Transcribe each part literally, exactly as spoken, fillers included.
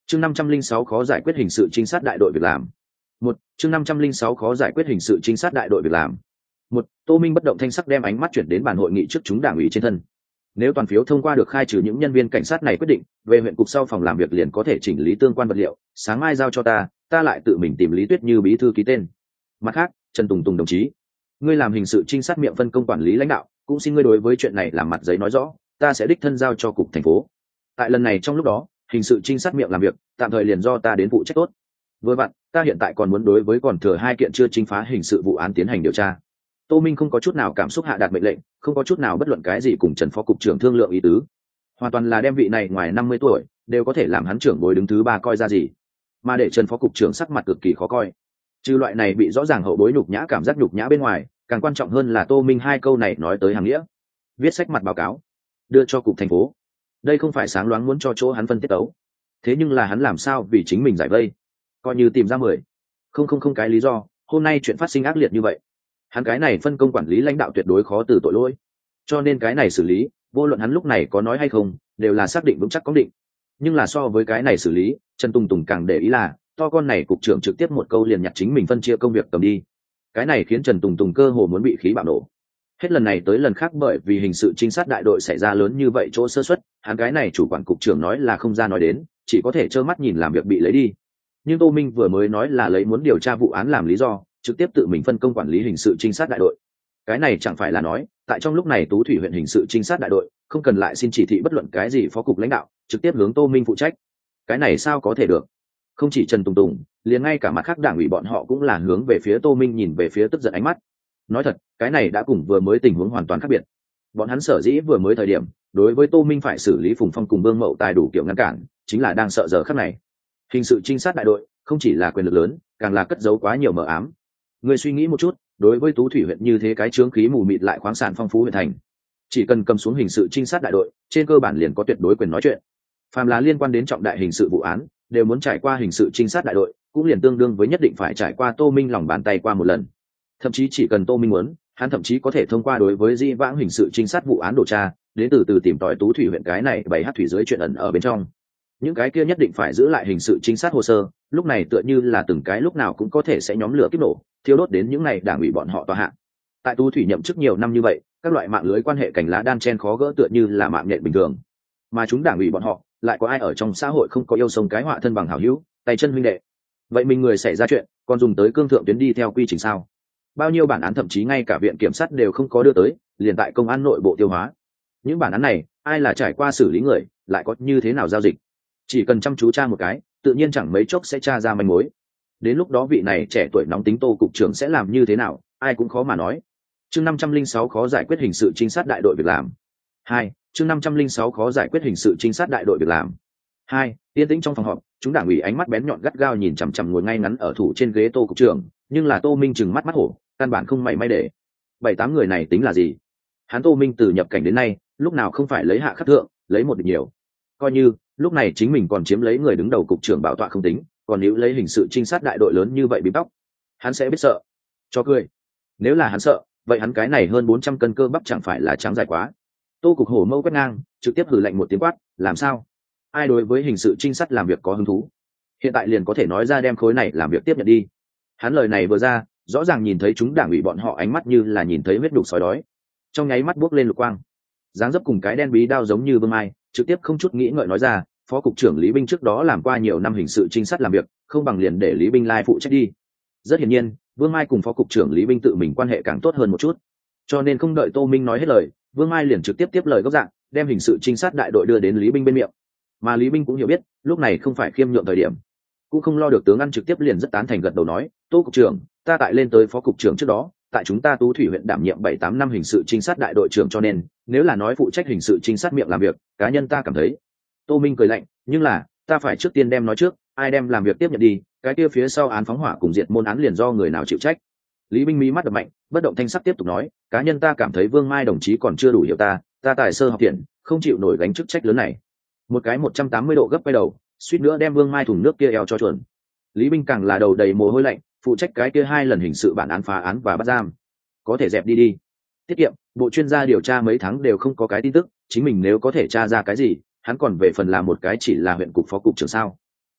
chương năm trăm linh sáu khó giải quyết hình sự trinh sát đại đội việc làm. Một chương năm trăm linh sáu khó giải quyết hình sự trinh sát đại đội việc làm. Một Tô Minh bất động thanh sắc đem ánh mắt chuyển đến bàn hội nghị trước chúng đảng ủy trên thân. Nếu toàn phiếu thông qua được khai trừ những nhân viên cảnh sát này quyết định, về huyện cục sau phòng làm việc liền có thể chỉnh lý tương quan vật liệu, sáng mai giao cho ta, ta lại tự mình tìm Lý Tuyết Như bí thư ký tên. Mặt khác, Trần Tùng Tùng đồng chí, ngươi làm hình sự trinh sát miệng phân công quản lý lãnh đạo, cũng xin ngươi đối với chuyện này làm mặt giấy nói rõ, ta sẽ đích thân giao cho cục thành phố. Tại lần này trong lúc đó, hình sự trinh sát miệng làm việc, tạm thời liền do ta đến phụ trách tốt. Vừa vặn, ta hiện tại còn muốn đối với còn thừa hai kiện chưa chính phá hình sự vụ án tiến hành điều tra. Tô Minh không có chút nào cảm xúc hạ đạt mệnh lệnh, không có chút nào bất luận cái gì cùng Trần phó cục trưởng thương lượng ý tứ. Hoàn toàn là đem vị này ngoài năm mươi tuổi, đều có thể làm hắn trưởng bối đứng thứ ba coi ra gì. Mà để Trần phó cục trưởng sắc mặt cực kỳ khó coi. Trừ loại này bị rõ ràng hậu bối nhục nhã cảm giác nhục nhã bên ngoài, càng quan trọng hơn là Tô Minh hai câu này nói tới hàng nghĩa. Viết sách mặt báo cáo, đưa cho cục thành phố. Đây không phải sáng loáng muốn cho chỗ hắn phân tiết tấu. Thế nhưng là hắn làm sao vì chính mình giải vây, coi như tìm ra mười không không không cái lý do hôm nay chuyện phát sinh ác liệt như vậy, hắn cái này phân công quản lý lãnh đạo tuyệt đối khó từ tội lỗi, cho nên cái này xử lý vô luận hắn lúc này có nói hay không đều là xác định vững chắc có định. Nhưng là so với cái này xử lý, Trần Tùng Tùng càng để ý là to con này cục trưởng trực tiếp một câu liền nhặt chính mình phân chia công việc cầm đi. Cái này khiến Trần Tùng Tùng cơ hồ muốn bị khí bạo nổ. Hết lần này tới lần khác bởi vì hình sự trinh sát đại đội xảy ra lớn như vậy chỗ sơ suất, hắn cái này chủ quản cục trưởng nói là không ra nói đến, chỉ có thể trơ mắt nhìn làm việc bị lấy đi. Nhưng Tô Minh vừa mới nói là lấy muốn điều tra vụ án làm lý do, trực tiếp tự mình phân công quản lý hình sự trinh sát đại đội. Cái này chẳng phải là nói, tại trong lúc này Tú Thủy huyện hình sự trinh sát đại đội không cần lại xin chỉ thị bất luận cái gì phó cục lãnh đạo, trực tiếp hướng Tô Minh phụ trách. Cái này sao có thể được? Không chỉ Trần Tùng Tùng, liền ngay cả mặt khác đảng ủy bọn họ cũng là hướng về phía Tô Minh nhìn về phía tức giận ánh mắt. Nói thật, cái này đã cùng vừa mới tình huống hoàn toàn khác biệt. Bọn hắn sở dĩ vừa mới thời điểm đối với Tô Minh phải xử lý Phùng Phong cùng Vương Mậu Tài đủ kiểu ngăn cản, chính là đang sợ giờ khắc này. Hình sự trinh sát đại đội không chỉ là quyền lực lớn, càng là cất giấu quá nhiều mờ ám. Người suy nghĩ một chút, đối với Tú Thủy huyện như thế cái chướng khí mù mịt lại khoáng sản phong phú huyện thành, chỉ cần cầm xuống hình sự trinh sát đại đội, trên cơ bản liền có tuyệt đối quyền nói chuyện. Phàm là liên quan đến trọng đại hình sự vụ án, đều muốn trải qua hình sự trinh sát đại đội, cũng liền tương đương với nhất định phải trải qua Tô Minh lòng bàn tay qua một lần. Thậm chí chỉ cần Tô Minh muốn, hắn thậm chí có thể thông qua đối với di vãng hình sự trinh sát vụ án điều tra, đến từ từ tìm tòi Tú Thủy huyện cái này bày hát thủy dưới chuyện ẩn ở bên trong. Những cái kia nhất định phải giữ lại hình sự trinh sát hồ sơ, lúc này tựa như là từng cái lúc nào cũng có thể sẽ nhóm lửa kích nổ, thiêu đốt đến những này đảng ủy bọn họ tòa hạ. Tại Tú Thủy nhậm chức nhiều năm như vậy, các loại mạng lưới quan hệ cành lá đan chen khó gỡ tựa như là mạng nhện bình thường. Mà chúng đảng ủy bọn họ, lại có ai ở trong xã hội không có yêu sông cái họa thân bằng hảo hữu, tay chân huynh đệ. Vậy mình người xảy ra chuyện, còn dùng tới cương thượng tuyến đi theo quy trình sao? Bao nhiêu bản án thậm chí ngay cả viện kiểm sát đều không có đưa tới, liền tại công an nội bộ tiêu hóa. Những bản án này, ai là trải qua xử lý người, lại có như thế nào giao dịch? Chỉ cần chăm chú tra một cái, tự nhiên chẳng mấy chốc sẽ tra ra manh mối. Đến lúc đó vị này trẻ tuổi nóng tính Tô cục trưởng sẽ làm như thế nào, ai cũng khó mà nói. Chương năm trăm linh sáu khó giải quyết hình sự trinh sát đại đội việc làm. Hai, chương năm trăm linh sáu khó giải quyết hình sự trinh sát đại đội việc làm. Hai, yên tĩnh trong phòng họp, chúng đảng ủy ánh mắt bén nhọn gắt gao nhìn chằm chằm ngồi ngay ngắn ở thủ trên ghế Tô cục trưởng, nhưng là Tô Minh chừng mắt mắt hổ, căn bản không mảy may để. Bảy tám người này tính là gì? Hắn Tô Minh từ nhập cảnh đến nay, lúc nào không phải lấy hạ khắc thượng, lấy một địch nhiều. Coi như lúc này chính mình còn chiếm lấy người đứng đầu cục trưởng bảo tọa không tính, còn nếu lấy hình sự trinh sát đại đội lớn như vậy bị bóc, hắn sẽ biết sợ. Cho cười. Nếu là hắn sợ, vậy hắn cái này hơn bốn trăm cân cơ bắp chẳng phải là trắng dài quá. Tô cục hổ mâu quét ngang, trực tiếp hử lạnh một tiếng quát, làm sao? Ai đối với hình sự trinh sát làm việc có hứng thú? Hiện tại liền có thể nói ra đem khối này làm việc tiếp nhận đi. Hắn lời này vừa ra, rõ ràng nhìn thấy chúng đảng ủy bọn họ ánh mắt như là nhìn thấy huyết đục sói đói, trong nháy mắt buốc lên lục quang. Dáng dấp cùng cái đen bí đao giống như Vương Mai, trực tiếp không chút nghĩ ngợi nói ra, phó cục trưởng Lý Binh trước đó làm qua nhiều năm hình sự trinh sát làm việc, không bằng liền để Lý Binh lai phụ trách đi. Rất hiển nhiên, Vương Mai cùng phó cục trưởng Lý Binh tự mình quan hệ càng tốt hơn một chút, cho nên không đợi Tô Minh nói hết lời, Vương Mai liền trực tiếp tiếp lời gốc dạng, đem hình sự trinh sát đại đội đưa đến Lý Binh bên miệng. Mà Lý Binh cũng hiểu biết, lúc này không phải khiêm nhượng thời điểm, cũng không lo được tướng ăn, trực tiếp liền rất tán thành gật đầu nói, Tô cục trưởng, ta tại lên tới phó cục trưởng trước đó, tại chúng ta Tú Thủy huyện đảm nhiệm bảy tám năm hình sự trinh sát đại đội trưởng, cho nên nếu là nói phụ trách hình sự trinh sát miệng làm việc, cá nhân ta cảm thấy. Tô Minh cười lạnh, nhưng là ta phải trước tiên đem nói trước, ai đem làm việc tiếp nhận đi, cái kia phía sau án phóng hỏa cùng diệt môn án liền do người nào chịu trách. Lý Binh mí mắt đập mạnh, bất động thanh sắc tiếp tục nói, cá nhân ta cảm thấy Vương Mai đồng chí còn chưa đủ hiểu ta, ta tài sơ học thiện, không chịu nổi gánh chức trách lớn này. Một cái một trăm tám mươi độ gấp quay đầu, suýt nữa đem Vương Mai thùng nước kia eo cho chuẩn. Lý Binh càng là đầu đầy mồ hôi lạnh, phụ trách cái kia hai lần hình sự bản án phá án và bắt giam, có thể dẹp đi đi. Tiết kiệm, bộ chuyên gia điều tra mấy tháng đều không có cái tin tức, chính mình nếu có thể tra ra cái gì, hắn còn về phần làm một cái chỉ là huyện cục phó cục trưởng sao?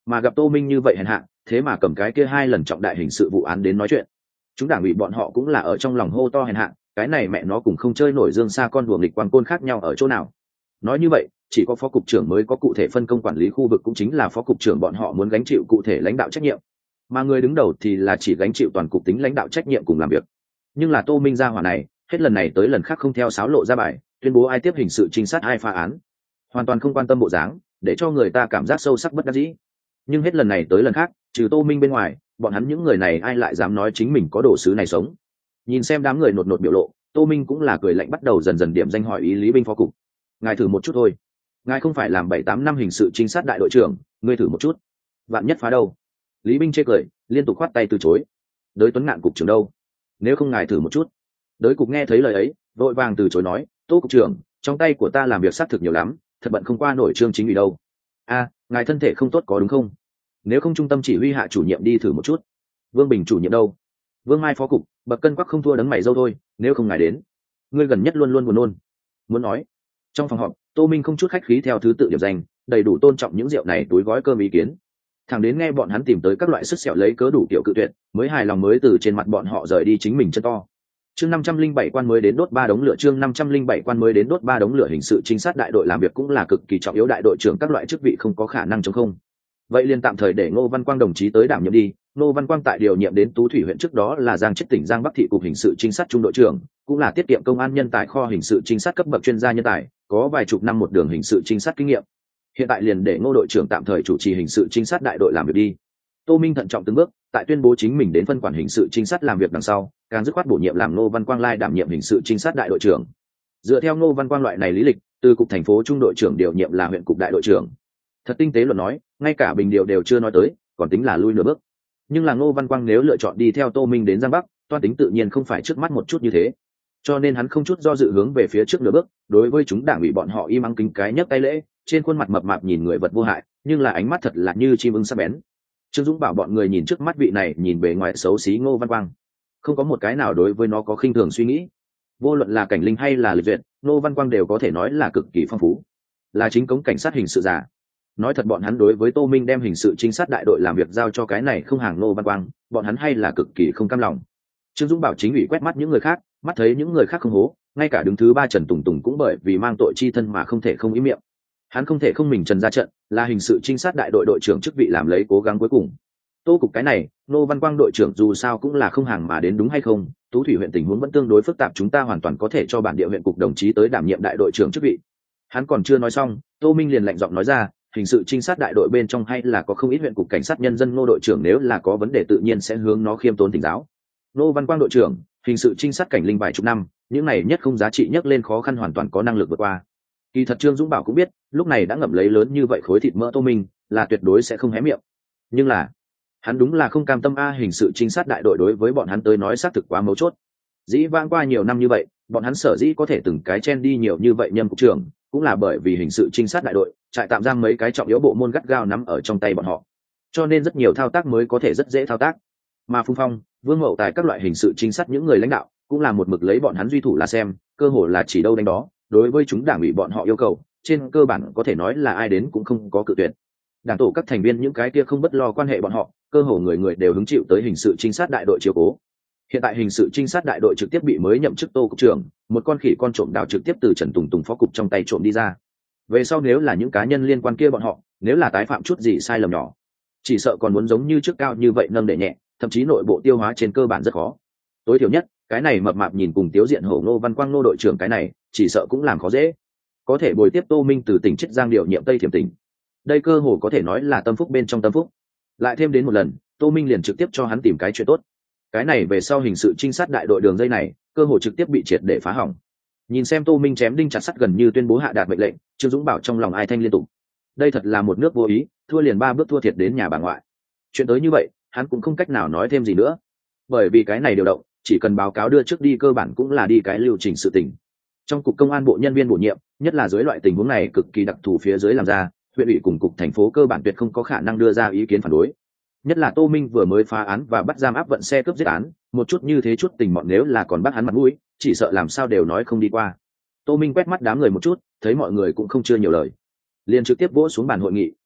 mà gặp Tô Minh như vậy hèn hạ, thế mà cầm cái kia hai lần trọng đại hình sự vụ án đến nói chuyện. Chúng đảng ủy bọn họ cũng là ở trong lòng hô to hèn hạ, cái này mẹ nó cùng không chơi nổi dương xa con đùa nghịch quan côn khác nhau ở chỗ nào. Nói như vậy, chỉ có phó cục trưởng mới có cụ thể phân công quản lý khu vực, cũng chính là phó cục trưởng bọn họ muốn gánh chịu cụ thể lãnh đạo trách nhiệm, mà người đứng đầu thì là chỉ gánh chịu toàn cục tính lãnh đạo trách nhiệm cùng làm việc. Nhưng là Tô Minh gia hỏa này, hết lần này tới lần khác không theo sáo lộ ra bài, tuyên bố ai tiếp hình sự trinh sát ai phá án, hoàn toàn không quan tâm bộ dáng, để cho người ta cảm giác sâu sắc bất đắc dĩ. Nhưng hết lần này tới lần khác, trừ Tô Minh bên ngoài, bọn hắn những người này ai lại dám nói chính mình có đồ sứ này sống. Nhìn xem đám người nột nột biểu lộ, Tô Minh cũng là cười lạnh, bắt đầu dần dần điểm danh hỏi ý Lý Binh phó cục. Ngài thử một chút thôi, ngài không phải làm bảy tám năm hình sự trinh sát đại đội trưởng, ngươi thử một chút, vạn nhất phá đâu. Lý Binh chê cười, liên tục khoát tay từ chối. Đới Tuấn Ngạn cục trưởng đâu, nếu không ngài thử một chút. Đới cục nghe thấy lời ấy, vội vàng từ chối nói, Tô cục trưởng, trong tay của ta làm việc xác thực nhiều lắm, thật bận không qua nổi Trương chính ủy đâu. A, ngài thân thể không tốt có đúng không? Nếu không trung tâm chỉ huy hạ chủ nhiệm đi thử một chút. Vương Bình chủ nhiệm đâu? Vương Mai phó cục, bậc cân quắc không thua đấng mày dâu thôi, nếu không ngài đến. Ngươi gần nhất luôn luôn buồn nôn. Muốn nói. Trong phòng họp, Tô Minh không chút khách khí theo thứ tự điểm danh, đầy đủ tôn trọng những rượu này túi gói cơm ý kiến. Thẳng đến nghe bọn hắn tìm tới các loại sức sẹo lấy cớ đủ kiểu cự tuyệt, mới hài lòng mới từ trên mặt bọn họ rời đi chính mình chân to. Chương năm trăm linh bảy quan mới đến đốt ba đống lửa, chương năm trăm linh bảy quan mới đến đốt ba đống lửa, hình sự trinh sát đại đội làm việc cũng là cực kỳ trọng yếu, đại đội trưởng các loại chức vị không có khả năng chống không. Vậy liền tạm thời để Ngô Văn Quang đồng chí tới đảm nhiệm đi. Ngô Văn Quang tại điều nhiệm đến Tú Thủy huyện trước đó là Giang Chết tỉnh Giang Bắc thị cục hình sự trinh sát trung đội trưởng, cũng là tiết kiệm công an nhân tài kho hình sự trinh sát cấp bậc chuyên gia nhân tài, có vài chục năm một đường hình sự trinh sát kinh nghiệm. Hiện tại liền để Ngô đội trưởng tạm thời chủ trì hình sự trinh sát đại đội làm việc đi. Tô Minh thận trọng từng bước, tại tuyên bố chính mình đến phân quản hình sự trinh sát làm việc đằng sau, càng dứt khoát bổ nhiệm làm Ngô Văn Quang lai đảm nhiệm hình sự trinh sát đại đội trưởng. Dựa theo Ngô Văn Quang loại này lý lịch, từ cục thành phố trung đội trưởng điều nhiệm là huyện cục đại đội trưởng. Thật tinh tế luận nói, ngay cả bình điều đều chưa nói tới, còn tính là lui nửa bước. Nhưng là Ngô Văn Quang nếu lựa chọn đi theo Tô Minh đến Giang Bắc, toan tính tự nhiên không phải trước mắt một chút như thế. Cho nên hắn không chút do dự hướng về phía trước nửa bước, đối với chúng đảng ủy bọn họ im ắng kính cái nhấc tay lễ, trên khuôn mặt mập mạp nhìn người vật vô hại, nhưng là ánh mắt thật là như chim ưng sắc bén. Trương Dũng bảo bọn người nhìn trước mắt vị này nhìn bề ngoài xấu xí Ngô Văn Quang, không có một cái nào đối với nó có khinh thường suy nghĩ. Vô luận là cảnh linh hay là lịch duyệt, Ngô Văn Quang đều có thể nói là cực kỳ phong phú, là chính cống cảnh sát hình sự giả. Nói thật, bọn hắn đối với Tô Minh đem hình sự trinh sát đại đội làm việc giao cho cái này không hàng Ngô Văn Quang, bọn hắn hay là cực kỳ không cam lòng. Trương Dũng bảo chính ủy quét mắt những người khác, mắt thấy những người khác không hố, ngay cả đứng thứ ba Trần Tùng Tùng cũng bởi vì mang tội chi thân mà không thể không ý miệng. Hắn không thể không mình trần ra trận, là hình sự trinh sát đại đội đội trưởng chức vị làm lấy cố gắng cuối cùng. Tô cục cái này, Ngô Văn Quang đội trưởng dù sao cũng là không hàng mà đến đúng hay không? Tú Thủy huyện tình huống vẫn tương đối phức tạp, chúng ta hoàn toàn có thể cho bản địa huyện cục đồng chí tới đảm nhiệm đại đội trưởng chức vị. Hắn còn chưa nói xong, Tô Minh liền lạnh giọng nói ra, hình sự trinh sát đại đội bên trong hay là có không ít huyện cục cảnh sát nhân dân, Ngô đội trưởng nếu là có vấn đề tự nhiên sẽ hướng nó khiêm tốn thỉnh giáo. Ngô Văn Quang đội trưởng, hình sự trinh sát cảnh linh vài chục năm, những này nhất không giá trị nhất lên khó khăn hoàn toàn có năng lực vượt qua. Kỳ thật Trương Dũng bảo cũng biết, lúc này đã ngậm lấy lớn như vậy khối thịt mỡ Tô Minh, là tuyệt đối sẽ không hé miệng. Nhưng là, hắn đúng là không cam tâm a, hình sự trinh sát đại đội đối với bọn hắn tới nói xác thực quá mấu chốt. Dĩ vãng qua nhiều năm như vậy, bọn hắn sở dĩ có thể từng cái chen đi nhiều như vậy nhâm cục trưởng, cũng là bởi vì hình sự trinh sát đại đội trại tạm giam mấy cái trọng yếu bộ môn gắt gao nắm ở trong tay bọn họ, cho nên rất nhiều thao tác mới có thể rất dễ thao tác. Mà Phùng Phong, Vương Mậu Tài các loại hình sự trinh sát những người lãnh đạo cũng là một mực lấy bọn hắn duy thủ là xem, cơ hội là chỉ đâu đánh đó. Đối với chúng đảng ủy bọn họ yêu cầu, trên cơ bản có thể nói là ai đến cũng không có cự tuyệt. Đảng tổ các thành viên những cái kia không bất lo quan hệ bọn họ, cơ hồ người người đều hứng chịu tới hình sự trinh sát đại đội chiếu cố. Hiện tại hình sự trinh sát đại đội trực tiếp bị mới nhậm chức Tô cục trưởng, một con khỉ con trộm đào trực tiếp từ Trần Tùng Tùng phó cục trong tay trộm đi ra. Về sau nếu là những cá nhân liên quan kia bọn họ, nếu là tái phạm chút gì sai lầm nhỏ, chỉ sợ còn muốn giống như trước cao như vậy nâng để nhẹ, thậm chí nội bộ tiêu hóa trên cơ bản rất khó. Tối thiểu nhất, cái này mập mạp nhìn cùng Tiếu Diện Hổ Ngô Văn Quang Ngô đội trưởng cái này, chỉ sợ cũng làm khó dễ. Có thể bồi tiếp Tô Minh từ tỉnh Chiết Giang điều nhiệm Tây Thiểm tỉnh, đây cơ hồ có thể nói là tâm phúc bên trong tâm phúc. Lại thêm đến một lần, Tô Minh liền trực tiếp cho hắn tìm cái chuyện tốt. Cái này về sau hình sự trinh sát đại đội đường dây này, cơ hồ trực tiếp bị triệt để phá hỏng. Nhìn xem Tô Minh chém đinh chặt sắt gần như tuyên bố hạ đạt mệnh lệnh, Trương Dũng bảo trong lòng ai thanh liên tục. Đây thật là một nước vô ý, thua liền ba bước thua thiệt đến nhà bà ngoại. Chuyện tới như vậy, hắn cũng không cách nào nói thêm gì nữa. Bởi vì cái này điều động, chỉ cần báo cáo đưa trước đi cơ bản cũng là đi cái lưu trình sự tình. Trong cục công an bộ nhân viên bổ nhiệm, nhất là dưới loại tình huống này cực kỳ đặc thù phía dưới làm ra, huyện ủy cùng cục thành phố cơ bản tuyệt không có khả năng đưa ra ý kiến phản đối. Nhất là Tô Minh vừa mới phá án và bắt giam áp vận xe cướp giết án, một chút như thế chút tình mọn nếu là còn bắt hắn mặt mũi, chỉ sợ làm sao đều nói không đi qua. Tô Minh quét mắt đám người một chút, thấy mọi người cũng không chưa nhiều lời, liền trực tiếp vỗ xuống bàn hội nghị, "Tốt,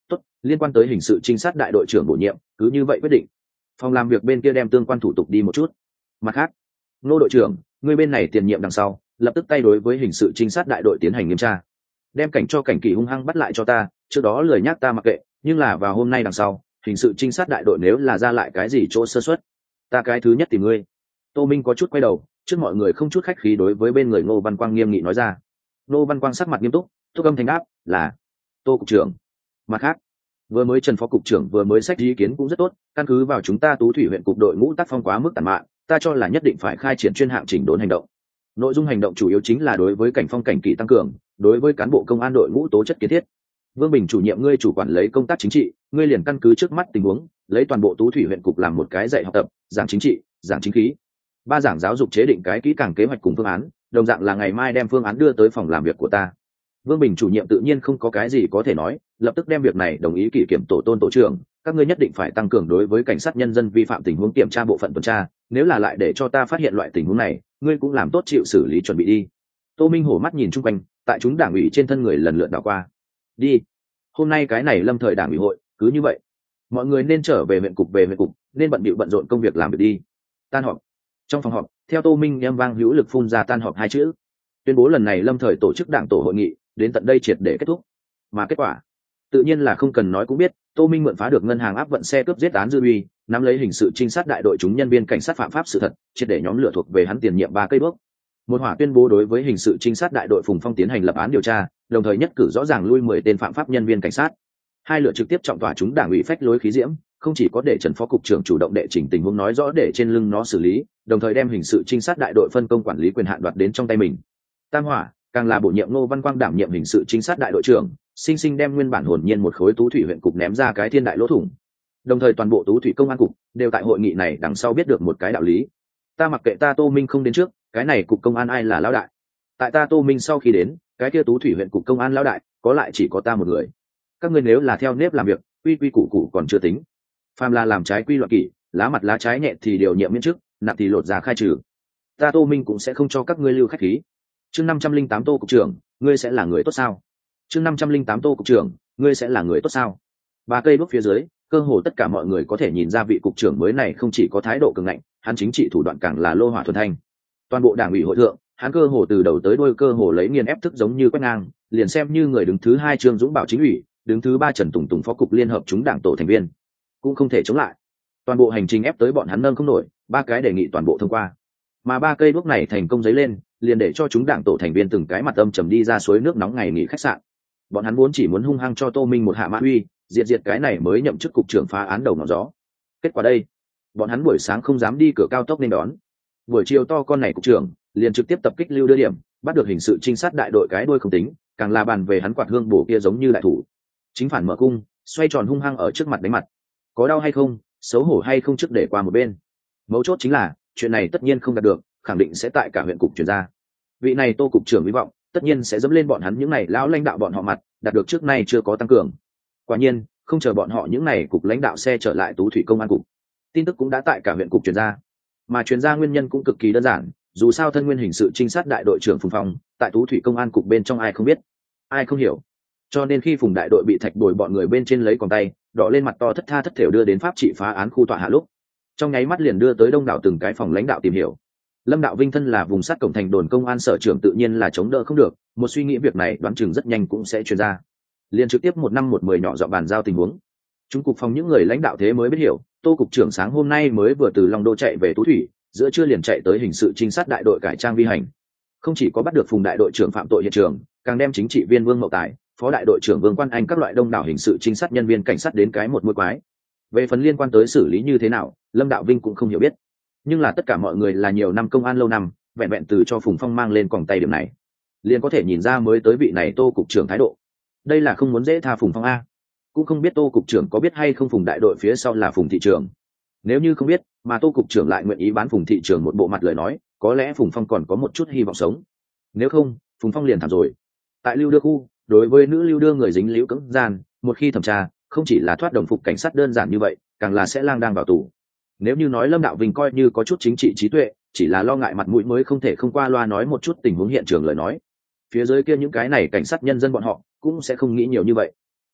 liên quan tới hình sự trinh sát đại đội trưởng bổ nhiệm cứ như vậy quyết định. Phòng làm việc bên kia đem tương quan thủ tục đi một chút. Mặt khác, Ngô đội trưởng, người bên này tiền nhiệm đằng sau lập tức tay đối với hình sự trinh sát đại đội tiến hành nghiêm tra, đem cảnh cho cảnh kỳ hung hăng bắt lại cho ta. Trước đó lười nhắc ta mặc kệ, nhưng là vào hôm nay đằng sau hình sự trinh sát đại đội nếu là ra lại cái gì chỗ sơ suất, ta cái thứ nhất tìm ngươi. Tô Minh có chút quay đầu, trước mọi người không chút khách khí đối với bên người Ngô Văn Quang nghiêm nghị nói ra. Ngô Văn Quang sắc mặt nghiêm túc, thúc âm thanh đáp là Tô cục trưởng. Mặt khác, vừa mới Trần phó cục trưởng vừa mới sách ý kiến cũng rất tốt, căn cứ vào chúng ta Tú Thủy huyện cục đội ngũ tác phong quá mức tàn mạn, ta cho là nhất định phải khai triển chuyên hạng chỉnh đốn hành động. Nội dung hành động chủ yếu chính là đối với cảnh phong cảnh kỵ tăng cường, đối với cán bộ công an đội ngũ tố chất kiến thiết. Vương Bình chủ nhiệm ngươi chủ quản lấy công tác chính trị, ngươi liền căn cứ trước mắt tình huống, lấy toàn bộ Tú Thủy huyện cục làm một cái dạy học tập, giảng chính trị, giảng chính khí. Ba giảng giáo dục chế định cái kỹ càng kế hoạch cùng phương án, đồng dạng là ngày mai đem phương án đưa tới phòng làm việc của ta. Vương Bình chủ nhiệm tự nhiên không có cái gì có thể nói, lập tức đem việc này đồng ý kỷ kiểm tổ Tôn tổ trưởng, các ngươi nhất định phải tăng cường đối với cảnh sát nhân dân vi phạm tình huống kiểm tra bộ phận tuần tra, nếu là lại để cho ta phát hiện loại tình huống này, ngươi cũng làm tốt chịu xử lý chuẩn bị đi. Tô Minh hổ mắt nhìn chung quanh, tại chúng đảng ủy trên thân người lần lượt đảo qua. Đi. Hôm nay cái này lâm thời đảng ủy hội, cứ như vậy. Mọi người nên trở về huyện cục về huyện cục, nên bận bịu bận rộn công việc làm việc đi. Tan họp. Trong phòng họp, theo Tô Minh em vang hữu lực phun ra tan họp hai chữ, tuyên bố lần này lâm thời tổ chức đảng tổ hội nghị đến tận đây triệt để kết thúc. Mà kết quả tự nhiên là không cần nói cũng biết, Tô Minh mượn phá được ngân hàng áp vận xe cướp giết án dư uy, nắm lấy hình sự trinh sát đại đội chúng nhân viên cảnh sát phạm pháp sự thật, triệt để nhóm lửa thuộc về hắn tiền nhiệm ba cây bước. Một hỏa tuyên bố đối với hình sự trinh sát đại đội Phùng Phong tiến hành lập án điều tra, đồng thời nhất cử rõ ràng lui mười tên phạm pháp nhân viên cảnh sát. Hai lửa trực tiếp trọng tỏa chúng đảng ủy phách lối khí diễm, không chỉ có để Trần phó cục trưởng chủ động đệ trình tình huống nói rõ để trên lưng nó xử lý, đồng thời đem hình sự trinh sát đại đội phân công quản lý quyền hạn đoạt đến trong tay mình. Tam hỏa càng là bổ nhiệm Ngô Văn Quang đảm nhiệm hình sự trinh sát đại đội trưởng, sinh sinh đem nguyên bản hồn nhiên một khối Tú Thủy huyện cục ném ra cái thiên đại lỗ thủng. Đồng thời toàn bộ Tú Thủy công an cục đều tại hội nghị này đằng sau biết được một cái đạo lý. Ta mặc kệ ta Tô Minh không đến trước, cái này cục công an ai là lão đại? Tại ta Tô Minh sau khi đến, cái kia Tú Thủy huyện cục công an lão đại, có lại chỉ có ta một người. Các ngươi nếu là theo nếp làm việc, quy quy củ củ còn chưa tính. Phàm là làm trái quy luật kỷ, lá mặt lá trái nhẹ thì điều nhiệm miễn chức, nặng thì lột ra khai trừ. Ta Tô Minh cũng sẽ không cho các ngươi lưu khách khí. Chương năm trăm linh tám Tô cục trưởng, ngươi sẽ là người tốt sao? Chương năm trăm linh tám Tô cục trưởng, ngươi sẽ là người tốt sao? Ba cây bước phía dưới, cơ hồ tất cả mọi người có thể nhìn ra vị cục trưởng mới này không chỉ có thái độ cường ngạnh, hắn chính trị thủ đoạn càng là lô hỏa thuần thanh. Toàn bộ đảng ủy hội thượng, hắn cơ hồ từ đầu tới đuôi cơ hồ lấy nghiền ép thức giống như quét ngang, liền xem như người đứng thứ hai Trương Dũng Bảo chính ủy, đứng thứ ba Trần Tùng Tùng phó cục liên hợp chúng đảng tổ thành viên, cũng không thể chống lại. Toàn bộ hành trình ép tới bọn hắn nâng không nổi, ba cái đề nghị toàn bộ thông qua. Mà ba cây bước này thành công giấy lên, liền để cho chúng đảng tổ thành viên từng cái mặt âm trầm đi ra suối nước nóng ngày nghỉ khách sạn. Bọn hắn muốn chỉ muốn hung hăng cho Tô Minh một hạ mã uy, diệt diệt cái này mới nhậm chức cục trưởng phá án đầu ngọn gió. Kết quả đây, bọn hắn buổi sáng không dám đi cửa cao tốc nên đón, buổi chiều to con này cục trưởng liền trực tiếp tập kích lưu đưa điểm, bắt được hình sự trinh sát đại đội cái đuôi không tính, càng là bàn về hắn quạt hương bổ kia giống như đại thủ, chính phản mở cung, xoay tròn hung hăng ở trước mặt đánh mặt. Có đau hay không, xấu hổ hay không trước để qua một bên. Mấu chốt chính là chuyện này tất nhiên không đạt được, khẳng định sẽ tại cả huyện cục truyền ra. Vị này Tô cục trưởng hy vọng tất nhiên sẽ dẫm lên bọn hắn những này lão lãnh đạo bọn họ mặt, đạt được trước nay chưa có tăng cường. Quả nhiên, không chờ bọn họ những này cục lãnh đạo xe trở lại Tú Thủy công an cục, tin tức cũng đã tại cả huyện cục truyền ra. Mà truyền ra nguyên nhân cũng cực kỳ đơn giản, dù sao thân nguyên hình sự trinh sát đại đội trưởng Phùng Phong tại Tú Thủy công an cục bên trong ai không biết, ai không hiểu. Cho nên khi Phùng đại đội bị Thạch Bồi bọn người bên trên lấy còng tay, đỏ lên mặt to thất tha thất thểu đưa đến pháp trị phá án khu tọa hạ lúc, trong nháy mắt liền đưa tới đông đảo từng cái phòng lãnh đạo tìm hiểu. Lâm Đạo Vinh thân là vùng sát cổng thành đồn công an sở trưởng tự nhiên là chống đỡ không được, một suy nghĩ việc này đoán chừng rất nhanh cũng sẽ truyền ra. Liên trực tiếp một năm một mười nhỏ dọn bàn giao tình huống. Chúng cục phòng những người lãnh đạo thế mới biết hiểu, Tô cục trưởng sáng hôm nay mới vừa từ Long Đô chạy về Tú Thủy, giữa trưa liền chạy tới hình sự trinh sát đại đội cải trang vi hành. Không chỉ có bắt được Phùng đại đội trưởng phạm tội hiện trường, càng đem chính trị viên Vương Mậu Tài, phó đại đội trưởng Vương Quan Anh các loại đông đảo hình sự trinh sát nhân viên cảnh sát đến cái một mũi quái. Về phần liên quan tới xử lý như thế nào, Lâm Đạo Vinh cũng không hiểu biết. Nhưng là tất cả mọi người là nhiều năm công an lâu năm, vẹn vẹn từ cho Phùng Phong mang lên còng tay điểm này, liền có thể nhìn ra mới tới vị này Tô cục trưởng thái độ. Đây là không muốn dễ tha Phùng Phong a. Cũng không biết Tô cục trưởng có biết hay không Phùng đại đội phía sau là Phùng thị trưởng. Nếu như không biết, mà Tô cục trưởng lại nguyện ý bán Phùng thị trưởng một bộ mặt lời nói, có lẽ Phùng Phong còn có một chút hy vọng sống. Nếu không, Phùng Phong liền thảm rồi. Tại lưu đưa khu, đối với nữ lưu đưa người dính líu cưỡng gian, một khi thẩm tra, không chỉ là thoát đồng phục cảnh sát đơn giản như vậy, càng là sẽ lang đang vào tù. Nếu như nói Lâm Đạo Vinh coi như có chút chính trị trí tuệ, chỉ là lo ngại mặt mũi mới không thể không qua loa nói một chút tình huống hiện trường lời nói, phía dưới kia những cái này cảnh sát nhân dân bọn họ cũng sẽ không nghĩ nhiều như vậy.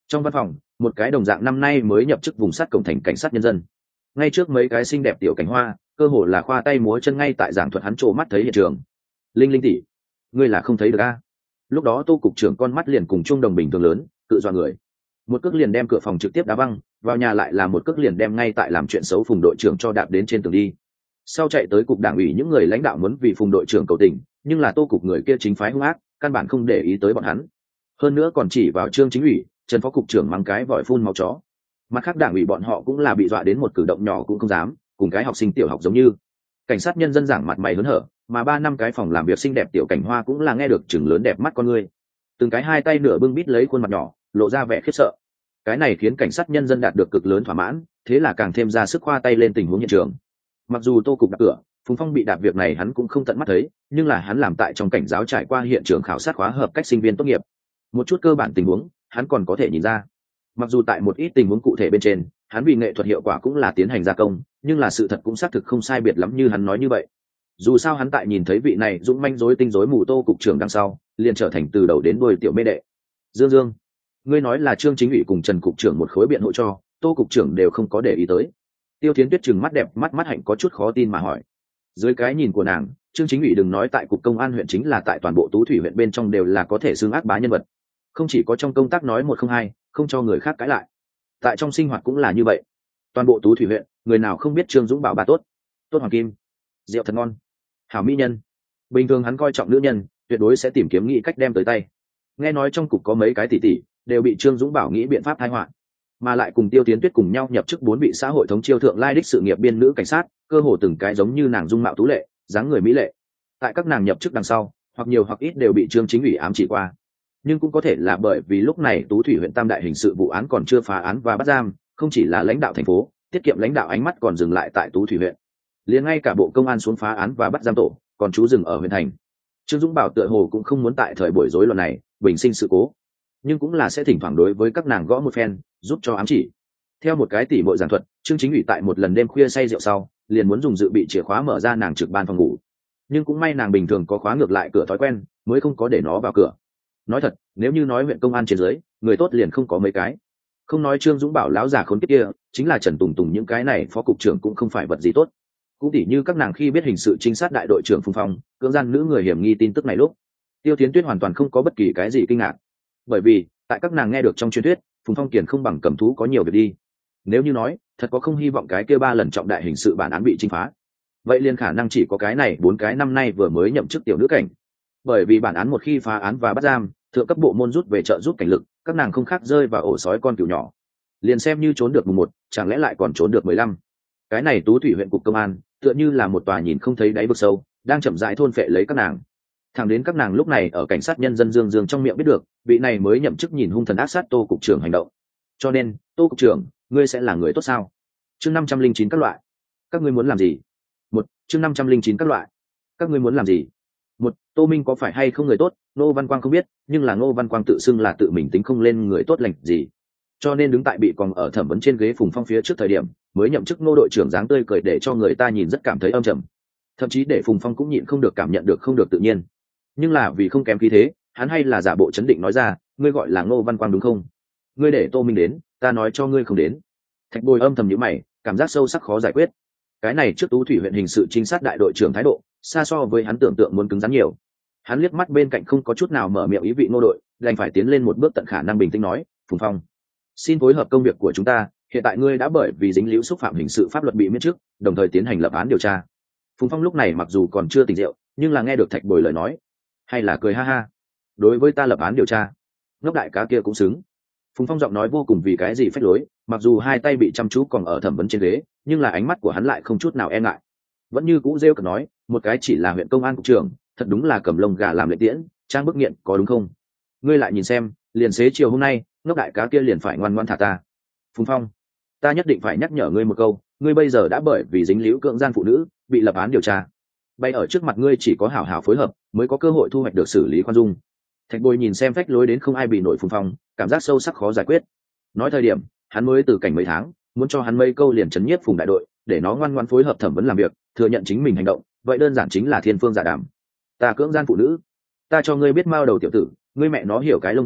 Trong văn phòng, một cái đồng dạng năm nay mới nhập chức vùng sát cổng thành cảnh sát nhân dân, ngay trước mấy cái xinh đẹp tiểu cảnh hoa, cơ hồ là khoa tay múa chân ngay tại giảng thuật hắn trố mắt thấy hiện trường. Linh Linh tỷ, ngươi là không thấy được a? Lúc đó Tô cục trưởng con mắt liền cùng trung đồng bình thường lớn, cự dọa người. Một cước liền đem cửa phòng trực tiếp đá văng, vào nhà lại là một cước liền đem ngay tại làm chuyện xấu Phùng đội trưởng cho đạp đến trên tường đi. Sau chạy tới cục đảng ủy những người lãnh đạo muốn vì Phùng đội trưởng cầu tình, nhưng là Tô cục người kia chính phái hung ác, căn bản không để ý tới bọn hắn. Hơn nữa còn chỉ vào Trương chính ủy, Trần phó cục trưởng mắng cái vòi phun máu chó. Mặt khác đảng ủy bọn họ cũng là bị dọa đến một cử động nhỏ cũng không dám, cùng cái học sinh tiểu học giống như. Cảnh sát nhân dân giảng mặt mày hớn hở, mà ba năm cái phòng làm việc xinh đẹp tiểu cảnh hoa cũng là nghe được chừng lớn đẹp mắt con người. Từng cái hai tay nửa bưng bít lấy khuôn mặt nhỏ, lộ ra vẻ khiếp sợ. Cái này khiến cảnh sát nhân dân đạt được cực lớn thỏa mãn, thế là càng thêm ra sức khoa tay lên tình huống hiện trường. Mặc dù Tô cục đạp cửa, Phùng Phong bị đạp việc này hắn cũng không tận mắt thấy, nhưng là hắn làm tại trong cảnh giáo trải qua hiện trường khảo sát khóa hợp cách sinh viên tốt nghiệp, một chút cơ bản tình huống hắn còn có thể nhìn ra. Mặc dù tại một ít tình huống cụ thể bên trên, hắn vì nghệ thuật hiệu quả cũng là tiến hành gia công, nhưng là sự thật cũng xác thực không sai biệt lắm như hắn nói như vậy. Dù sao hắn tại nhìn thấy vị này dũng manh rối tinh rối mù Tô cục trưởng đằng sau, liền trở thành từ đầu đến đuôi tiểu mê đệ. Dương Dương, ngươi nói là Trương chính ủy cùng Trần cục trưởng một khối biện hộ cho, Tô cục trưởng đều không có để ý tới. Tiêu Thiến Tuyết trừng mắt đẹp mắt mắt hạnh có chút khó tin mà hỏi. Dưới cái nhìn của nàng, Trương chính ủy đừng nói tại cục công an huyện, chính là tại toàn bộ Tú Thủy huyện bên trong đều là có thể xưng ác bá nhân vật. Không chỉ có trong công tác nói một không hai, không cho người khác cãi lại, tại trong sinh hoạt cũng là như vậy. Toàn bộ Tú Thủy huyện, người nào không biết Trương Dũng Bảo bà tốt, tốt hoàng kim, rượu thật ngon, hảo mỹ nhân. Bình thường hắn coi trọng nữ nhân, tuyệt đối sẽ tìm kiếm nghĩ cách đem tới tay. Nghe nói trong cục có mấy cái tỷ tỷ đều bị Trương Dũng Bảo nghĩ biện pháp thái họa, mà lại cùng Tiêu Tiến Tuyết cùng nhau nhập chức bốn vị xã hội thống chiêu thượng lai đích sự nghiệp biên nữ cảnh sát, cơ hồ từng cái giống như nàng dung mạo tú lệ, dáng người mỹ lệ. Tại các nàng nhập chức đằng sau, hoặc nhiều hoặc ít đều bị Trương chính ủy ám chỉ qua. Nhưng cũng có thể là bởi vì lúc này Tú Thủy huyện tam đại hình sự vụ án còn chưa phá án và bắt giam, không chỉ là lãnh đạo thành phố, tiết kiệm lãnh đạo ánh mắt còn dừng lại tại Tú Thủy huyện. Liền ngay cả bộ công an xuống phá án và bắt giam tổ, còn trú dừng ở huyện thành. Trương Dũng Bảo tựa hồ cũng không muốn tại thời buổi rối loạn này bình sinh sự cố, nhưng cũng là sẽ thỉnh thoảng đối với các nàng gõ một phen, giúp cho ám chỉ. Theo một cái tỉ mội giảng thuật, Trương chính ủy tại một lần đêm khuya say rượu sau, liền muốn dùng dự bị chìa khóa mở ra nàng trực ban phòng ngủ, nhưng cũng may nàng bình thường có khóa ngược lại cửa thói quen, mới không có để nó vào cửa. Nói thật, nếu như nói huyện công an trên dưới, người tốt liền không có mấy cái. Không nói Trương Dũng Bảo láo già khốn kiếp kia, chính là Trần Tùng Tùng những cái này phó cục trưởng cũng không phải vật gì tốt. Cũng tỉ như các nàng khi biết hình sự trinh sát đại đội trưởng Phùng Phong cưỡng gian nữ người hiểm nghi tin tức này lúc, Tiêu Thiến Tuyết hoàn toàn không có bất kỳ cái gì kinh ngạc, bởi vì tại các nàng nghe được trong truyền thuyết, Phùng Phong kiền không bằng cầm thú có nhiều việc đi. Nếu như nói thật có không hy vọng cái kia ba lần trọng đại hình sự bản án bị chinh phá, vậy liền khả năng chỉ có cái này bốn cái năm nay vừa mới nhậm chức tiểu nữ cảnh. Bởi vì bản án một khi phá án và bắt giam, thượng cấp bộ môn rút về trợ giúp cảnh lực, các nàng không khác rơi vào ổ sói con cừu nhỏ, liền xem như trốn được mùng một, chẳng lẽ lại còn trốn được mười lăm. Cái này Tú Thủy huyện cục công an tựa như là một tòa nhìn không thấy đáy vực sâu, đang chậm rãi thôn phệ lấy các nàng. Thẳng đến các nàng lúc này ở cảnh sát nhân dân Dương Dương trong miệng biết được, vị này mới nhậm chức nhìn hung thần ác sát Tô cục trưởng hành động. Cho nên, Tô cục trưởng, ngươi sẽ là người tốt sao? Chương năm trăm linh chín các loại. Các ngươi muốn làm gì? Một, chương năm trăm linh chín các loại. Các ngươi muốn làm gì? Một, Tô Minh có phải hay không người tốt, Ngô Văn Quang không biết, nhưng là Ngô Văn Quang tự xưng là tự mình tính không lên người tốt lành gì. Cho nên đứng tại bị còn ở thẩm vấn trên ghế Phùng Phong phía trước thời điểm, mới nhậm chức Ngô đội trưởng dáng tươi cười để cho người ta nhìn rất cảm thấy âm trầm. Thậm chí để Phùng Phong cũng nhịn không được cảm nhận được không được tự nhiên. Nhưng là vì không kém khí thế, hắn hay là giả bộ chấn định nói ra, ngươi gọi là Ngô Văn Quang đúng không? Ngươi để Tô Minh đến, ta nói cho ngươi không đến. Thạch Bồi âm thầm nhíu mày, cảm giác sâu sắc khó giải quyết. Cái này trước Tú Thủy huyện hình sự trinh sát đại đội trưởng thái độ, xa so với hắn tưởng tượng muốn cứng rắn nhiều. Hắn liếc mắt bên cạnh không có chút nào mở miệng ý vị Ngô đội, đành phải tiến lên một bước tận khả năng bình tĩnh nói, Phùng Phong, xin phối hợp công việc của chúng ta, hiện tại ngươi đã bởi vì dính líu xúc phạm hình sự pháp luật bị miễn chức, đồng thời tiến hành lập án điều tra. Phùng Phong lúc này mặc dù còn chưa tỉnh rượu, nhưng là nghe được Thạch Bồi lời nói, hay là cười ha ha. Đối với ta lập án điều tra, ngốc đại cá kia cũng xứng. Phùng Phong giọng nói vô cùng vì cái gì phách lối, mặc dù hai tay bị chăm chú còn ở thẩm vấn trên ghế, nhưng là ánh mắt của hắn lại không chút nào e ngại, vẫn như cũ rêu cợt nói, một cái chỉ là huyện công an cục trưởng, thật đúng là cầm lông gà làm lệ tiễn, trang bức nghiện có đúng không? Ngươi lại nhìn xem, liền xế chiều hôm nay, ngốc đại cá kia liền phải ngoan ngoãn thả ta. Phùng Phong, ta nhất định phải nhắc nhở ngươi một câu, ngươi bây giờ đã bởi vì dính líu cưỡng gian phụ nữ, bị lập án điều tra. Bay ở trước mặt ngươi chỉ có hảo hảo phối hợp, mới có cơ hội thu hoạch được xử lý khoan dung. Thạch Bồi nhìn xem phách lối đến không ai bị nổi Phùng Phong, cảm giác sâu sắc khó giải quyết. Nói thời điểm, hắn mới từ cảnh mấy tháng, muốn cho hắn mấy câu liền chấn nhiếp Phùng đại đội, để nó ngoan ngoãn phối hợp thẩm vấn làm việc, thừa nhận chính mình hành động, vậy đơn giản chính là thiên phương giả đảm. Ta cưỡng gian phụ nữ, ta cho ngươi biết mao đầu tiểu tử, ngươi mẹ nó hiểu cái lông gà,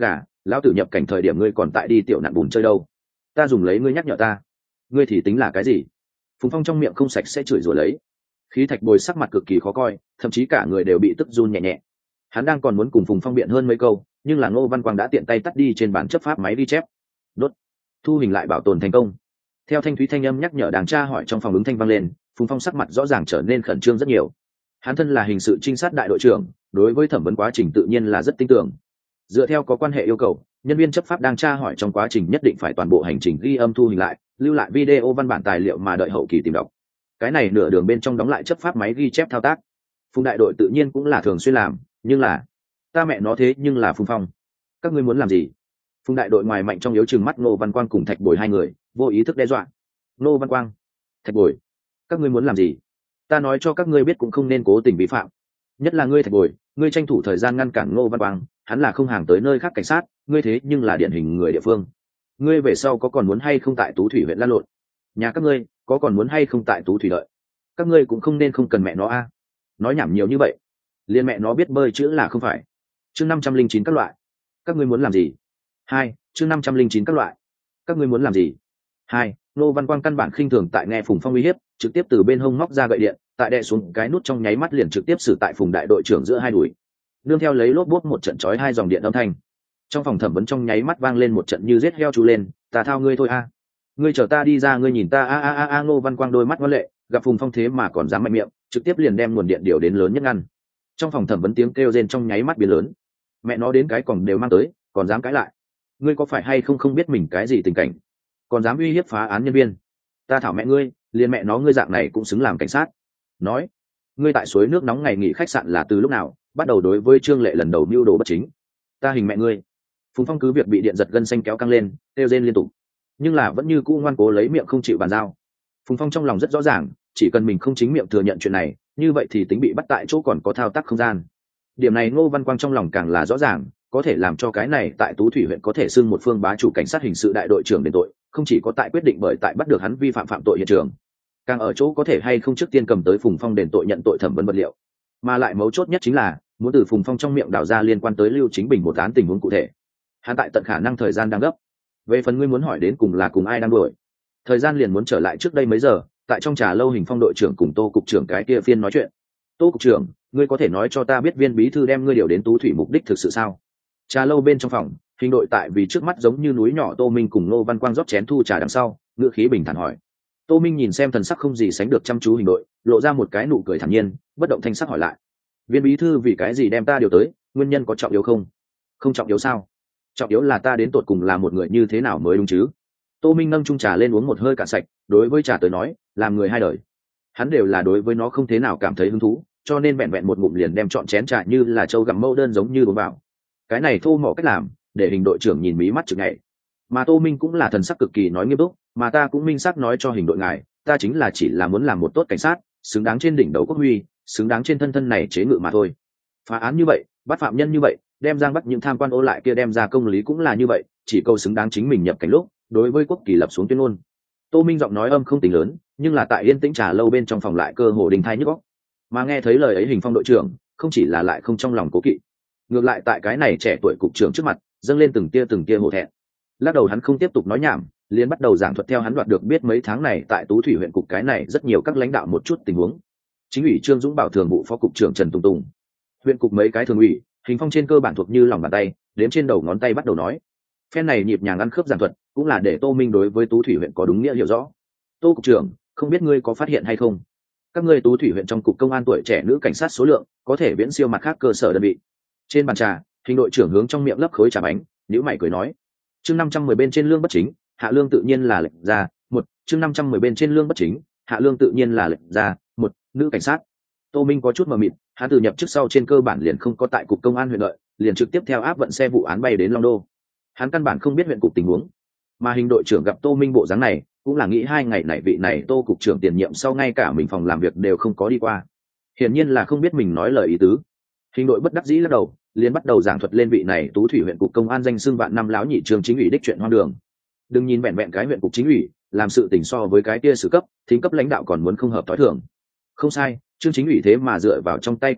lão tử nhập cảnh thời điểm ngươi còn tại đi tiểu nạn bùn chơi đâu, ta dùng lấy ngươi nhắc nhở ta, ngươi thì tính là cái gì? Phùng Phong trong miệng không sạch sẽ chửi rủa lấy. Khí Thạch Bồi sắc mặt cực kỳ khó coi, thậm chí cả người đều bị tức run nhẹ nhẹ. Hắn đang còn muốn cùng Phùng Phong biện hơn mấy câu, nhưng là Ngô Văn Quang đã tiện tay tắt đi trên bản chấp pháp máy ghi chép. Đốt. Thu hình lại bảo tồn thành công. Theo thanh thúy thanh âm nhắc nhở đàng tra hỏi trong phòng ứng thanh vang lên, Phùng Phong sắc mặt rõ ràng trở nên khẩn trương rất nhiều. Hắn thân là hình sự trinh sát đại đội trưởng, đối với thẩm vấn quá trình tự nhiên là rất tin tưởng. Dựa theo có quan hệ yêu cầu, nhân viên chấp pháp đang tra hỏi trong quá trình nhất định phải toàn bộ hành trình ghi âm thu hình lại, lưu lại video văn bản tài liệu mà đợi hậu kỳ tìm đọc. Cái này nửa đường bên trong đóng lại chấp pháp máy ghi chép thao tác. Phùng đại đội tự nhiên cũng là thường xuyên làm, nhưng là ta mẹ nó thế nhưng là Phùng Phong, các ngươi muốn làm gì? Phùng đại đội ngoài mạnh trong yếu chừng mắt Ngô Văn Quang cùng Thạch Bồi hai người, vô ý thức đe dọa. Ngô Văn Quang, Thạch Bồi, các ngươi muốn làm gì? Ta nói cho các ngươi biết cũng không nên cố tình vi phạm, nhất là ngươi Thạch Bồi, ngươi tranh thủ thời gian ngăn cản Ngô Văn Quang, hắn là không hàng tới nơi khác cảnh sát, ngươi thế nhưng là điển hình người địa phương, ngươi về sau có còn muốn hay không tại Tú Thủy huyện lăn lộn? Nhà các ngươi có còn muốn hay không tại Tú Thủy đợi? Các ngươi cũng không nên không cần mẹ nó a. Nói nhảm nhiều như vậy, liền mẹ nó biết bơi chữ là không phải. Chương năm trăm linh chín các loại, các ngươi muốn làm gì? Hai, chương năm trăm linh chín các loại, các ngươi muốn làm gì? Hai, Ngô Văn Quang căn bản khinh thường tại nghe Phùng Phong uy hiếp, trực tiếp từ bên hông móc ra gậy điện, tại đè xuống cái nút trong nháy mắt liền trực tiếp xử tại Phùng đại đội trưởng giữa hai đùi. Nương theo lấy lốp bốt một trận chói hai dòng điện âm thanh. Trong phòng thẩm vấn trong nháy mắt vang lên một trận như giết heo chú lên, ta thao ngươi thôi a, ngươi chờ ta đi ra, ngươi nhìn ta a a a a. Ngô Văn Quang đôi mắt ngoan lệ, gặp Phùng Phong thế mà còn dám mạnh miệng, trực tiếp liền đem nguồn điện điều đến lớn nhất ngăn. Trong phòng thẩm vấn tiếng kêu rên trong nháy mắt biến lớn, mẹ nó đến cái còng đều mang tới, còn dám cãi lại, ngươi có phải hay không không biết mình cái gì tình cảnh, còn dám uy hiếp phá án nhân viên, ta thảo mẹ ngươi, liền mẹ nó ngươi dạng này cũng xứng làm cảnh sát. Nói, ngươi tại suối nước nóng ngày nghỉ khách sạn là từ lúc nào bắt đầu đối với Trương Lệ lần đầu mưu đồ bất chính? Ta hình mẹ ngươi. Phùng Phong cứ việc bị điện giật gân xanh kéo căng lên, kêu rên liên tục, nhưng là vẫn như cũ ngoan cố lấy miệng không chịu bàn giao. Phùng Phong trong lòng rất rõ ràng, chỉ cần mình không chính miệng thừa nhận chuyện này, như vậy thì tính bị bắt tại chỗ còn có thao tác không gian. Điểm này Ngô Văn Quang trong lòng càng là rõ ràng, có thể làm cho cái này tại Tú Thủy huyện có thể xưng một phương bá chủ cảnh sát hình sự đại đội trưởng đền tội, không chỉ có tại quyết định bởi tại bắt được hắn vi phạm phạm tội hiện trường, càng ở chỗ có thể hay không trước tiên cầm tới Phùng Phong đền tội nhận tội thẩm vấn vật liệu, mà lại mấu chốt nhất chính là muốn từ Phùng Phong trong miệng đào ra liên quan tới Lưu Chính Bình một án tình huống cụ thể. Hắn tại tận khả năng thời gian đang gấp. Về phần ngươi muốn hỏi đến cùng là cùng ai đang đuổi, thời gian liền muốn trở lại trước đây mấy giờ, tại trong trà lâu Hình Phong đội trưởng cùng Tô cục trưởng cái kia phiên nói chuyện. Tô cục trưởng, ngươi có thể nói cho ta biết Viên bí thư đem ngươi điều đến Tú Thủy mục đích thực sự sao? Trà lâu bên trong phòng, Hình đội tại vì trước mắt giống như núi nhỏ Tô Minh cùng Ngô Văn Quang rót chén thu trà đằng sau, ngữ khí bình thản hỏi. Tô Minh nhìn xem thần sắc không gì sánh được chăm chú Hình đội, lộ ra một cái nụ cười thản nhiên, bất động thanh sắc hỏi lại. Viên bí thư vì cái gì đem ta điều tới, nguyên nhân có trọng yếu không? Không trọng yếu sao? Trọng yếu là ta đến tột cùng là một người như thế nào mới đúng chứ? Tô Minh nâng chung trà lên uống một hơi cạn sạch, đối với trà tới nói, làm người hai đời, hắn đều là đối với nó không thế nào cảm thấy hứng thú, cho nên vẹn vẹn một ngụm liền đem trọn chén trà như là trâu gặm mâu đơn giống như uống vào. Cái này thô mỏ cách làm, để Hình đội trưởng nhìn mí mắt chực nhảy. Mà Tô Minh cũng là thần sắc cực kỳ nói nghiêm túc, mà ta cũng minh xác nói cho Hình đội ngài, ta chính là chỉ là muốn làm một tốt cảnh sát, xứng đáng trên đỉnh đầu quốc huy, xứng đáng trên thân thân này chế ngự mà thôi. Phá án như vậy, bắt phạm nhân như vậy, đem giang bắt những tham quan ô lại kia đem ra công lý cũng là như vậy, chỉ câu xứng đáng chính mình nhập cảnh lúc đối với quốc kỳ lập xuống tuyên ngôn. Tô Minh giọng nói âm không tính lớn, nhưng là tại yên tĩnh trà lâu bên trong phòng lại cơ hồ đình thai nhức óc. Mà nghe thấy lời ấy Hình Phong đội trưởng không chỉ là lại không trong lòng cố kỵ, ngược lại tại cái này trẻ tuổi cục trưởng trước mặt dâng lên từng tia từng tia hổ thẹn. Lắc đầu hắn không tiếp tục nói nhảm, liền bắt đầu giảng thuật theo hắn đoạt được biết mấy tháng này tại Tú Thủy huyện cục cái này rất nhiều các lãnh đạo một chút tình huống. Chính ủy Trương Dũng Bảo thường vụ phó cục trưởng Trần Tùng Tùng, huyện cục mấy cái thường ủy, Hình Phong trên cơ bản thuộc như lòng bàn tay, đếm trên đầu ngón tay bắt đầu nói. Phen này nhịp nhàng ăn khớp giảng thuật, cũng là để Tô Minh đối với Tú Thủy huyện có đúng nghĩa hiểu rõ. Tô cục trưởng, không biết ngươi có phát hiện hay không, các ngươi Tú Thủy huyện trong cục công an tuổi trẻ nữ cảnh sát số lượng có thể viễn siêu mặt khác cơ sở đơn vị. Trên bàn trà, Hình đội trưởng hướng trong miệng lấp khối trà bánh, nhíu mày cười nói. Chương năm trăm mười bên trên lương bất chính, hạ lương tự nhiên là lệnh ra, một, chương năm trăm mười bên trên lương bất chính, hạ lương tự nhiên là lệnh ra, một, nữ cảnh sát. Tô Minh có chút mờ mịt, hắn từ nhập chức sau trên cơ bản liền không có tại cục công an huyện lợi, liền trực tiếp theo áp vận xe vụ án bay đến Long Đô. Hắn căn bản không biết huyện cục tình huống, mà Hình đội trưởng gặp Tô Minh bộ dáng này, cũng là nghĩ hai ngày này vị này Tô cục trưởng tiền nhiệm sau ngay cả mình phòng làm việc đều không có đi qua, hiển nhiên là không biết mình nói lời ý tứ. Hình đội bất đắc dĩ lắc đầu, liền bắt đầu giảng thuật lên vị này Tú Thủy huyện cục công an danh xưng vạn năm lão nhị trường chính ủy đích chuyện hoang đường. Đừng nhìn vẹn vẹn cái huyện cục chính ủy làm sự tình so với cái kia sử cấp thính cấp lãnh đạo còn muốn không hợp thói thường. Không sai, trương chính ủy thế mà dựa vào trong tay quyền lực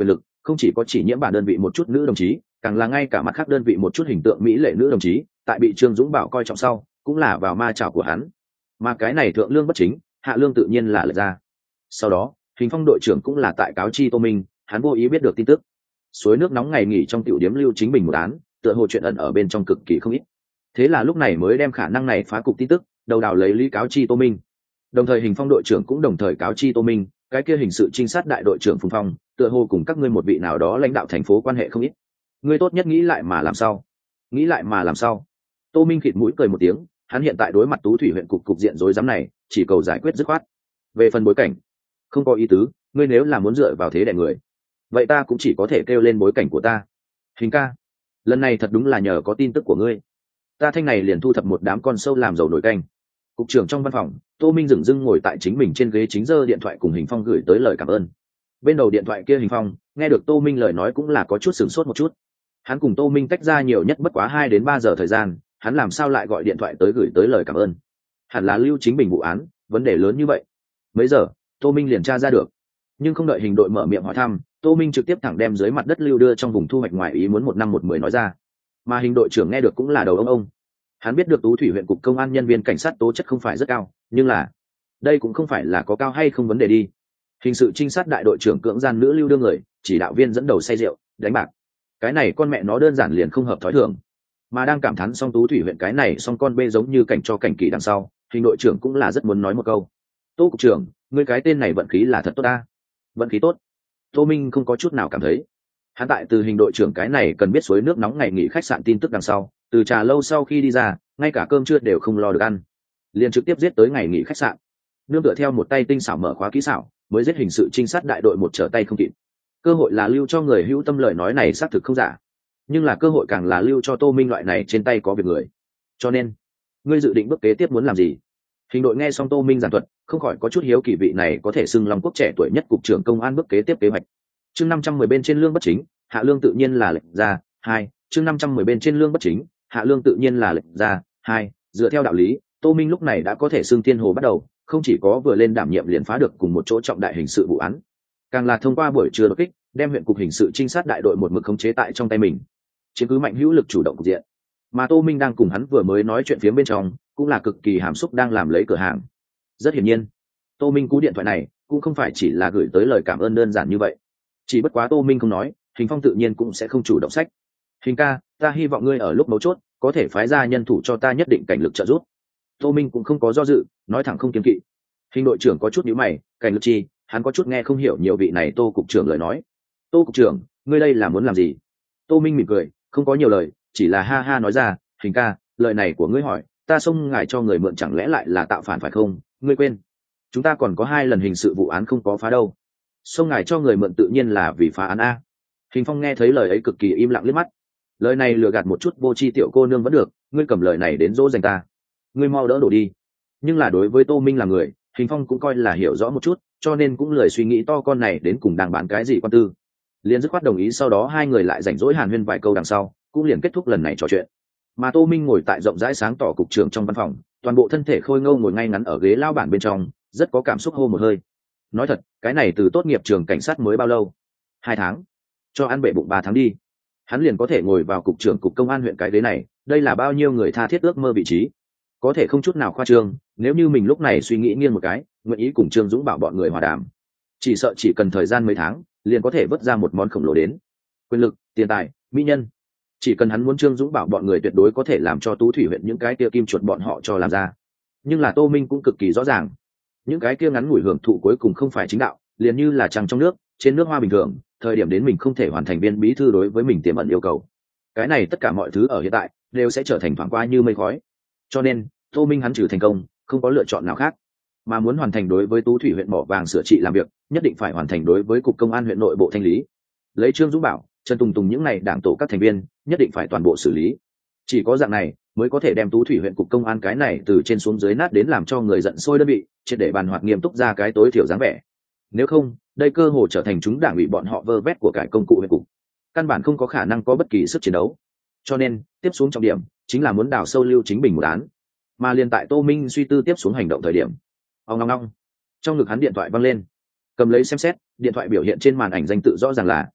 không chỉ có chỉ nhiễm bản đơn vị một chút nữ đồng chí, càng là ngay cả mặt khác đơn vị một chút hình tượng mỹ lệ nữ đồng chí tại bị Trương Dũng Bảo coi trọng sau cũng là vào ma chảo của hắn. Mà cái này thượng lương bất chính, hạ lương tự nhiên là lệch ra. Sau đó Hình Phong đội trưởng cũng là tại cáo chi Tô Minh, hắn vô ý biết được tin tức suối nước nóng ngày nghỉ trong tiểu điếm lưu chính mình một án, tựa hồ chuyện ẩn ở bên trong cực kỳ không ít. Thế là lúc này mới đem khả năng này phá cục tin tức đầu đào lấy lý cáo chi Tô Minh. Đồng thời Hình Phong đội trưởng cũng đồng thời cáo chi Tô Minh, cái kia hình sự trinh sát đại đội trưởng Phùng Phong tựa hồ cùng các ngươi một vị nào đó lãnh đạo thành phố quan hệ không ít, ngươi tốt nhất nghĩ lại mà làm sao. Nghĩ lại mà làm sao? Tô Minh khịt mũi cười một tiếng, hắn hiện tại đối mặt Tú Thủy huyện cục cục diện rối rắm này, chỉ cầu giải quyết dứt khoát. Về phần bối cảnh, không có ý tứ, ngươi nếu là muốn dựa vào thế đè người, vậy ta cũng chỉ có thể kêu lên bối cảnh của ta. Hình ca, lần này thật đúng là nhờ có tin tức của ngươi, ta thanh này liền thu thập một đám con sâu làm dầu nổi canh. Cục trưởng trong văn phòng, Tô Minh dửng dưng ngồi tại chính mình trên ghế chính giơ điện thoại cùng Hình Phong gửi tới lời cảm ơn. Bên đầu điện thoại kia Hình Phong nghe được Tô Minh lời nói cũng là có chút sửng sốt một chút. Hắn cùng Tô Minh tách ra nhiều nhất bất quá hai đến ba giờ thời gian, hắn làm sao lại gọi điện thoại tới gửi tới lời cảm ơn? Hẳn là lưu chính mình vụ án, vấn đề lớn như vậy. Mấy giờ, Tô Minh liền tra ra được. Nhưng không đợi hình đội mở miệng hỏi thăm, Tô Minh trực tiếp thẳng đem dưới mặt đất lưu đưa trong vùng thu hoạch ngoài ý muốn một năm một mười nói ra. Mà hình đội trưởng nghe được cũng là đầu ông ông. Hắn biết được Tú Thủy huyện cục công an nhân viên cảnh sát tố chất không phải rất cao, nhưng là đây cũng không phải là có cao hay không vấn đề đi. Hình sự trinh sát đại đội trưởng cưỡng gian nữ lưu đưa người, chỉ đạo viên dẫn đầu say rượu, đánh bạc. Cái này con mẹ nó đơn giản liền không hợp thói thường. Mà đang cảm thán xong Tú Thủy huyện cái này xong con bê giống như cảnh cho cảnh kỳ đằng sau, hình đội trưởng cũng là rất muốn nói một câu. Tô cục trưởng, ngươi cái tên này vận khí là thật tốt ta. Vận khí tốt? Tô Minh không có chút nào cảm thấy. Hắn tại từ hình đội trưởng cái này cần biết suối nước nóng ngày nghỉ khách sạn tin tức đằng sau, từ trà lâu sau khi đi ra, ngay cả cơm trưa đều không lo được ăn, liền trực tiếp giết tới ngày nghỉ khách sạn. Nương tựa theo một tay tinh xảo mở khóa kỹ xảo, mới giết hình sự trinh sát đại đội một trở tay không kịp. Cơ hội là lưu cho người hữu tâm, lời nói này xác thực không giả, nhưng là cơ hội càng là lưu cho Tô Minh loại này trên tay có việc người. Cho nên ngươi dự định bước kế tiếp muốn làm gì? Hình đội nghe xong Tô Minh giảng thuật, không khỏi có chút hiếu kỳ vị này có thể xưng Long Quốc trẻ tuổi nhất cục trưởng công an bước kế tiếp kế hoạch. Chương năm trăm mười bên trên lương bất chính, hạ lương tự nhiên là lệnh ra. Hai, chương năm trăm mười bên trên lương bất chính, hạ lương tự nhiên là lệnh ra. Hai, dựa theo đạo lý, Tô Minh lúc này đã có thể xưng thiên hồ bắt đầu, không chỉ có vừa lên đảm nhiệm liền phá được cùng một chỗ trọng đại hình sự vụ án, càng là thông qua buổi trưa đột kích, đem huyện cục hình sự trinh sát đại đội một mực khống chế tại trong tay mình, chiếm cứ mạnh hữu lực chủ động cục diện. Mà Tô Minh đang cùng hắn vừa mới nói chuyện phía bên trong, cũng là cực kỳ hàm xúc đang làm lấy cửa hàng. Rất hiển nhiên, Tô Minh cú điện thoại này cũng không phải chỉ là gửi tới lời cảm ơn đơn giản như vậy. Chỉ bất quá Tô Minh không nói, Hình Phong tự nhiên cũng sẽ không chủ động sách. Hình ca, ta hy vọng ngươi ở lúc mấu chốt có thể phái ra nhân thủ cho ta nhất định cảnh lực trợ giúp. Tô Minh cũng không có do dự, nói thẳng không kiêng kỵ. Hình đội trưởng có chút nhíu mày, cảnh lực chi? Hắn có chút nghe không hiểu nhiều vị này Tô cục trưởng lời nói. Tô cục trưởng, ngươi đây là muốn làm gì? Tô Minh mỉm cười, không có nhiều lời, chỉ là ha ha nói ra, Hình ca, lời này của ngươi hỏi, ta xông ngài cho người mượn chẳng lẽ lại là tạo phản phải không? Ngươi quên, chúng ta còn có hai lần hình sự vụ án không có phá đâu. Xông ngài cho người mượn tự nhiên là vì phá án a. Hình Phong nghe thấy lời ấy cực kỳ im lặng liếc mắt. Lời này lừa gạt một chút vô tri tiểu cô nương vẫn được, ngươi cầm lời này đến dỗ dành ta, ngươi mau đỡ đổ đi. Nhưng là đối với Tô Minh là người, Hình Phong cũng coi là hiểu rõ một chút, cho nên cũng lười suy nghĩ to con này đến cùng đang bán cái gì quan tư, liền dứt khoát đồng ý. Sau đó hai người lại rảnh rỗi hàn huyên vài câu đằng sau, cũng liền kết thúc lần này trò chuyện. Mà Tô Minh ngồi tại rộng rãi sáng tỏ cục trưởng trong văn phòng, toàn bộ thân thể khôi ngô ngồi ngay ngắn ở ghế lao bản bên trong, rất có cảm xúc hô một hơi. Nói thật, cái này từ tốt nghiệp trường cảnh sát mới bao lâu? Hai tháng, cho ăn bệ bụng ba tháng đi, hắn liền có thể ngồi vào cục trưởng cục công an huyện cái ghế này. Đây là bao nhiêu người tha thiết ước mơ vị trí, có thể không chút nào khoa trương. Nếu như mình lúc này suy nghĩ nghiêng một cái, nguyện ý cùng Trương Dũng Bảo bọn người hòa đàm, chỉ sợ chỉ cần thời gian mấy tháng liền có thể vớt ra một món khổng lồ đến. Quyền lực, tiền tài, mỹ nhân, chỉ cần hắn muốn, Trương Dũng Bảo bọn người tuyệt đối có thể làm cho Tú Thủy huyện những cái kia kim chuột bọn họ cho làm ra. Nhưng là Tô Minh cũng cực kỳ rõ ràng, những cái kia ngắn ngủi hưởng thụ cuối cùng không phải chính đạo, liền như là trăng trong nước, trên nước hoa bình thường, thời điểm đến mình không thể hoàn thành viên bí thư đối với mình tiềm ẩn yêu cầu, cái này tất cả mọi thứ ở hiện tại đều sẽ trở thành thoảng qua như mây khói. Cho nên Tô Minh hắn trừ thành công, không có lựa chọn nào khác, mà muốn hoàn thành đối với Tú Thủy huyện bỏ vàng sửa trị làm việc, nhất định phải hoàn thành đối với cục công an huyện nội bộ thanh lý. Lấy Trương Dũng Bảo, Trần Tùng Tùng những này đảng tổ các thành viên nhất định phải toàn bộ xử lý. Chỉ có dạng này mới có thể đem Tú Thủy huyện cục công an cái này từ trên xuống dưới nát đến làm cho người giận sôi đơn vị, triệt để bàn hoạt nghiêm túc ra cái tối thiểu dáng vẻ. Nếu không, đây cơ hồ trở thành chúng đảng ủy bọn họ vơ vét của cải công cụ huyện cục, căn bản không có khả năng có bất kỳ sức chiến đấu. Cho nên tiếp xuống trọng điểm chính là muốn đào sâu lưu chính mình một án. Mà liền tại Tô Minh suy tư tiếp xuống hành động thời điểm, ong ong ong, trong ngực hắn điện thoại văng lên. Cầm lấy xem xét, điện thoại biểu hiện trên màn ảnh danh tự rõ ràng là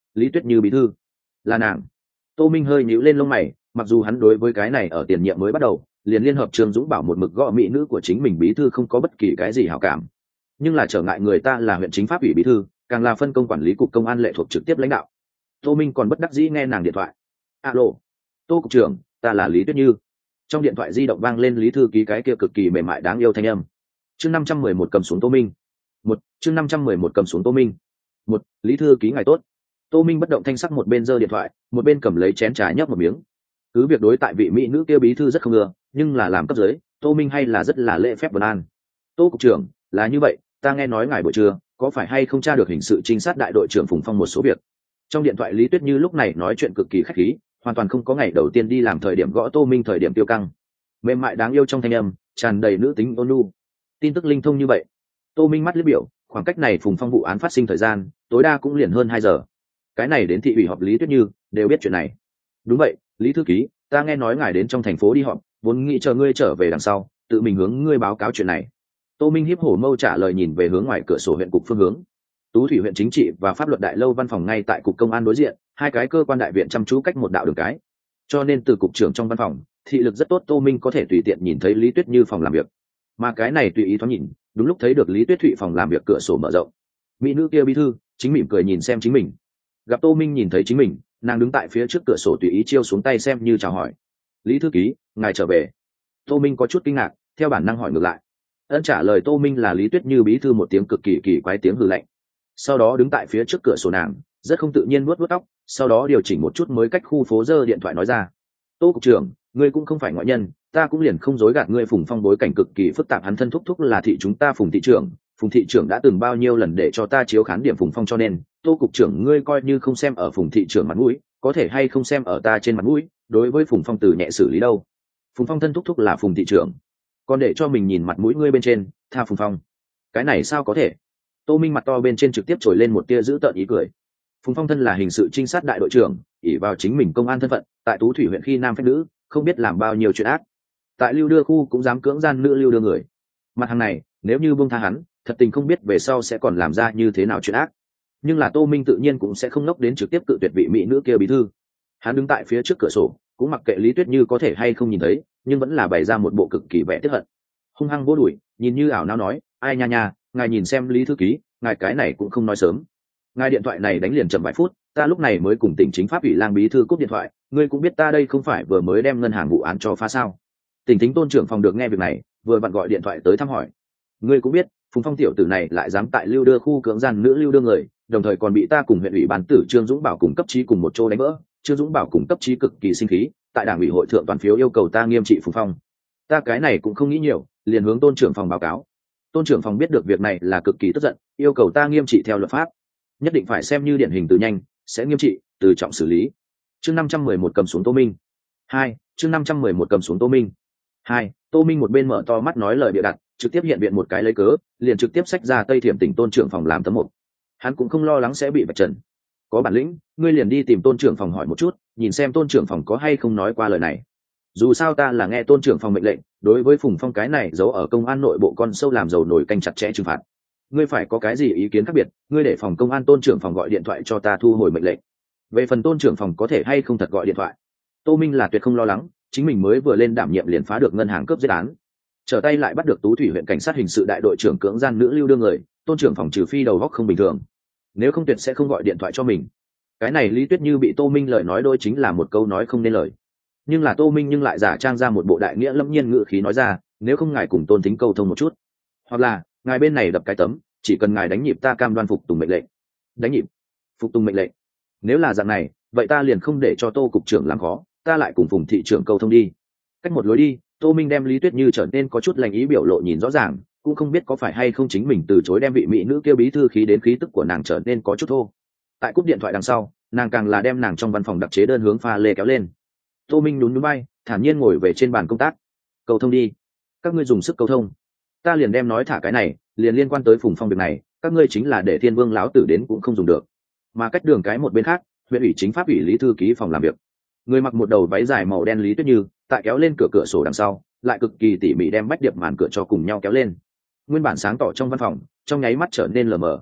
lý tuyết như bí thư là nàng. Tô Minh hơi nhíu lên lông mày, mặc dù hắn đối với cái này ở tiền nhiệm mới bắt đầu liền liên hợp Trương Dũng Bảo một mực gõ mỹ nữ của chính mình bí thư không có bất kỳ cái gì hảo cảm, nhưng là trở ngại người ta là huyện chính pháp ủy bí thư, càng là phân công quản lý cục công an lệ thuộc trực tiếp lãnh đạo. Tô Minh còn bất đắc dĩ nghe nàng điện thoại. Alo, Tô cục trưởng, ta là Lý Tuyết Như. Trong điện thoại di động vang lên lý thư ký cái kia cực kỳ mềm mại đáng yêu thanh âm. Chương năm trăm mười một cầm xuống Tô Minh. Một, chương năm trăm mười một cầm xuống Tô Minh. Một, Lý thư ký ngài tốt. Tô Minh bất động thanh sắc một bên giơ điện thoại, một bên cầm lấy chén trà nhấp một miếng. Cứ việc đối tại vị mỹ nữ kia bí thư rất không ưa, nhưng là làm cấp dưới, Tô Minh hay là rất là lễ phép vân an. Tô cục trưởng, là như vậy, ta nghe nói ngài buổi trưa có phải hay không tra được hình sự trinh sát đại đội trưởng Phùng Phong một số việc. Trong điện thoại Lý Tuyết Như lúc này nói chuyện cực kỳ khách khí, hoàn toàn không có ngày đầu tiên đi làm thời điểm gõ Tô Minh thời điểm tiêu căng. Mềm mại đáng yêu trong thanh âm, tràn đầy nữ tính ôn nhu. Tin tức linh thông như vậy. Tô Minh mắt liếc biểu, khoảng cách này Phùng Phong vụ án phát sinh thời gian, tối đa cũng liền hơn hai giờ. Cái này đến thị ủy họp Lý Tuyết Như đều biết chuyện này. Đúng vậy, Lý thư ký, ta nghe nói ngài đến trong thành phố đi họp, vốn nghĩ chờ ngươi trở về đằng sau, tự mình hướng ngươi báo cáo chuyện này. Tô Minh hiếp hổ mâu trả lời nhìn về hướng ngoài cửa sổ huyện cục phương hướng. Tú Thủy huyện chính trị và pháp luật đại lâu văn phòng ngay tại cục công an đối diện, hai cái cơ quan đại viện chăm chú cách một đạo đường cái. Cho nên từ cục trưởng trong văn phòng, thị lực rất tốt, Tô Minh có thể tùy tiện nhìn thấy Lý Tuyết Như phòng làm việc. Mà cái này tùy ý thoáng nhìn, đúng lúc thấy được Lý Tuyết Thụy phòng làm việc cửa sổ mở rộng. Mỹ nữ kia bí thư chính mỉm cười nhìn xem chính mình. Gặp Tô Minh nhìn thấy chính mình, nàng đứng tại phía trước cửa sổ tùy ý chiêu xuống tay xem như chào hỏi. Lý thư ký, ngài trở về. Tô Minh có chút kinh ngạc, theo bản năng hỏi ngược lại. Ân trả lời Tô Minh là Lý Tuyết Như bí thư một tiếng cực kỳ kỳ quái tiếng hừ lạnh. Sau đó đứng tại phía trước cửa sổ nàng, rất không tự nhiên vuốt vuốt tóc, sau đó điều chỉnh một chút mới cách khu phố giơ điện thoại nói ra. Tô cục trưởng, ngươi cũng không phải ngoại nhân, ta cũng liền không dối gạt ngươi, Phùng Phong bối cảnh cực kỳ phức tạp, hắn thân thúc thúc là thị chúng ta Phùng thị trưởng, Phùng thị trưởng đã từng bao nhiêu lần để cho ta chiếu khán điểm Phùng Phong, cho nên Tô cục trưởng ngươi coi như không xem ở Phùng thị trưởng mặt mũi, có thể hay không xem ở ta trên mặt mũi, đối với Phùng Phong từ nhẹ xử lý đâu. Phùng Phong thân thúc thúc là Phùng thị trưởng, còn để cho mình nhìn mặt mũi ngươi bên trên tha Phùng Phong, cái này sao có thể. Tô Minh mặt to bên trên trực tiếp trồi lên một tia dữ tợn ý cười. Phùng Phong thân là hình sự trinh sát đại đội trưởng, ỷ vào chính mình công an thân phận, tại Tú Thủy huyện khi nam phách nữ, không biết làm bao nhiêu chuyện ác. Tại Lưu Đưa khu cũng dám cưỡng gian nữ Lưu Đưa người. Mặt hàng này, nếu như buông tha hắn, thật tình không biết về sau sẽ còn làm ra như thế nào chuyện ác. Nhưng là Tô Minh tự nhiên cũng sẽ không ngốc đến trực tiếp cự tuyệt vị mỹ nữ kia bí thư. Hắn đứng tại phía trước cửa sổ, cũng mặc kệ Lý Tuyết Như có thể hay không nhìn thấy, nhưng vẫn là bày ra một bộ cực kỳ vẻ tức hận. Hung hăng vỗ đùi, nhìn như ảo não nói, ai nha nha, ngài nhìn xem Lý thư ký, ngài cái này cũng không nói sớm. Ngài điện thoại này đánh liền chậm vài phút, ta lúc này mới cùng tỉnh chính pháp ủy lang bí thư cúp điện thoại, ngươi cũng biết ta đây không phải vừa mới đem ngân hàng vụ án cho phá sao. Tỉnh thính tôn trưởng phòng được nghe việc này, vừa vặn gọi điện thoại tới thăm hỏi. Ngươi cũng biết, Phùng Phong tiểu tử này lại dám tại Lưu Đưa khu cưỡng gian nữ Lưu Đưa người, đồng thời còn bị ta cùng huyện ủy ban tử Trương Dũng Bảo cùng cấp trí cùng một chỗ đánh vỡ. Trương Dũng Bảo cùng cấp trí cực kỳ sinh khí, tại đảng ủy hội thượng toàn phiếu yêu cầu ta nghiêm trị Phùng Phong. Ta cái này cũng không nghĩ nhiều, liền hướng tôn trưởng phòng báo cáo. Tôn trưởng phòng biết được việc này là cực kỳ tức giận, yêu cầu ta nghiêm trị theo luật pháp, nhất định phải xem như điển hình từ nhanh, sẽ nghiêm trị từ trọng xử lý. Chương năm trăm mười một cầm xuống Tô Minh. Hai, chương năm trăm mười một cầm xuống Tô Minh. Hai, Tô Minh một bên mở to mắt nói lời bịa đặt, trực tiếp hiện viện một cái lấy cớ, liền trực tiếp xách ra Tây Thiểm tỉnh tôn trưởng phòng làm tấm mục. Hắn cũng không lo lắng sẽ bị vạch trần. Có bản lĩnh, ngươi liền đi tìm tôn trưởng phòng hỏi một chút, nhìn xem tôn trưởng phòng có hay không nói qua lời này. Dù sao ta là nghe tôn trưởng phòng mệnh lệnh, đối với Phùng Phong cái này giấu ở công an nội bộ con sâu làm dầu nổi canh chặt chẽ trừng phạt. Ngươi phải có cái gì ý kiến khác biệt, ngươi để phòng công an tôn trưởng phòng gọi điện thoại cho ta thu hồi mệnh lệnh. Về phần tôn trưởng phòng có thể hay không thật gọi điện thoại, Tô Minh là tuyệt không lo lắng, chính mình mới vừa lên đảm nhiệm liền phá được ngân hàng cướp giết án, trở tay lại bắt được Tú Thủy huyện cảnh sát hình sự đại đội trưởng cưỡng gian nữ Lưu Đưa người, tôn trưởng phòng trừ phi đầu góc không bình thường, nếu không tuyệt sẽ không gọi điện thoại cho mình. Cái này Lý Tuyết Như bị Tô Minh lời nói đôi chính là một câu nói không nên lời, nhưng là Tô Minh nhưng lại giả trang ra một bộ đại nghĩa lâm nhiên ngữ khí nói ra, nếu không ngài cùng tôn tính câu thông một chút, hoặc là ngài bên này đập cái tấm, chỉ cần ngài đánh nhịp ta cam đoan phục tùng mệnh lệnh. Đánh nhịp, phục tùng mệnh lệnh. Nếu là dạng này, vậy ta liền không để cho Tô cục trưởng làm khó, ta lại cùng Phùng thị trưởng câu thông đi. Cách một lối đi, Tô Minh đem Lý Tuyết Như trở nên có chút lành ý biểu lộ nhìn rõ ràng, cũng không biết có phải hay không chính mình từ chối đem vị mỹ nữ kêu bí thư khí đến khí tức của nàng trở nên có chút thô. Tại cúp điện thoại đằng sau, nàng càng là đem nàng trong văn phòng đặc chế đơn hướng pha lê kéo lên. Tô Minh nhún nhún bay, thản nhiên ngồi về trên bàn công tác. Câu thông đi, các ngươi dùng sức câu thông, ta liền đem nói thả cái này, liền liên quan tới Phùng Phong việc này, các ngươi chính là để Thiên Vương lão tử đến cũng không dùng được. Mà cách đường cái một bên khác, huyện ủy chính pháp ủy lý thư ký phòng làm việc, người mặc một đầu váy dài màu đen Lý Tuyết Như, tại kéo lên cửa cửa sổ đằng sau, lại cực kỳ tỉ mỉ đem bách điệp màn cửa cho cùng nhau kéo lên. Nguyên bản sáng tỏ trong văn phòng, trong nháy mắt trở nên lờ mờ.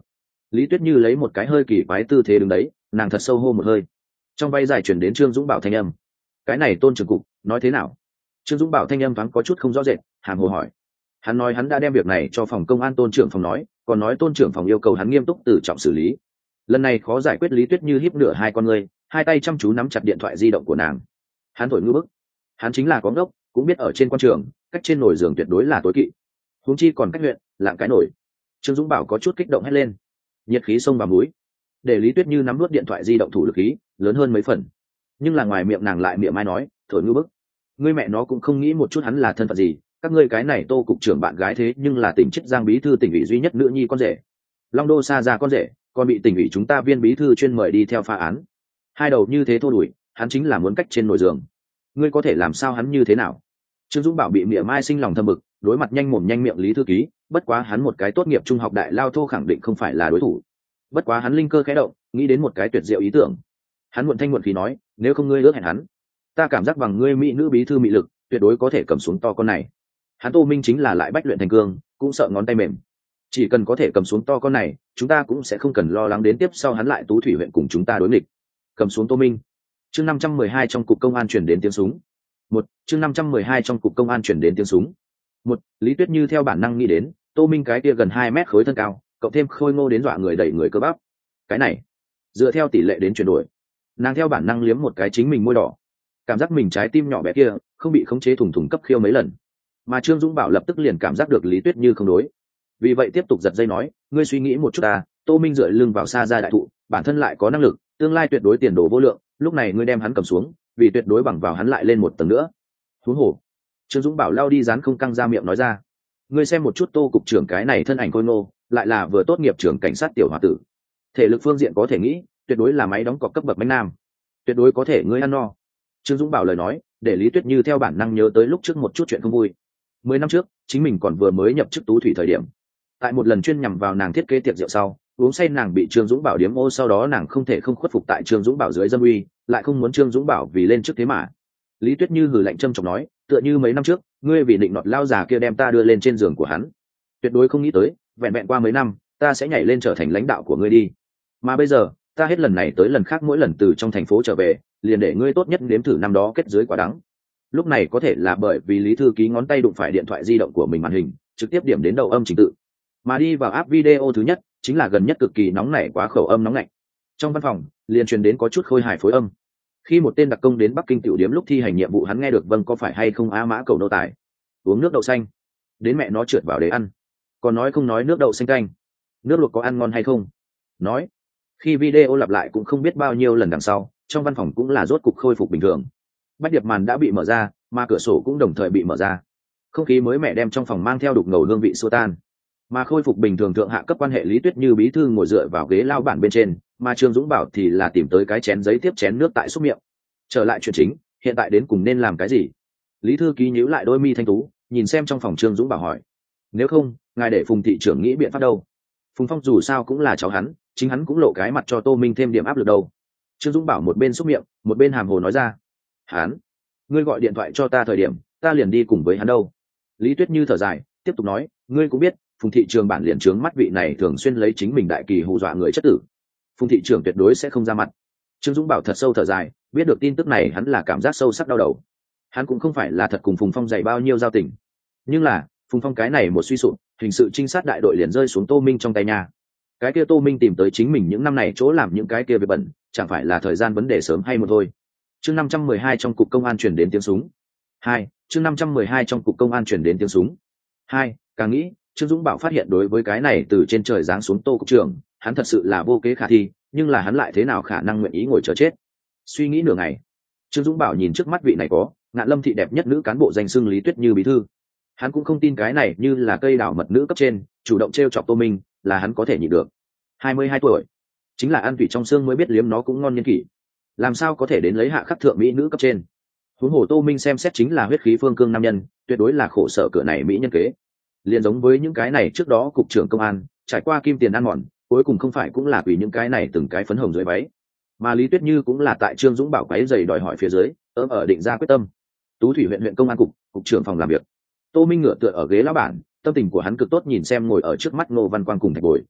Lý Tuyết Như lấy một cái hơi kỳ quái tư thế đứng đấy, nàng thật sâu hô một hơi, trong vai dài chuyển đến Trương Dũng Bảo thanh âm. Cái này Tôn trưởng cục nói thế nào? Trương Dũng Bảo thanh âm thoáng có chút không rõ rệt, hàm hồ hỏi. Hắn nói hắn đã đem việc này cho phòng công an Tôn trưởng phòng nói, còn nói Tôn trưởng phòng yêu cầu hắn nghiêm túc tự trọng xử lý. Lần này khó giải quyết. Lý Tuyết Như híp nửa hai con ngươi, hai tay chăm chú nắm chặt điện thoại di động của nàng. Hắn thổi ngư bức, hắn chính là có ngốc, cũng biết ở trên quan trường, cách trên nồi giường tuyệt đối là tối kỵ, huống chi còn cách huyện lạng cái nổi. Trương Dũng Bảo có chút kích động hét lên, nhiệt khí xông vào mũi, để Lý Tuyết Như nắm nuốt điện thoại di động thủ lực khí lớn hơn mấy phần, nhưng là ngoài miệng nàng lại miệng mai nói thổi ngư bức. Ngươi mẹ nó cũng không nghĩ một chút hắn là thân phận gì, các ngươi cái này Tô cục trưởng bạn gái thế nhưng là tỉnh chức Giang bí thư tỉnh ủy duy nhất nữ nhi con rể, Long Đô xa ra con rể, còn bị tỉnh ủy chúng ta viên bí thư chuyên mời đi theo phá án. Hai đầu như thế thô đuổi, hắn chính là muốn cách trên nồi giường. Ngươi có thể làm sao hắn như thế nào? Trương Dũng Bảo bị miệng mai sinh lòng thâm bực, đối mặt nhanh mồm nhanh miệng Lý thư ký, bất quá hắn một cái tốt nghiệp trung học đại lao thô khẳng định không phải là đối thủ. Bất quá hắn linh cơ khẽ động, nghĩ đến một cái tuyệt diệu ý tưởng. Hắn muộn thanh muộn khí nói, nếu không ngươi ước hẹn hắn, ta cảm giác bằng ngươi mỹ nữ bí thư mị lực, tuyệt đối có thể cầm xuống to con này. Hắn Tô Minh chính là lại bách luyện thành cương, cũng sợ ngón tay mềm. Chỉ cần có thể cầm xuống to con này, chúng ta cũng sẽ không cần lo lắng đến tiếp sau hắn lại tú thủy huyện cùng chúng ta đối nghịch. Cầm xuống Tô Minh. Chương năm trăm mười hai trong cục công an chuyển đến tiếng súng. Một, chương năm trăm mười hai trong cục công an chuyển đến tiếng súng. Một, Lý Tuyết Như theo bản năng nghĩ đến, Tô Minh cái kia gần hai mét khối thân cao, cộng thêm khôi ngô đến dọa người đẩy người cơ bắp. Cái này, dựa theo tỷ lệ đến chuyển đổi, nàng theo bản năng liếm một cái chính mình môi đỏ, cảm giác mình trái tim nhỏ bé kia không bị khống chế thủng thủng cấp khiêu mấy lần. Mà Trương Dũng Bảo lập tức liền cảm giác được Lý Tuyết Như không đối, vì vậy tiếp tục giật dây nói, ngươi suy nghĩ một chút ta, Tô Minh dựa lưng vào xa ra đại thụ, bản thân lại có năng lực, tương lai tuyệt đối tiền đồ vô lượng, lúc này ngươi đem hắn cầm xuống, vì tuyệt đối bằng vào hắn lại lên một tầng nữa. Huống hồ, Trương Dũng Bảo lao đi dán không căng ra miệng nói ra, ngươi xem một chút Tô cục trưởng cái này thân ảnh khôi ngô, lại là vừa tốt nghiệp trưởng cảnh sát tiểu hòa tử, thể lực phương diện có thể nghĩ, tuyệt đối là máy đóng cọc cấp bậc bánh nam, tuyệt đối có thể ngươi ăn no. Trương Dũng Bảo lời nói, để Lý Tuyết Như theo bản năng nhớ tới lúc trước một chút chuyện không vui. Mười năm trước, chính mình còn vừa mới nhập chức tú thủy thời điểm, tại một lần chuyên nhằm vào nàng thiết kế tiệc rượu sau, uống say nàng bị Trương Dũng Bảo điếm ô, sau đó nàng không thể không khuất phục tại Trương Dũng Bảo dưới dâm uy, lại không muốn Trương Dũng Bảo vì lên trước thế mà. Lý Tuyết Như hừ lạnh châm chọc nói, tựa như mấy năm trước, ngươi vì định nọt lao già kia đem ta đưa lên trên giường của hắn, tuyệt đối không nghĩ tới, vẹn vẹn qua mấy năm, ta sẽ nhảy lên trở thành lãnh đạo của ngươi đi. Mà bây giờ, ta hết lần này tới lần khác mỗi lần từ trong thành phố trở về, liền để ngươi tốt nhất nếm thử năm đó kết dưới quả đắng. Lúc này có thể là bởi vì Lý thư ký ngón tay đụng phải điện thoại di động của mình màn hình, trực tiếp điểm đến đầu âm trình tự, mà đi vào app video thứ nhất chính là gần nhất cực kỳ nóng nảy quá khẩu âm nóng lạnh. Trong văn phòng liền truyền đến có chút khôi hài phối âm. Khi một tên đặc công đến Bắc Kinh tiểu điếm lúc thi hành nhiệm vụ, hắn nghe được vâng có phải hay không a mã cầu nô tài, uống nước đậu xanh, đến mẹ nó trượt vào để ăn, còn nói không nói nước đậu xanh canh, nước luộc có ăn ngon hay không, nói. Khi video lặp lại cũng không biết bao nhiêu lần đằng sau, trong văn phòng cũng là rốt cục khôi phục bình thường. Bách điệp màn đã bị mở ra, mà cửa sổ cũng đồng thời bị mở ra, không khí mới mẻ đem trong phòng mang theo đục ngầu hương vị xua tan. Mà khôi phục bình thường thượng hạ cấp quan hệ Lý Tuyết Như bí thư ngồi dựa vào ghế lao bản bên trên, mà Trương Dũng Bảo thì là tìm tới cái chén giấy tiếp chén nước tại xúc miệng. Trở lại chuyện chính, hiện tại đến cùng nên làm cái gì? Lý thư ký nhíu lại đôi mi thanh tú, nhìn xem trong phòng Trương Dũng Bảo hỏi, nếu không ngài để Phùng thị trưởng nghĩ biện pháp đâu? Phùng Phong dù sao cũng là cháu hắn, chính hắn cũng lộ cái mặt cho Tô Minh thêm điểm áp lực đâu. Trương Dũng Bảo một bên xúc miệng, một bên hàm hồ nói ra, hắn, ngươi gọi điện thoại cho ta thời điểm, ta liền đi cùng với hắn đâu. Lý Tuyết Như thở dài, tiếp tục nói, ngươi cũng biết, Phùng thị trường bản liền trướng mắt vị này thường xuyên lấy chính mình đại kỳ hù dọa người chất tử, Phùng thị trưởng tuyệt đối sẽ không ra mặt. Trương Dũng Bảo thật sâu thở dài, biết được tin tức này hắn là cảm giác sâu sắc đau đầu. Hắn cũng không phải là thật cùng Phùng Phong dạy bao nhiêu giao tình, nhưng là Phùng Phong cái này một suy sụp, hình sự trinh sát đại đội liền rơi xuống Tô Minh trong tay nhà. Cái kia Tô Minh tìm tới chính mình những năm này chỗ làm những cái kia việc bẩn, chẳng phải là thời gian vấn đề sớm hay muộn thôi. Chương năm trăm mười hai trong cục công an truyền đến tiếng súng. Hai, chương năm trăm mười hai trong cục công an truyền đến tiếng súng. Hai, càng nghĩ, Trương Dũng Bảo phát hiện đối với cái này từ trên trời giáng xuống Tô cục trưởng, hắn thật sự là vô kế khả thi, nhưng là hắn lại thế nào khả năng nguyện ý ngồi chờ chết. Suy nghĩ nửa ngày, Trương Dũng Bảo nhìn trước mắt vị này có Ngạn Lâm thị đẹp nhất nữ cán bộ danh xưng Lý Tuyết Như bí thư. Hắn cũng không tin cái này như là cây đảo mật nữ cấp trên, chủ động trêu chọc Tô Minh, là hắn có thể nhịn được. hai mươi hai tuổi, chính là ăn thủy trong xương mới biết liếm nó cũng ngon nhân kỷ. Làm sao có thể đến lấy hạ khắc thượng mỹ nữ cấp trên? Huống hồ Tô Minh xem xét chính là huyết khí phương cương nam nhân, tuyệt đối là khổ sở cửa này mỹ nhân kế. Liền giống với những cái này trước đó cục trưởng công an trải qua kim tiền ăn mòn, cuối cùng không phải cũng là vì những cái này từng cái phấn hồng dưới váy. Mà Lý Tuyết Như cũng là tại Trương Dũng Bảo quấy giày đòi hỏi phía dưới, ớm ở định ra quyết tâm. Tú Thủy huyện huyện công an cục, cục trưởng phòng làm việc. Tô Minh ngửa tựa ở ghế lão bản, tâm tình của hắn cực tốt, nhìn xem ngồi ở trước mắt Ngô Văn Quang cùng Thạch Bồi.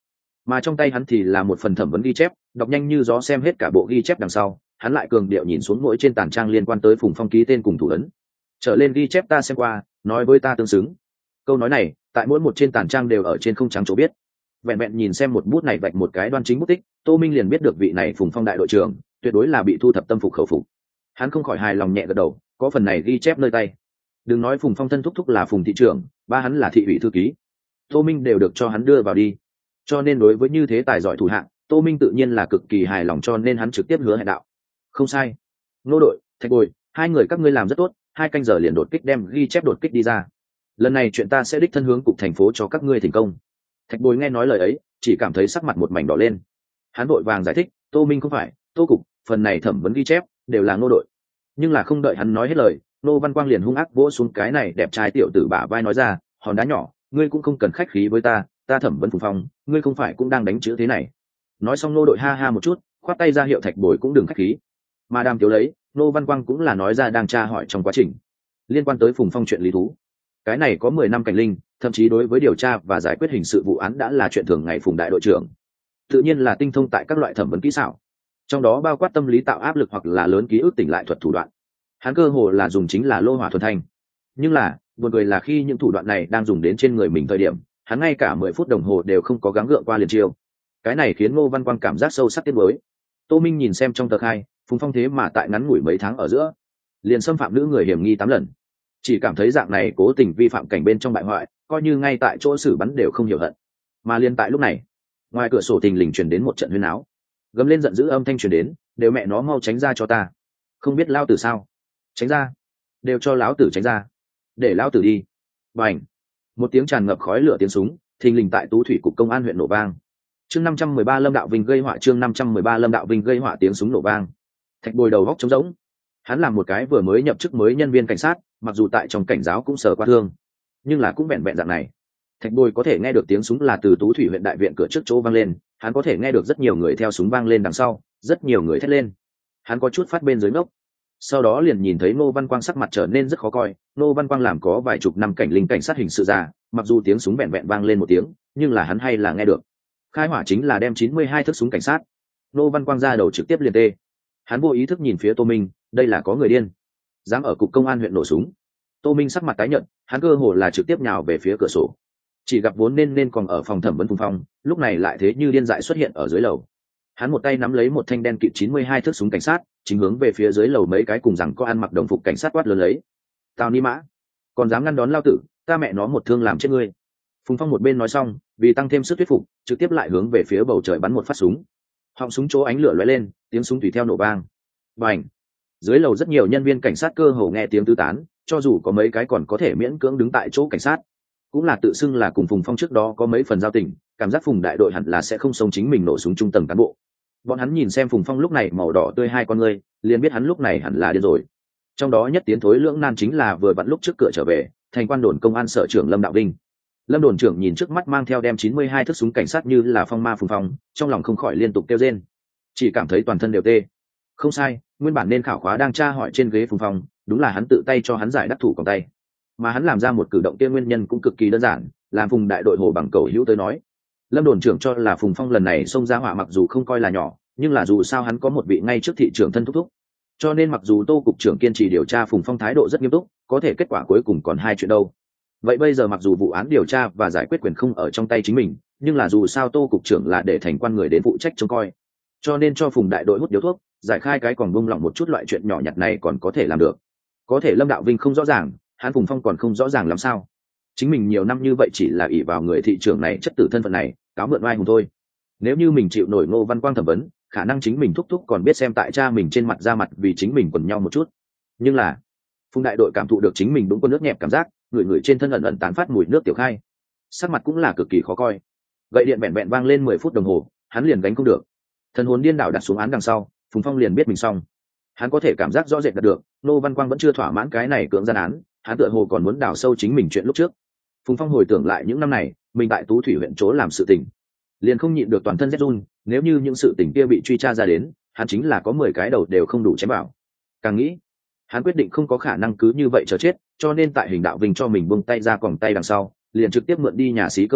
mà trong tay hắn thì là một phần thẩm vấn ghi chép, đọc nhanh như gió xem hết cả bộ ghi chép đằng sau, hắn lại cường điệu nhìn xuống mỗi trên tàn trang liên quan tới Phùng Phong ký tên cùng thủ ấn. Trở lên ghi chép ta xem qua, nói với ta tương xứng. Câu nói này tại mỗi một trên tàn trang đều ở trên không trắng chỗ biết. Vẹn vẹn nhìn xem một bút này vạch một cái đoan chính bút tích, Tô Minh liền biết được vị này Phùng Phong đại đội trưởng tuyệt đối là bị thu thập tâm phục khẩu phục. Hắn không khỏi hài lòng nhẹ gật đầu, có phần này ghi chép nơi tay. Đừng nói Phùng Phong thân thúc thúc là Phùng thị trưởng, ba hắn là thị ủy thư ký, Tô Minh đều được cho hắn đưa vào đi. Cho nên đối với như thế tài giỏi thủ hạng, Tô Minh tự nhiên là cực kỳ hài lòng, cho nên hắn trực tiếp hứa hẹn đạo. Không sai. Nô đội, Thạch Bồi, hai người các ngươi làm rất tốt, hai canh giờ liền đột kích đem ghi chép đột kích đi ra. Lần này chuyện ta sẽ đích thân hướng cục thành phố cho các ngươi thành công. Thạch Bồi nghe nói lời ấy, chỉ cảm thấy sắc mặt một mảnh đỏ lên. Hắn vội vàng giải thích, Tô Minh không phải, Tô cục, phần này thẩm vấn ghi chép đều là Nô đội. Nhưng là không đợi hắn nói hết lời, Nô Văn Quang liền hung ác vỗ xuống cái này đẹp trai tiểu tử bả vai nói ra, hòn đá nhỏ, ngươi cũng không cần khách khí với ta, ta thẩm vấn Phùng Phong, ngươi không phải cũng đang đánh chữ thế này. Nói xong Nô đội ha ha một chút, khoát tay ra hiệu Thạch Bồi cũng đừng khách khí. Mà đàm tiểu lấy, Nô Văn Quang cũng là nói ra đang tra hỏi trong quá trình liên quan tới Phùng Phong chuyện lý thú. Cái này có mười năm cảnh linh, thậm chí đối với điều tra và giải quyết hình sự vụ án đã là chuyện thường ngày. Phùng đại đội trưởng tự nhiên là tinh thông tại các loại thẩm vấn kỹ xảo, trong đó bao quát tâm lý tạo áp lực hoặc là lớn ký ức tỉnh lại thuật thủ đoạn. Hắn cơ hồ là dùng chính là lô hỏa thuần thanh. Nhưng là buồn cười là khi những thủ đoạn này đang dùng đến trên người mình thời điểm, hắn ngay cả mười phút đồng hồ đều không có gắng gượng qua liền chiêu. Cái này khiến Ngô Văn Quang cảm giác sâu sắc tiếc nuối. Tô Minh nhìn xem trong tờ khai, Phùng Phong thế mà tại ngắn ngủi mấy tháng ở giữa liền xâm phạm nữ người hiểm nghi tám lần, chỉ cảm thấy dạng này cố tình vi phạm cảnh bên trong bại hoại, coi như ngay tại chỗ xử bắn đều không hiểu hận. Mà liên tại lúc này, ngoài cửa sổ thình lình truyền đến một trận huyên áo, gầm lên giận dữ âm thanh truyền đến, đều mẹ nó mau tránh ra cho ta, không biết lao tử sao, tránh ra, đều cho lão tử tránh ra, để lão tử đi. Bành, một tiếng tràn ngập khói lửa tiếng súng thình lình tại Tú Thủy cục công an huyện nổ vang. Chương năm trăm mười ba Lâm Đạo Vinh gây họa, chương năm trăm mười ba Lâm Đạo Vinh gây họa, tiếng súng nổ vang. Thạch Bồi đầu góc trống rỗng. Hắn là một cái vừa mới nhập chức mới nhân viên cảnh sát, mặc dù tại trong cảnh giáo cũng sờ qua thương, nhưng là cũng vẹn vẹn dạng này. Thạch Bồi có thể nghe được tiếng súng là từ Tú Thủy huyện đại viện cửa trước chỗ vang lên, hắn có thể nghe được rất nhiều người theo súng vang lên đằng sau, rất nhiều người thét lên. Hắn có chút phát bên dưới ngốc. Sau đó liền nhìn thấy Ngô Văn Quang sắc mặt trở nên rất khó coi. Ngô Văn Quang làm có vài chục năm cảnh linh cảnh sát hình sự ra, mặc dù tiếng súng vẹn vẹn vang lên một tiếng, nhưng là hắn hay là nghe được. Khai hỏa chính là đem chín mươi hai thước súng cảnh sát. Ngô Văn Quang ra đầu trực tiếp liền tê. Hắn vô ý thức nhìn phía Tô Minh, đây là có người điên, dám ở cục công an huyện nổ súng. Tô Minh sắc mặt tái nhợt, hắn cơ hồ là trực tiếp nhào về phía cửa sổ. Chỉ gặp vốn nên nên còn ở phòng thẩm vấn Phùng Phong, lúc này lại thế như điên dại xuất hiện ở dưới lầu. Hắn một tay nắm lấy một thanh đen kịt chín mươi hai thước súng cảnh sát, chính hướng về phía dưới lầu mấy cái cùng rằng có ăn mặc đồng phục cảnh sát quát lớn lấy. Tào ni mã, còn dám ngăn đón lao tử, ta mẹ nó một thương làm chết ngươi. Phùng Phong một bên nói xong, vì tăng thêm sức thuyết phục, trực tiếp lại hướng về phía bầu trời bắn một phát súng. Họng súng chỗ ánh lửa lóe lên, tiếng súng tùy theo nổ vang. Bành! Dưới lầu rất nhiều nhân viên cảnh sát cơ hồ nghe tiếng tứ tán, cho dù có mấy cái còn có thể miễn cưỡng đứng tại chỗ cảnh sát, cũng là tự xưng là cùng Phùng Phong trước đó có mấy phần giao tình, cảm giác Phùng đại đội hẳn là sẽ không sống chính mình nổ súng trung tầng cán bộ. Bọn hắn nhìn xem Phùng Phong lúc này màu đỏ tươi hai con ngươi, liền biết hắn lúc này hẳn là điên rồi. Trong đó nhất tiến thối lưỡng nan chính là vừa vặn lúc trước cửa trở về, thành quan đồn công an sở trưởng Lâm Đạo Vinh. Lâm đồn trưởng nhìn trước mắt mang theo đem chín mươi hai thước súng cảnh sát như là phong ma Phùng Phong, trong lòng không khỏi liên tục kêu rên, chỉ cảm thấy toàn thân đều tê. Không sai, nguyên bản nên khảo khóa đang tra hỏi trên ghế Phùng Phong, đúng là hắn tự tay cho hắn giải đắc thủ còng tay. Mà hắn làm ra một cử động kia nguyên nhân cũng cực kỳ đơn giản, làm Phùng đại đội hồ bằng cầu hữu tới nói. Lâm đồn trưởng cho là Phùng Phong lần này xông ra hỏa mặc dù không coi là nhỏ, nhưng là dù sao hắn có một vị ngay trước thị trưởng thân thúc thúc. Cho nên mặc dù Tô cục trưởng kiên trì điều tra Phùng Phong thái độ rất nghiêm túc, có thể kết quả cuối cùng còn hai chuyện đâu. Vậy bây giờ mặc dù vụ án điều tra và giải quyết quyền không ở trong tay chính mình, nhưng là dù sao Tô cục trưởng là để thành quan người đến phụ trách trông coi. Cho nên cho Phùng đại đội hút điếu thuốc, giải khai cái còn buông lỏng một chút loại chuyện nhỏ nhặt này còn có thể làm được. Có thể Lâm Đạo Vinh không rõ ràng, hắn Phùng Phong còn không rõ ràng làm sao. Chính mình nhiều năm như vậy chỉ là ỷ vào người thị trưởng này chất tử thân phận này, cáo mượn oai hùng thôi. Nếu như mình chịu nổi Ngô Văn Quang thẩm vấn, khả năng chính mình thúc thúc còn biết xem tại cha mình trên mặt ra mặt vì chính mình quần nhau một chút. Nhưng là Phùng đại đội cảm thụ được chính mình đúng con nước nhẹp cảm giác, người người trên thân ẩn ẩn tán phát mùi nước tiểu khai, sắc mặt cũng là cực kỳ khó coi. Vậy điện bẹn bẹn vang lên mười phút đồng hồ, hắn liền gánh không được. Thần hồn điên đảo đặt xuống án đằng sau, Phùng Phong liền biết mình xong. Hắn có thể cảm giác rõ rệt đạt được, Ngô Văn Quang vẫn chưa thỏa mãn cái này cưỡng gian án, hắn tựa hồ còn muốn đào sâu chính mình chuyện lúc trước. Phùng Phong hồi tưởng lại những năm này, mình tại Tú Thủy huyện chỗ làm sự tình, liền không nhịn được toàn thân rét run. Nếu như những sự tình kia bị truy tra ra đến, hắn chính là có mười cái đầu đều không đủ chém vào. Càng nghĩ, hắn quyết định không có khả năng cứ như vậy chờ chết, cho nên tại Hình Đạo Vinh cho mình buông tay ra quòng tay đằng sau, liền trực tiếp mượn đi nhà xí cơ hội,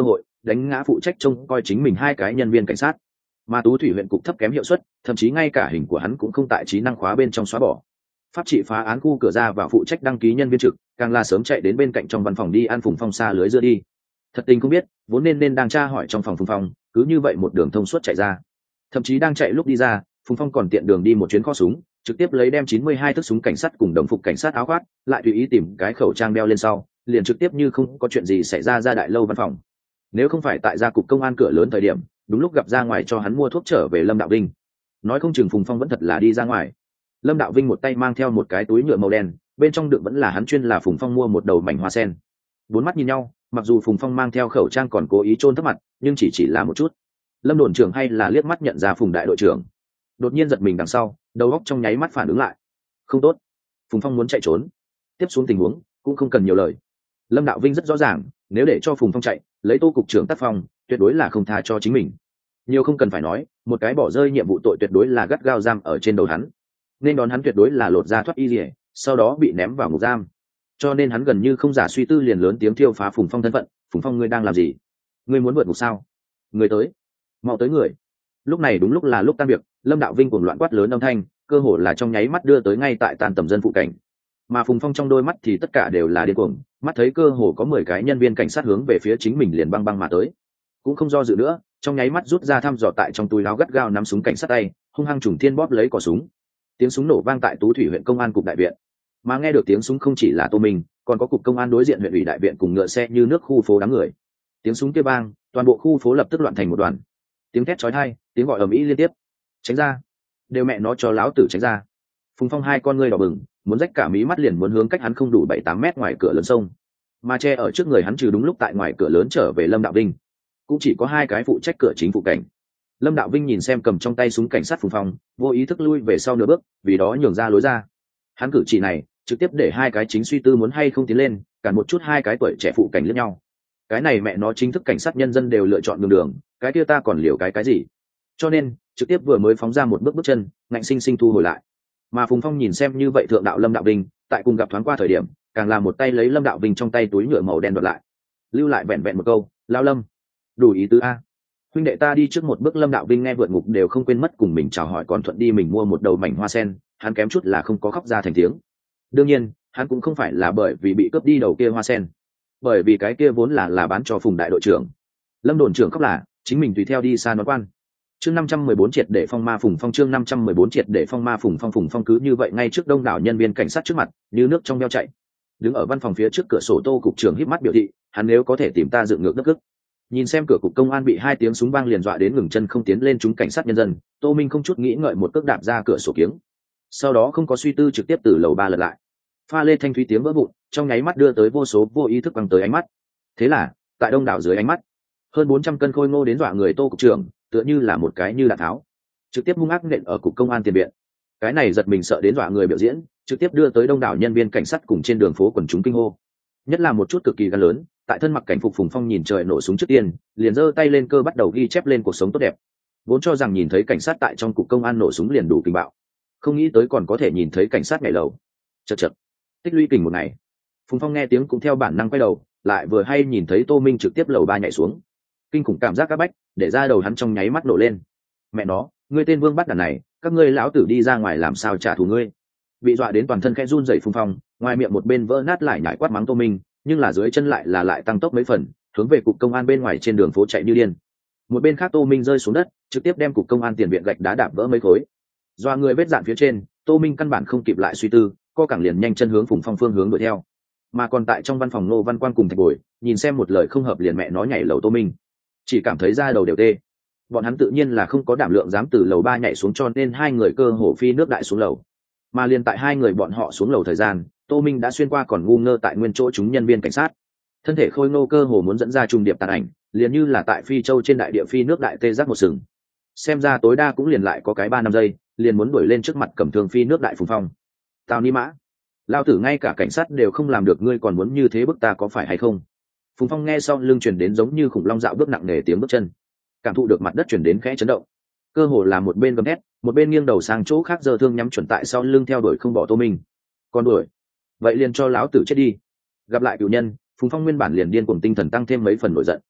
đánh ngã phụ trách trông coi chính mình hai cái nhân viên cảnh sát. Mà Tú Thủy huyện cục thấp kém hiệu suất, thậm chí ngay cả hình của hắn cũng không tại trí năng khóa bên trong xóa bỏ. Pháp trị phá án khu cửa ra vào phụ trách đăng ký nhân viên trực, càng là sớm chạy đến bên cạnh trong văn phòng đi ăn Phùng Phong xa lưới dưa đi. Thật tình không biết, vốn nên nên đang tra hỏi trong phòng Phùng Phong, cứ như vậy một đường thông suốt chạy ra. Thậm chí đang chạy lúc đi ra, Phùng Phong còn tiện đường đi một chuyến kho súng, trực tiếp lấy đem chín mươi hai thước súng cảnh sát cùng đồng phục cảnh sát áo khoác, lại tùy ý tìm cái khẩu trang đeo lên sau, liền trực tiếp như không có chuyện gì xảy ra ra đại lâu văn phòng. Nếu không phải tại gia cục công an cửa lớn thời điểm, đúng lúc gặp ra ngoài cho hắn mua thuốc trở về Lâm Đạo Vinh, nói không chừng Phùng Phong vẫn thật là đi ra ngoài. Lâm Đạo Vinh một tay mang theo một cái túi nhựa màu đen, bên trong đựng vẫn là hắn chuyên là Phùng Phong mua một đầu mảnh hoa sen. Bốn mắt nhìn nhau, mặc dù Phùng Phong mang theo khẩu trang còn cố ý chôn thấp mặt, nhưng chỉ chỉ là một chút. Lâm đồn trưởng hay là liếc mắt nhận ra Phùng đại đội trưởng, đột nhiên giật mình đằng sau, đầu óc trong nháy mắt phản ứng lại. Không tốt, Phùng Phong muốn chạy trốn. Tiếp xuống tình huống cũng không cần nhiều lời. Lâm Đạo Vinh rất rõ ràng, nếu để cho Phùng Phong chạy, lấy Tô cục trưởng tác phong, tuyệt đối là không tha cho chính mình. Nhiều không cần phải nói, một cái bỏ rơi nhiệm vụ tội tuyệt đối là gắt gao giam ở trên đầu hắn, nên đón hắn tuyệt đối là lột ra thoát y liễu, sau đó bị ném vào ngục giam. Cho nên hắn gần như không giả suy tư liền lớn tiếng thiêu phá Phùng Phong thân phận. Phùng Phong, ngươi đang làm gì? Ngươi muốn vượt ngục sao? Người tới, mau tới người. Lúc này đúng lúc là lúc tan việc, Lâm Đạo Vinh cuồng loạn quát lớn âm thanh, cơ hồ là trong nháy mắt đưa tới ngay tại tan tầm dân phụ cảnh. Mà Phùng Phong trong đôi mắt thì tất cả đều là điên cuồng, mắt thấy cơ hồ có mười cái nhân viên cảnh sát hướng về phía chính mình liền băng băng mà tới, cũng không do dự nữa, trong nháy mắt rút ra thăm dò tại trong túi áo gắt gao nắm súng cảnh sát tay, hung hăng trùng thiên bóp lấy cò súng. Tiếng súng nổ vang tại Tú Thủy huyện công an cục đại viện, mà nghe được tiếng súng không chỉ là Tô Minh, còn có cục công an đối diện huyện ủy đại viện cùng ngựa xe như nước khu phố đám người. Tiếng súng kia vang, toàn bộ khu phố lập tức loạn thành một đoàn. Tiếng thét chói tai, tiếng gọi ầm ĩ liên tiếp. Tránh ra, đều mẹ nó cho láo tử tránh ra. Phùng Phong hai con ngươi đỏ bừng, muốn rách cả mí mắt liền muốn hướng cách hắn không đủ bảy tám mét ngoài cửa lớn sông. Mà che ở trước người hắn trừ đúng lúc tại ngoài cửa lớn trở về Lâm Đạo Vinh, cũng chỉ có hai cái phụ trách cửa chính phụ cảnh. Lâm Đạo Vinh nhìn xem cầm trong tay súng cảnh sát Phùng Phong, vô ý thức lui về sau nửa bước, vì đó nhường ra lối ra. Hắn cử chỉ này trực tiếp để hai cái chính suy tư muốn hay không tiến lên, cản một chút hai cái tuổi trẻ phụ cảnh lẫn nhau. Cái này mẹ nó chính thức cảnh sát nhân dân đều lựa chọn đường đường, cái kia ta còn liều cái cái gì? Cho nên trực tiếp vừa mới phóng ra một bước bước chân, ngạnh sinh sinh thu hồi lại. Mà Phùng Phong nhìn xem như vậy thượng đạo Lâm Đạo Vinh, tại cùng gặp thoáng qua thời điểm, càng là một tay lấy Lâm Đạo Vinh trong tay túi nhựa màu đen đoạt lại, lưu lại vẹn vẹn một câu, lao Lâm, đủ ý tứ a. Huynh đệ ta đi trước một bước. Lâm Đạo Vinh nghe vượt ngục đều không quên mất cùng mình chào hỏi, còn thuận đi mình mua một đầu mảnh hoa sen, hắn kém chút là không có khóc ra thành tiếng. Đương nhiên hắn cũng không phải là bởi vì bị cướp đi đầu kia hoa sen, bởi vì cái kia vốn là là bán cho Phùng đại đội trưởng. Lâm đồn trưởng khóc là chính mình tùy theo đi xa nói quan. Chương năm trăm mười bốn triệt để phong ma Phùng Phong. Chương năm trăm mười bốn triệt để phong ma Phùng Phong. Phùng Phong cứ như vậy ngay trước đông đảo nhân viên cảnh sát trước mặt, như nước trong veo chạy, đứng ở văn phòng phía trước cửa sổ. Tô cục trưởng híp mắt biểu thị, hắn nếu có thể tìm ta dựng ngược đất ức. Nhìn xem cửa cục công an bị hai tiếng súng vang liền dọa đến ngừng chân không tiến lên chúng cảnh sát nhân dân, Tô Minh không chút nghĩ ngợi một cước đạp ra cửa sổ kiếng, sau đó không có suy tư trực tiếp từ lầu ba lật lại. Pha lê thanh thúy tiếng vỡ vụn trong nháy mắt đưa tới vô số vô ý thức băng tới ánh mắt. Thế là tại đông đảo dưới ánh mắt, hơn bốn trăm cân khôi ngô đến dọa người Tô cục trưởng tựa như là một cái như đạn tháo, trực tiếp hung ác nện ở cục công an tiền viện. Cái này giật mình sợ đến dọa người biểu diễn, trực tiếp đưa tới đông đảo nhân viên cảnh sát cùng trên đường phố quần chúng kinh hô. Nhất là một chút cực kỳ gan lớn, tại thân mặc cảnh phục Phùng Phong nhìn trời nổ súng trước tiên, liền giơ tay lên cơ bắt đầu ghi chép lên cuộc sống tốt đẹp. Vốn cho rằng nhìn thấy cảnh sát tại trong cục công an nổ súng liền đủ kinh bạo, không nghĩ tới còn có thể nhìn thấy cảnh sát nhảy lầu. Chật chật, tích lũy kình một ngày. Phùng Phong nghe tiếng cũng theo bản năng quay đầu, lại vừa hay nhìn thấy Tô Minh trực tiếp lầu ba nhảy xuống. Kinh khủng cảm giác các bách để ra đầu hắn trong nháy mắt nổ lên. Mẹ nó, ngươi tên vương bắt đàn này, các ngươi lão tử đi ra ngoài làm sao trả thù ngươi? Bị dọa đến toàn thân khẽ run rẩy Phùng Phong, ngoài miệng một bên vỡ nát lại nhảy quát mắng Tô Minh, nhưng là dưới chân lại là lại tăng tốc mấy phần, hướng về cục công an bên ngoài trên đường phố chạy như điên. Một bên khác Tô Minh rơi xuống đất, trực tiếp đem cục công an tiền viện gạch đá đạp vỡ mấy khối. Doa người vết dạn phía trên, Tô Minh căn bản không kịp lại suy tư, co cẳng liền nhanh chân hướng Phùng Phong phương hướng đuổi theo. Mà còn tại trong văn phòng Ngô Văn Quan cùng Thạch Bồi, nhìn xem một lời không hợp liền mẹ nó nhảy lầu Tô Minh, chỉ cảm thấy da đầu đều tê. Bọn hắn tự nhiên là không có đảm lượng dám từ lầu ba nhảy xuống, cho nên hai người cơ hồ phi nước đại xuống lầu. Mà liền tại hai người bọn họ xuống lầu thời gian, Tô Minh đã xuyên qua còn ngu ngơ tại nguyên chỗ chúng nhân viên cảnh sát, thân thể khôi ngô cơ hồ muốn dẫn ra trung điệp tàn ảnh, liền như là tại Phi Châu trên đại địa phi nước đại tê giác một sừng. Xem ra tối đa cũng liền lại có cái ba năm giây, liền muốn đuổi lên trước mặt cầm thương phi nước đại Phùng Phong. Tào ni mã, lao tử ngay cả cảnh sát đều không làm được, ngươi còn muốn như thế bức ta có phải hay không? Phùng Phong nghe sau lưng truyền đến giống như khủng long dạo bước nặng nề tiếng bước chân, cảm thụ được mặt đất truyền đến khẽ chấn động, cơ hồ là một bên gầm thét, một bên nghiêng đầu sang chỗ khác giơ thương nhắm chuẩn tại sau lưng theo đuổi không bỏ Tô Minh. Còn đuổi, vậy liền cho lão tử chết đi. Gặp lại cựu nhân, Phùng Phong nguyên bản liền điên cuồng tinh thần tăng thêm mấy phần nổi giận.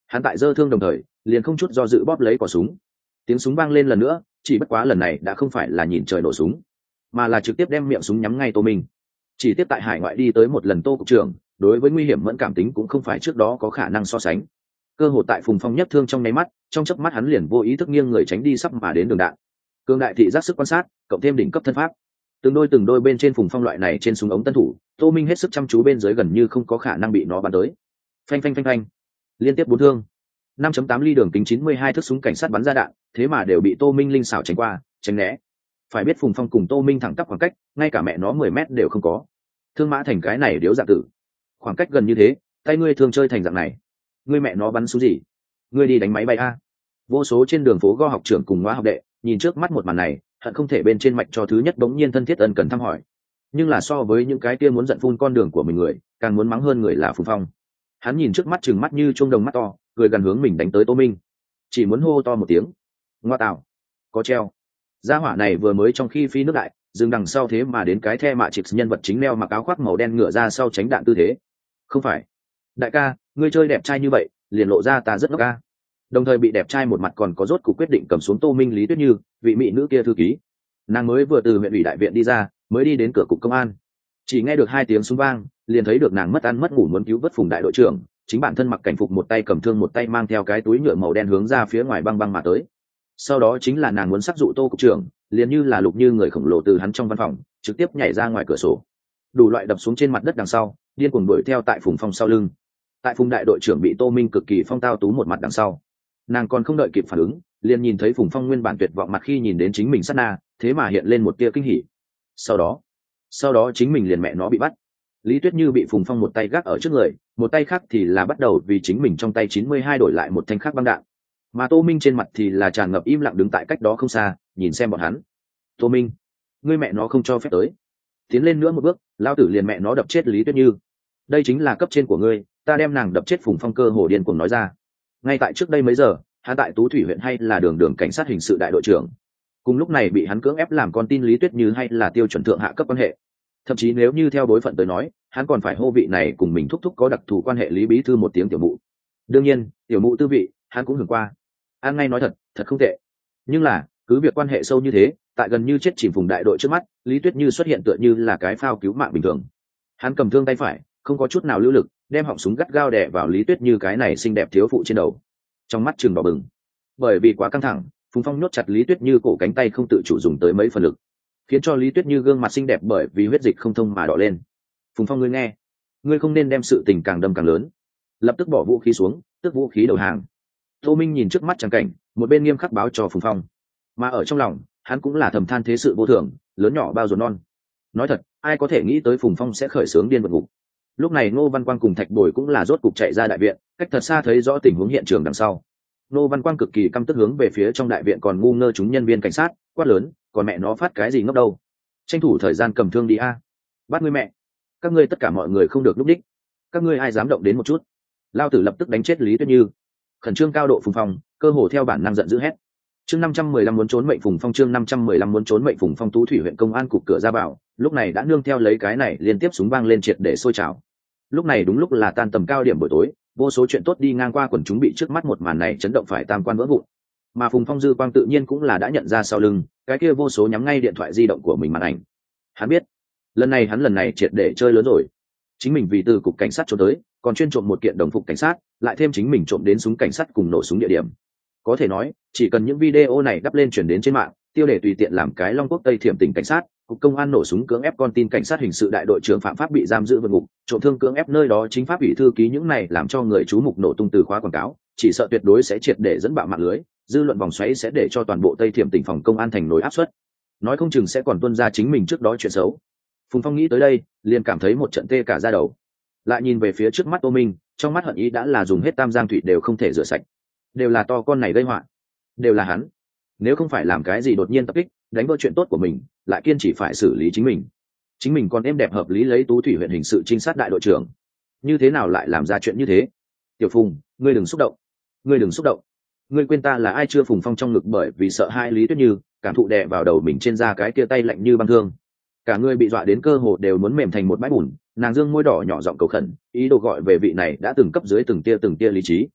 Hắn tại giơ thương đồng thời liền không chút do dự bóp lấy cò súng. Tiếng súng vang lên lần nữa, chỉ bất quá lần này đã không phải là nhìn trời nổ súng, mà là trực tiếp đem miệng súng nhắm ngay Tô Minh. Chỉ tiếp tại hải ngoại đi tới một lần Tô cục trưởng, đối với nguy hiểm mẫn cảm tính cũng không phải trước đó có khả năng so sánh. Cơ hội tại Phùng Phong nhất thương trong nháy mắt, trong chớp mắt hắn liền vô ý thức nghiêng người tránh đi sắp mà đến đường đạn. Cương đại thị giác sức quan sát, cộng thêm đỉnh cấp thân pháp, từng đôi từng đôi bên trên Phùng Phong loại này trên súng ống tân thủ, Tô Minh hết sức chăm chú bên dưới gần như không có khả năng bị nó bắn tới. Phanh phanh phanh phanh, liên tiếp bốn thương. năm chấm tám ly đường kính chín mươi hai thước súng cảnh sát bắn ra đạn, thế mà đều bị Tô Minh linh xảo tránh qua, tránh né. Phải biết Phùng Phong cùng Tô Minh thẳng tắp khoảng cách, ngay cả mẹ nó mười mét đều không có. Thương mã thành cái này điếu dạ tử. Khoảng cách gần như thế, tay ngươi thường chơi thành dạng này. Ngươi mẹ nó bắn súng gì? Ngươi đi đánh máy bay a? Vô số trên đường phố go học trưởng cùng hóa học đệ, nhìn trước mắt một màn này, hận không thể bên trên mạch cho thứ nhất bỗng nhiên thân thiết ân cần thăm hỏi. Nhưng là so với những cái kia muốn giận phun con đường của mình người, càng muốn mắng hơn người là Phùng Phong. Hắn nhìn trước mắt trừng mắt như chuông đồng mắt to, cười gần hướng mình đánh tới Tô Minh, chỉ muốn hô to một tiếng ngoa tạo, có treo. Gia hỏa này vừa mới trong khi phi nước đại dừng đằng sau thế mà đến cái the mạ chịp nhân vật chính neo mặc áo khoác màu đen ngửa ra sau tránh đạn tư thế. Không phải đại ca, ngươi chơi đẹp trai như vậy liền lộ ra ta rất ngốc ca. Đồng thời bị đẹp trai một mặt còn có rốt cuộc quyết định cầm xuống Tô Minh Lý Tuyết Như, vị mỹ nữ kia thư ký. Nàng mới vừa từ huyện ủy đại viện đi ra, mới đi đến cửa cục công an, chỉ nghe được hai tiếng súng vang, liền thấy được nàng mất ăn mất ngủ muốn cứu vớt Phùng đại đội trưởng, chính bản thân mặc cảnh phục một tay cầm thương một tay mang theo cái túi nhựa màu đen hướng ra phía ngoài băng băng mà tới. Sau đó chính là nàng muốn sắc dụ Tô cục trưởng, liền như là lục như người khổng lồ từ hắn trong văn phòng trực tiếp nhảy ra ngoài cửa sổ, đủ loại đập xuống trên mặt đất đằng sau, điên cuồng đuổi theo tại Phùng Phong sau lưng. Tại Phùng đại đội trưởng bị Tô Minh cực kỳ phong tao tú một mặt đằng sau, nàng còn không đợi kịp phản ứng, liền nhìn thấy Phùng Phong nguyên bản tuyệt vọng mặt khi nhìn đến chính mình sát na, thế mà hiện lên một tia kinh hỉ. Sau đó, sau đó chính mình liền mẹ nó bị bắt. Lý Tuyết Như bị Phùng Phong một tay gác ở trước người, một tay khác thì là bắt đầu vì chính mình trong tay chín mươi hai đổi lại một thanh khác băng đạn. Mà Tô Minh trên mặt thì là tràn ngập im lặng đứng tại cách đó không xa, nhìn xem bọn hắn. Tô Minh, ngươi mẹ nó không cho phép tới. Tiến lên nữa một bước, lao tử liền mẹ nó đập chết Lý Tuyết Như. Đây chính là cấp trên của ngươi, ta đem nàng đập chết. Phùng Phong cơ hồ điên cuồng nói ra. Ngay tại trước đây mấy giờ, hắn tại Tú Thủy huyện hay là đường đường cảnh sát hình sự đại đội trưởng. Cùng lúc này bị hắn cưỡng ép làm con tin Lý Tuyết Như hay là tiêu chuẩn thượng hạ cấp quan hệ. Thậm chí nếu như theo đối phận tới nói, hắn còn phải hô vị này cùng mình thúc thúc có đặc thù quan hệ Lý bí thư một tiếng tiểu mụ. Đương nhiên, tiểu mụ tư vị hắn cũng hưởng qua. An ngay nói thật, thật không tệ. Nhưng là, cứ việc quan hệ sâu như thế, tại gần như chết chìm Phùng đại đội trước mắt, Lý Tuyết Như xuất hiện tựa như là cái phao cứu mạng bình thường. Hắn cầm thương tay phải, không có chút nào lưu lực, đem họng súng gắt gao đè vào Lý Tuyết Như cái này xinh đẹp thiếu phụ trên đầu. Trong mắt trừng đỏ bừng. Bởi vì quá căng thẳng, Phùng Phong nhốt chặt Lý Tuyết Như cổ cánh tay không tự chủ dùng tới mấy phần lực, khiến cho Lý Tuyết Như gương mặt xinh đẹp bởi vì huyết dịch không thông mà đỏ lên. Phùng Phong, ngươi nghe, ngươi không nên đem sự tình càng đâm càng lớn, lập tức bỏ vũ khí xuống, tức vũ khí đầu hàng. Tô Minh nhìn trước mắt trắng cảnh, một bên nghiêm khắc báo cho Phùng Phong, mà ở trong lòng hắn cũng là thầm than thế sự vô thường, lớn nhỏ bao ruột non. Nói thật, ai có thể nghĩ tới Phùng Phong sẽ khởi xướng điên vượt ngục. Lúc này Ngô Văn Quang cùng Thạch Bồi cũng là rốt cục chạy ra đại viện, cách thật xa thấy rõ tình huống hiện trường đằng sau. Ngô Văn Quang cực kỳ căm tức hướng về phía trong đại viện còn ngu ngơ chúng nhân viên cảnh sát, quát lớn, còn mẹ nó phát cái gì ngốc đâu, tranh thủ thời gian cầm thương đi a. Bắt ngươi mẹ, các ngươi tất cả mọi người không được lúc đích, các ngươi ai dám động đến một chút, lao tử lập tức đánh chết Lý Tuyết Như. Khẩn trương cao độ Phùng Phong cơ hồ theo bản năng giận dữ hét. Chương năm trăm mười lăm muốn trốn mệnh Phùng Phong, chương năm trăm mười lăm muốn trốn mệnh Phùng Phong. Tú Thủy huyện công an cục cửa ra vào, lúc này đã nương theo lấy cái này liên tiếp súng vang lên triệt để sôi trào. Lúc này đúng lúc là tan tầm cao điểm buổi tối, vô số chuyện tốt đi ngang qua quần chúng bị trước mắt một màn này chấn động phải tam quan vỡ vụn. Mà Phùng Phong dư quang tự nhiên cũng là đã nhận ra sau lưng cái kia vô số nhắm ngay điện thoại di động của mình màn ảnh. Hắn biết, lần này hắn lần này triệt để chơi lớn rồi. Chính mình vì từ cục cảnh sát trốn tới, còn chuyên trộm một kiện đồng phục cảnh sát, lại thêm chính mình trộm đến súng cảnh sát cùng nổ súng địa điểm. Có thể nói, chỉ cần những video này đắp lên chuyển đến trên mạng, tiêu đề tùy tiện làm cái Long Quốc Tây Thiểm tỉnh cảnh sát, cục công an nổ súng cưỡng ép con tin cảnh sát hình sự đại đội trưởng phạm pháp bị giam giữ vượt ngục, trộm thương cưỡng ép nơi đó chính pháp ủy thư ký, những này làm cho người chú mục nổ tung từ khóa quảng cáo, chỉ sợ tuyệt đối sẽ triệt để dẫn bạo mạng lưới, dư luận vòng xoáy sẽ để cho toàn bộ Tây Thiểm tỉnh phòng công an thành nổi áp suất, nói không chừng sẽ còn tuân ra chính mình trước đó chuyện xấu. Phùng Phong nghĩ tới đây, liền cảm thấy một trận tê cả da đầu. Lại nhìn về phía trước mắt Tô Minh, trong mắt hận ý đã là dùng hết tam giang thủy đều không thể rửa sạch. Đều là to con này gây họa, đều là hắn. Nếu không phải làm cái gì đột nhiên tập kích, đánh vỡ chuyện tốt của mình, lại kiên chỉ phải xử lý chính mình. Chính mình còn êm đẹp hợp lý lấy Tú Thủy huyện hình sự trinh sát đại đội trưởng, như thế nào lại làm ra chuyện như thế? Tiểu Phùng, ngươi đừng xúc động, ngươi đừng xúc động. Ngươi quên ta là ai chưa? Phùng Phong trong ngực bởi vì sợ hai Lý Tuyết Như, cảm thụ đè vào đầu mình trên da cái kia tay lạnh như băng thương. Cả người bị dọa đến cơ hồ đều muốn mềm thành một bãi bùn, nàng dương môi đỏ nhỏ giọng cầu khẩn, ý đồ gọi về vị này đã từng cấp dưới từng tia từng tia lý trí.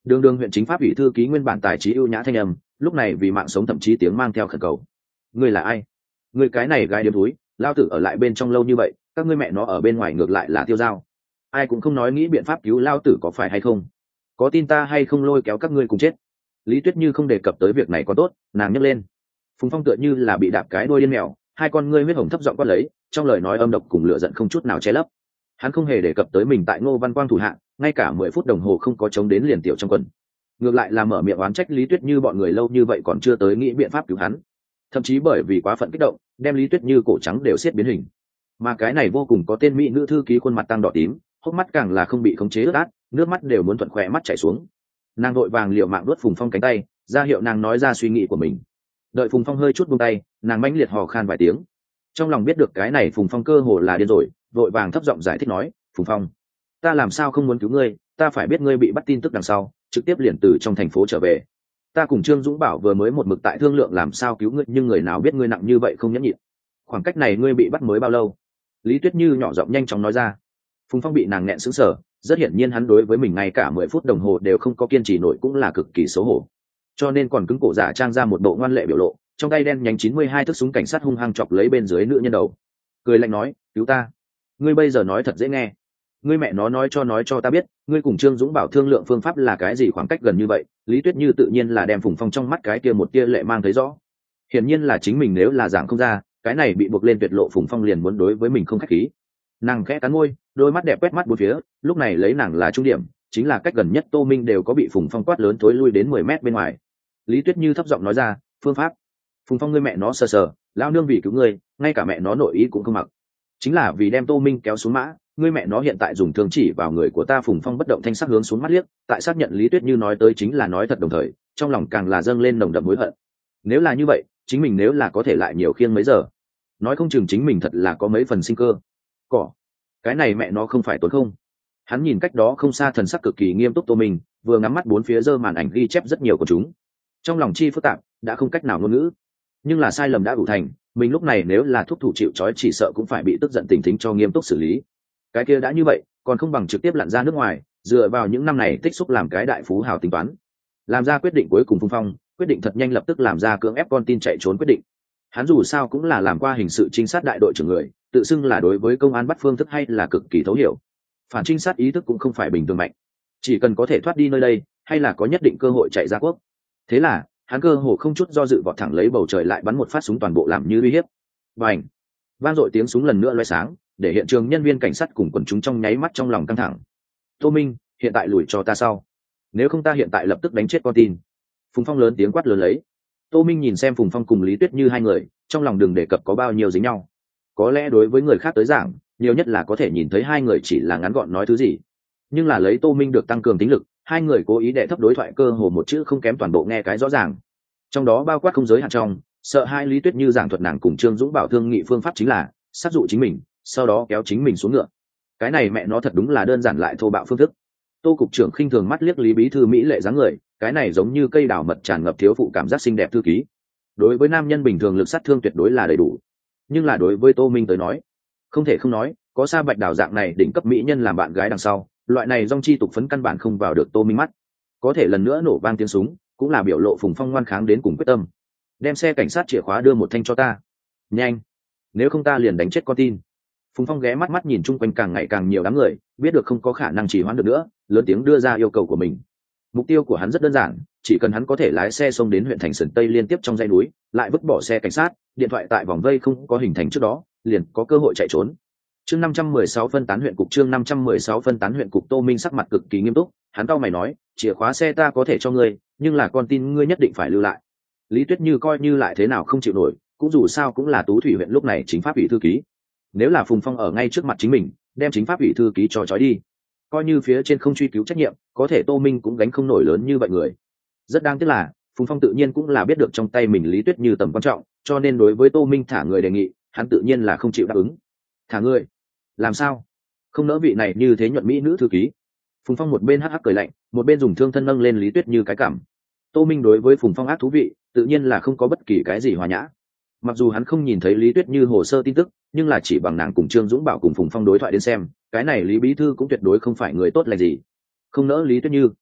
đường đường huyện chính pháp ủy thư ký nguyên bản tài trí ưu nhã thanh âm lúc này vì mạng sống thậm chí tiếng mang theo khẩn cầu. Ngươi là ai? Ngươi cái này gái điếm túi, lao tử ở lại bên trong lâu như vậy, các ngươi mẹ nó ở bên ngoài ngược lại là tiêu dao. Ai cũng không nói nghĩ biện pháp cứu lao tử có phải hay không? Có tin ta hay không lôi kéo các ngươi cùng chết? Lý Tuyết Như không đề cập tới việc này có tốt, nàng nhấc lên. Phùng Phong tựa như là bị đạp cái đuôi điên mèo, hai con ngươi huyết hồng thấp giọng quát lấy, trong lời nói âm độc cùng lửa giận không chút nào che lấp. Hắn không hề đề cập tới mình tại Ngô Văn Quang thủ hạ, ngay cả mười phút đồng hồ không có chống đến liền tiểu trong quần. Ngược lại là mở miệng oán trách Lý Tuyết Như bọn người lâu như vậy còn chưa tới nghĩ biện pháp cứu hắn. Thậm chí bởi vì quá phận kích động, đem Lý Tuyết Như cổ trắng đều xiết biến hình. Mà cái này vô cùng có tên mỹ nữ thư ký khuôn mặt tăng đỏ tím, hốc mắt càng là không bị khống chế ướt át, nước mắt đều muốn thuận khỏe mắt chảy xuống. Nàng vội vàng liều mạng đuốt Phùng Phong cánh tay, ra hiệu nàng nói ra suy nghĩ của mình. Đợi Phùng Phong hơi chút buông tay, nàng mãnh liệt hò khan vài tiếng. Trong lòng biết được cái này Phùng Phong cơ hồ là điên rồi, vội vàng thấp giọng giải thích nói, "Phùng Phong, ta làm sao không muốn cứu ngươi, ta phải biết ngươi bị bắt tin tức đằng sau, trực tiếp liền từ trong thành phố trở về. Ta cùng Trương Dũng Bảo vừa mới một mực tại thương lượng làm sao cứu ngươi, nhưng người nào biết ngươi nặng như vậy không nhẫn nhịn. Khoảng cách này ngươi bị bắt mới bao lâu?" Lý Tuyết Như nhỏ giọng nhanh chóng nói ra. Phùng Phong bị nàng nghẹn sững sờ, rất hiển nhiên hắn đối với mình ngay cả mười phút đồng hồ đều không có kiên trì nổi cũng là cực kỳ xấu hổ. Cho nên còn cứng cổ giả trang ra một bộ ngoan lệ biểu lộ, trong tay đen nhánh chín mươi hai thước súng cảnh sát hung hăng chọc lấy bên dưới nữ nhân đầu. Cười lạnh nói, "Cứu ta. Ngươi bây giờ nói thật dễ nghe. Ngươi mẹ nó nói cho nói cho ta biết, ngươi cùng Trương Dũng Bảo thương lượng phương pháp là cái gì, khoảng cách gần như vậy?" Lý Tuyết Như tự nhiên là đem Phùng Phong trong mắt cái kia một tia lệ mang thấy rõ. Hiển nhiên là chính mình nếu là giảng không ra, cái này bị buộc lên tuyệt lộ Phùng Phong liền muốn đối với mình không khách khí. Nàng khẽ cắn môi, đôi mắt đẹp quét mắt bốn phía, lúc này lấy nàng là trung điểm, chính là cách gần nhất Tô Minh đều có bị Phùng Phong quát lớn thối lui đến mười mét bên ngoài. Lý Tuyết Như thấp giọng nói ra, "Phương pháp." Phùng Phong, ngươi mẹ nó sờ sờ, lao nương vì cứu ngươi, ngay cả mẹ nó nội ý cũng không mặc. Chính là vì đem Tô Minh kéo xuống mã, ngươi mẹ nó hiện tại dùng thương chỉ vào người của ta. Phùng Phong bất động thanh sắc hướng xuống mắt liếc, tại xác nhận Lý Tuyết Như nói tới chính là nói thật đồng thời, trong lòng càng là dâng lên nồng đậm hối hận. Nếu là như vậy, chính mình nếu là có thể lại nhiều khiêng mấy giờ, nói không chừng chính mình thật là có mấy phần sinh cơ. Cỏ, cái này mẹ nó không phải tốn không? Hắn nhìn cách đó không xa thần sắc cực kỳ nghiêm túc Tô Minh, vừa ngắm mắt bốn phía giơ màn ảnh ghi chép rất nhiều của chúng. Trong lòng chi phức tạp, đã không cách nào ngôn ngữ. Nhưng là sai lầm đã đủ thành, mình lúc này nếu là thúc thủ chịu trói chỉ sợ cũng phải bị tức giận tỉnh thính cho nghiêm túc xử lý. Cái kia đã như vậy, còn không bằng trực tiếp lặn ra nước ngoài, dựa vào những năm này tích xúc làm cái đại phú hào tính toán. Làm ra quyết định cuối cùng Phùng Phong, quyết định thật nhanh lập tức làm ra cưỡng ép con tin chạy trốn quyết định. Hắn dù sao cũng là làm qua hình sự trinh sát đại đội trưởng người, tự xưng là đối với công an bắt phương thức hay là cực kỳ thấu hiểu. Phản trinh sát ý thức cũng không phải bình thường mạnh, chỉ cần có thể thoát đi nơi đây, hay là có nhất định cơ hội chạy ra quốc. Thế là hắn cơ hồ không chút do dự vọt thẳng lấy bầu trời lại bắn một phát súng toàn bộ làm như uy hiếp. Bành! Vang dội tiếng súng lần nữa loé sáng, để hiện trường nhân viên cảnh sát cùng quần chúng trong nháy mắt trong lòng căng thẳng. Tô Minh, hiện tại lùi cho ta sau, nếu không ta hiện tại lập tức đánh chết con tin. Phùng Phong lớn tiếng quát lớn lấy. Tô Minh nhìn xem Phùng Phong cùng Lý Tuyết Như hai người, trong lòng đừng đề cập có bao nhiêu dính nhau. Có lẽ đối với người khác tới giảng, nhiều nhất là có thể nhìn thấy hai người chỉ là ngắn gọn nói thứ gì, nhưng là lấy Tô Minh được tăng cường tính lực, hai người cố ý đệ thấp đối thoại cơ hồ một chữ không kém toàn bộ nghe cái rõ ràng. Trong đó bao quát không giới hạn trong, sợ hai Lý Tuyết Như giảng thuật nàng cùng Trương Dũng Bảo thương nghị phương pháp chính là sát dụ chính mình, sau đó kéo chính mình xuống ngựa. Cái này mẹ nó thật đúng là đơn giản lại thô bạo phương thức. Tô cục trưởng khinh thường mắt liếc Lý bí thư mỹ lệ dáng người, cái này giống như cây đào mật tràn ngập thiếu phụ cảm giác xinh đẹp thư ký. Đối với nam nhân bình thường lực sát thương tuyệt đối là đầy đủ, nhưng là đối với Tô Minh tới nói, không thể không nói, có Sa Bạch Đào dạng này đỉnh cấp mỹ nhân làm bạn gái đằng sau, loại này dòng chi tục phấn căn bản không vào được Tô Minh mắt. Có thể lần nữa nổ vang tiếng súng, cũng là biểu lộ Phùng Phong ngoan kháng đến cùng quyết tâm. Đem xe cảnh sát chìa khóa đưa một thanh cho ta, nhanh, nếu không ta liền đánh chết con tin. Phùng Phong ghé mắt mắt nhìn chung quanh càng ngày càng nhiều đám người, biết được không có khả năng trì hoãn được nữa, lớn tiếng đưa ra yêu cầu của mình. Mục tiêu của hắn rất đơn giản, chỉ cần hắn có thể lái xe xông đến huyện thành Sườn Tây liên tiếp trong dãy núi, lại vứt bỏ xe cảnh sát, điện thoại tại vòng vây không có hình thành trước đó, liền có cơ hội chạy trốn. Chương năm trăm mười sáu phân tán huyện cục, chương năm trăm mười sáu phân tán huyện cục. Tô Minh sắc mặt cực kỳ nghiêm túc, hắn cau mày nói, chìa khóa xe ta có thể cho ngươi, nhưng là con tin ngươi nhất định phải lưu lại. Lý Tuyết Như coi như lại thế nào không chịu nổi, cũng dù sao cũng là Tú Thủy huyện lúc này chính pháp ủy thư ký. Nếu là Phùng Phong ở ngay trước mặt chính mình, đem chính pháp ủy thư ký cho trói đi, coi như phía trên không truy cứu trách nhiệm, có thể Tô Minh cũng gánh không nổi lớn như vậy người. Rất đáng tiếc là Phùng Phong tự nhiên cũng là biết được trong tay mình Lý Tuyết Như tầm quan trọng, cho nên đối với Tô Minh thả người đề nghị, hắn tự nhiên là không chịu đáp ứng. Thả người? Làm sao? Không nỡ vị này như thế nhuận mỹ nữ thư ký. Phùng Phong một bên hắc hắc cười lạnh, một bên dùng thương thân nâng lên Lý Tuyết Như cái cảm. Tô Minh đối với Phùng Phong ác thú vị, tự nhiên là không có bất kỳ cái gì hòa nhã. Mặc dù hắn không nhìn thấy Lý Tuyết Như hồ sơ tin tức, nhưng là chỉ bằng nàng cùng Trương Dũng Bảo cùng Phùng Phong đối thoại đến xem, cái này Lý bí thư cũng tuyệt đối không phải người tốt lành gì. Không nỡ Lý Tuyết Như,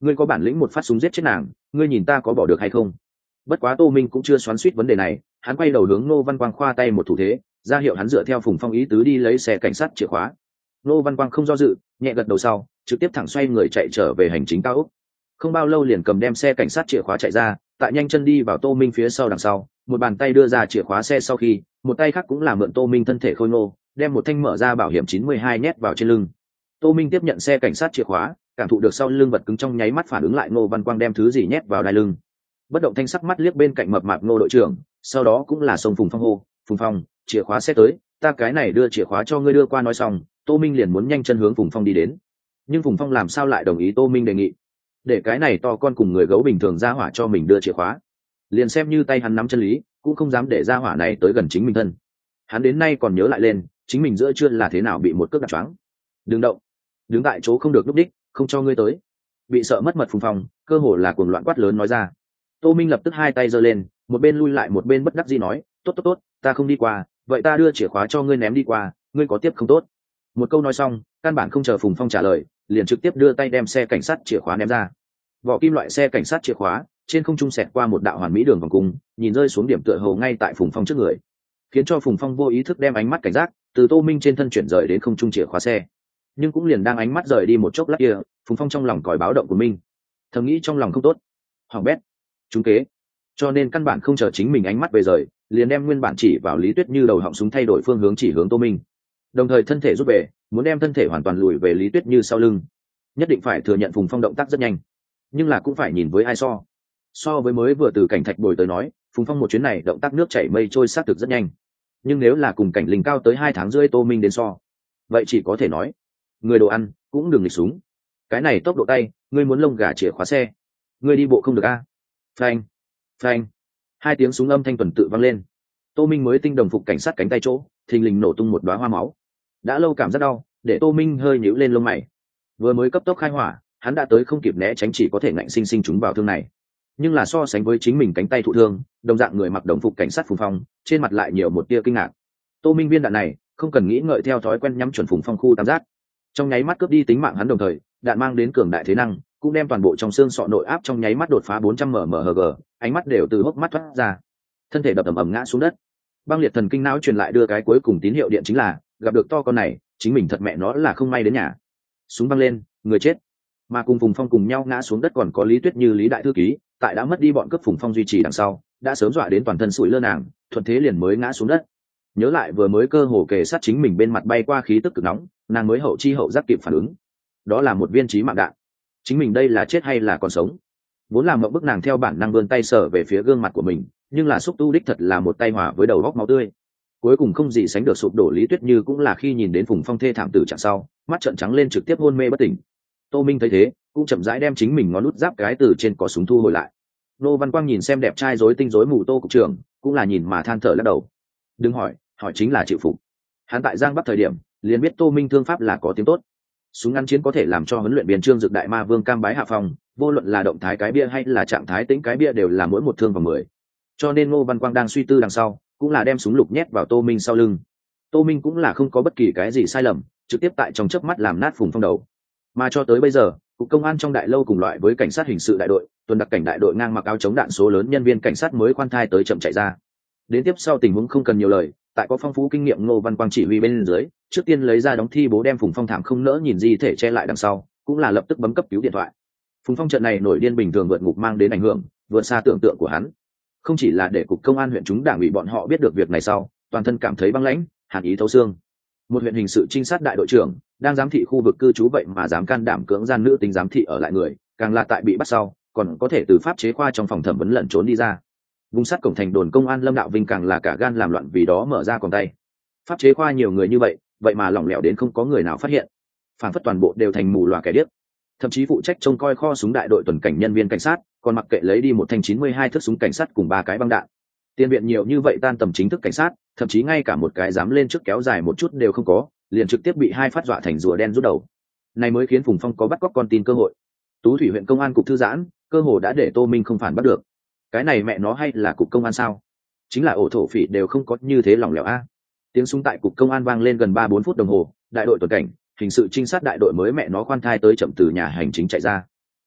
ngươi có bản lĩnh một phát súng giết chết nàng, ngươi nhìn ta có bỏ được hay không? Bất quá Tô Minh cũng chưa xoắn xuýt vấn đề này, hắn quay đầu hướng Ngô Văn Quang khoa tay một thủ thế, ra hiệu hắn dựa theo Phùng Phong ý tứ đi lấy xe cảnh sát chìa khóa. Ngô Văn Quang không do dự, nhẹ gật đầu sau, trực tiếp thẳng xoay người chạy trở về hành chính cao ốc. Không bao lâu liền cầm đem xe cảnh sát chìa khóa chạy ra, tại nhanh chân đi vào Tô Minh phía sau đằng sau, một bàn tay đưa ra chìa khóa xe sau khi, một tay khác cũng làm mượn Tô Minh thân thể khôi ngô, đem một thanh mở ra bảo hiểm chín mươi hai nhét vào trên lưng. Tô Minh tiếp nhận xe cảnh sát chìa khóa, cảm thụ được sau lưng vật cứng trong nháy mắt phản ứng lại Ngô Văn Quang đem thứ gì nhét vào đai lưng. Bất động thanh sắc mắt liếc bên cạnh mập mạp Ngô đội trưởng, sau đó cũng là sông Phùng Phong hô, "Phùng Phong, chìa khóa xe tới, ta cái này đưa chìa khóa cho ngươi." Đưa qua nói xong, Tô Minh liền muốn nhanh chân hướng Phùng Phong đi đến. Nhưng Phùng Phong làm sao lại đồng ý Tô Minh đề nghị? Để cái này to con cùng người gấu bình thường ra hỏa cho mình đưa chìa khóa, liền xem như tay hắn nắm chân lý, cũng không dám để ra hỏa này tới gần chính mình thân. Hắn đến nay còn nhớ lại lên, chính mình giữa trưa là thế nào bị một cước đạp choáng. "Đừng động, đứng tại chỗ không được núp đích, không cho ngươi tới." Bị sợ mất mật Phùng Phong, cơ hồ là cuồng loạn quát lớn nói ra. Tô Minh lập tức hai tay giơ lên, một bên lui lại một bên bất đắc dĩ nói, "Tốt tốt tốt, ta không đi qua, vậy ta đưa chìa khóa cho ngươi ném đi qua, ngươi có tiếp không?" "Tốt." Một câu nói xong, căn bản không chờ Phùng Phong trả lời, liền trực tiếp đưa tay đem xe cảnh sát chìa khóa ném ra. Vỏ kim loại xe cảnh sát chìa khóa trên không trung xẹt qua một đạo hoàn mỹ đường vòng cung, nhìn rơi xuống điểm tựa hồ ngay tại Phùng Phong trước người, khiến cho Phùng Phong vô ý thức đem ánh mắt cảnh giác từ Tô Minh trên thân chuyển rời đến không trung chìa khóa xe. Nhưng cũng liền đang ánh mắt rời đi một chốc lát kia, Phùng Phong trong lòng còi báo động của mình, thầm nghĩ trong lòng không tốt, hỏng bét, trúng kế. Cho nên căn bản không chờ chính mình ánh mắt về rời, liền đem nguyên bản chỉ vào Lý Tuyết Như đầu họng súng thay đổi phương hướng chỉ hướng Tô Minh, đồng thời thân thể rút về, muốn đem thân thể hoàn toàn lùi về Lý Tuyết Như sau lưng. Nhất định phải thừa nhận Phùng Phong động tác rất nhanh, nhưng là cũng phải nhìn với ai so. So với mới vừa từ cảnh thạch bồi tới nói, Phùng Phong một chuyến này động tác nước chảy mây trôi xác thực rất nhanh. Nhưng nếu là cùng cảnh linh cao tới hai tháng rưỡi Tô Minh đến so, vậy chỉ có thể nói, người đồ ăn cũng đừng nghịch súng. Cái này tốc độ tay, ngươi muốn lông gà chìa khóa xe, ngươi đi bộ không được a. À? Phanh, phanh, hai tiếng súng âm thanh tuần tự vang lên. Tô Minh mới tinh đồng phục cảnh sát cánh tay chỗ, thình lình nổ tung một đóa hoa máu. Đã lâu cảm giác đau, để Tô Minh hơi nhíu lên lông mày. Vừa mới cấp tốc khai hỏa, hắn đã tới không kịp né tránh, chỉ có thể ngạnh sinh sinh trúng vào thương này. Nhưng là so sánh với chính mình cánh tay thụ thương, đồng dạng người mặc đồng phục cảnh sát Phùng Phong, trên mặt lại nhiều một tia kinh ngạc. Tô Minh viên đạn này, không cần nghĩ ngợi theo thói quen nhắm chuẩn Phùng Phong khu tam giác, trong nháy mắt cướp đi tính mạng hắn, đồng thời đạn mang đến cường đại thế năng, cũng đem toàn bộ trong xương sọ nội áp trong nháy mắt đột phá bốn trăm mmHg, ánh mắt đều từ hốc mắt thoát ra, thân thể đập ầm ầm ngã xuống đất. Băng liệt thần kinh não truyền lại đưa cái cuối cùng tín hiệu điện, chính là gặp được to con này, chính mình thật mẹ nó là không may đến nhà. Súng văng lên, người chết. Mà cùng Phùng Phong cùng nhau ngã xuống đất còn có Lý Tuyết Như Lý đại thư ký, tại đã mất đi bọn cướp Phùng Phong duy trì đằng sau, đã sớm dọa đến toàn thân sủi lơ nàng, thuận thế liền mới ngã xuống đất. Nhớ lại vừa mới cơ hồ kề sát chính mình bên mặt bay qua khí tức cực nóng, nàng mới hậu chi hậu giác kịp phản ứng, đó là một viên chí mạng đạn. Chính mình đây là chết hay là còn sống? Vốn làm mộng bức nàng theo bản năng vươn tay sờ về phía gương mặt của mình, nhưng là xúc tu đích thật là một tay hòa với đầu góc máu tươi. Cuối cùng không gì sánh được sụp đổ Lý Tuyết Như cũng là khi nhìn đến Phùng Phong thê thảm tử trạng sau, mắt trợn trắng lên trực tiếp hôn mê bất tỉnh. Tô Minh thấy thế, cũng chậm rãi đem chính mình ngón nút giáp cái từ trên cò súng thu hồi lại. Nô Văn Quang nhìn xem đẹp trai rối tinh rối mù Tô cục trưởng, cũng là nhìn mà than thở lắc đầu. Đừng hỏi, hỏi chính là chịu phục. Hắn tại Giang Bắc thời điểm, liền biết Tô Minh thương pháp là có tiếng tốt. Súng ngắn chiến có thể làm cho huấn luyện viên Trương Dực Đại Ma Vương cam bái hạ phòng, vô luận là động thái cái bia hay là trạng thái tĩnh cái bia đều là mỗi một thương vào mười. Cho nên Ngô Văn Quang đang suy tư đằng sau, cũng là đem súng lục nhét vào Tô Minh sau lưng. Tô Minh cũng là không có bất kỳ cái gì sai lầm, trực tiếp tại trong chớp mắt làm nát Phùng Phong đầu. Mà cho tới bây giờ, cục công an trong đại lâu cùng loại với cảnh sát hình sự đại đội, tuần đặc cảnh đại đội ngang mặc áo chống đạn số lớn nhân viên cảnh sát mới khoan thai tới chậm chạy ra. Đến tiếp sau tình huống không cần nhiều lời, tại có phong phú kinh nghiệm Ngô Văn Quang chỉ huy bên dưới, trước tiên lấy ra đóng thi bố đem Phùng Phong thảm không nỡ nhìn di thể che lại đằng sau, cũng là lập tức bấm cấp cứu điện thoại. Phùng Phong trận này nổi điên bình thường vượt ngục mang đến ảnh hưởng vượt xa tưởng tượng của hắn, không chỉ là để cục công an huyện chúng đảng ủy bọn họ biết được việc này sau, toàn thân cảm thấy băng lãnh, hàn ý thấu xương. Một huyện hình sự trinh sát đại đội trưởng đang giám thị khu vực cư trú vậy mà dám can đảm cưỡng gian nữ tính giám thị ở lại người, càng là tại bị bắt sau còn có thể từ pháp chế khoa trong phòng thẩm vấn lẩn trốn đi ra. Vùng sát cổng thành đồn công an Lâm Đạo Vinh càng là cả gan làm loạn, vì đó mở ra còn tay. Pháp chế khoa nhiều người như vậy, vậy mà lỏng lẻo đến không có người nào phát hiện, phản phất toàn bộ đều thành mù loà kẻ điếc. Thậm chí phụ trách trông coi kho súng đại đội tuần cảnh nhân viên cảnh sát còn mặc kệ lấy đi một thanh chín mươi hai thước súng cảnh sát cùng ba cái băng đạn. Tiền viện nhiều như vậy tan tầm chính thức cảnh sát, thậm chí ngay cả một cái dám lên trước kéo dài một chút đều không có, liền trực tiếp bị hai phát dọa thành rùa đen rút đầu. Này mới khiến Phùng Phong có bắt cóc con tin cơ hội. Tú Thủy huyện công an cục thư giãn, cơ hồ đã để Tô Minh không phản bắt được. Cái này mẹ nó hay là cục công an sao? Chính là ổ thổ phỉ đều không có như thế lỏng lẻo a. Tiếng súng tại cục công an vang lên gần ba bốn phút đồng hồ, đại đội tuần cảnh, hình sự trinh sát đại đội mới mẹ nó khoan thai tới chậm từ nhà hành chính chạy ra.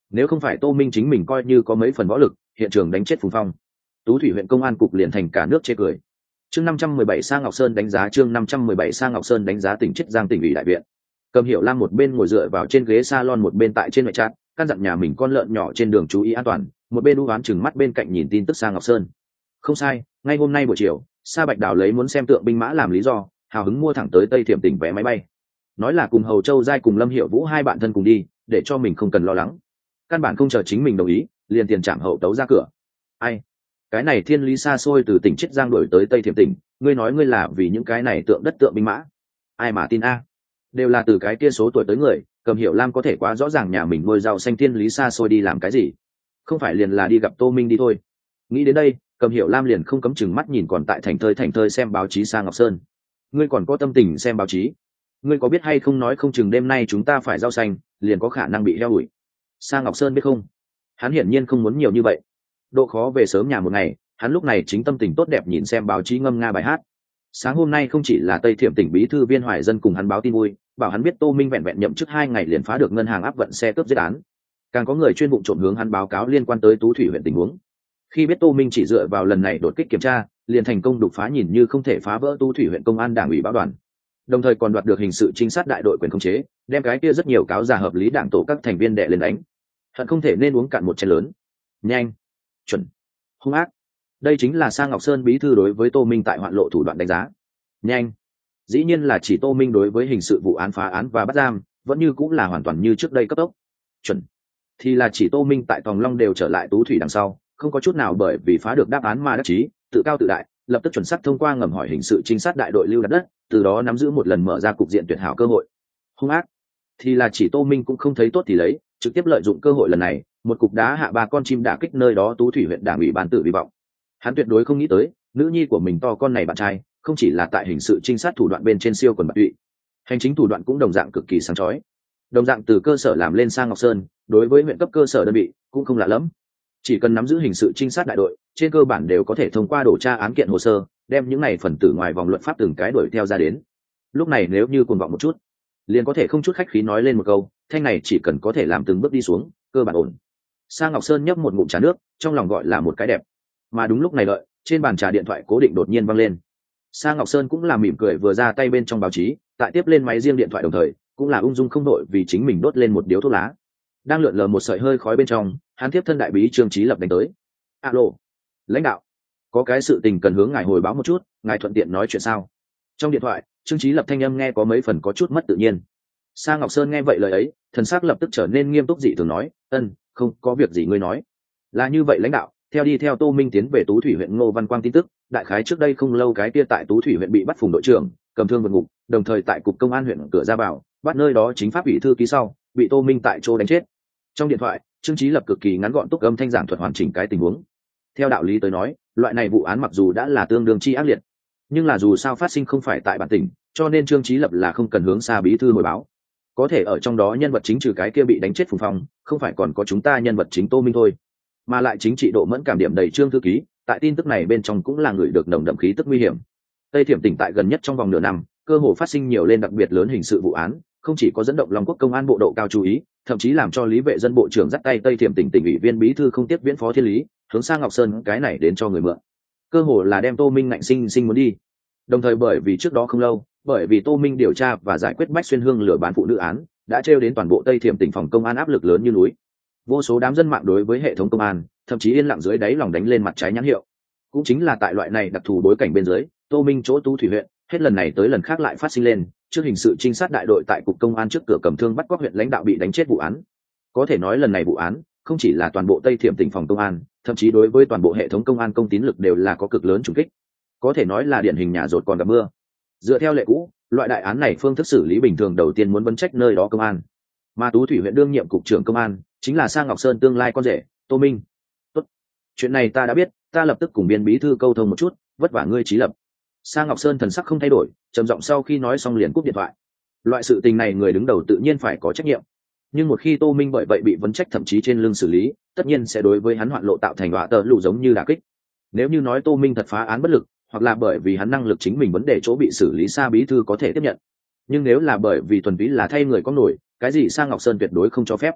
nếu không phải Tô Minh chính mình coi như có mấy phần võ lực, hiện trường đánh chết Phùng Phong, Tú Thủy huyện công an cục liền thành cả nước chê cười. Chương năm trăm mười bảy Sa Ngọc Sơn đánh giá chương năm trăm mười bảy Sa Ngọc Sơn đánh giá tỉnh Chiết Giang tỉnh ủy đại viện. Cầm Hiểu Lam một bên ngồi dựa vào trên ghế salon, một bên tại trên ngoại trát, căn dặn nhà mình con lợn nhỏ trên đường chú ý an toàn, một bên u ám chừng mắt bên cạnh nhìn tin tức Sa Ngọc Sơn. Không sai, ngay hôm nay buổi chiều, Sa Bạch Đào lấy muốn xem tượng binh mã làm lý do, hào hứng mua thẳng tới Tây Thiểm tỉnh vé máy bay. Nói là cùng Hầu Châu Giai cùng Lâm Hiểu Vũ hai bạn thân cùng đi, để cho mình không cần lo lắng. Căn bản không chờ chính mình đồng ý, liền tiền trảm hậu tấu ra cửa. Ai? Cái này thiên lý xa xôi từ tỉnh Chiết Giang đổi tới Tây Thiểm tỉnh, ngươi nói ngươi là vì những cái này tượng đất tượng binh mã? Ai mà tin a? Đều là từ cái kia số tuổi tới người, Cầm Hiểu Lam có thể quá rõ ràng nhà mình nuôi rau xanh thiên lý xa xôi đi làm cái gì, không phải liền là đi gặp Tô Minh đi thôi. Nghĩ đến đây, Cầm Hiểu Lam liền không cấm chừng mắt nhìn còn tại thành thơi thành thơi xem báo chí Sa Ngọc Sơn. Ngươi còn có tâm tình xem báo chí? Ngươi có biết hay không, nói không chừng đêm nay chúng ta phải rau xanh liền có khả năng bị heo ủi. Sa Ngọc Sơn biết không? Hắn hiển nhiên không muốn nhiều như vậy. Độ khó về sớm nhà một ngày, hắn lúc này chính tâm tình tốt đẹp nhìn xem báo chí ngâm nga bài hát. Sáng hôm nay không chỉ là Tây Thiểm tỉnh bí thư Viên Hoài Dân cùng hắn báo tin vui, bảo hắn biết Tô Minh vẹn vẹn nhậm chức hai ngày liền phá được ngân hàng áp vận xe cướp giết án. Càng có người chuyên vụ trộm hướng hắn báo cáo liên quan tới Tú Thủy huyện tình huống. Khi biết Tô Minh chỉ dựa vào lần này đột kích kiểm tra, liền thành công đục phá nhìn như không thể phá vỡ Tú Thủy huyện công an đảng ủy báo đoàn, đồng thời còn đoạt được hình sự trinh sát đại đội quyền khống chế, đem cái kia rất nhiều cáo giả hợp lý đảng tổ các thành viên đệ lên đánh. Hận không thể nên uống cạn một chén lớn. Nhanh, chuẩn, hung ác. Đây chính là Sa Ngọc Sơn bí thư đối với Tô Minh tại hoạn lộ thủ đoạn đánh giá. Nhanh, dĩ nhiên là chỉ Tô Minh đối với hình sự vụ án phá án và bắt giam, vẫn như cũng là hoàn toàn như trước đây cấp tốc. Chuẩn, thì là chỉ Tô Minh tại Tòng Long đều trở lại Tú Thủy đằng sau, không có chút nào bởi vì phá được đáp án mà đắc chí, tự cao tự đại, lập tức chuẩn xác thông qua ngầm hỏi hình sự trinh sát đại đội lưu đặt đất, từ đó nắm giữ một lần mở ra cục diện tuyệt hảo cơ hội. Hung ác thì là chỉ Tô Minh cũng không thấy tốt thì lấy, trực tiếp lợi dụng cơ hội lần này, một cục đá hạ ba con chim đả kích nơi đó Tú Thủy huyện đảng ủy ban tự hy vọng. Hắn tuyệt đối không nghĩ tới, nữ nhi của mình to con này bạn trai, không chỉ là tại hình sự trinh sát thủ đoạn bên trên siêu quần bạc tụy, hành chính thủ đoạn cũng đồng dạng cực kỳ sáng chói. Đồng dạng từ cơ sở làm lên Sa Ngọc Sơn, đối với huyện cấp cơ sở đơn vị cũng không lạ lắm. Chỉ cần nắm giữ hình sự trinh sát đại đội, trên cơ bản đều có thể thông qua điều tra án kiện hồ sơ, đem những này phần tử ngoài vòng luật pháp từng cái đuổi theo ra đến. Lúc này nếu như cuồng vọng một chút, liền có thể không chút khách khí nói lên một câu, thanh này chỉ cần có thể làm từng bước đi xuống, cơ bản ổn. Sa Ngọc Sơn nhấp một ngụm trà nước, trong lòng gọi là một cái đẹp. Mà đúng lúc này đợi, trên bàn trà điện thoại cố định đột nhiên vang lên. Sa Ngọc Sơn cũng là mỉm cười vừa ra tay bên trong báo chí, tại tiếp lên máy riêng điện thoại đồng thời, cũng là ung dung không đội vì chính mình đốt lên một điếu thuốc lá. Đang lượn lờ một sợi hơi khói bên trong, hắn tiếp thân đại bí Trương Chí Lập đánh tới. Alo, lãnh đạo, có cái sự tình cần hướng ngài hồi báo một chút, ngài thuận tiện nói chuyện sao? Trong điện thoại, Trương Chí Lập thanh âm nghe có mấy phần có chút mất tự nhiên. Sa Ngọc Sơn nghe vậy lời ấy, thần sắc lập tức trở nên nghiêm túc dị thường nói, ân, không có việc gì ngươi nói. Là như vậy lãnh đạo, theo đi theo Tô Minh tiến về Tú Thủy huyện Ngô Văn Quang tin tức, đại khái trước đây không lâu cái kia tại Tú Thủy huyện bị bắt Phùng đội trưởng, cầm thương vượt ngục, đồng thời tại cục công an huyện cửa ra vào, bắt nơi đó chính pháp ủy thư ký sau, bị Tô Minh tại chỗ đánh chết. Trong điện thoại, Trương Chí Lập cực kỳ ngắn gọn túc âm thanh giảng thuật hoàn chỉnh cái tình huống. Theo đạo lý tới nói, loại này vụ án mặc dù đã là tương đương chi ác liệt, nhưng là dù sao phát sinh không phải tại bản tỉnh, cho nên Trương Chí Lập là không cần hướng Sa bí thư hồi báo. Có thể ở trong đó nhân vật chính trừ cái kia bị đánh chết Phùng Phong, không phải còn có chúng ta nhân vật chính Tô Minh thôi. Mà lại chính trị độ mẫn cảm điểm đầy Trương thư ký, tại tin tức này bên trong cũng là người được nồng đậm khí tức nguy hiểm. Tây Thiểm tỉnh tại gần nhất trong vòng nửa năm, cơ hồ phát sinh nhiều lên đặc biệt lớn hình sự vụ án, không chỉ có dẫn động Long Quốc công an bộ độ cao chú ý, thậm chí làm cho Lý Vệ Dân bộ trưởng dắt tay Tây Thiểm tỉnh tỉnh ủy viên bí thư không tiếp viễn phó thiên lý, hướng Sa Ngọc Sơn cái này đến cho người mượn. Cơ hồ là đem Tô Minh ngạnh sinh sinh muốn đi. Đồng thời bởi vì trước đó không lâu, bởi vì Tô Minh điều tra và giải quyết Bách Xuyên Hương lừa bán phụ nữ án, đã trêu đến toàn bộ Tây Thiểm tỉnh phòng công an áp lực lớn như núi. Vô số đám dân mạng đối với hệ thống công an, thậm chí yên lặng dưới đáy lòng đánh lên mặt trái nhãn hiệu. Cũng chính là tại loại này đặc thù bối cảnh bên dưới, Tô Minh chỗ Tú Thủy huyện, hết lần này tới lần khác lại phát sinh lên, trước hình sự trinh sát đại đội tại cục công an trước cửa cầm thương bắt cóc huyện lãnh đạo bị đánh chết vụ án. Có thể nói lần này vụ án, không chỉ là toàn bộ Tây Thiểm tỉnh phòng công an, thậm chí đối với toàn bộ hệ thống công an công tín lực đều là có cực lớn trùng kích. Có thể nói là điển hình nhà rột còn gặp mưa. Dựa theo lệ cũ, loại đại án này phương thức xử lý bình thường đầu tiên muốn vấn trách nơi đó công an. Mà Tú Thủy huyện đương nhiệm cục trưởng công an, chính là Sa Ngọc Sơn tương lai con rể, Tô Minh. Tốt, chuyện này ta đã biết, ta lập tức cùng biên bí thư câu thông một chút, vất vả ngươi Chí Lập. Sa Ngọc Sơn thần sắc không thay đổi, trầm giọng sau khi nói xong liền cúp điện thoại. Loại sự tình này người đứng đầu tự nhiên phải có trách nhiệm, nhưng một khi Tô Minh bởi vậy bị vấn trách thậm chí trên lưng xử lý, tất nhiên sẽ đối với hắn hoạn lộ tạo thành họa tờ lụ giống như đả kích. Nếu như nói Tô Minh thật phá án bất lực, hoặc là bởi vì hắn năng lực chính mình vấn đề chỗ bị xử lý, Sa bí thư có thể tiếp nhận. Nhưng nếu là bởi vì thuần túy là thay người có nổi, cái gì Sa Ngọc Sơn tuyệt đối không cho phép.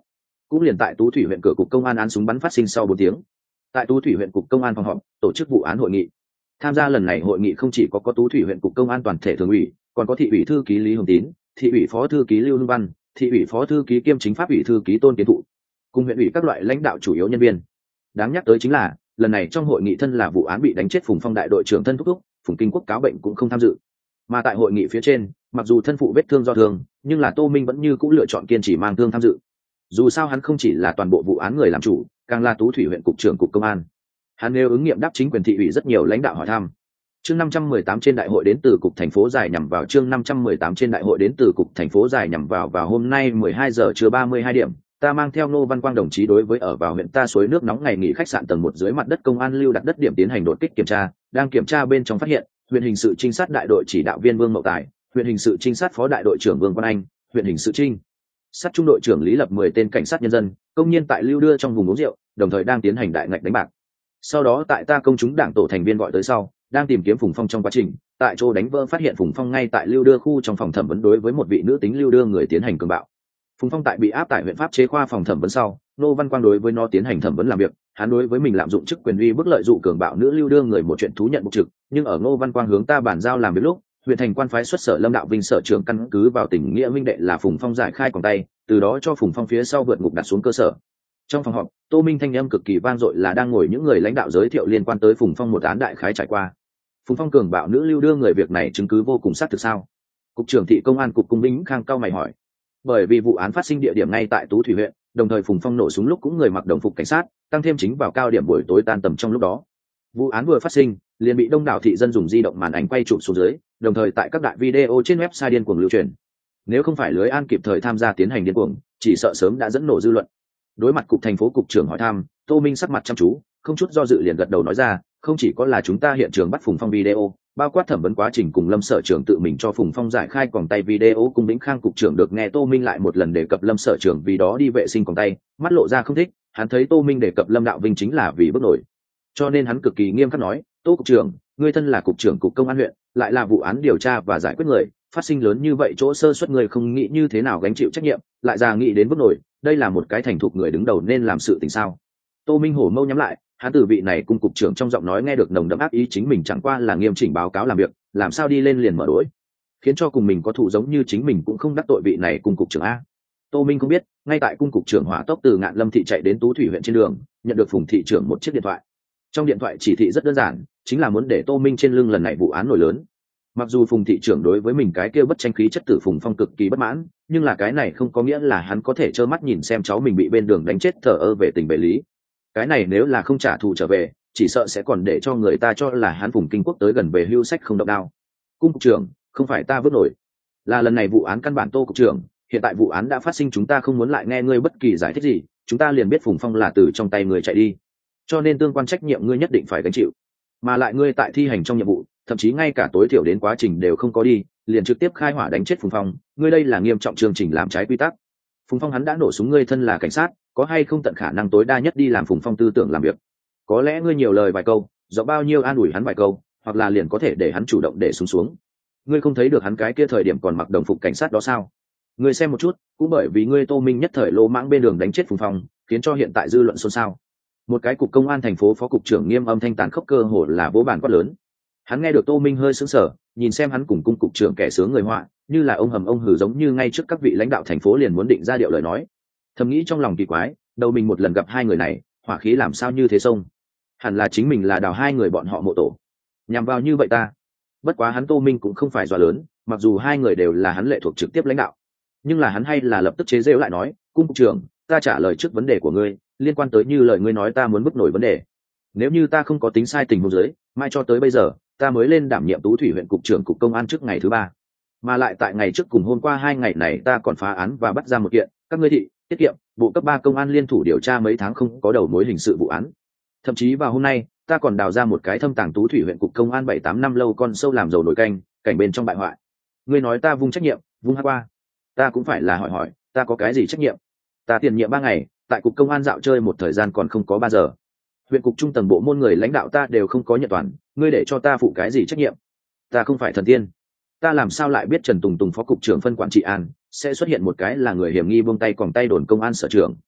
cũng liền tại Tú Thủy huyện cửa cục công an án súng bắn phát sinh sau bốn tiếng, tại Tú Thủy huyện cục công an phòng họp tổ chức vụ án hội nghị. Tham gia lần này hội nghị không chỉ có có Tú Thủy huyện cục công an toàn thể thường ủy, còn có thị ủy thư ký Lý Hồng Tín, thị ủy phó thư ký Lưu Hưng Văn, thị ủy phó thư ký kiêm chính pháp ủy thư ký Tôn Kiến Thụ, cùng huyện ủy các loại lãnh đạo chủ yếu nhân viên. Đáng nhắc tới chính là lần này trong hội nghị thân là vụ án bị đánh chết Phùng Phong đại đội trưởng thân thúc thúc, Phùng Kinh Quốc cáo bệnh cũng không tham dự. Mà tại hội nghị phía trên, mặc dù thân phụ vết thương do thương, nhưng là Tô Minh vẫn như cũng lựa chọn kiên trì mang thương tham dự. Dù sao hắn không chỉ là toàn bộ vụ án người làm chủ, càng là Tú Thủy huyện cục trưởng cục công an. Hắn nêu ứng nghiệm đáp chính quyền thị ủy rất nhiều lãnh đạo hỏi thăm. Chương năm trăm mười tám trên đại hội đến từ cục thành phố dài nhằm vào chương năm trăm mười tám trên đại hội đến từ cục thành phố dài nhằm vào vào hôm nay mười hai giờ trưa ba mươi hai điểm, ta mang theo Ngô Văn Quang đồng chí đối với ở vào huyện ta suối nước nóng ngày nghỉ khách sạn tầng một dưới mặt đất công an lưu đặt đất điểm tiến hành đột kích kiểm tra, đang kiểm tra bên trong phát hiện, huyện hình sự trinh sát đại đội chỉ đạo viên Vương Mậu Tài, huyện hình sự trinh sát phó đại đội trưởng Vương Văn Anh, huyện hình sự trinh sát trung đội trưởng Lý Lập mười tên cảnh sát nhân dân, công nhân tại lưu đưa trong vùng uống rượu, đồng thời đang tiến hành đại ngạch đánh bạc. Sau đó tại ta công chúng đảng tổ thành viên gọi tới sau, đang tìm kiếm Phùng Phong trong quá trình, tại chỗ đánh vỡ phát hiện Phùng Phong ngay tại lưu đưa khu trong phòng thẩm vấn đối với một vị nữ tính lưu đưa người tiến hành cường bạo. Phùng Phong tại bị áp tại huyện pháp chế khoa phòng thẩm vấn sau, Nô Văn Quang đối với nó tiến hành thẩm vấn làm việc, hắn đối với mình lạm dụng chức quyền uy bức lợi dụng cường bạo nữ lưu đưa người một chuyện thú nhận bục trực, nhưng ở Nô Văn Quang hướng ta bàn giao làm việc lúc, huyện thành quan phái xuất sở Lâm Đạo Vinh sở trưởng căn cứ vào tình nghĩa minh đệ là Phùng Phong giải khai quòng tay, từ đó cho Phùng Phong phía sau vượt ngục đặt xuống cơ sở. Trong phòng họp, Tô Minh thanh âm cực kỳ vang dội là đang ngồi những người lãnh đạo giới thiệu liên quan tới Phùng Phong một án đại khái trải qua. Phùng Phong cường bạo nữ lưu đưa người việc này chứng cứ vô cùng xác thực sao? Cục trưởng thị công an cục Cung Bính Khang cao mày hỏi. Bởi vì vụ án phát sinh địa điểm ngay tại Tú Thủy huyện, đồng thời Phùng Phong nổ súng lúc cũng người mặc đồng phục cảnh sát, tăng thêm chính vào cao điểm buổi tối tan tầm trong lúc đó. Vụ án vừa phát sinh, liền bị đông đảo thị dân dùng di động màn ảnh quay chụp xuống dưới, đồng thời tại các đại video trên website điên cuồng lưu truyền. Nếu không phải lưới an kịp thời tham gia tiến hành điên cuồng, chỉ sợ sớm đã dẫn nổ dư luận. Đối mặt cục thành phố cục trưởng hỏi thăm, Tô Minh sắc mặt chăm chú, không chút do dự liền gật đầu nói ra, không chỉ có là chúng ta hiện trường bắt Phùng Phong video, bao quát thẩm vấn quá trình cùng Lâm sở trưởng tự mình cho Phùng Phong giải khai quòng tay video cùng Vĩnh Khang cục trưởng được nghe Tô Minh lại một lần đề cập Lâm sở trưởng vì đó đi vệ sinh quòng tay, mắt lộ ra không thích, hắn thấy Tô Minh đề cập Lâm Đạo Vinh chính là vì bức nổi. Cho nên hắn cực kỳ nghiêm khắc nói, Tô cục trưởng, ngươi thân là cục trưởng cục công an huyện, lại là vụ án điều tra và giải quyết người, phát sinh lớn như vậy chỗ sơ suất người không nghĩ như thế nào gánh chịu trách nhiệm, lại già nghĩ đến bức nổi, đây là một cái thành thục người đứng đầu nên làm sự tình sao? Tô Minh hổ mâu nhắm lại, hắn từ vị này cung cục trưởng trong giọng nói nghe được nồng đậm ác ý chính mình chẳng qua là nghiêm chỉnh báo cáo làm việc, làm sao đi lên liền mở đuổi, khiến cho cùng mình có thù giống như chính mình cũng không đắc tội vị này cung cục trưởng a. Tô Minh không biết, ngay tại cung cục trưởng hỏa tốc từ Ngạn Lâm thị chạy đến Tú Thủy huyện trên đường, nhận được Phùng thị trưởng một chiếc điện thoại. Trong điện thoại chỉ thị rất đơn giản, chính là muốn để Tô Minh trên lưng lần này vụ án nổi lớn. Mặc dù Phùng thị trưởng đối với mình cái kia bất tranh khí chất tử Phùng Phong cực kỳ bất mãn, nhưng là cái này không có nghĩa là hắn có thể trơ mắt nhìn xem cháu mình bị bên đường đánh chết thờ ơ về tình về lý. Cái này nếu là không trả thù trở về, chỉ sợ sẽ còn để cho người ta cho là hắn Phùng Kinh Quốc tới gần về hưu sách không động đao. Cung cục trưởng, không phải ta vứt nổi, là lần này vụ án căn bản Tô cục trưởng, hiện tại vụ án đã phát sinh, chúng ta không muốn lại nghe ngươi bất kỳ giải thích gì, chúng ta liền biết Phùng Phong là từ trong tay người chạy đi, cho nên tương quan trách nhiệm ngươi nhất định phải gánh chịu, mà lại ngươi tại thi hành trong nhiệm vụ, thậm chí ngay cả tối thiểu đến quá trình đều không có đi, liền trực tiếp khai hỏa đánh chết Phùng Phong, ngươi đây là nghiêm trọng chương trình làm trái quy tắc. Phùng Phong hắn đã nổ súng, ngươi thân là cảnh sát, có hay không tận khả năng tối đa nhất đi làm Phùng Phong tư tưởng làm việc? Có lẽ ngươi nhiều lời vài câu, rõ bao nhiêu an ủi hắn vài câu, hoặc là liền có thể để hắn chủ động để xuống xuống. Ngươi không thấy được hắn cái kia thời điểm còn mặc đồng phục cảnh sát đó sao? Ngươi xem một chút, cũng bởi vì ngươi Tô Minh nhất thời lỗ mãng bên đường đánh chết Phùng Phong, khiến cho hiện tại dư luận xôn xao. Một cái cục công an thành phố phó cục trưởng nghiêm âm thanh tàn khốc cơ hồ là vỗ bàn quát lớn. Hắn nghe được Tô Minh hơi sững sờ, nhìn xem hắn cùng cung cục trưởng kẻ sướng người họa, như là ông hầm ông hử giống như ngay trước các vị lãnh đạo thành phố liền muốn định ra điệu lời nói. Thầm nghĩ trong lòng kỳ quái, đầu mình một lần gặp hai người này, hỏa khí làm sao như thế sông? Hẳn là chính mình là đào hai người bọn họ mộ tổ, nhằm vào như vậy ta. Bất quá hắn Tô Minh cũng không phải dọa lớn, mặc dù hai người đều là hắn lệ thuộc trực tiếp lãnh đạo, nhưng là hắn hay là lập tức chế giễu lại nói, cung cục trưởng, ta trả lời trước vấn đề của ngươi, liên quan tới như lời ngươi nói ta muốn bức nổi vấn đề. Nếu như ta không có tính sai tình huống dưới, mai cho tới bây giờ ta mới lên đảm nhiệm Tú Thủy huyện cục trưởng cục công an trước ngày thứ ba, mà lại tại ngày trước cùng hôm qua hai ngày này ta còn phá án và bắt ra một kiện các ngươi thị tiết kiệm bộ cấp ba công an liên thủ điều tra mấy tháng không có đầu mối hình sự vụ án. Thậm chí vào hôm nay ta còn đào ra một cái thâm tàng Tú Thủy huyện cục công an bảy tám năm lâu con sâu làm dầu nổi canh, cảnh bên trong bại hoại. Ngươi nói ta vung trách nhiệm, vung hát qua, ta cũng phải là hỏi hỏi ta có cái gì trách nhiệm? Ta tiền nhiệm ba ngày tại cục công an dạo chơi một thời gian còn không có ba giờ, huyện cục trung tầng bộ môn người lãnh đạo ta đều không có nhận toàn, ngươi để cho ta phụ cái gì trách nhiệm? Ta không phải thần tiên, ta làm sao lại biết Trần Tùng Tùng phó cục trưởng phân quản trị an sẽ xuất hiện một cái là người hiểm nghi buông tay còn tay đồn công an sở trưởng?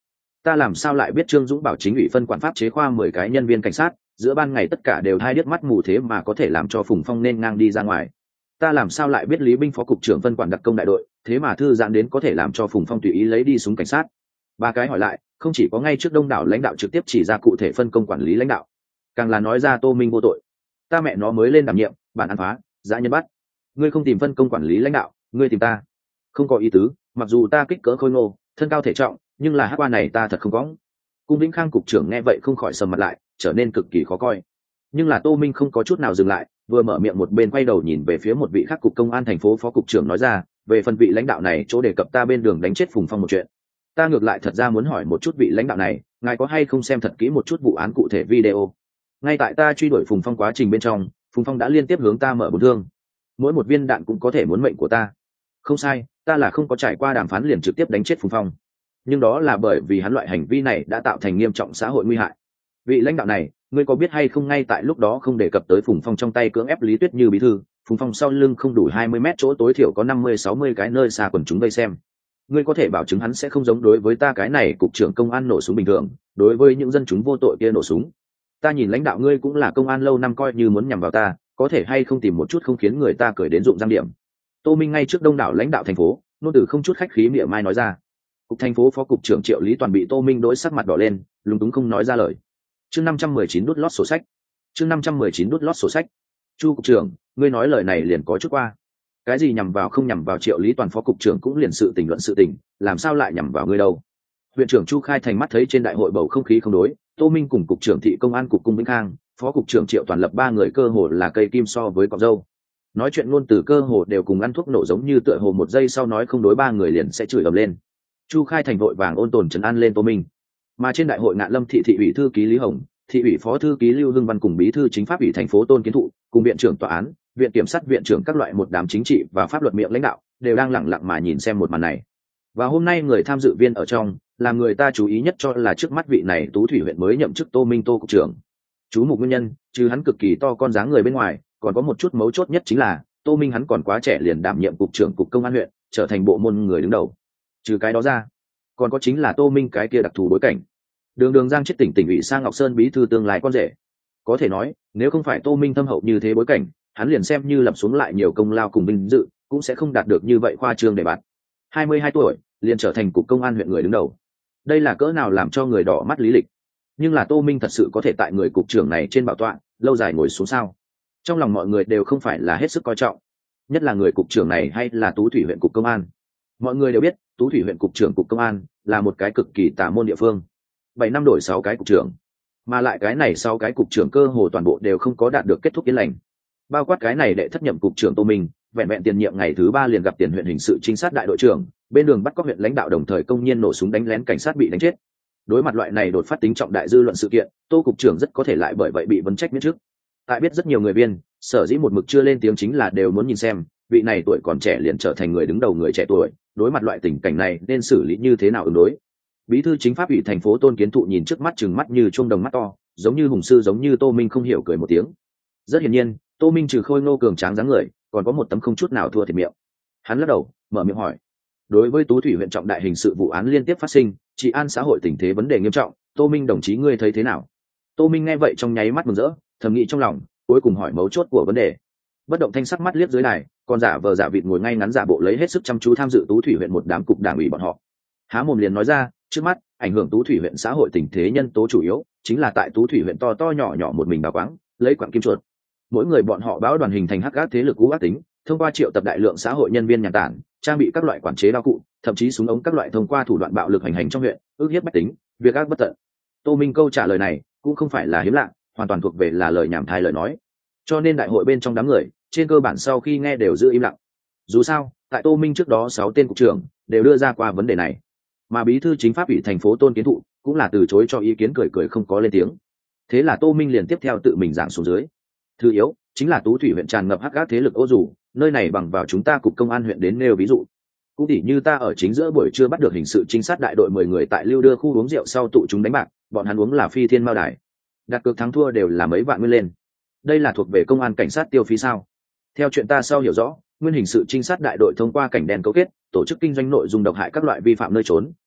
Ta làm sao lại biết Trương Dũng bảo chính ủy phân quản pháp chế khoa mười cái nhân viên cảnh sát giữa ban ngày tất cả đều hai điếc mắt mù thế mà có thể làm cho Phùng Phong nên ngang đi ra ngoài. Ta làm sao lại biết Lý Binh phó cục trưởng phân quản đặc công đại đội thế mà thư giãn đến có thể làm cho Phùng Phong tùy ý lấy đi súng cảnh sát. Ba cái hỏi lại không chỉ có ngay trước đông đảo lãnh đạo trực tiếp chỉ ra cụ thể phân công quản lý lãnh đạo, càng là nói ra Tô Minh vô tội. Ta mẹ nó mới lên đảm nhiệm bản án phá dã nhân bắt, ngươi không tìm phân công quản lý lãnh đạo, ngươi tìm ta không có ý tứ. Mặc dù ta kích cỡ khôi ngô thân cao thể trọng, nhưng là hát qua này ta thật không có. Cung Vĩnh Khang cục trưởng nghe vậy không khỏi sầm mặt lại, trở nên cực kỳ khó coi. Nhưng là Tô Minh không có chút nào dừng lại, vừa mở miệng một bên quay đầu nhìn về phía một vị khác cục công an thành phố phó cục trưởng nói ra, về phần vị lãnh đạo này chỗ đề cập ta bên đường đánh chết Phùng Phong một chuyện, ta ngược lại thật ra muốn hỏi một chút vị lãnh đạo này, ngài có hay không xem thật kỹ một chút vụ án cụ thể video. Ngay tại ta truy đuổi Phùng Phong quá trình bên trong, Phùng Phong đã liên tiếp hướng ta mở bốn thương, mỗi một viên đạn cũng có thể muốn mệnh của ta. Không sai, ta là không có trải qua đàm phán liền trực tiếp đánh chết Phùng Phong, nhưng đó là bởi vì hắn loại hành vi này đã tạo thành nghiêm trọng xã hội nguy hại. Vị lãnh đạo này, ngươi có biết hay không, ngay tại lúc đó không đề cập tới Phùng Phong trong tay cưỡng ép Lý Tuyết Như bí thư, Phùng Phong sau lưng không đủ hai mươi mét chỗ tối thiểu có năm mươi sáu mươi cái nơi xa quần chúng vây xem. Ngươi có thể bảo chứng hắn sẽ không giống đối với ta cái này cục trưởng công an nổ súng bình thường, đối với những dân chúng vô tội kia nổ súng. Ta nhìn lãnh đạo ngươi cũng là công an lâu năm, coi như muốn nhằm vào ta, có thể hay không tìm một chút không khiến người ta cười đến rụng răng điểm. Tô Minh ngay trước đông đảo lãnh đạo thành phố, nôn từ không chút khách khí miệng mai nói ra. Cục thành phố phó cục trưởng Triệu Lý Toàn bị Tô Minh đối sắc mặt đỏ lên, lúng túng không nói ra lời. Chương năm trăm mười chín đút lót sổ sách. Chương năm trăm mười chín đút lót sổ sách. Chu cục trưởng, ngươi nói lời này liền có chút qua. Cái gì nhằm vào không nhằm vào Triệu Lý Toàn phó cục trưởng cũng liền sự tình luận sự tình, làm sao lại nhằm vào ngươi đâu? Viện trưởng Chu Khai Thành mắt thấy trên đại hội bầu không khí không đối, Tô Minh cùng cục trưởng thị công an cục Cung Vĩnh Khang, phó cục trưởng Triệu Toàn Lập ba người cơ hồ là cây kim so với cọc dâu. Nói chuyện luôn từ cơ hồ đều cùng ăn thuốc nổ, giống như tựa hồ một giây sau nói không đối ba người liền sẽ chửi ầm lên. Chu Khai Thành vội vàng ôn tồn trấn an lên Tô Minh. Mà trên đại hội Ngạn Lâm thị thị ủy thư ký Lý Hồng, thị ủy phó thư ký Lưu Hưng Văn cùng bí thư chính pháp ủy thành phố Tôn Kiến Thụ, cùng viện trưởng tòa án, viện kiểm sát viện trưởng các loại một đám chính trị và pháp luật miệng lãnh đạo đều đang lặng lặng mà nhìn xem một màn này. Và hôm nay người tham dự viên ở trong, làm người ta chú ý nhất cho là trước mắt vị này Tú Thủy huyện mới nhậm chức Tô Minh Tô cục trưởng. Chú mục nguyên nhân, trừ hắn cực kỳ to con dáng người bên ngoài, còn có một chút mấu chốt nhất chính là Tô Minh hắn còn quá trẻ liền đảm nhiệm cục trưởng cục công an huyện, trở thành bộ môn người đứng đầu. Trừ cái đó ra, còn có chính là Tô Minh cái kia đặc thù bối cảnh. Đường Đường Giang chết tỉnh tỉnh ủy sang Ngọc Sơn bí thư tương lai con rể. Có thể nói, nếu không phải Tô Minh thâm hậu như thế bối cảnh, hắn liền xem như lập xuống lại nhiều công lao cùng vinh dự, cũng sẽ không đạt được như vậy khoa trương để bạt. hai mươi hai tuổi, liền trở thành cục công an huyện người đứng đầu. Đây là cỡ nào làm cho người đỏ mắt lý lịch. Nhưng là Tô Minh thật sự có thể tại người cục trưởng này trên bảo tọa, lâu dài ngồi xuống sao? Trong lòng mọi người đều không phải là hết sức coi trọng. Nhất là người cục trưởng này hay là Tú Thủy huyện cục công an. Mọi người đều biết, Tú Thủy huyện cục trưởng cục công an là một cái cực kỳ tà môn địa phương. Bảy năm đổi sáu cái cục trưởng, mà lại cái này sau cái cục trưởng cơ hồ toàn bộ đều không có đạt được kết thúc yên lành. Bao quát cái này đệ thất nhậm cục trưởng Tô Minh, vẹn vẹn tiền nhiệm ngày thứ ba liền gặp tiền huyện hình sự trinh sát đại đội trưởng, bên đường bắt cóc huyện lãnh đạo đồng thời công nhiên nổ súng đánh lén cảnh sát bị đánh chết. Đối mặt loại này đột phát tính trọng đại dư luận sự kiện, Tô cục trưởng rất có thể lại bởi vậy bị vấn trách miễn chức. Tại biết rất nhiều người viên, sở dĩ một mực chưa lên tiếng chính là đều muốn nhìn xem, vị này tuổi còn trẻ liền trở thành người đứng đầu người trẻ tuổi, đối mặt loại tình cảnh này nên xử lý như thế nào ứng đối. Bí thư chính pháp ủy thành phố Tôn Kiến Thụ nhìn trước mắt trừng mắt như chuông đồng mắt to, giống như hùng sư giống như Tô Minh không hiểu cười một tiếng. Rất hiển nhiên, Tô Minh trừ khôi ngô cường tráng dáng người, còn có một tấm không chút nào thua thiệt miệng. Hắn lắc đầu, mở miệng hỏi: đối với Tú Thủy huyện trọng đại hình sự vụ án liên tiếp phát sinh, trị an xã hội tình thế vấn đề nghiêm trọng, Tô Minh đồng chí ngươi thấy thế nào? Tô Minh nghe vậy trong nháy mắt mừng rỡ, thầm nghĩ trong lòng, cuối cùng hỏi mấu chốt của vấn đề. Bất động thanh sắc mắt liếc dưới này, còn giả vờ giả vịt ngồi ngay ngắn giả bộ lấy hết sức chăm chú tham dự Tú Thủy huyện một đám cục đảng ủy bọn họ. Há mồm liền nói ra, trước mắt ảnh hưởng Tú Thủy huyện xã hội tình thế nhân tố chủ yếu chính là tại Tú Thủy huyện to to nhỏ nhỏ một mình bà quáng lấy quặng kim chuột. Mỗi người bọn họ báo đoàn hình thành hắc ác thế lực cũ ác tính, thông qua triệu tập đại lượng xã hội nhân viên nhàn tản, trang bị các loại quản chế đao cụ, thậm chí súng ống các loại, thông qua thủ đoạn bạo lực hành hành trong huyện, ức hiếp bách tính, việc ác bất tận. Tô Minh câu trả lời này cũng không phải là hiếm lạ, hoàn toàn thuộc về là lời nhảm thai lời nói. Cho nên đại hội bên trong đám người trên cơ bản sau khi nghe đều giữ im lặng. Dù sao, tại Tô Minh trước đó sáu tên cục trưởng đều đưa ra qua vấn đề này, mà bí thư chính pháp ủy thành phố Tôn Kiến Thụ cũng là từ chối cho ý kiến, cười cười không có lên tiếng. Thế là Tô Minh liền tiếp theo tự mình giảng xuống dưới. Thứ yếu chính là Tú Thủy huyện tràn ngập hắc ác thế lực ô dù, nơi này bằng vào chúng ta cục công an huyện đến nêu ví dụ. Cũng tỉ như ta ở chính giữa buổi trưa bắt được hình sự trinh sát đại đội mười người tại Lưu Đưa khu uống rượu sau tụ chúng đánh bạc, bọn hắn uống là phi thiên mao đài, đặt cược thắng thua đều là mấy vạn nguyên lên. Đây là thuộc về công an cảnh sát tiêu phí sao? Theo chuyện ta sau hiểu rõ, nguyên hình sự trinh sát đại đội thông qua cảnh đen cấu kết, tổ chức kinh doanh nội dung độc hại các loại vi phạm nơi trốn,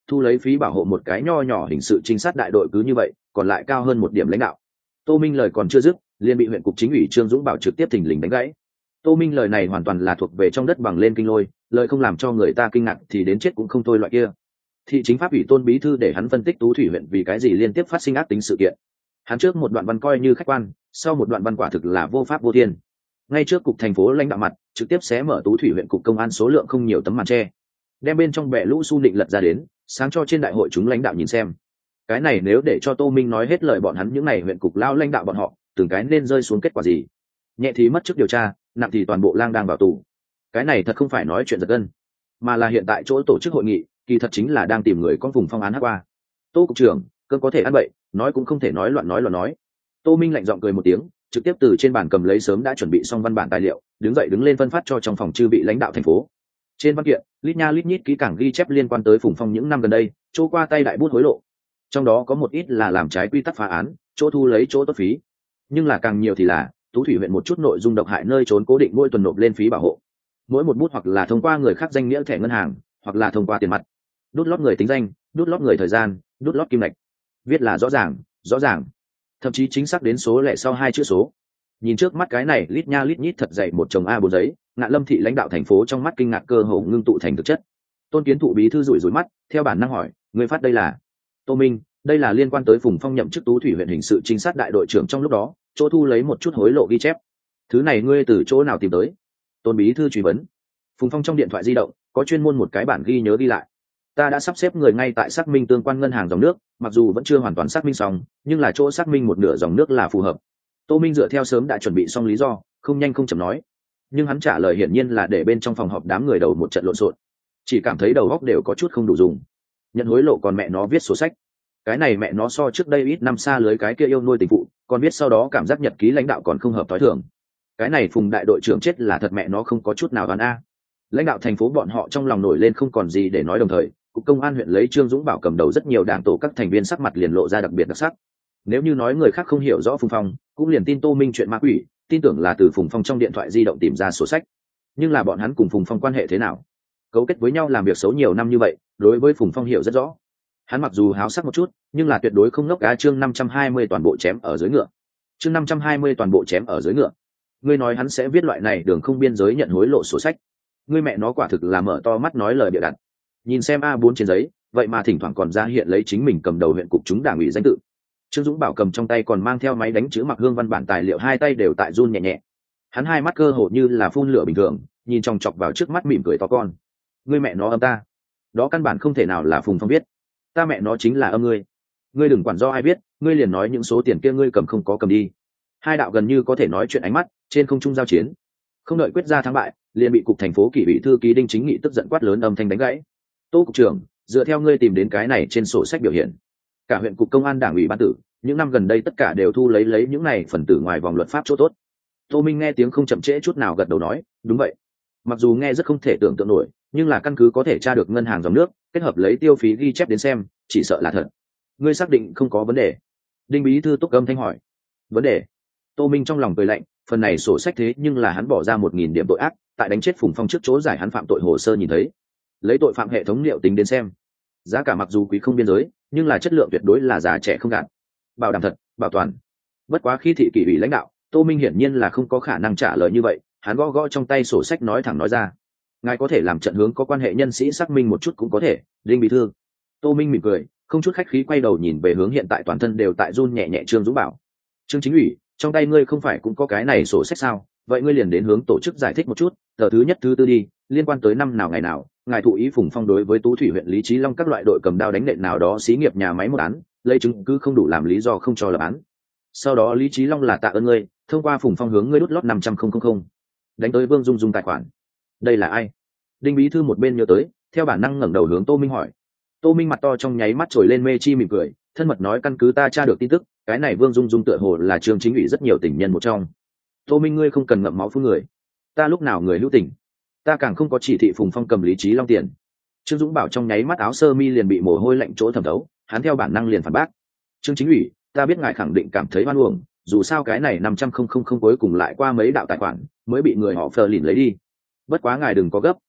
thu lấy phí bảo hộ một cái nho nhỏ hình sự trinh sát đại đội cứ như vậy còn lại cao hơn một điểm lãnh đạo. Tô Minh lời còn chưa dứt liền bị huyện cục chính ủy Trương Dũng Bảo trực tiếp thình lình đánh gãy. Tô Minh lời này hoàn toàn là thuộc về trong đất bằng lên kinh lôi, lời không làm cho người ta kinh ngạc thì đến chết cũng không thôi loại kia. Thị chính pháp ủy Tôn bí thư để hắn phân tích Tú Thủy huyện vì cái gì liên tiếp phát sinh ác tính sự kiện. Hắn trước một đoạn văn coi như khách quan, sau một đoạn văn quả thực là vô pháp vô thiên. Ngay trước cục thành phố lãnh đạo mặt, trực tiếp xé mở Tú Thủy huyện cục công an số lượng không nhiều tấm màn che, đem bên trong bè lũ su định lật ra đến, sáng cho trên đại hội chúng lãnh đạo nhìn xem. Cái này nếu để cho Tô Minh nói hết lời bọn hắn những này huyện cục lao lãnh đạo bọn họ, từng cái nên rơi xuống kết quả gì? Nhẹ thì mất chức điều tra, nặng thì toàn bộ lang đang vào tù. Cái này thật không phải nói chuyện giật gân, mà là hiện tại chỗ tổ chức hội nghị, kỳ thật chính là đang tìm người con vùng phong án hát qua. Tô cục trưởng, cơn có thể ăn bậy, nói cũng không thể nói loạn nói loạn nói. Tô Minh lạnh giọng cười một tiếng, trực tiếp từ trên bàn cầm lấy sớm đã chuẩn bị xong văn bản tài liệu, đứng dậy đứng lên phân phát cho trong phòng chư vị lãnh đạo thành phố. Trên văn kiện, lít nha lít nhít kỹ càng ghi chép liên quan tới Phùng Phong những năm gần đây, chỗ qua tay đại bút hối lộ. Trong đó có một ít là làm trái quy tắc phá án, chỗ thu lấy chỗ tốt phí, nhưng là càng nhiều thì là Tú Thủy huyện một chút nội dung độc hại nơi trốn cố định mỗi tuần nộp lên phí bảo hộ. Mỗi một bút hoặc là thông qua người khác danh nghĩa thẻ ngân hàng, hoặc là thông qua tiền mặt. Đút lót người tính danh, đút lót người thời gian, đút lót kim ngạch. Viết là rõ ràng, rõ ràng. Thậm chí chính xác đến số lẻ sau hai chữ số. Nhìn trước mắt cái này lít nha lít nhít thật dày một chồng A bốn giấy, Ngạn Lâm thị lãnh đạo thành phố trong mắt kinh ngạc cơ hồ ngưng tụ thành thực chất. Tôn Kiến Thụ bí thư rủi rủi mắt, theo bản năng hỏi, người phát đây là? Tô Minh, đây là liên quan tới Phùng Phong nhậm chức Tú Thủy huyện hình sự trinh sát đại đội trưởng trong lúc đó, chỗ thu lấy một chút hối lộ ghi chép. Thứ này ngươi từ chỗ nào tìm tới? Tôn bí thư truy vấn. Phùng Phong trong điện thoại di động có chuyên môn một cái bản ghi nhớ ghi lại. Ta đã sắp xếp người ngay tại xác minh tương quan ngân hàng dòng nước, mặc dù vẫn chưa hoàn toàn xác minh xong, nhưng là chỗ xác minh một nửa dòng nước là phù hợp. Tô Minh dựa theo sớm đã chuẩn bị xong lý do, không nhanh không chậm nói. Nhưng hắn trả lời hiển nhiên là để bên trong phòng họp đám người đầu một trận lộn xộn, chỉ cảm thấy đầu óc đều có chút không đủ dùng. Nhận hối lộ còn mẹ nó viết sổ sách, cái này mẹ nó so trước đây ít năm xa lưới cái kia yêu nuôi tình phụ, còn biết sau đó cảm giác nhật ký lãnh đạo còn không hợp tối thường. Cái này Phùng đại đội trưởng chết là thật mẹ nó không có chút nào đoán a. Lãnh đạo thành phố bọn họ trong lòng nổi lên không còn gì để nói, đồng thời cục công an huyện lấy Trương Dũng Bảo cầm đầu rất nhiều đảng tổ các thành viên sắc mặt liền lộ ra đặc biệt đặc sắc. Nếu như nói người khác không hiểu rõ Phùng Phong, cũng liền tin Tô Minh chuyện ma quỷ, tin tưởng là từ Phùng Phong trong điện thoại di động tìm ra sổ sách. Nhưng là bọn hắn cùng Phùng Phong quan hệ thế nào? Cấu kết với nhau làm việc xấu nhiều năm như vậy, đối với Phùng Phong hiểu rất rõ. Hắn mặc dù háo sắc một chút, nhưng là tuyệt đối không ngốc cá. Chương năm trăm hai mươi toàn bộ chém ở dưới ngựa. Chương năm trăm hai mươi toàn bộ chém ở dưới ngựa. Ngươi nói hắn sẽ viết loại này đường không biên giới nhận hối lộ sổ sách? Ngươi mẹ nó quả thực là mở to mắt nói lời bịa đặt. Nhìn xem A bốn trên giấy, vậy mà thỉnh thoảng còn ra hiện lấy chính mình cầm đầu huyện cục chúng đảng ủy danh tự. Trương Dũng Bảo cầm trong tay còn mang theo máy đánh chữ mặc hương văn bản tài liệu, hai tay đều tại run nhẹ nhẹ. Hắn hai mắt cơ hồ như là phun lửa bình thường, nhìn chòng chọc vào trước mắt mỉm cười to con. Ngươi mẹ nó âm ta, đó căn bản không thể nào là Phùng Phong viết. Ta mẹ nó chính là âm ngươi. Ngươi đừng quản do ai biết, ngươi liền nói những số tiền kia ngươi cầm không có cầm đi. Hai đạo gần như có thể nói chuyện ánh mắt trên không trung giao chiến, không đợi quyết ra thắng bại, liền bị cục thành phố kỷ ủy thư ký Đinh Chính Nghị tức giận quát lớn, âm thanh đánh gãy. Tô cục trưởng, dựa theo ngươi tìm đến cái này trên sổ sách biểu hiện, cả huyện cục công an đảng ủy ban tử những năm gần đây tất cả đều thu lấy lấy những này phần tử ngoài vòng luật pháp chỗ tốt. Tô Minh nghe tiếng không chậm trễ chút nào gật đầu nói, đúng vậy. Mặc dù nghe rất không thể tưởng tượng nổi, nhưng là căn cứ có thể tra được ngân hàng dòng nước, kết hợp lấy tiêu phí ghi chép đến xem, chỉ sợ là thật. Ngươi xác định không có vấn đề? Đinh bí thư túc âm thanh hỏi. Vấn đề? Tô Minh trong lòng cười lạnh, phần này sổ sách thế nhưng là hắn bỏ ra một nghìn điểm tội ác, tại đánh chết Phùng Phong trước chỗ giải hắn phạm tội hồ sơ nhìn thấy. Lấy tội phạm hệ thống liệu tính đến xem, giá cả mặc dù quý không biên giới, nhưng là chất lượng tuyệt đối là già trẻ không gạt, bảo đảm thật, bảo toàn. Bất quá khi thị kỷ ủy lãnh đạo, Tô Minh hiển nhiên là không có khả năng trả lời như vậy, hắn gõ gõ trong tay sổ sách nói thẳng nói ra. Ngài có thể làm trận hướng có quan hệ nhân sĩ xác minh một chút cũng có thể, Đinh bí thư. Tô Minh mỉm cười, không chút khách khí quay đầu nhìn về hướng hiện tại toàn thân đều tại run nhẹ nhẹ Trương Dũng Bảo. Trương chính ủy, trong tay ngươi không phải cũng có cái này sổ sách sao? Vậy ngươi liền đến hướng tổ chức giải thích một chút, tờ thứ nhất thứ tư đi, liên quan tới năm nào ngày nào, ngài thụ ý Phùng Phong đối với Tú Thủy huyện Lý Chí Long các loại đội cầm đao đánh nện nào đó xí nghiệp nhà máy một án, lấy chứng cứ không đủ làm lý do không cho lập án. Sau đó Lý Chí Long là tạ ơn ngươi, thông qua Phùng Phong hướng ngươi đút lót năm trăm nghìn đánh tới Vương Dung Dung tài khoản. Đây là ai? Đinh bí thư một bên nhớ tới, theo bản năng ngẩng đầu hướng Tô Minh hỏi. Tô Minh mặt to trong nháy mắt trồi lên mê chi mỉm cười, thân mật nói, căn cứ ta tra được tin tức, cái này Vương Dung Dung tựa hồ là Trương chính ủy rất nhiều tình nhân một trong. Tô Minh, ngươi không cần ngậm máu phun người, ta lúc nào người hữu tình, ta càng không có chỉ thị Phùng Phong cầm Lý Chí Long tiền. Trương Dũng Bảo trong nháy mắt áo sơ mi liền bị mồ hôi lạnh chỗ thẩm thấu, hắn theo bản năng liền phản bác. Trương chính ủy, ta biết ngài khẳng định cảm thấy oan uổng, dù sao cái này năm trăm nghìn cuối cùng lại qua mấy đạo tài khoản mới bị người họ phờ lìn lấy đi. Bất quá ngài đừng có gấp,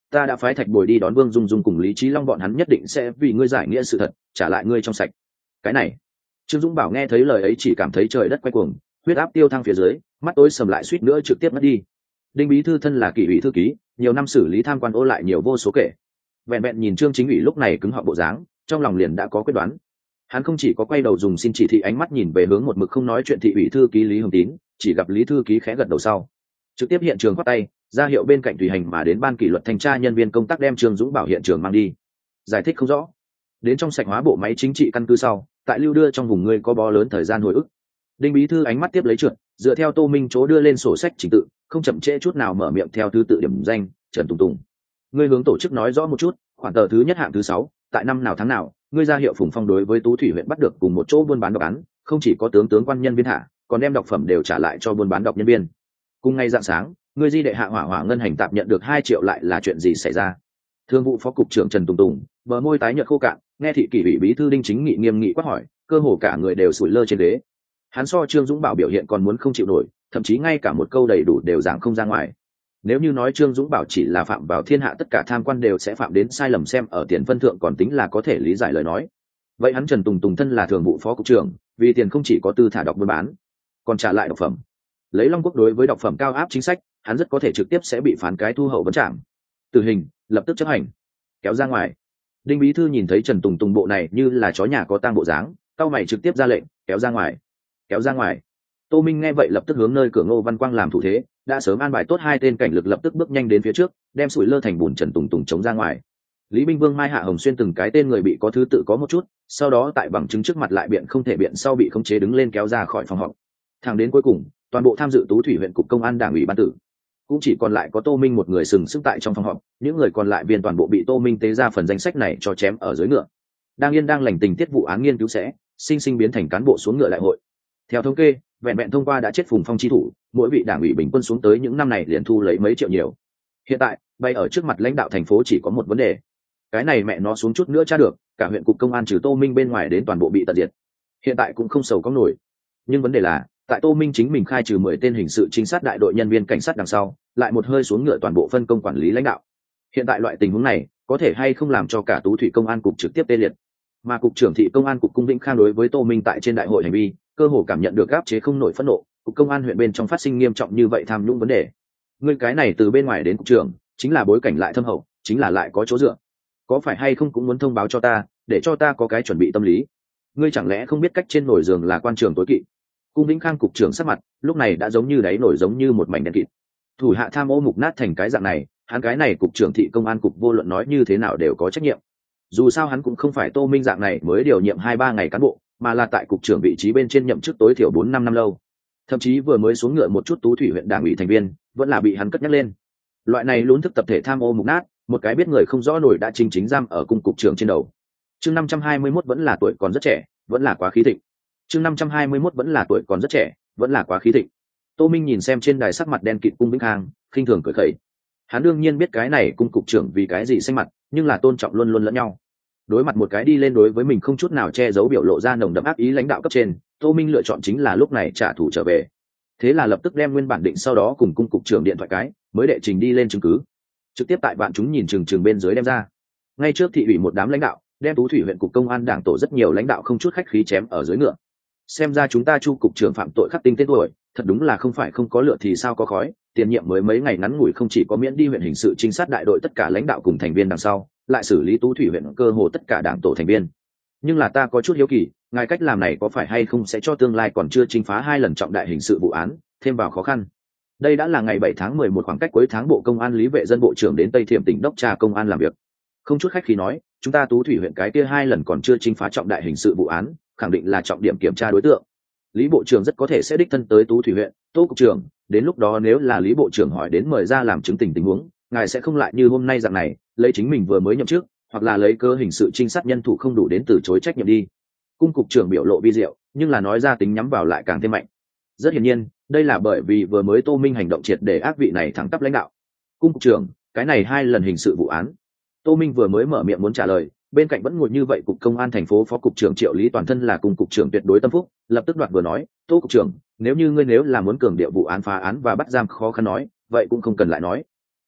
ta đã phái Thạch Bồi đi đón Vương Dung Dung cùng Lý Chí Long, bọn hắn nhất định sẽ vì ngươi giải nghĩa sự thật, trả lại ngươi trong sạch. Cái này, Trương Dũng Bảo nghe thấy lời ấy chỉ cảm thấy trời đất quay cuồng, huyết áp tiêu thăng phía dưới, mắt tối sầm lại suýt nữa trực tiếp mất đi. Đinh bí thư thân là kỷ ủy thư ký, nhiều năm xử lý tham quan ô lại nhiều vô số kể, vẹn vẹn nhìn Trương Chính ủy lúc này cứng họng bộ dáng, trong lòng liền đã có quyết đoán. Hắn không chỉ có quay đầu dùng xin chỉ thị ánh mắt nhìn về hướng một mực không nói chuyện thị ủy thư ký Lý Hồng Tín, chỉ gặp Lý thư ký khẽ gật đầu sau, trực tiếp hiện trường khoát tay ra hiệu bên cạnh tùy hành mà đến ban kỷ luật thanh tra nhân viên công tác đem Trương Dũng Bảo hiện trường mang đi. Giải thích không rõ, đến trong sạch hóa bộ máy chính trị căn cứ sau, tại lưu đưa trong vùng ngươi có bó lớn thời gian hồi ức. Đinh bí thư ánh mắt tiếp lấy trượt, dựa theo Tô Minh chỗ đưa lên sổ sách trình tự, không chậm trễ chút nào mở miệng theo thứ tự điểm danh. Trần Tùng Tùng, ngươi hướng tổ chức nói rõ một chút, khoản tờ thứ nhất hạng thứ sáu, tại năm nào tháng nào, ngươi ra hiệu Phùng Phong đối với Tú Thủy huyện bắt được cùng một chỗ buôn bán độc án, không chỉ có tướng tướng quan nhân viên hạ, còn đem độc phẩm đều trả lại cho buôn bán độc nhân viên. Cùng ngày rạng sáng, ngươi di đệ hạ hỏa hỏa ngân hành tạp nhận được hai triệu, lại là chuyện gì xảy ra? Thương vụ phó cục trưởng Trần Tùng Tùng, bờ môi tái nhợt khô cạn, nghe thị kỷ ủy bí thư Đinh Chính Nghị nghiêm nghị quát hỏi, cơ hồ cả người đều sủi lơ trên ghế. Hắn so Trương Dũng Bảo biểu hiện còn muốn không chịu nổi, thậm chí ngay cả một câu đầy đủ đều giảng không ra ngoài. Nếu như nói Trương Dũng Bảo chỉ là phạm vào thiên hạ tất cả tham quan đều sẽ phạm đến sai lầm xem ở tiền phân thượng còn tính là có thể lý giải lời nói, vậy hắn Trần Tùng Tùng thân là thường vụ phó cục trưởng, vì tiền không chỉ có tư thả độc buôn bán, còn trả lại độc phẩm. Lấy Long Quốc đối với độc phẩm cao áp chính sách, hắn rất có thể trực tiếp sẽ bị phán cái thu hậu vấn trảm, tử hình, lập tức chấp hành, kéo ra ngoài. Đinh bí thư nhìn thấy Trần Tùng Tùng bộ này như là chó nhà có tang bộ dáng, cao mày trực tiếp ra lệnh, kéo ra ngoài, kéo ra ngoài. Tô Minh nghe vậy lập tức hướng nơi cửa Ngô Văn Quang làm thủ thế, đã sớm an bài tốt hai tên cảnh lực lập tức bước nhanh đến phía trước, đem sủi lơ thành bùn Trần Tùng Tùng chống ra ngoài. Lý Binh Vương, Mai Hạ Hồng Xuyên từng cái tên người bị có thứ tự có một chút, sau đó tại bằng chứng trước mặt lại biện không thể biện sau bị khống chế đứng lên kéo ra khỏi phòng họp. Thẳng đến cuối cùng, toàn bộ tham dự Tú Thủy huyện cục công an đảng ủy ban tử, cũng chỉ còn lại có Tô Minh một người sừng sững tại trong phòng họp, những người còn lại viên toàn bộ bị Tô Minh tế ra phần danh sách này cho chém ở dưới ngựa. Đang yên đang lành tình tiết vụ án nghiên cứu sẽ sinh sinh biến thành cán bộ xuống ngựa đại hội. Theo thống kê, vẹn vẹn thông qua đã chết Phùng Phong chi thủ, mỗi vị đảng ủy bình quân xuống tới những năm này liền thu lấy mấy triệu nhiều. Hiện tại, bay ở trước mặt lãnh đạo thành phố chỉ có một vấn đề. Cái này mẹ nó xuống chút nữa tra được, cả huyện cục công an trừ Tô Minh bên ngoài đến toàn bộ bị tận diệt. Hiện tại cũng không sầu có nổi. Nhưng vấn đề là, tại Tô Minh chính mình khai trừ mười tên hình sự trinh sát đại đội nhân viên cảnh sát đằng sau, lại một hơi xuống ngựa toàn bộ phân công quản lý lãnh đạo. Hiện tại loại tình huống này, có thể hay không làm cho cả Tú Thủy công an cục trực tiếp tê liệt. Mà cục trưởng thị công an cục Cung Vĩnh Khang đối với Tô Minh tại trên đại hội hành vi, cơ hồ cảm nhận được áp chế không nổi phẫn nộ, cục công an huyện bên trong phát sinh nghiêm trọng như vậy tham nhũng vấn đề. Ngươi cái này từ bên ngoài đến cục trưởng, chính là bối cảnh lại thâm hậu, chính là lại có chỗ dựa. Có phải hay không cũng muốn thông báo cho ta, để cho ta có cái chuẩn bị tâm lý. Ngươi chẳng lẽ không biết cách trên nồi giường là quan trường tối kỵ? Cung Vĩnh Khang cục trưởng sắc mặt lúc này đã giống như đáy nổi, giống như một mảnh đen kịt. Thủ hạ tham ô mục nát thành cái dạng này, hắn cái này cục trưởng thị công an cục vô luận nói như thế nào đều có trách nhiệm. Dù sao hắn cũng không phải Tô Minh dạng này mới điều nhiệm hai ba ngày cán bộ, mà là tại cục trưởng vị trí bên trên nhậm chức tối thiểu bốn năm năm lâu. Thậm chí vừa mới xuống ngựa một chút Tú Thủy huyện đảng ủy thành viên, vẫn là bị hắn cất nhắc lên. Loại này lún thức tập thể tham ô mục nát, một cái biết người không rõ nổi đã chính chính giam ở cung cục trưởng trên đầu. Chương năm trăm hai mươi mốt vẫn là tuổi còn rất trẻ, vẫn là quá khí thịnh. Chương năm trăm hai mươi mốt vẫn là tuổi còn rất trẻ, vẫn là quá khí thịnh. Tô Minh nhìn xem trên đài sắc mặt đen kịt Cung Vĩnh Khang, khinh thường cười khẩy. Hắn đương nhiên biết cái này cung cục trưởng vì cái gì xanh mặt, nhưng là tôn trọng luôn luôn lẫn nhau. Đối mặt một cái đi lên đối với mình không chút nào che giấu biểu lộ ra nồng đậm ác ý lãnh đạo cấp trên, Tô Minh lựa chọn chính là lúc này trả thù trở về. Thế là lập tức đem nguyên bản định sau đó cùng cung cục trưởng điện thoại cái, mới đệ trình đi lên chứng cứ. Trực tiếp tại bạn chúng nhìn chừng chừng bên dưới đem ra. Ngay trước thị ủy một đám lãnh đạo, đem Tú Thủy huyện cục công an đảng tổ rất nhiều lãnh đạo không chút khách khí chém ở dưới ngựa. Xem ra chúng ta Chu cục trưởng phạm tội khắc tinh tên tuổi, thật đúng là không phải không có lửa thì sao có khói. Tiền nhiệm mới mấy ngày ngắn ngủi không chỉ có miễn đi huyện hình sự trinh sát đại đội tất cả lãnh đạo cùng thành viên đằng sau, lại xử lý Tú Thủy huyện cơ hồ tất cả đảng tổ thành viên. Nhưng là ta có chút hiếu kỳ, ngài cách làm này có phải hay không sẽ cho tương lai còn chưa chinh phá hai lần trọng đại hình sự vụ án thêm vào khó khăn? Đây đã là ngày bảy tháng mười một, khoảng cách cuối tháng Bộ Công an Lý Vệ Dân bộ trưởng đến Tây Thiểm tỉnh đốc tra công an làm việc. Không chút khách khí nói, chúng ta Tú Thủy huyện cái kia hai lần còn chưa chinh phá trọng đại hình sự vụ án, khẳng định là trọng điểm kiểm tra đối tượng. Lý bộ trưởng rất có thể sẽ đích thân tới Tú Thủy huyện. Tô cục trưởng, đến lúc đó nếu là Lý bộ trưởng hỏi đến mời ra làm chứng tình tình huống, ngài sẽ không lại như hôm nay dạng này, lấy chính mình vừa mới nhậm chức, hoặc là lấy cơ hình sự trinh sát nhân thủ không đủ đến từ chối trách nhiệm đi. Cung cục trưởng biểu lộ vi diệu, nhưng là nói ra tính nhắm vào lại càng thêm mạnh. Rất hiển nhiên, đây là bởi vì vừa mới Tô Minh hành động triệt để ác vị này thẳng tắp lãnh đạo. Cung cục trưởng, cái này hai lần hình sự vụ án. Tô Minh vừa mới mở miệng muốn trả lời, bên cạnh vẫn ngồi như vậy cục công an thành phố phó cục trưởng Triệu Lý toàn thân là cùng cục trưởng tuyệt đối tâm phúc, lập tức đoạt vừa nói, Tô cục trưởng, nếu như ngươi nếu là muốn cường điệu vụ án phá án và bắt giam khó khăn nói, vậy cũng không cần lại nói.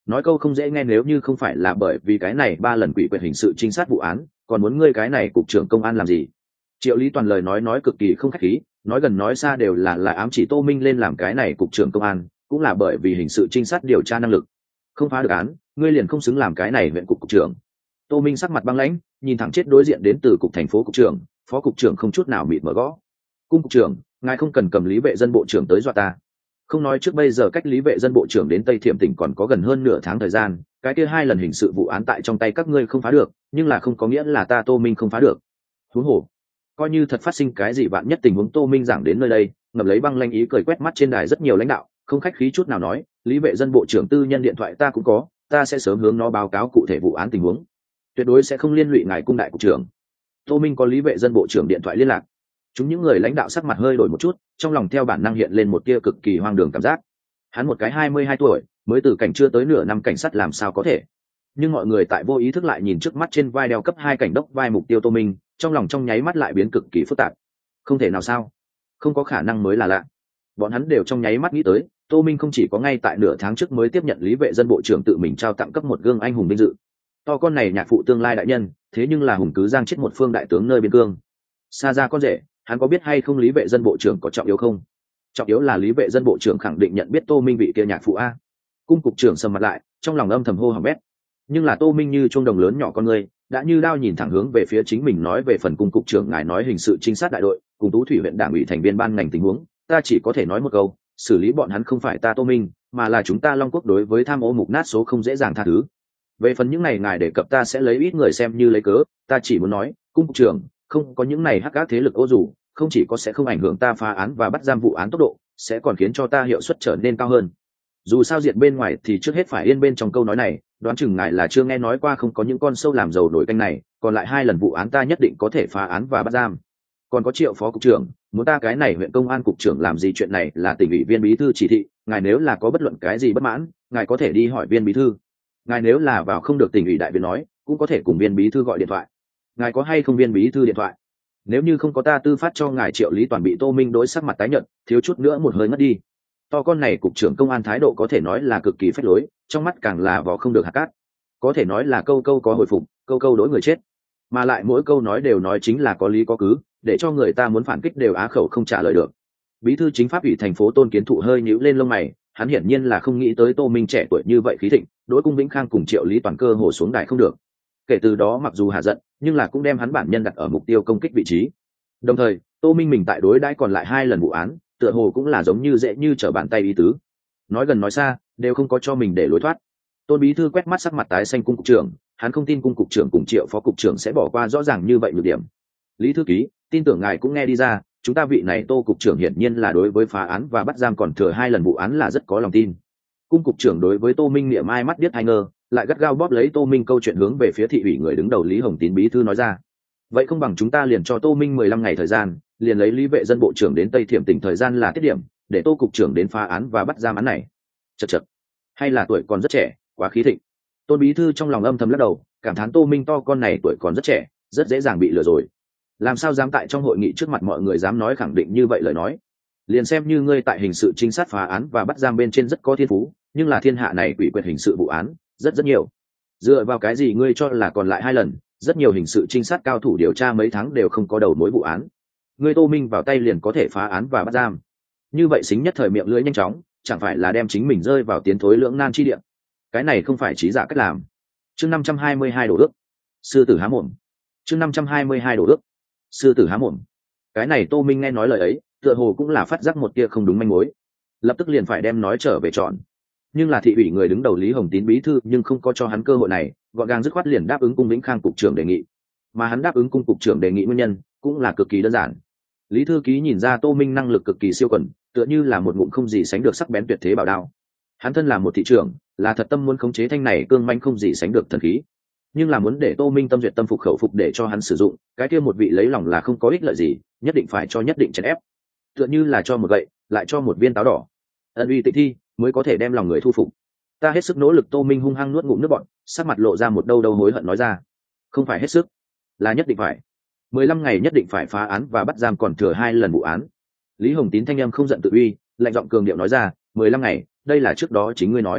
nói câu không dễ nghe, nếu như không phải là bởi vì cái này ba lần quỷ quyệt hình sự trinh sát vụ án, còn muốn ngươi cái này cục trưởng công an làm gì? Triệu Lý Toàn lời nói nói cực kỳ không khách khí, nói gần nói xa đều là là ám chỉ Tô Minh lên làm cái này cục trưởng công an, cũng là bởi vì hình sự trinh sát điều tra năng lực. Không phá được án, ngươi liền không xứng làm cái này huyện cục cục trưởng. Tô Minh sắc mặt băng lãnh, nhìn thẳng chết đối diện đến từ cục thành phố cục trưởng, phó cục trưởng không chút nào mịt mở gõ. Cung cục trưởng, ngài không cần cầm lý vệ dân bộ trưởng tới dọa ta. Không nói trước bây giờ cách lý vệ dân bộ trưởng đến Tây Thiểm tỉnh còn có gần hơn nửa tháng thời gian, cái kia hai lần hình sự vụ án tại trong tay các ngươi không phá được, nhưng là không có nghĩa là ta Tô Minh không phá được. Huống hồ, coi như thật phát sinh cái gì vạn nhất tình huống, Tô Minh giảng đến nơi đây, ngập lấy băng lanh ý cười quét mắt trên đài rất nhiều lãnh đạo, không khách khí chút nào nói, lý vệ dân bộ trưởng tư nhân điện thoại ta cũng có, ta sẽ sớm hướng nó báo cáo cụ thể vụ án tình huống, tuyệt đối sẽ không liên lụy ngài cung đại cục trưởng. Tô Minh có lý vệ dân bộ trưởng điện thoại liên lạc. Chúng những người lãnh đạo sắc mặt hơi đổi một chút, trong lòng theo bản năng hiện lên một tia cực kỳ hoang đường cảm giác. Hắn một cái hai mươi hai tuổi, mới từ cảnh chưa tới nửa năm cảnh sát làm sao có thể? Nhưng mọi người tại vô ý thức lại nhìn trước mắt trên vai đeo cấp hai cảnh đốc vai mục tiêu Tô Minh, trong lòng trong nháy mắt lại biến cực kỳ phức tạp. Không thể nào sao? Không có khả năng mới là lạ. Bọn hắn đều trong nháy mắt nghĩ tới, Tô Minh không chỉ có ngay tại nửa tháng trước mới tiếp nhận lý vệ dân bộ trưởng tự mình trao tặng cấp một gương anh hùng vinh dự. To con này nhạc phụ tương lai đại nhân, thế nhưng là hùng cứ giang chết một phương đại tướng nơi biên cương. Xa ra con rể, hắn có biết hay không lý vệ dân bộ trưởng có trọng yếu không? Trọng yếu là lý vệ dân bộ trưởng khẳng định nhận biết Tô Minh vị kia nhạc phụ a. Cung cục trưởng sầm mặt lại, trong lòng âm thầm hô hỏng bét. Nhưng là Tô Minh như chuông đồng lớn nhỏ con người, đã như đao nhìn thẳng hướng về phía chính mình, nói về phần cung cục trưởng ngài nói hình sự trinh sát đại đội cùng Tú Thủy huyện đảng ủy thành viên ban ngành tình huống, ta chỉ có thể nói một câu, xử lý bọn hắn không phải ta Tô Minh, mà là chúng ta Long Quốc đối với tham ô mục nát số không dễ dàng tha thứ. Về phần những này ngài đề cập ta sẽ lấy ít người xem như lấy cớ, ta chỉ muốn nói, cung cục trưởng, không có những này hắc ác thế lực ô dù, không chỉ có sẽ không ảnh hưởng ta phá án và bắt giam vụ án tốc độ, sẽ còn khiến cho ta hiệu suất trở nên cao hơn. Dù sao diệt bên ngoài thì trước hết phải yên bên trong câu nói này, đoán chừng ngài là chưa nghe nói qua không có những con sâu làm giàu nổi canh này, còn lại hai lần vụ án ta nhất định có thể phá án và bắt giam. Còn có Triệu phó cục trưởng, muốn ta cái này huyện công an cục trưởng làm gì, chuyện này là tỉnh ủy viên bí thư chỉ thị, ngài nếu là có bất luận cái gì bất mãn, ngài có thể đi hỏi viên bí thư. Ngài nếu là vào không được tỉnh ủy đại viên nói, cũng có thể cùng viên bí thư gọi điện thoại. Ngài có hay không viên bí thư điện thoại? Nếu như không có ta tư phát cho ngài. Triệu Lý Toàn bị Tô Minh đối sắc mặt tái nhợt, thiếu chút nữa một hơi ngất đi. To con này cục trưởng công an thái độ có thể nói là cực kỳ phách lối, trong mắt càng là vỏ không được hạt cát, có thể nói là câu câu có hồi phục, câu câu đối người chết, mà lại mỗi câu nói đều nói chính là có lý có cứ, để cho người ta muốn phản kích đều á khẩu không trả lời được. Bí thư chính pháp ủy thành phố Tôn Kiến Thụ hơi nhíu lên lông mày, hắn hiển nhiên là không nghĩ tới Tô Minh trẻ tuổi như vậy khí thịnh, đối Cung Vĩnh Khang cùng Triệu Lý Toàn cơ hồ xuống đài không được. Kể từ đó mặc dù hạ giận, nhưng là cũng đem hắn bản nhân đặt ở mục tiêu công kích vị trí. Đồng thời, Tô Minh mình tại đối đãi còn lại hai lần vụ án, tựa hồ cũng là giống như dễ như trở bàn tay ý tứ. Nói gần nói xa, đều không có cho mình để lối thoát. Tôn bí thư quét mắt sắc mặt tái xanh cung cục trưởng, hắn không tin cung cục trưởng cùng Triệu phó cục trưởng sẽ bỏ qua rõ ràng như vậy nhược điểm. Lý thư ký, tin tưởng ngài cũng nghe đi ra, chúng ta vị này Tô cục trưởng hiển nhiên là đối với phá án và bắt giam còn thừa hai lần vụ án là rất có lòng tin. Cung cục trưởng đối với Tô Minh niệm ai mắt biết hai ngơ, lại gắt gao bóp lấy Tô Minh câu chuyện hướng về phía thị ủy người đứng đầu Lý Hồng Tín bí thư nói ra. Vậy không bằng chúng ta liền cho Tô Minh mười lăm ngày thời gian, liền lấy lý vệ dân bộ trưởng đến Tây Thiểm tỉnh thời gian là tiết điểm, để Tô cục trưởng đến phá án và bắt giam án này. Chậc chậc, hay là tuổi còn rất trẻ, quá khí thịnh. Tôn bí thư trong lòng âm thầm lắc đầu, cảm thán Tô Minh to con này tuổi còn rất trẻ, rất dễ dàng bị lừa rồi. Làm sao dám tại trong hội nghị trước mặt mọi người dám nói khẳng định như vậy lời nói? Liền xem như ngươi tại hình sự trinh sát phá án và bắt giam bên trên rất có thiên phú, nhưng là thiên hạ này ủy quyền hình sự vụ án rất rất nhiều. Dựa vào cái gì ngươi cho là còn lại hai lần, rất nhiều hình sự trinh sát cao thủ điều tra mấy tháng đều không có đầu mối vụ án, ngươi Tô Minh vào tay liền có thể phá án và bắt giam? Như vậy xính nhất thời miệng lưỡi nhanh chóng, chẳng phải là đem chính mình rơi vào tiến thối lưỡng nan chi địa? Cái này không phải trí giả cách làm. Chương năm trăm hai mươi hai đổ ước. Sư tử há mồm. Chương năm trăm hai mươi hai đổ ước. Sư tử há mồm. Cái này Tô Minh nghe nói lời ấy, tựa hồ cũng là phát giác một tia không đúng manh mối, lập tức liền phải đem nói trở về trọn. Nhưng là thị ủy người đứng đầu Lý Hồng Tín bí thư nhưng không có cho hắn cơ hội này, gọn gàng dứt khoát liền đáp ứng Cung Vĩnh Khang cục trưởng đề nghị. Mà hắn đáp ứng cung cục trưởng đề nghị nguyên nhân cũng là cực kỳ đơn giản. Lý thư ký nhìn ra Tô Minh năng lực cực kỳ siêu quần, tựa như là một ngụm không gì sánh được sắc bén tuyệt thế bảo đao. Hắn thân là một thị trưởng, là thật tâm muốn khống chế thanh này cương manh không gì sánh được thần khí. Nhưng là muốn để Tô Minh tâm duyệt tâm phục khẩu phục để cho hắn sử dụng, cái kia một vị lấy lòng là không có ích lợi gì, nhất định phải cho nhất định chèn ép. Tựa như là cho một gậy, lại cho một viên táo đỏ. Ân uy tịnh thi mới có thể đem lòng người thu phục. Ta hết sức nỗ lực. Tô Minh hung hăng nuốt ngụm nước bọt, sắc mặt lộ ra một đâu đâu hối hận nói ra. Không phải hết sức, là nhất định phải. mười lăm ngày nhất định phải phá án và bắt giam còn thừa hai lần vụ án. Lý Hồng Tín thanh em không giận tự uy, lạnh giọng cường điệu nói ra, mười lăm ngày, đây là trước đó chính ngươi nói.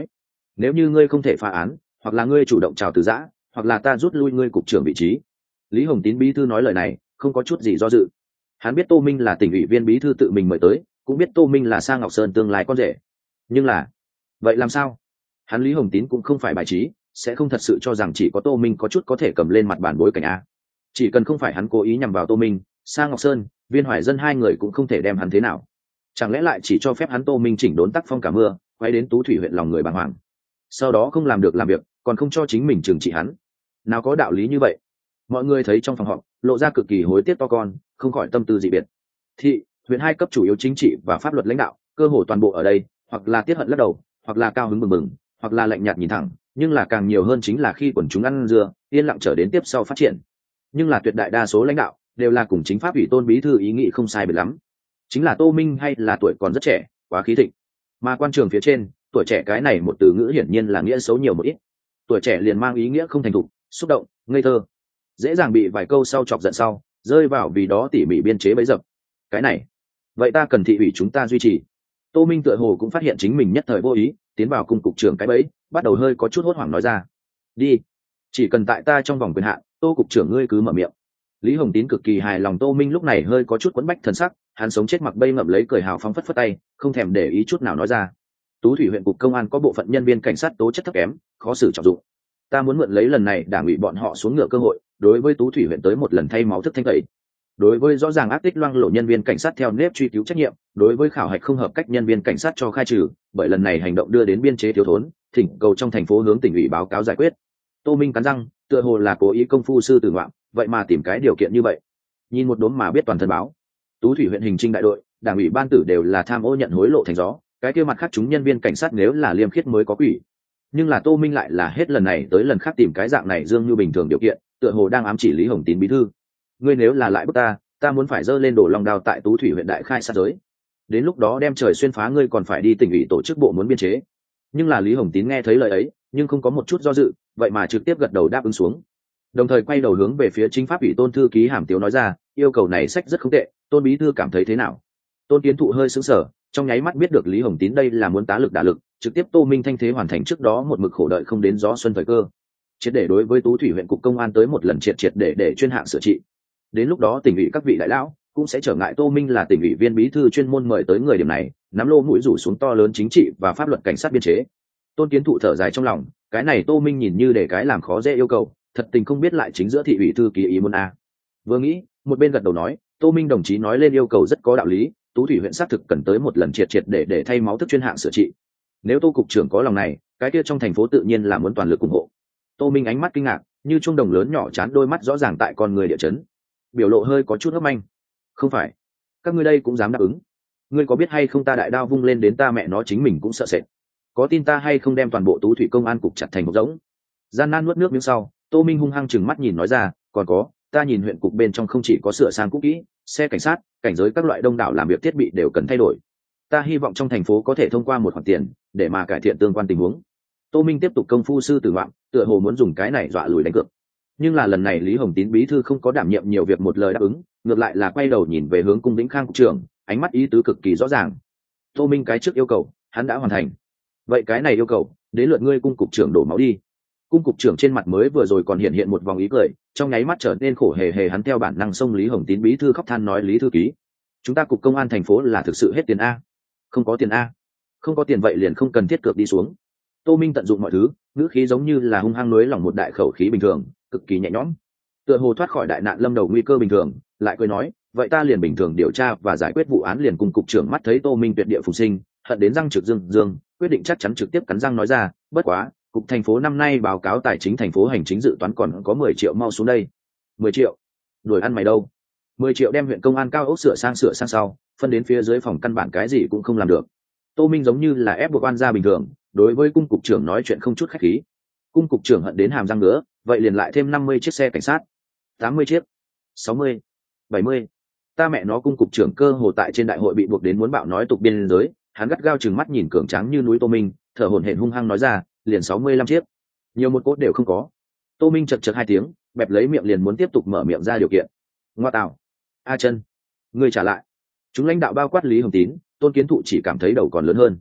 nếu như ngươi không thể phá án, hoặc là ngươi chủ động chào từ giã, hoặc là ta rút lui ngươi cục trưởng vị trí. Lý Hồng Tín bí thư nói lời này không có chút gì do dự. Hắn biết Tô Minh là tỉnh ủy viên bí thư tự mình mời tới, cũng biết Tô Minh là Sa Ngọc Sơn tương lai con rể. Nhưng là vậy làm sao? Hắn Lý Hồng Tín cũng không phải bài trí, sẽ không thật sự cho rằng chỉ có Tô Minh có chút có thể cầm lên mặt bàn bối cảnh a. Chỉ cần không phải hắn cố ý nhằm vào Tô Minh, Sa Ngọc Sơn, Viên Hoài Dân hai người cũng không thể đem hắn thế nào. Chẳng lẽ lại chỉ cho phép hắn Tô Minh chỉnh đốn tác phong cả mưa, quay đến Tú Thủy huyện lòng người bàng hoàng. Sau đó không làm được làm việc, còn không cho chính mình trừng trị hắn. Nào có đạo lý như vậy. Mọi người thấy trong phòng họp lộ ra cực kỳ hối tiếc to con, không khỏi tâm tư dị biệt. Thị, huyện hai cấp chủ yếu chính trị và pháp luật lãnh đạo, cơ hồ toàn bộ ở đây, hoặc là tiết hận lắc đầu, hoặc là cao hứng bừng bừng, hoặc là lạnh nhạt nhìn thẳng, nhưng là càng nhiều hơn chính là khi quần chúng ăn dưa, yên lặng trở đến tiếp sau phát triển. Nhưng là tuyệt đại đa số lãnh đạo đều là cùng chính pháp ủy tôn bí thư ý nghĩ không sai biệt lắm. Chính là Tô Minh hay là tuổi còn rất trẻ, quá khí thịnh. Mà quan trường phía trên, tuổi trẻ cái này một từ ngữ hiển nhiên là nghĩa xấu nhiều một ít. Tuổi trẻ liền mang ý nghĩa không thành thục, xúc động, ngây thơ, dễ dàng bị vài câu sau chọc giận sau, rơi vào vì đó tỉ mỉ biên chế bấy dập. Cái này, vậy ta cần thị ủy chúng ta duy trì. Tô Minh tựa hồ cũng phát hiện chính mình nhất thời vô ý, tiến vào cung cục trưởng cái bẫy, bắt đầu hơi có chút hốt hoảng nói ra. Đi, chỉ cần tại ta trong vòng quyền hạn, Tô cục trưởng ngươi cứ mở miệng. Lý Hồng Tín cực kỳ hài lòng Tô Minh lúc này hơi có chút quấn bách thần sắc, hắn sống chết mặc bay ngậm lấy cười hào phóng phất phất tay, không thèm để ý chút nào nói ra. Tú Thủy huyện cục công an có bộ phận nhân viên cảnh sát tố chất thấp kém, khó xử trọng dụng. Ta muốn mượn lấy lần này đảng ủy bọn họ xuống ngựa cơ hội, đối với Tú Thủy huyện tới một lần thay máu thức thanh tẩy. Đối với rõ ràng ác tích loang lộ nhân viên cảnh sát theo nếp truy cứu trách nhiệm, đối với khảo hạch không hợp cách nhân viên cảnh sát cho khai trừ, bởi lần này hành động đưa đến biên chế thiếu thốn, thỉnh cầu trong thành phố hướng tỉnh ủy báo cáo giải quyết. Tô Minh cắn răng, tựa hồ là cố ý công phu sư tử ngoạm, vậy mà tìm cái điều kiện như vậy. Nhìn một đốm mà biết toàn thân báo. Tú Thủy huyện hình trinh đại đội, đảng ủy ban tử đều là tham ô nhận hối lộ thành gió, cái kia mặt khác chúng nhân viên cảnh sát nếu là liêm khiết mới có quỷ. Nhưng là Tô Minh lại là hết lần này tới lần khác tìm cái dạng này dương như bình thường điều kiện, tựa hồ đang ám chỉ Lý Hồng Tín bí thư. Ngươi nếu là lại bức ta, ta muốn phải dơ lên đổ lòng đao tại Tú Thủy huyện đại khai sát giới. Đến lúc đó đem trời xuyên phá ngươi còn phải đi tỉnh ủy tổ chức bộ muốn biên chế. Nhưng là Lý Hồng Tín nghe thấy lời ấy, nhưng không có một chút do dự, vậy mà trực tiếp gật đầu đáp ứng xuống. Đồng thời quay đầu hướng về phía chính pháp ủy Tôn thư ký Hàm Tiếu nói ra, yêu cầu này sách rất không tệ, Tôn bí thư cảm thấy thế nào? Tôn Kiến Thụ hơi sững sờ, trong nháy mắt biết được Lý Hồng Tín đây là muốn tá lực đả lực, trực tiếp Tô Minh thanh thế hoàn thành trước đó một mực khổ đợi không đến gió xuân thời cơ. Triệt để đối với Tú Thủy huyện cục công an tới một lần triệt triệt để để chuyên hạng sửa trị. Đến lúc đó tỉnh ủy các vị đại lão cũng sẽ trở ngại Tô Minh là tỉnh ủy viên bí thư chuyên môn mời tới người điểm này, nắm lô mũi rủ xuống to lớn chính trị và pháp luật cảnh sát biên chế. Tôn Kiến Thụ thở dài trong lòng, cái này Tô Minh nhìn như để cái làm khó dễ yêu cầu, thật tình không biết lại chính giữa thị ủy thư ký ý muốn a. Vừa nghĩ, một bên gật đầu nói, Tô Minh đồng chí nói lên yêu cầu rất có đạo lý, Tú Thủy huyện xác thực cần tới một lần triệt triệt để để thay máu thức chuyên hạng sửa trị. Nếu Tô cục trưởng có lòng này, cái kia trong thành phố tự nhiên là muốn toàn lực ủng hộ. Tô Minh ánh mắt kinh ngạc, như trung đồng lớn nhỏ chán đôi mắt rõ ràng tại con người địa chấn, biểu lộ hơi có chút hấp manh. Không phải, các ngươi đây cũng dám đáp ứng? Ngươi có biết hay không ta đại đao vung lên đến ta mẹ nó chính mình cũng sợ sệt. Có tin ta hay không đem toàn bộ Tú Thủy công an cục chặt thành một rỗng? Gian nan nuốt nước miếng sau, Tô Minh hung hăng chừng mắt nhìn nói ra, còn có, ta nhìn huyện cục bên trong không chỉ có sửa sang cũ kỹ, xe cảnh sát, cảnh giới các loại đông đảo làm việc thiết bị đều cần thay đổi. Ta hy vọng trong thành phố có thể thông qua một khoản tiền để mà cải thiện tương quan tình huống. Tô Minh tiếp tục công phu sư tử ngoạm, tựa hồ muốn dùng cái này dọa lùi đánh cược. Nhưng là lần này Lý Hồng Tín bí thư không có đảm nhiệm nhiều việc một lời đáp ứng, ngược lại là quay đầu nhìn về hướng Cung Vĩnh Khang cục trưởng, ánh mắt ý tứ cực kỳ rõ ràng. Tô Minh cái trước yêu cầu, hắn đã hoàn thành. Vậy cái này yêu cầu, đến lượt ngươi cung cục trưởng đổ máu đi. Cung cục trưởng trên mặt mới vừa rồi còn hiện hiện một vòng ý cười, trong nháy mắt trở nên khổ hề hề, hắn theo bản năng xông Lý Hồng Tín bí thư khóc than nói, Lý thư ký, chúng ta cục công an thành phố là thực sự hết tiền a. Không có tiền a. Không có tiền vậy liền không cần thiết cược đi xuống. Tô Minh tận dụng mọi thứ, ngữ khí giống như là hung hăng núi lỏng một đại khẩu khí bình thường, cực kỳ nhẹ nhõm, tựa hồ thoát khỏi đại nạn lâm đầu nguy cơ bình thường, lại cười nói, vậy ta liền bình thường điều tra và giải quyết vụ án. Liền cùng cục trưởng mắt thấy Tô Minh tuyệt địa phùng sinh, hận đến răng trực dương dương, quyết định chắc chắn trực tiếp cắn răng nói ra, bất quá, cục thành phố năm nay báo cáo tài chính thành phố hành chính dự toán còn có mười triệu, mau xuống đây. Mười triệu? Đuổi ăn mày đâu? Mười triệu đem huyện công an cao ốc sửa sang sửa sang sau, phân đến phía dưới phòng căn bản cái gì cũng không làm được. Tô Minh giống như là ép buộc oan gia bình thường, đối với cung cục trưởng nói chuyện không chút khách khí. Cung cục trưởng hận đến hàm răng nữa, vậy liền lại thêm năm mươi chiếc xe cảnh sát, tám mươi chiếc, sáu mươi, bảy mươi. Ta mẹ nó, cung cục trưởng cơ hồ tại trên đại hội bị buộc đến muốn bạo nói tục biên giới, hắn gắt gao chừng mắt nhìn cường tráng như núi Tô Minh, thở hổn hển hung hăng nói ra, liền sáu mươi lăm chiếc, nhiều một cốt đều không có. Tô Minh chật chật hai tiếng, bẹp lấy miệng liền muốn tiếp tục mở miệng ra điều kiện. Ngoa tào, a chân, ngươi trả lại. Chúng lãnh đạo bao quát Lý Hồng Tín, Tôn Kiến Thụ chỉ cảm thấy đầu còn lớn hơn.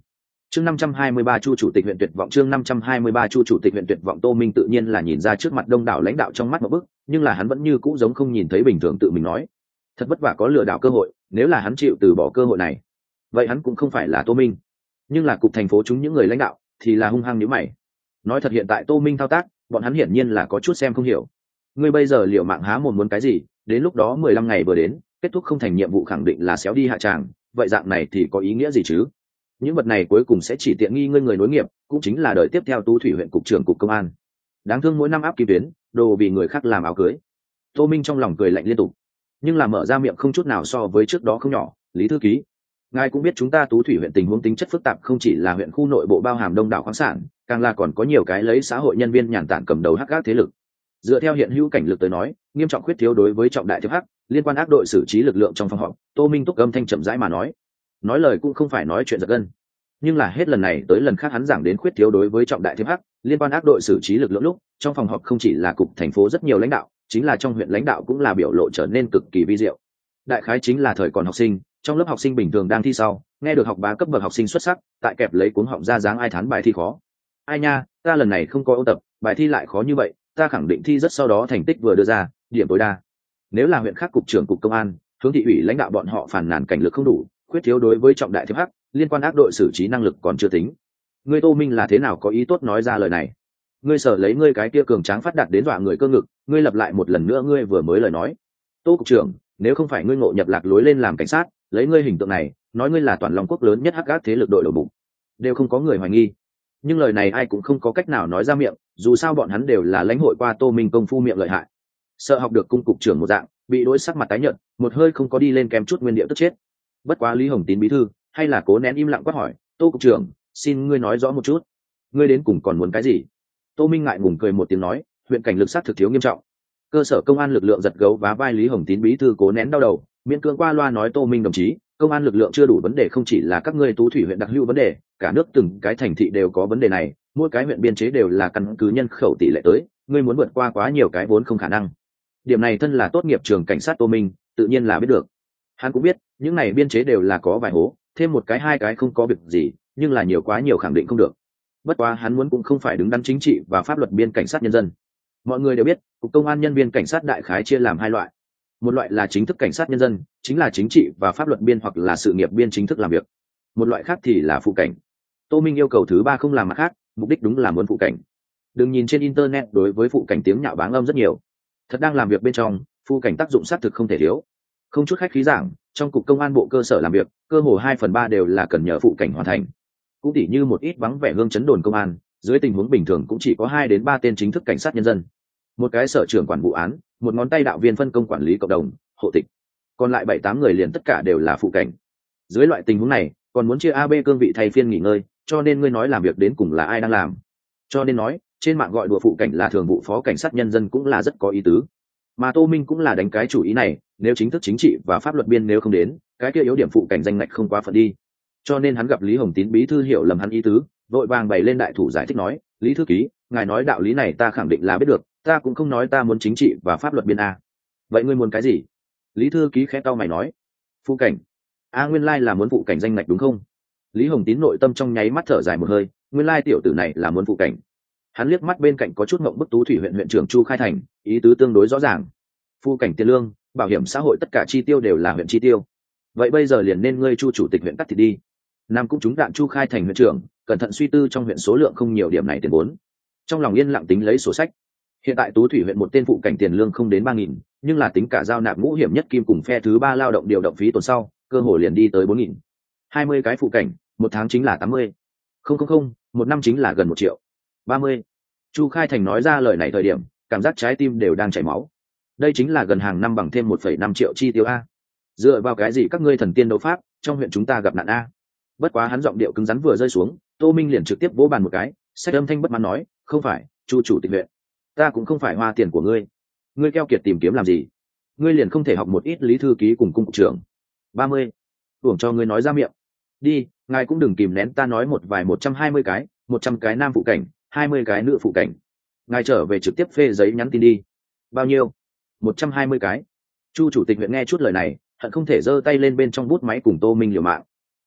chương năm trăm hai mươi ba chu chủ tịch huyện tuyệt vọng chương năm trăm hai mươi ba chu chủ tịch huyện tuyệt vọng. Tô Minh tự nhiên là nhìn ra trước mặt đông đảo lãnh đạo trong mắt một bức, nhưng là hắn vẫn như cũ giống không nhìn thấy bình thường, tự mình nói thật vất vả có lừa đảo cơ hội, nếu là hắn chịu từ bỏ cơ hội này vậy hắn cũng không phải là Tô Minh. Nhưng là cục thành phố chúng những người lãnh đạo thì là hung hăng nhíu mày. Nói thật hiện tại Tô Minh thao tác bọn hắn hiển nhiên là có chút xem không hiểu. Ngươi bây giờ liệu mạng há mồm muốn cái gì, đến lúc đó mười lăm ngày vừa đến kết thúc không thành nhiệm vụ khẳng định là xéo đi hạ tràng, vậy dạng này thì có ý nghĩa gì chứ? Những vật này cuối cùng sẽ chỉ tiện nghi ngươi người nối nghiệp, cũng chính là đời tiếp theo Tú Thủy huyện cục trưởng cục công an. Đáng thương mỗi năm áp kim tuyến đồ vì người khác làm áo cưới. Tô Minh trong lòng cười lạnh liên tục, nhưng là mở ra miệng không chút nào so với trước đó không nhỏ. Lý thư ký, ngài cũng biết chúng ta Tú Thủy huyện tình huống tính chất phức tạp, không chỉ là huyện khu nội bộ bao hàm đông đảo khoáng sản, càng là còn có nhiều cái lấy xã hội nhân viên nhàn tản cầm đầu hắc ác thế lực. Dựa theo hiện hữu cảnh lực tới nói, nghiêm trọng khuyết thiếu đối với trọng đại thiệp hắc liên quan ác đội xử trí lực lượng trong phòng họp. Tô Minh túc âm thanh chậm rãi mà nói, nói lời cũng không phải nói chuyện giật gân, nhưng là hết lần này tới lần khác hắn giảng đến khuyết thiếu đối với trọng đại thiệp hắc liên quan ác đội xử trí lực lượng lúc trong phòng họp không chỉ là cục thành phố rất nhiều lãnh đạo, chính là trong huyện lãnh đạo cũng là biểu lộ trở nên cực kỳ vi diệu. Đại khái chính là thời còn học sinh, trong lớp học sinh bình thường đang thi sau, nghe được học bá cấp bậc học sinh xuất sắc tại kẹp lấy cuống họng ra dáng ai thán bài thi khó. Ai nha, ta lần này không có ôn tập, bài thi lại khó như vậy, ta khẳng định thi rất, sau đó thành tích vừa đưa ra điểm tối đa. Nếu là huyện khác cục trưởng cục công an, hướng thị ủy lãnh đạo bọn họ phản nàn cảnh lực không đủ, khuyết thiếu đối với trọng đại thiệp hắc liên quan ác đội xử trí năng lực còn chưa tính. Ngươi Tô Minh là thế nào có ý tốt nói ra lời này? Ngươi sợ lấy ngươi cái kia cường tráng phát đạt đến dọa người cơ ngực, ngươi lặp lại một lần nữa ngươi vừa mới lời nói. Tô cục trưởng, nếu không phải ngươi ngộ nhập lạc lối lên làm cảnh sát, lấy ngươi hình tượng này nói ngươi là toàn long quốc lớn nhất hắc ác thế lực đội đầu bụng, đều không có người hoài nghi. Nhưng lời này ai cũng không có cách nào nói ra miệng, dù sao bọn hắn đều là lãnh hội qua Tô Minh công phu miệng lợi hại. Sợ học được cung cục trưởng một dạng bị đối sắc mặt tái nhợt, một hơi không có đi lên kém chút nguyên điệu tức chết. Bất quá Lý Hồng Tín bí thư hay là cố nén im lặng quát hỏi, Tô cục trưởng, xin ngươi nói rõ một chút, ngươi đến cùng còn muốn cái gì? Tô Minh ngại ngùng cười một tiếng nói, huyện cảnh lực sát thực thiếu nghiêm trọng, cơ sở công an lực lượng giật gấu vá vai. Lý Hồng Tín bí thư cố nén đau đầu, miễn cưỡng qua loa nói, Tô Minh đồng chí, công an lực lượng chưa đủ vấn đề không chỉ là các ngươi Tú Thủy huyện đặc hữu vấn đề, cả nước từng cái thành thị đều có vấn đề này, mỗi cái huyện biên chế đều là căn cứ nhân khẩu tỷ lệ tới, ngươi muốn vượt qua quá nhiều cái vốn không khả năng. Điểm này thân là tốt nghiệp trường cảnh sát Tô Minh tự nhiên là biết được. Hắn cũng biết những này biên chế đều là có vài hố, thêm một cái hai cái không có việc gì, nhưng là nhiều quá nhiều khẳng định không được. Bất quá hắn muốn cũng không phải đứng đắn chính trị và pháp luật biên cảnh sát nhân dân. Mọi người đều biết cục công an nhân viên cảnh sát đại khái chia làm hai loại, một loại là chính thức cảnh sát nhân dân, chính là chính trị và pháp luật biên hoặc là sự nghiệp biên chính thức làm việc, một loại khác thì là phụ cảnh. Tô Minh yêu cầu thứ ba không làm mặt khác, mục đích đúng là muốn phụ cảnh. Đừng nhìn trên internet đối với phụ cảnh tiếng nhạo báng âm rất nhiều, thật đang làm việc bên trong phụ cảnh tác dụng xác thực không thể thiếu. Không chút khách khí giảng, trong cục công an bộ cơ sở làm việc cơ hồ hai phần ba đều là cần nhờ phụ cảnh hoàn thành. Cũng tỉ như một ít vắng vẻ hương chấn đồn công an, dưới tình huống bình thường cũng chỉ có hai đến ba tên chính thức cảnh sát nhân dân, một cái sở trưởng quản vụ án, một ngón tay đạo viên phân công quản lý cộng đồng, hộ tịch, còn lại bảy tám người liền tất cả đều là phụ cảnh. Dưới loại tình huống này còn muốn chia a b cương vị thay phiên nghỉ ngơi, cho nên ngươi nói làm việc đến cùng là ai đang làm. Cho nên nói trên mạng gọi đùa phụ cảnh là thường vụ phó cảnh sát nhân dân cũng là rất có ý tứ. Mà Tô Minh cũng là đánh cái chủ ý này, nếu chính thức chính trị và pháp luật biên nếu không đến, cái kia yếu điểm phụ cảnh danh ngạch không quá phận đi. Cho nên hắn gặp Lý Hồng Tín bí thư hiểu lầm hắn ý tứ, vội vàng bày lên đại thủ giải thích nói, Lý thư ký, ngài nói đạo lý này ta khẳng định là biết được, ta cũng không nói ta muốn chính trị và pháp luật biên a. Vậy ngươi muốn cái gì? Lý thư ký khẽ cau mày nói, phụ cảnh. A nguyên lai là muốn phụ cảnh danh ngạch đúng không? Lý Hồng Tín nội tâm trong nháy mắt thở dài một hơi, nguyên lai tiểu tử này là muốn phụ cảnh. Hắn liếc mắt bên cạnh có chút ngộng bức Tú Thủy huyện huyện trưởng Chu Khai Thành, ý tứ tương đối rõ ràng. Phụ cảnh tiền lương, bảo hiểm xã hội tất cả chi tiêu đều là huyện chi tiêu. Vậy bây giờ liền nên ngươi Chu chủ tịch huyện cắt thì đi. Nam cũng trúng đạn Chu Khai Thành huyện trưởng, cẩn thận suy tư trong huyện số lượng không nhiều điểm này tiền vốn. Trong lòng yên lặng tính lấy sổ sách. Hiện tại Tú Thủy huyện một tên phụ cảnh tiền lương không đến ba nghìn, nhưng là tính cả giao nạp ngũ hiểm nhất kim cùng phe thứ ba lao động điều động phí tuần sau, cơ hội liền đi tới bốn nghìn. hai mươi cái phụ cảnh, một tháng chính là tám mươi. Không không không, một năm chính là gần một triệu. ba mươi. Chu Khai Thành nói ra lời này thời điểm, cảm giác trái tim đều đang chảy máu. Đây chính là gần hàng năm bằng thêm một phẩy năm triệu chi tiêu a. Dựa vào cái gì các ngươi thần tiên đấu pháp, trong huyện chúng ta gặp nạn a. Bất quá hắn giọng điệu cứng rắn vừa rơi xuống, Tô Minh liền trực tiếp vỗ bàn một cái, sách âm thanh bất mãn nói, không phải, Chu chủ tịch huyện, ta cũng không phải hoa tiền của ngươi, ngươi keo kiệt tìm kiếm làm gì? Ngươi liền không thể học một ít Lý thư ký cùng cung cục trưởng. ba mươi. Uổng cho ngươi nói ra miệng. Đi, ngài cũng đừng kìm nén ta nói một vài một trăm hai mươi cái, một trăm cái nam phụ cảnh, hai mươi cái nữ phụ cảnh. Ngài trở về trực tiếp phê giấy nhắn tin đi. Bao nhiêu? một trăm hai mươi cái. Chu chủ tịch huyện nghe chút lời này, hận không thể giơ tay lên bên trong bút máy cùng Tô Minh liều mạng.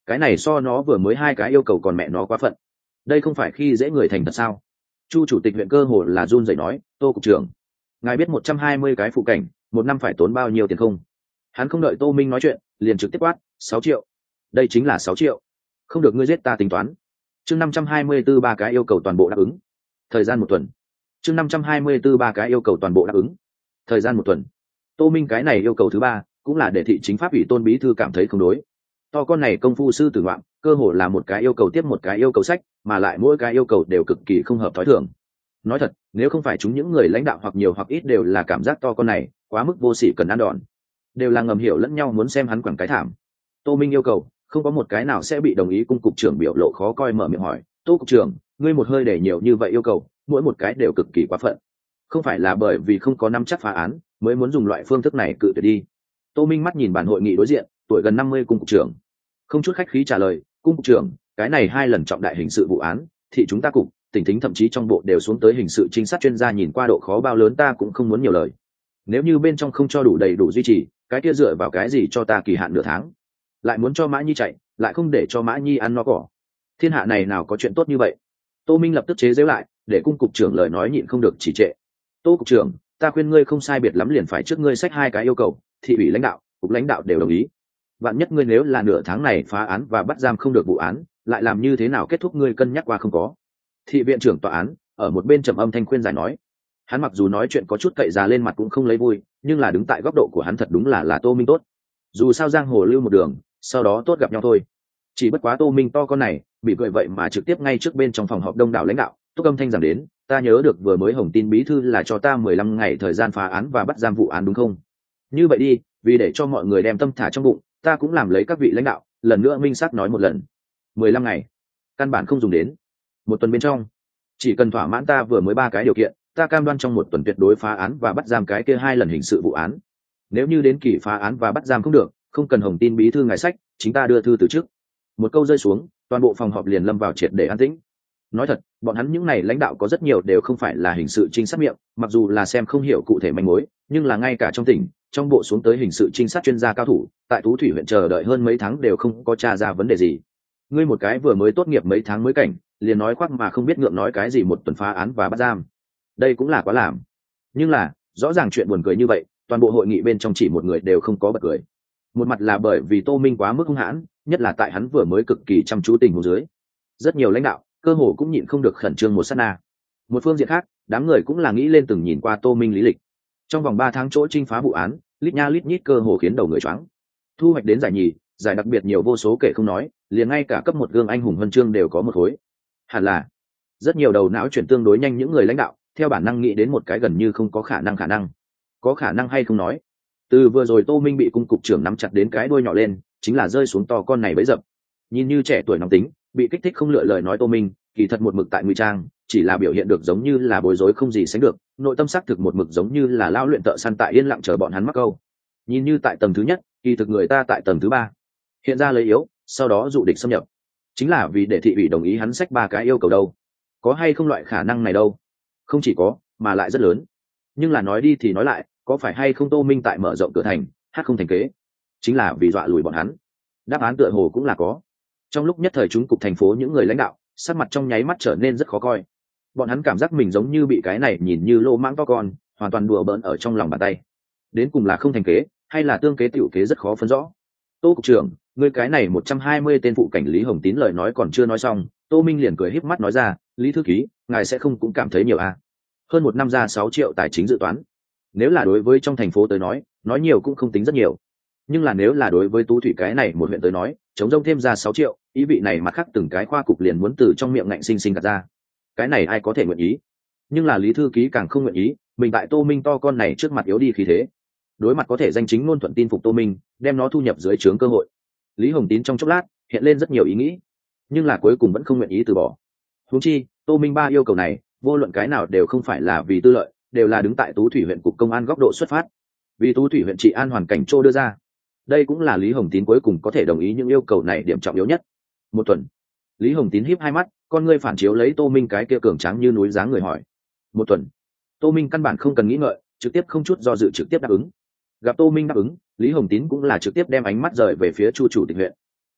cái này so nó vừa mới hai cái yêu cầu còn mẹ nó quá phận. Đây không phải khi dễ người thành thật sao? Chu chủ tịch huyện cơ hồ là run rẩy nói, Tô cục trưởng, ngài biết một trăm hai mươi cái phụ cảnh một năm phải tốn bao nhiêu tiền không? Hắn không đợi Tô Minh nói chuyện liền trực tiếp quát, sáu triệu. Đây chính là sáu triệu. Không được ngươi giết ta tính toán. Chương năm trăm hai mươi ba cái yêu cầu toàn bộ đáp ứng. Thời gian một tuần. Chương năm trăm hai mươi ba cái yêu cầu toàn bộ đáp ứng. Thời gian một tuần. Tô Minh cái này yêu cầu thứ ba cũng là để thị chính pháp ủy tôn bí thư cảm thấy không đối. To con này công phu sư tử ngoạm, cơ hồ là một cái yêu cầu tiếp một cái yêu cầu sách, mà lại mỗi cái yêu cầu đều cực kỳ không hợp thói thường. Nói thật, nếu không phải chúng những người lãnh đạo hoặc nhiều hoặc ít đều là cảm giác to con này quá mức vô sỉ cần ăn đòn, đều là ngầm hiểu lẫn nhau muốn xem hắn quẳng cái thảm. Tô Minh yêu cầu không có một cái nào sẽ bị đồng ý. Cung cục trưởng biểu lộ khó coi mở miệng hỏi, Tô cục trưởng, ngươi một hơi để nhiều như vậy yêu cầu, mỗi một cái đều cực kỳ quá phận, không phải là bởi vì không có nắm chắc phá án mới muốn dùng loại phương thức này cự tuyệt đi? Tô Minh mắt nhìn bản hội nghị đối diện tuổi gần năm mươi cung cục trưởng, không chút khách khí trả lời, cung cục trưởng, cái này hai lần trọng đại hình sự vụ án, thì chúng ta cục tỉnh thính thậm chí trong bộ đều xuống tới hình sự trinh sát chuyên gia nhìn qua độ khó bao lớn ta cũng không muốn nhiều lời. Nếu như bên trong không cho đủ đầy đủ duy trì, cái kia dựa vào cái gì cho ta kỳ hạn nửa tháng, lại muốn cho Mã Nhi chạy, lại không để cho Mã Nhi ăn no cỏ? Thiên hạ này nào có chuyện tốt như vậy? Tô Minh lập tức chế giễu lại, để cung cục trưởng lời nói nhịn không được chỉ trệ. Tô cục trưởng, ta khuyên ngươi không sai biệt lắm liền phải trước ngươi xách hai cái yêu cầu, thị ủy lãnh đạo, cục lãnh đạo đều đồng ý. Vạn nhất ngươi nếu là nửa tháng này phá án và bắt giam không được vụ án, lại làm như thế nào kết thúc ngươi cân nhắc qua không có? Thị viện trưởng tòa án ở một bên trầm âm thanh khuyên giải nói. Hắn mặc dù nói chuyện có chút cậy già lên mặt cũng không lấy vui, nhưng là đứng tại góc độ của hắn thật đúng là là Tô Minh tốt. Dù sao giang hồ lưu một đường, sau đó tốt gặp nhau thôi. Chỉ bất quá Tô Minh to con này bị cười vậy mà trực tiếp ngay trước bên trong phòng họp đông đảo lãnh đạo túc âm thanh rằng đến, ta nhớ được vừa mới Hồng Tin bí thư là cho ta mười lăm ngày thời gian phá án và bắt giam vụ án đúng không? Như vậy đi, vì để cho mọi người đem tâm thả trong bụng, ta cũng làm lấy các vị lãnh đạo lần nữa minh xác nói một lần, mười lăm ngày căn bản không dùng đến. Một tuần bên trong, chỉ cần thỏa mãn ta vừa mới ba cái điều kiện, ta cam đoan trong một tuần tuyệt đối phá án và bắt giam cái kia hai lần hình sự vụ án. Nếu như đến kỳ phá án và bắt giam không được, không cần Hồng Tin bí thư ngài sách, chính ta đưa thư từ chức. Một câu rơi xuống, toàn bộ phòng họp liền lâm vào triệt để an tĩnh. Nói thật, bọn hắn những này lãnh đạo có rất nhiều đều không phải là hình sự trinh sát miệng, mặc dù là xem không hiểu cụ thể manh mối, nhưng là ngay cả trong tỉnh, trong bộ xuống tới hình sự trinh sát chuyên gia cao thủ, tại Tú Thủy huyện chờ đợi hơn mấy tháng đều không có tra ra vấn đề gì. Ngươi một cái vừa mới tốt nghiệp mấy tháng mới cảnh, liền nói khoác mà không biết ngượng nói cái gì một tuần phá án và bắt giam. Đây cũng là quá làm. Nhưng là, rõ ràng chuyện buồn cười như vậy, toàn bộ hội nghị bên trong chỉ một người đều không có bật cười. Một mặt là bởi vì Tô Minh quá mức hung hãn, nhất là tại hắn vừa mới cực kỳ chăm chú tình huống dưới. Rất nhiều lãnh đạo, cơ hồ cũng nhịn không được khẩn trương một sát na. Một phương diện khác, đám người cũng là nghĩ lên từng nhìn qua Tô Minh lý lịch. Trong vòng ba tháng chỗ trinh phá vụ án, lít nha lít nhít cơ hồ khiến đầu người choáng. Thu hoạch đến giải nhì, giải đặc biệt nhiều vô số kể không nói, liền ngay cả cấp một gương anh hùng huân chương đều có một khối. Hẳn là rất nhiều đầu não chuyển tương đối nhanh những người lãnh đạo, theo bản năng nghĩ đến một cái gần như không có khả năng khả năng. Có khả năng hay không nói. Từ vừa rồi Tô Minh bị cung cục trưởng nắm chặt đến cái đuôi nhỏ lên, chính là rơi xuống to con này bấy dập. Nhìn như trẻ tuổi nóng tính, bị kích thích không lựa lời nói Tô Minh, kỳ thật một mực tại nguy trang, chỉ là biểu hiện được giống như là bối rối không gì sánh được, nội tâm xác thực một mực giống như là lao luyện thợ săn tại yên lặng chờ bọn hắn mắc câu. Nhìn như tại tầng thứ nhất, kỳ thực người ta tại tầng thứ ba. Hiện ra lấy yếu, sau đó dụ địch xâm nhập. Chính là vì để thị ủy đồng ý hắn xách ba cái yêu cầu đâu. Có hay không loại khả năng này đâu? Không chỉ có, mà lại rất lớn. Nhưng là nói đi thì nói lại, có phải hay không Tô Minh tại mở rộng cửa thành, hát không thành kế, chính là vì dọa lùi bọn hắn? Đáp án tựa hồ cũng là có. Trong lúc nhất thời chúng cục thành phố những người lãnh đạo sắc mặt trong nháy mắt trở nên rất khó coi. Bọn hắn cảm giác mình giống như bị cái này nhìn như lô mãng to con hoàn toàn đùa bỡn ở trong lòng bàn tay. Đến cùng là không thành kế hay là tương kế tiểu kế rất khó phân rõ. Tô cục trưởng, người cái này một trăm hai mươi tên phụ cảnh Lý Hồng Tín lời nói còn chưa nói xong, Tô Minh liền cười híp mắt nói ra, Lý thư ký, ngài sẽ không cũng cảm thấy nhiều à? Hơn một năm ra sáu triệu tài chính dự toán, nếu là đối với trong thành phố tới nói, nói nhiều cũng không tính rất nhiều. Nhưng là nếu là đối với Tú Thủy cái này một huyện tới nói, chống rông thêm ra sáu triệu, ý vị này mặt khác từng cái khoa cục liền muốn từ trong miệng ngạnh sinh sinh gạt ra. Cái này ai có thể nguyện ý? Nhưng là Lý thư ký càng không nguyện ý, mình tại Tô Minh to con này trước mặt yếu đi khí thế. Đối mặt có thể danh chính ngôn thuận tin phục Tô Minh, đem nó thu nhập dưới trướng cơ hội. Lý Hồng Tín trong chốc lát hiện lên rất nhiều ý nghĩ, nhưng là cuối cùng vẫn không nguyện ý từ bỏ. Huống chi, Tô Minh ba yêu cầu này, vô luận cái nào đều không phải là vì tư lợi, đều là đứng tại Tú Thủy huyện cục công an góc độ xuất phát, vì Tú Thủy huyện trị an hoàn cảnh trô đưa ra. Đây cũng là Lý Hồng Tín cuối cùng có thể đồng ý những yêu cầu này điểm trọng yếu nhất. Một tuần. Lý Hồng Tín híp hai mắt, con ngươi phản chiếu lấy Tô Minh cái kia cường tráng như núi dáng người hỏi. Một tuần. Tô Minh căn bản không cần nghĩ ngợi, trực tiếp không chút do dự trực tiếp đáp ứng. Gặp Tô Minh đáp ứng, Lý Hồng Tín cũng là trực tiếp đem ánh mắt rời về phía Chu chủ tịch huyện.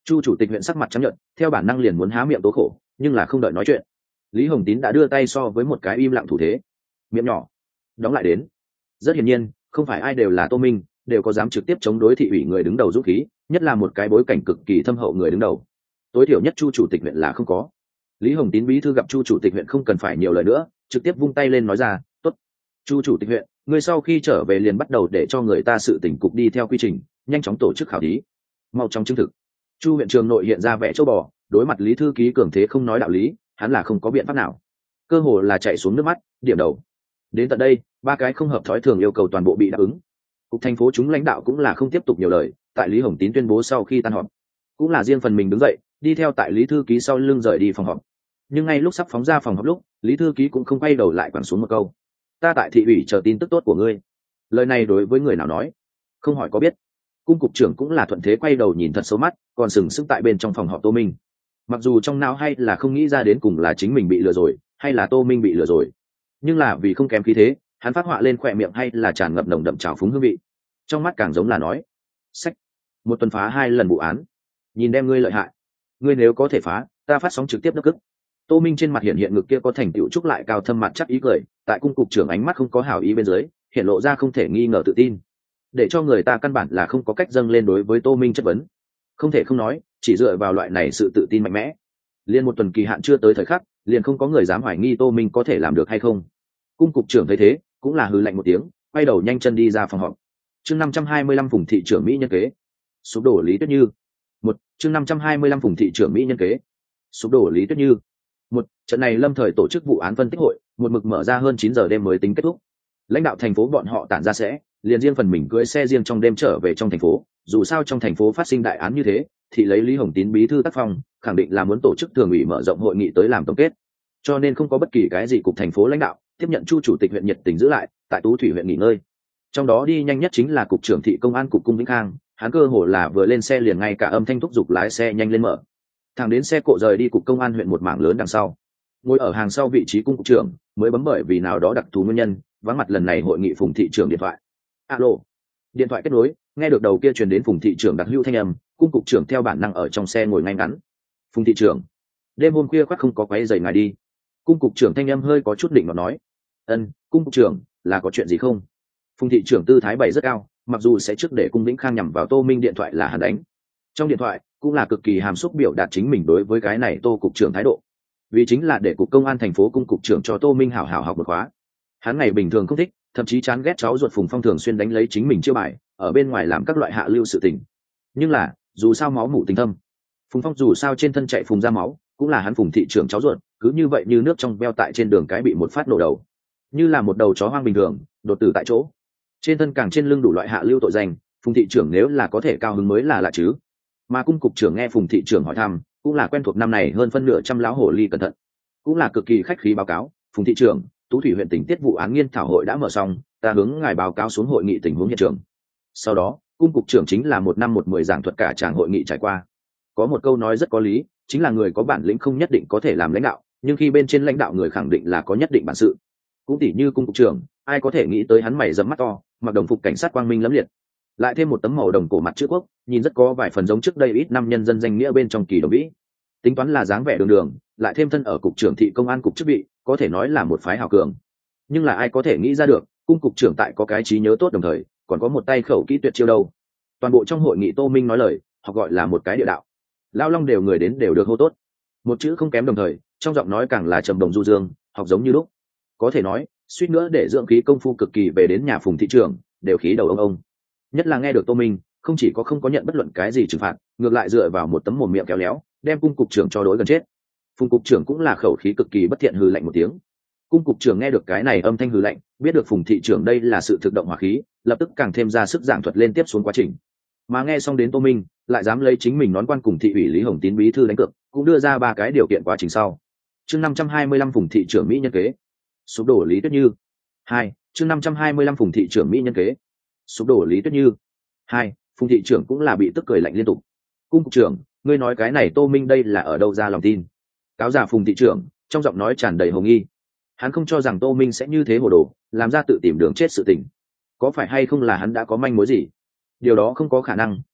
Chu chủ tịch huyện sắc mặt trắng nhợt, theo bản năng liền muốn há miệng tố khổ, nhưng là không đợi nói chuyện, Lý Hồng Tín đã đưa tay so với một cái im lặng thủ thế, miệng nhỏ đóng lại đến. Rất hiển nhiên, không phải ai đều là Tô Minh, đều có dám trực tiếp chống đối thị ủy người đứng đầu dũng khí, nhất là một cái bối cảnh cực kỳ thâm hậu người đứng đầu. Tối thiểu nhất Chu chủ tịch huyện là không có. Lý Hồng Tín bí thư gặp Chu chủ tịch huyện không cần phải nhiều lời nữa, trực tiếp vung tay lên nói ra, "Tốt, Chu chủ tịch huyện, người sau khi trở về liền bắt đầu để cho người ta sự tỉnh cục đi theo quy trình, nhanh chóng tổ chức khảo thí, mau chóng chứng thực." Chu huyện trường nội hiện ra vẻ châu bò, đối mặt Lý thư ký cường thế không nói đạo lý, hắn là không có biện pháp nào, cơ hồ là chạy xuống nước mắt, điểm đầu. Đến tận đây, ba cái không hợp thói thường yêu cầu toàn bộ bị đáp ứng. Cục thành phố chúng lãnh đạo cũng là không tiếp tục nhiều lời, tại Lý Hồng Tín tuyên bố sau khi tan họp, cũng là riêng phần mình đứng dậy, đi theo tại Lý thư ký sau lưng rời đi phòng họp. Nhưng ngay lúc sắp phóng ra phòng họp lúc, Lý thư ký cũng không quay đầu lại quẳng xuống một câu: "Ta tại thị ủy chờ tin tức tốt của ngươi." Lời này đối với người nào nói? Không hỏi có biết. Cung cục trưởng cũng là thuận thế quay đầu nhìn thật xấu mắt, còn sừng sững tại bên trong phòng họp Tô Minh. Mặc dù trong não hay là không nghĩ ra đến cùng là chính mình bị lừa rồi, hay là Tô Minh bị lừa rồi, nhưng là vì không kém khí thế, hắn phát họa lên khỏe miệng hay là tràn ngập nồng đậm trào phúng hương vị, trong mắt càng giống là nói: "Sách, một tuần phá hai lần vụ án, nhìn đem ngươi lợi hại, ngươi nếu có thể phá, ta phát sóng trực tiếp đắc cức." Tô Minh trên mặt hiện hiện ngực kia có thành tựu trúc lại cao thâm mặt chắc ý cười, tại cung cục trưởng ánh mắt không có hảo ý bên dưới, hiện lộ ra không thể nghi ngờ tự tin, để cho người ta căn bản là không có cách dâng lên đối với Tô Minh chất vấn. Không thể không nói, chỉ dựa vào loại này sự tự tin mạnh mẽ, liền một tuần kỳ hạn chưa tới thời khắc, liền không có người dám hoài nghi Tô Minh có thể làm được hay không. Cung cục trưởng thấy thế, cũng là hừ lạnh một tiếng, quay đầu nhanh chân đi ra phòng họp. Chương năm trăm hai mươi lăm Phùng thị trưởng Mỹ nhân kế, sụp đổ Lý Tuyết Như. Một, chương năm trăm hai mươi lăm Phùng thị trưởng Mỹ nhân kế, sụp đổ Lý Tuyết Như. Một, trận này lâm thời tổ chức vụ án phân tích hội, một mực mở ra hơn chín giờ đêm mới tính kết thúc. Lãnh đạo thành phố bọn họ tản ra sẽ, liền riêng phần mình cưỡi xe riêng trong đêm trở về trong thành phố, dù sao trong thành phố phát sinh đại án như thế, thì lấy Lý Hồng Tín bí thư tác phong, khẳng định là muốn tổ chức thường ủy mở rộng hội nghị tới làm tổng kết. Cho nên không có bất kỳ cái gì cục thành phố lãnh đạo tiếp nhận Chu chủ tịch huyện nhiệt tình giữ lại tại Tú Thủy huyện nghỉ ngơi. Trong đó đi nhanh nhất chính là cục trưởng thị công an cục Cung Vĩnh Khang, hắn cơ hồ là vừa lên xe liền ngay cả âm thanh thúc giục lái xe nhanh lên mở. Thẳng đến xe cộ rời đi cục công an huyện một mảng lớn đằng sau, ngồi ở hàng sau vị trí cung cục trưởng mới bấm bởi vì nào đó đặc thù nguyên nhân vắng mặt lần này hội nghị Phùng thị trưởng điện thoại. Alo. Điện thoại kết nối, nghe được đầu kia truyền đến Phùng thị trưởng đặc hữu thanh âm, cung cục trưởng theo bản năng ở trong xe ngồi ngay ngắn. Phùng thị trưởng, đêm hôm khuya khoác không có quấy rầy ngài đi. Cung cục trưởng thanh âm hơi có chút định mà nói. Ân, cung cục trưởng, là có chuyện gì không? Phùng thị trưởng tư thái bày rất cao, mặc dù sẽ trước để Cung Vĩnh Khang nhằm vào Tô Minh điện thoại là hắn đánh. Trong điện thoại cũng là cực kỳ hàm xúc biểu đạt chính mình đối với cái này Tô cục trưởng thái độ, vì chính là để cục công an thành phố cung cục trưởng cho Tô Minh hảo hảo học một khóa. Hắn ngày bình thường không thích, thậm chí chán ghét cháu ruột Phùng Phong thường xuyên đánh lấy chính mình chiêu bài, ở bên ngoài làm các loại hạ lưu sự tình. Nhưng là, dù sao máu mủ tình thâm, Phùng Phong dù sao trên thân chạy phùng ra máu, cũng là hắn Phùng thị trưởng cháu ruột, cứ như vậy như nước trong veo tại trên đường cái bị một phát nổ đầu, như là một đầu chó hoang bình thường, đột tử tại chỗ. Trên thân càng trên lưng đủ loại hạ lưu tội danh, Phùng thị trưởng nếu là có thể cao hứng mới là lạ chứ. Mà cung cục trưởng nghe Phùng thị trưởng hỏi thăm, cũng là quen thuộc năm này hơn phân nửa trăm lão hồ ly cẩn thận, cũng là cực kỳ khách khí báo cáo. Phùng thị trưởng, Tú Thủy huyện tình tiết vụ án nghiên thảo hội đã mở xong, ta hướng ngài báo cáo xuống hội nghị tình huống hiện trường. Sau đó, cung cục trưởng chính là một năm một mười giảng thuật cả tràng hội nghị trải qua. Có một câu nói rất có lý, chính là người có bản lĩnh không nhất định có thể làm lãnh đạo, nhưng khi bên trên lãnh đạo người khẳng định là có nhất định bản sự. Cũng tỉ như cung cục trưởng, ai có thể nghĩ tới hắn mày rậm mắt to, mặc đồng phục cảnh sát quang minh lẫm liệt, lại thêm một tấm màu đồng cổ mặt chữ quốc, nhìn rất có vài phần giống trước đây ít năm nhân dân danh nghĩa bên trong kỳ đồng vĩ. Tính toán là dáng vẻ đường đường, lại thêm thân ở cục trưởng thị công an cục chức vị, có thể nói là một phái hào cường. Nhưng là ai có thể nghĩ ra được, cung cục trưởng tại có cái trí nhớ tốt đồng thời, còn có một tay khẩu kỹ tuyệt chiêu đâu. Toàn bộ trong hội nghị Tô Minh nói lời, họ gọi là một cái địa đạo. Lao long đều người đến đều được hô tốt, một chữ không kém đồng thời, trong giọng nói càng là trầm đồng du dương, học giống như lúc. Có thể nói, suýt nữa để dưỡng khí công phu cực kỳ về đến nhà Phùng thị trưởng, đều khí đầu ông ông. Nhất là nghe được Tô Minh, không chỉ có không có nhận bất luận cái gì trừng phạt, ngược lại dựa vào một tấm mồm miệng kéo léo, đem cung cục trưởng cho đối gần chết. Phùng cục trưởng cũng là khẩu khí cực kỳ bất thiện hừ lạnh một tiếng. Cung cục trưởng nghe được cái này âm thanh hừ lạnh, biết được Phùng thị trưởng đây là sự thực động hỏa khí, lập tức càng thêm ra sức giảng thuật lên tiếp xuống quá trình. Mà nghe xong đến Tô Minh, lại dám lấy chính mình nón quan cùng thị ủy Lý Hồng Tín bí thư đánh cược, cũng đưa ra ba cái điều kiện quá trình sau. Chương năm trăm hai mươi lăm Phùng thị trưởng Mỹ nhân kế, sụp đổ Lý Tuyết Như. Hai, chương năm trăm hai mươi lăm Phùng thị trưởng Mỹ nhân kế, sụp đổ Lý Tuyết Như. Hai, Phùng thị trưởng cũng là bị tức cười lạnh liên tục. Cung cục trưởng, ngươi nói cái này Tô Minh đây là ở đâu ra lòng tin? Cáo giả Phùng thị trưởng, trong giọng nói tràn đầy hồ nghi. Hắn không cho rằng Tô Minh sẽ như thế hồ đồ, làm ra tự tìm đường chết sự tình. Có phải hay không là hắn đã có manh mối gì? Điều đó không có khả năng,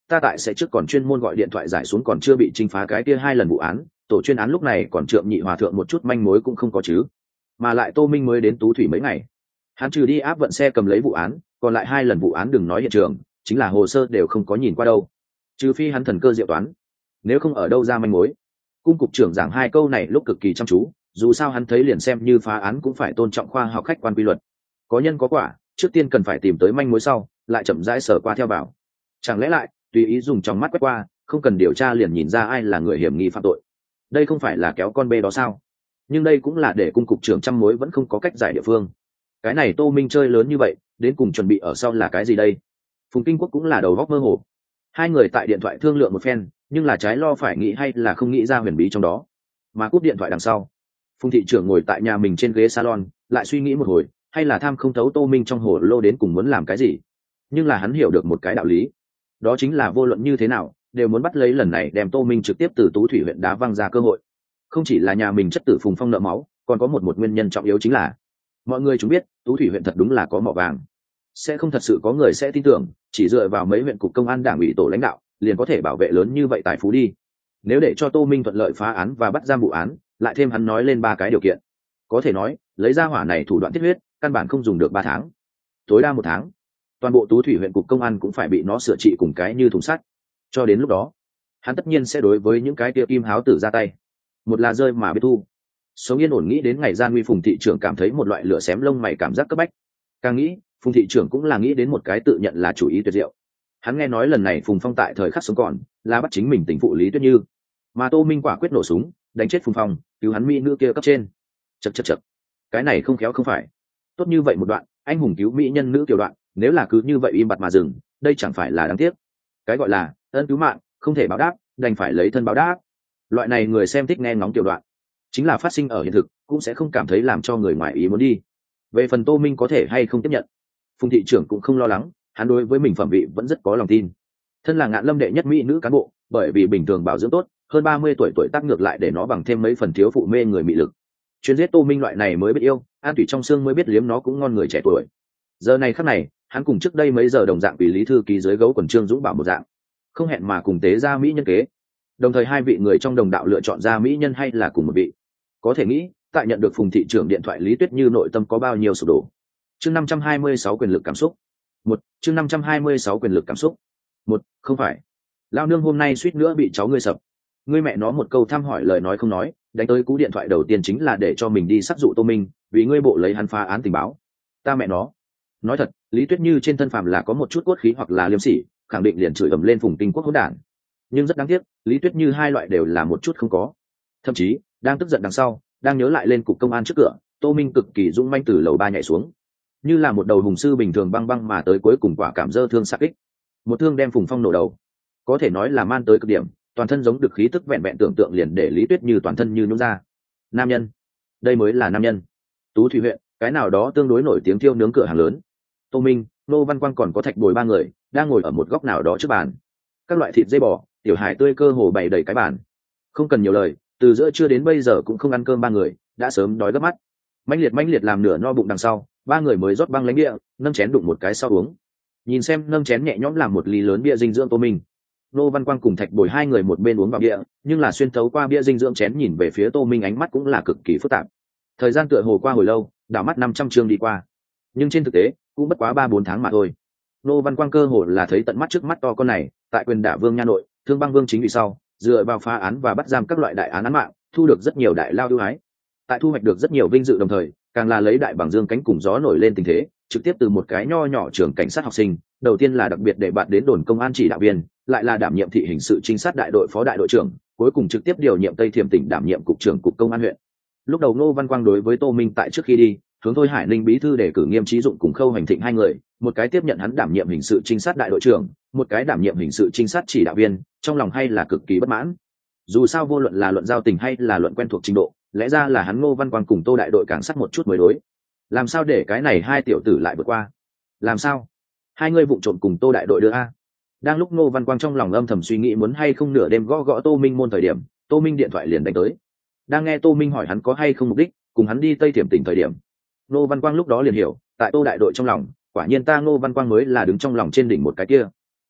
ta tại sẽ trước còn chuyên môn gọi điện thoại giải xuống còn chưa bị chinh phá cái kia hai lần vụ án, tổ chuyên án lúc này còn trượng nhị hòa thượng một chút manh mối cũng không có chứ. Mà lại Tô Minh mới đến Tú Thủy mấy ngày, hắn trừ đi áp vận xe cầm lấy vụ án, còn lại hai lần vụ án đừng nói hiện trường, chính là hồ sơ đều không có nhìn qua đâu, trừ phi hắn thần cơ diệu toán, nếu không ở đâu ra manh mối. Cung cục trưởng giảng hai câu này lúc cực kỳ chăm chú, dù sao hắn thấy liền xem như phá án cũng phải tôn trọng khoa học khách quan quy luật, có nhân có quả, trước tiên cần phải tìm tới manh mối sau lại chậm rãi sở qua theo bảo. Chẳng lẽ lại tùy ý dùng trong mắt quét qua, không cần điều tra liền nhìn ra ai là người hiểm nghi phạm tội, đây không phải là kéo con bê đó sao? Nhưng đây cũng là để cung cục trưởng trăm mối vẫn không có cách giải địa phương. Cái này Tô Minh chơi lớn như vậy, đến cùng chuẩn bị ở sau là cái gì đây? Phùng Kinh Quốc cũng là đầu góc mơ hồ. Hai người tại điện thoại thương lượng một phen, nhưng là trái lo phải nghĩ hay là không nghĩ ra huyền bí trong đó. Mà cúp điện thoại đằng sau, Phùng thị trưởng ngồi tại nhà mình trên ghế salon, lại suy nghĩ một hồi, hay là tham không thấu Tô Minh trong hồ lô đến cùng muốn làm cái gì. Nhưng là hắn hiểu được một cái đạo lý, đó chính là vô luận như thế nào đều muốn bắt lấy lần này đem Tô Minh trực tiếp từ Tú Thủy huyện đá văng ra cơ hội. Không chỉ là nhà mình chất tử Phùng Phong nợ máu, còn có một một nguyên nhân trọng yếu chính là mọi người chúng biết Tú Thủy huyện thật đúng là có mỏ vàng, sẽ không thật sự có người sẽ tin tưởng chỉ dựa vào mấy huyện cục công an đảng ủy tổ lãnh đạo liền có thể bảo vệ lớn như vậy tài phú đi. Nếu để cho Tô Minh thuận lợi phá án và bắt giam vụ án, lại thêm hắn nói lên ba cái điều kiện, có thể nói lấy ra hỏa này thủ đoạn tiết huyết, căn bản không dùng được ba tháng, tối đa một tháng, toàn bộ Tú Thủy huyện cục công an cũng phải bị nó sửa trị cùng cái như thùng sắt. Cho đến lúc đó, hắn tất nhiên sẽ đối với những cái tia kim háo tử ra tay, một là rơi mà biết thu. Sống yên ổn nghĩ đến ngày gian nguy, Phùng thị trưởng cảm thấy một loại lửa xém lông mày cảm giác cấp bách. Càng nghĩ, Phùng thị trưởng cũng là nghĩ đến một cái tự nhận là chủ ý tuyệt diệu. Hắn nghe nói lần này Phùng Phong tại thời khắc sống còn là bắt chính mình tình phụ Lý Tuyết Như, mà Tô Minh quả quyết nổ súng đánh chết Phùng Phong, cứu hắn mỹ nữ kia cấp trên. Chật chật chật, cái này không khéo không phải. Tốt như vậy một đoạn anh hùng cứu mỹ nhân nữ kiểu đoạn, nếu là cứ như vậy im bặt mà dừng, đây chẳng phải là đáng tiếc. Cái gọi là ân cứu mạng không thể báo đáp, đành phải lấy thân báo đáp. Loại này người xem thích nghe ngóng tiểu đoạn, chính là phát sinh ở hiện thực cũng sẽ không cảm thấy làm cho người ngoài ý muốn đi. Về phần Tô Minh có thể hay không tiếp nhận, Phùng thị trưởng cũng không lo lắng, hắn đối với mình phẩm vị vẫn rất có lòng tin. Thân là Ngạn Lâm đệ nhất mỹ nữ cán bộ, bởi vì bình thường bảo dưỡng tốt, hơn ba mươi tuổi tuổi tác ngược lại để nó bằng thêm mấy phần thiếu phụ mê người mị lực. Chuyên giết Tô Minh loại này mới biết yêu, an tủy trong xương mới biết liếm nó cũng ngon người trẻ tuổi. Giờ này khắc này, hắn cùng trước đây mấy giờ đồng dạng bị lý thư ký dưới gấu quần Trương Dũng bảo một dạng, không hẹn mà cùng tế ra mỹ nhân kế. Đồng thời hai vị người trong đồng đạo lựa chọn ra mỹ nhân hay là cùng một vị. Có thể nghĩ, tại nhận được Phùng thị trưởng điện thoại Lý Tuyết Như nội tâm có bao nhiêu sụp đổ. Chương năm trăm hai mươi sáu quyền lực cảm xúc. Một, chương năm trăm hai mươi sáu quyền lực cảm xúc. Một, không phải. Lao nương hôm nay suýt nữa bị cháu ngươi sập. Ngươi mẹ nó một câu thăm hỏi lời nói không nói, đánh tới cú điện thoại đầu tiên chính là để cho mình đi sắc dụ Tô Minh, vì ngươi bộ lấy hắn phá án tình báo. Ta mẹ nó. Nói thật, Lý Tuyết Như trên thân phàm là có một chút cốt khí hoặc là liêm sỉ, khẳng định liền chửi ầm lên Phùng Kinh Quốc hỗn đản. Nhưng rất đáng tiếc, Lý Tuyết Như hai loại đều là một chút không có. Thậm chí, đang tức giận đằng sau, đang nhớ lại lên cục công an trước cửa, Tô Minh cực kỳ dũng manh từ lầu ba nhảy xuống, như là một đầu hùng sư bình thường băng băng mà tới, cuối cùng quả cảm dơ thương xạ kích, một thương đem Phùng Phong nổ đầu. Có thể nói là man tới cực điểm, toàn thân giống được khí tức vẹn vẹn tưởng tượng liền để Lý Tuyết Như toàn thân như nhũn ra. Nam nhân, đây mới là nam nhân. Tú Thủy huyện, cái nào đó tương đối nổi tiếng thiêu nướng cửa hàng lớn. Tô Minh, Nô Văn Quang còn có Thạch Bồi ba người đang ngồi ở một góc nào đó trước bàn. Các loại thịt dây bò, tiểu hải tươi cơ hồ bày đầy cái bàn. Không cần nhiều lời, từ giữa trưa đến bây giờ cũng không ăn cơm ba người đã sớm đói gấp mắt. Mãnh liệt mãnh liệt làm nửa no bụng đằng sau, ba người mới rót băng lánh địa, nâng chén đụng một cái sau uống. Nhìn xem nâng chén nhẹ nhõm làm một ly lớn bia dinh dưỡng Tô Minh, Nô Văn Quang cùng Thạch Bồi hai người một bên uống vào bia, nhưng là xuyên thấu qua bia dinh dưỡng chén nhìn về phía Tô Minh ánh mắt cũng là cực kỳ phức tạp. Thời gian tựa hồ qua hồi lâu, đảo mắt năm trăm chương đi qua, nhưng trên thực tế cũng bất quá ba bốn tháng mà thôi. Nô Văn Quang cơ hồ là thấy tận mắt trước mắt to con này, tại quyền đả vương nha nội, thương băng vương chính vì sau, dựa vào phá án và bắt giam các loại đại án án mạng, thu được rất nhiều đại lao ưu ái. Tại thu hoạch được rất nhiều vinh dự đồng thời, càng là lấy đại bảng dương cánh cùng gió nổi lên tình thế, trực tiếp từ một cái nho nhỏ trường cảnh sát học sinh, đầu tiên là đặc biệt để bạn đến đồn công an chỉ đạo viên, lại là đảm nhiệm thị hình sự trinh sát đại đội phó đại đội trưởng, cuối cùng trực tiếp điều nhiệm Tây Thiểm tỉnh đảm nhiệm cục trưởng cục công an huyện. Lúc đầu Ngô Văn Quang đối với Tô Minh tại trước khi đi, hướng Thôi Hải Ninh bí thư đề cử Nghiêm Chí Dụng cùng Khâu Hành Thịnh hai người, một cái tiếp nhận hắn đảm nhiệm hình sự trinh sát đại đội trưởng, một cái đảm nhiệm hình sự trinh sát chỉ đạo viên, trong lòng hay là cực kỳ bất mãn. Dù sao vô luận là luận giao tình hay là luận quen thuộc trình độ, lẽ ra là hắn Ngô Văn Quang cùng Tô đại đội càng sát một chút mới đối. Làm sao để cái này hai tiểu tử lại vượt qua? Làm sao? Hai người vụng trộm cùng Tô đại đội đưa a? Đang lúc Ngô Văn Quang trong lòng âm thầm suy nghĩ muốn hay không nửa đêm gõ gõ Tô Minh môn thời điểm, Tô Minh điện thoại liền đánh tới. Đang nghe Tô Minh hỏi hắn có hay không mục đích cùng hắn đi Tây Thiểm tỉnh thời điểm, Ngô Văn Quang lúc đó liền hiểu, tại Tô đại đội trong lòng, quả nhiên ta Ngô Văn Quang mới là đứng trong lòng trên đỉnh một cái kia.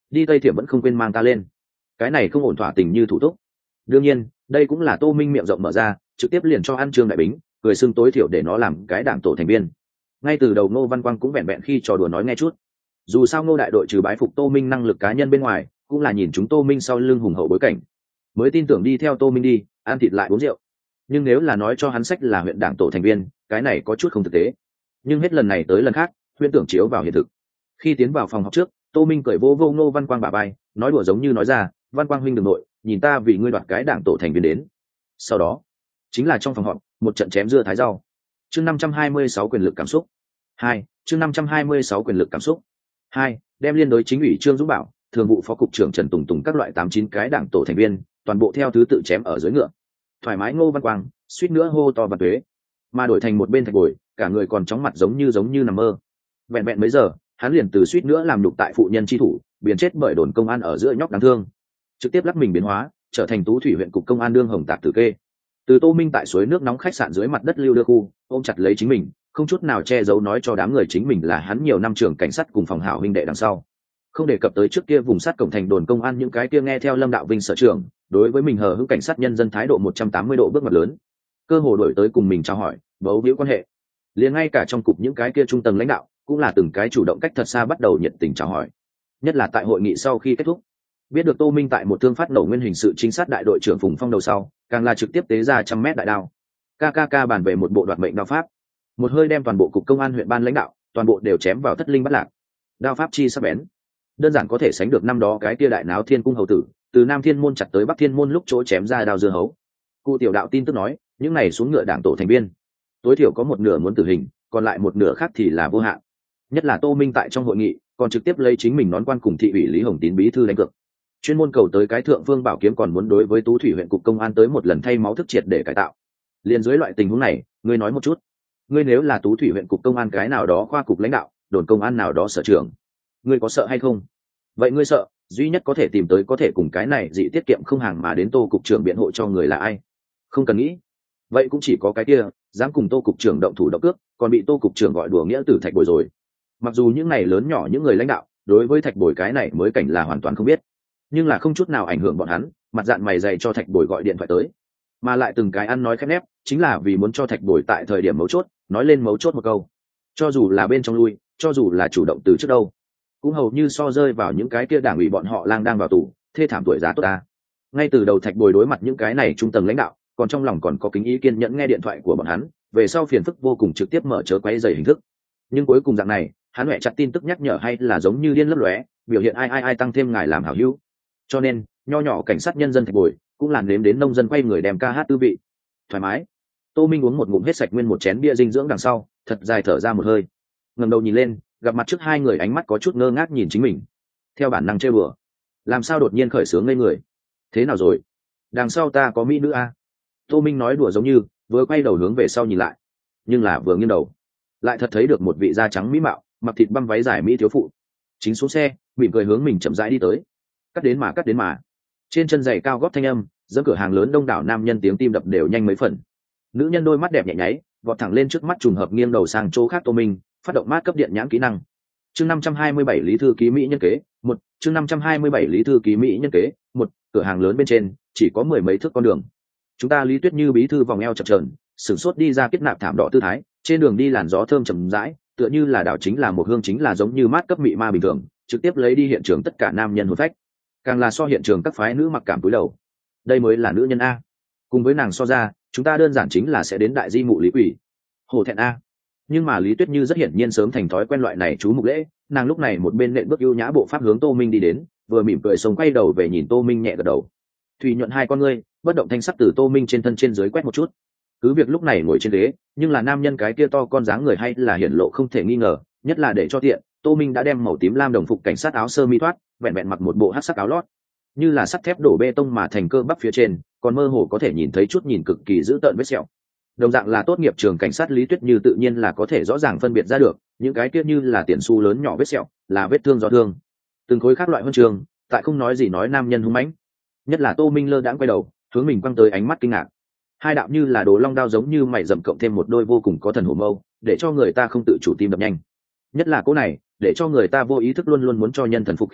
đi tây thiểm vẫn không quên mang ta lên, cái này không ổn thỏa tình như thủ túc. Đương nhiên đây cũng là Tô Minh miệng rộng mở ra, trực tiếp liền cho ăn Trương Đại Bính, cười xưng tối thiểu để nó làm cái đảng tổ thành viên. Ngay từ đầu Ngô Văn Quang cũng vẹn vẹn khi trò đùa nói nghe chút, dù sao Ngô đại đội trừ bái phục Tô Minh năng lực cá nhân bên ngoài, cũng là nhìn chúng Tô Minh sau lưng hùng hậu bối cảnh, mới tin tưởng đi theo Tô Minh đi ăn thịt lại uống rượu. Nhưng nếu là nói cho hắn sách là huyện đảng tổ thành viên, cái này có chút không thực tế. Nhưng hết lần này tới lần khác, huyễn tưởng chiếu vào hiện thực. Khi tiến vào phòng học trước, Tô Minh cười vô vô Ngô Văn Quang bả vai, nói đùa giống như nói ra, Văn Quang huynh đừng nội, nhìn ta vì ngươi đoạt cái đảng tổ thành viên đến. Sau đó chính là trong phòng họp một trận chém dưa thái rau. Chương năm trăm hai mươi sáu quyền lực cảm xúc hai. Chương năm trăm hai mươi sáu quyền lực cảm xúc hai. Đem liên đối chính ủy Trương Dũng Bảo, thường vụ phó cục trưởng Trần Tùng Tùng các loại tám chín cái đảng tổ thành viên, toàn bộ theo thứ tự chém ở dưới ngựa. Thoải mái Ngô Văn Quang suýt nữa hô to Văn Tuế, mà đổi thành một bên Thạch Bồi, cả người còn chóng mặt giống như giống như nằm mơ. Vẹn vẹn mấy giờ, hắn liền từ suýt nữa làm nhục tại phụ nhân chi thủ, biến chết bởi đồn công an ở giữa nhóc đáng thương, trực tiếp lắc mình biến hóa, trở thành Tú Thủy huyện cục công an đương hồng tạc tử kê. Từ Tô Minh tại suối nước nóng khách sạn dưới mặt đất lưu đưa khu, ôm chặt lấy chính mình, không chút nào che giấu nói cho đám người chính mình là hắn nhiều năm trưởng cảnh sát cùng phòng hảo huynh đệ đằng sau. Không đề cập tới trước kia vùng sát cổng thành đồn công an những cái kia nghe theo Lâm Đạo Vinh sở trưởng, đối với mình hờ hững cảnh sát nhân dân thái độ một trăm tám mươi độ bước ngoặt lớn, cơ hồ đổi tới cùng mình chào hỏi, bấu víu quan hệ. Liền ngay cả trong cục những cái kia trung tầng lãnh đạo, cũng là từng cái chủ động cách thật xa bắt đầu nhiệt tình chào hỏi. Nhất là tại hội nghị sau khi kết thúc, biết được Tô Minh tại một thương phát nổ nguyên hình sự chính sát đại đội trưởng Phùng Phong đầu sau, càng là trực tiếp tế ra trăm mét đại đao, kkk bàn về một bộ đoạt mệnh đao pháp, một hơi đem toàn bộ cục công an huyện ban lãnh đạo toàn bộ đều chém vào thất linh bắt lạc. Đao pháp chi sắc bén, đơn giản có thể sánh được năm đó cái kia đại náo Thiên cung hầu tử, từ Nam Thiên môn chặt tới Bắc Thiên môn lúc chỗ chém ra đao dưa hấu. Cụ tiểu đạo tin tức nói, những này xuống ngựa đảng tổ thành viên, tối thiểu có một nửa muốn tử hình, còn lại một nửa khác thì là vô hạn. Nhất là Tô Minh tại trong hội nghị còn trực tiếp lấy chính mình nón quan cùng thị ủy Lý Hồng Tín bí thư đánh cược, chuyên môn cầu tới cái thượng vương bảo kiếm còn muốn đối với Tú Thủy huyện cục công an tới một lần thay máu thức triệt để cải tạo. Liên dưới loại tình huống này, ngươi nói một chút, ngươi nếu là Tú Thủy huyện cục công an cái nào đó khoa cục lãnh đạo, đồn công an nào đó sở trưởng, ngươi có sợ hay không? Vậy ngươi sợ, duy nhất có thể tìm tới có thể cùng cái này dị tiết kiệm không hàng mà đến Tô cục trưởng biện hộ cho người là ai? Không cần nghĩ, vậy cũng chỉ có cái kia dám cùng Tô cục trưởng động thủ động cước, còn bị Tô cục trưởng gọi đùa nghĩa tử Thạch Bồi rồi. Mặc dù những này lớn nhỏ những người lãnh đạo đối với Thạch Bồi cái này mới cảnh là hoàn toàn không biết, nhưng là không chút nào ảnh hưởng bọn hắn, mặt dạn mày dày cho Thạch Bồi gọi điện thoại tới, mà lại từng cái ăn nói khép nép, chính là vì muốn cho Thạch Bồi tại thời điểm mấu chốt nói lên mấu chốt một câu, cho dù là bên trong lui, cho dù là chủ động từ trước đâu, cũng hầu như so rơi vào những cái kia đảng ủy bọn họ lang đang vào tù, thê thảm tuổi giá tốt ta. Ngay từ đầu Thạch Bồi đối mặt những cái này trung tầng lãnh đạo, còn trong lòng còn có kính ý kiên nhẫn nghe điện thoại của bọn hắn, về sau phiền phức vô cùng trực tiếp mở chớ quấy rầy hình thức. Nhưng cuối cùng dạng này, hắn huệ chặt tin tức nhắc nhở hay là giống như điên lấp lóe, biểu hiện ai ai ai tăng thêm ngài làm hảo hữu. Cho nên, nho nhỏ cảnh sát nhân dân Thạch Bồi cũng làm nếm đến nông dân quay người đem ca hát tư vị. Thoải mái. Tô Minh uống một ngụm hết sạch nguyên một chén bia dinh dưỡng đằng sau, thật dài thở ra một hơi. Ngẩng đầu nhìn lên, gặp mặt trước hai người ánh mắt có chút ngơ ngác nhìn chính mình. Theo bản năng trêu bừa, làm sao đột nhiên khởi sướng ngây người? Thế nào rồi? Đằng sau ta có mỹ nữ a? Tô Minh nói đùa giống như, vừa quay đầu hướng về sau nhìn lại, nhưng là vừa nghiêng đầu, lại thật thấy được một vị da trắng mỹ mạo, mặc thịt băm váy dài mỹ thiếu phụ, chính xuống xe, mỉm cười hướng mình chậm rãi đi tới. Cắt đến mà cắt đến mà. Trên chân giày cao gót thanh âm, dẫn cửa hàng lớn đông đảo nam nhân tiếng tim đập đều nhanh mấy phần. Nữ nhân đôi mắt đẹp nhẹ nháy, vọt thẳng lên trước mắt trùng hợp nghiêng đầu sang chỗ khác Tô Minh, phát động mát cấp điện nhãn kỹ năng. Chương năm trăm hai mươi bảy lý thư ký mỹ nhân kế, một, chương năm trăm hai mươi bảy lý thư ký mỹ nhân kế, một, cửa hàng lớn bên trên, chỉ có mười mấy thước con đường. Chúng ta Lý Tuyết Như bí thư vòng eo chập chờn, sửng sốt đi ra kết nạp thảm đỏ tư thái, trên đường đi làn gió thơm trầm rãi, tựa như là đảo chính là một hương chính là giống như mát cấp mị ma bình thường, trực tiếp lấy đi hiện trường tất cả nam nhân hồn phách. Càng là so hiện trường các phái nữ mặc cảm cúi đầu. Đây mới là nữ nhân a. Cùng với nàng so ra, chúng ta đơn giản chính là sẽ đến đại di mụ Lý Quỷ. Hổ thẹn a. Nhưng mà Lý Tuyết Như rất hiển nhiên sớm thành thói quen loại này chú mục lễ, nàng lúc này một bên nện bước ưu nhã bộ pháp hướng Tô Minh đi đến, vừa mỉm cười sống quay đầu về nhìn Tô Minh nhẹ gật đầu. Thủy nhuận hai con ngươi, bất động thanh sắc từ Tô Minh trên thân trên dưới quét một chút. Cứ việc lúc này ngồi trên ghế, nhưng là nam nhân cái kia to con dáng người hay là hiển lộ không thể nghi ngờ, nhất là để cho tiện, Tô Minh đã đem màu tím lam đồng phục cảnh sát áo sơ mi thoát, vẹn vẹn mặc một bộ hắc sắc áo lót, như là sắt thép đổ bê tông mà thành cơ bắp phía trên, còn mơ hồ có thể nhìn thấy chút nhìn cực kỳ dữ tợn vết sẹo. Đồng dạng là tốt nghiệp trường cảnh sát Lý Tuyết Như tự nhiên là có thể rõ ràng phân biệt ra được, những cái kia như là tiền xu lớn nhỏ vết sẹo, là vết thương do thương. Từng khối khác loại huân trường, tại không nói gì nói nam nhân hung mãnh. Nhất là Tô Minh lơ đãng quay đầu, hướng mình quăng tới ánh mắt kinh ngạc. Hai đạo như là đồ long đao giống như mày rậm cộng thêm một đôi vô cùng có thần hổ mâu, để cho người ta không tự chủ tim đập nhanh. Nhất là cô này, để cho người ta vô ý thức luôn luôn muốn cho nhân thần phục khí chất,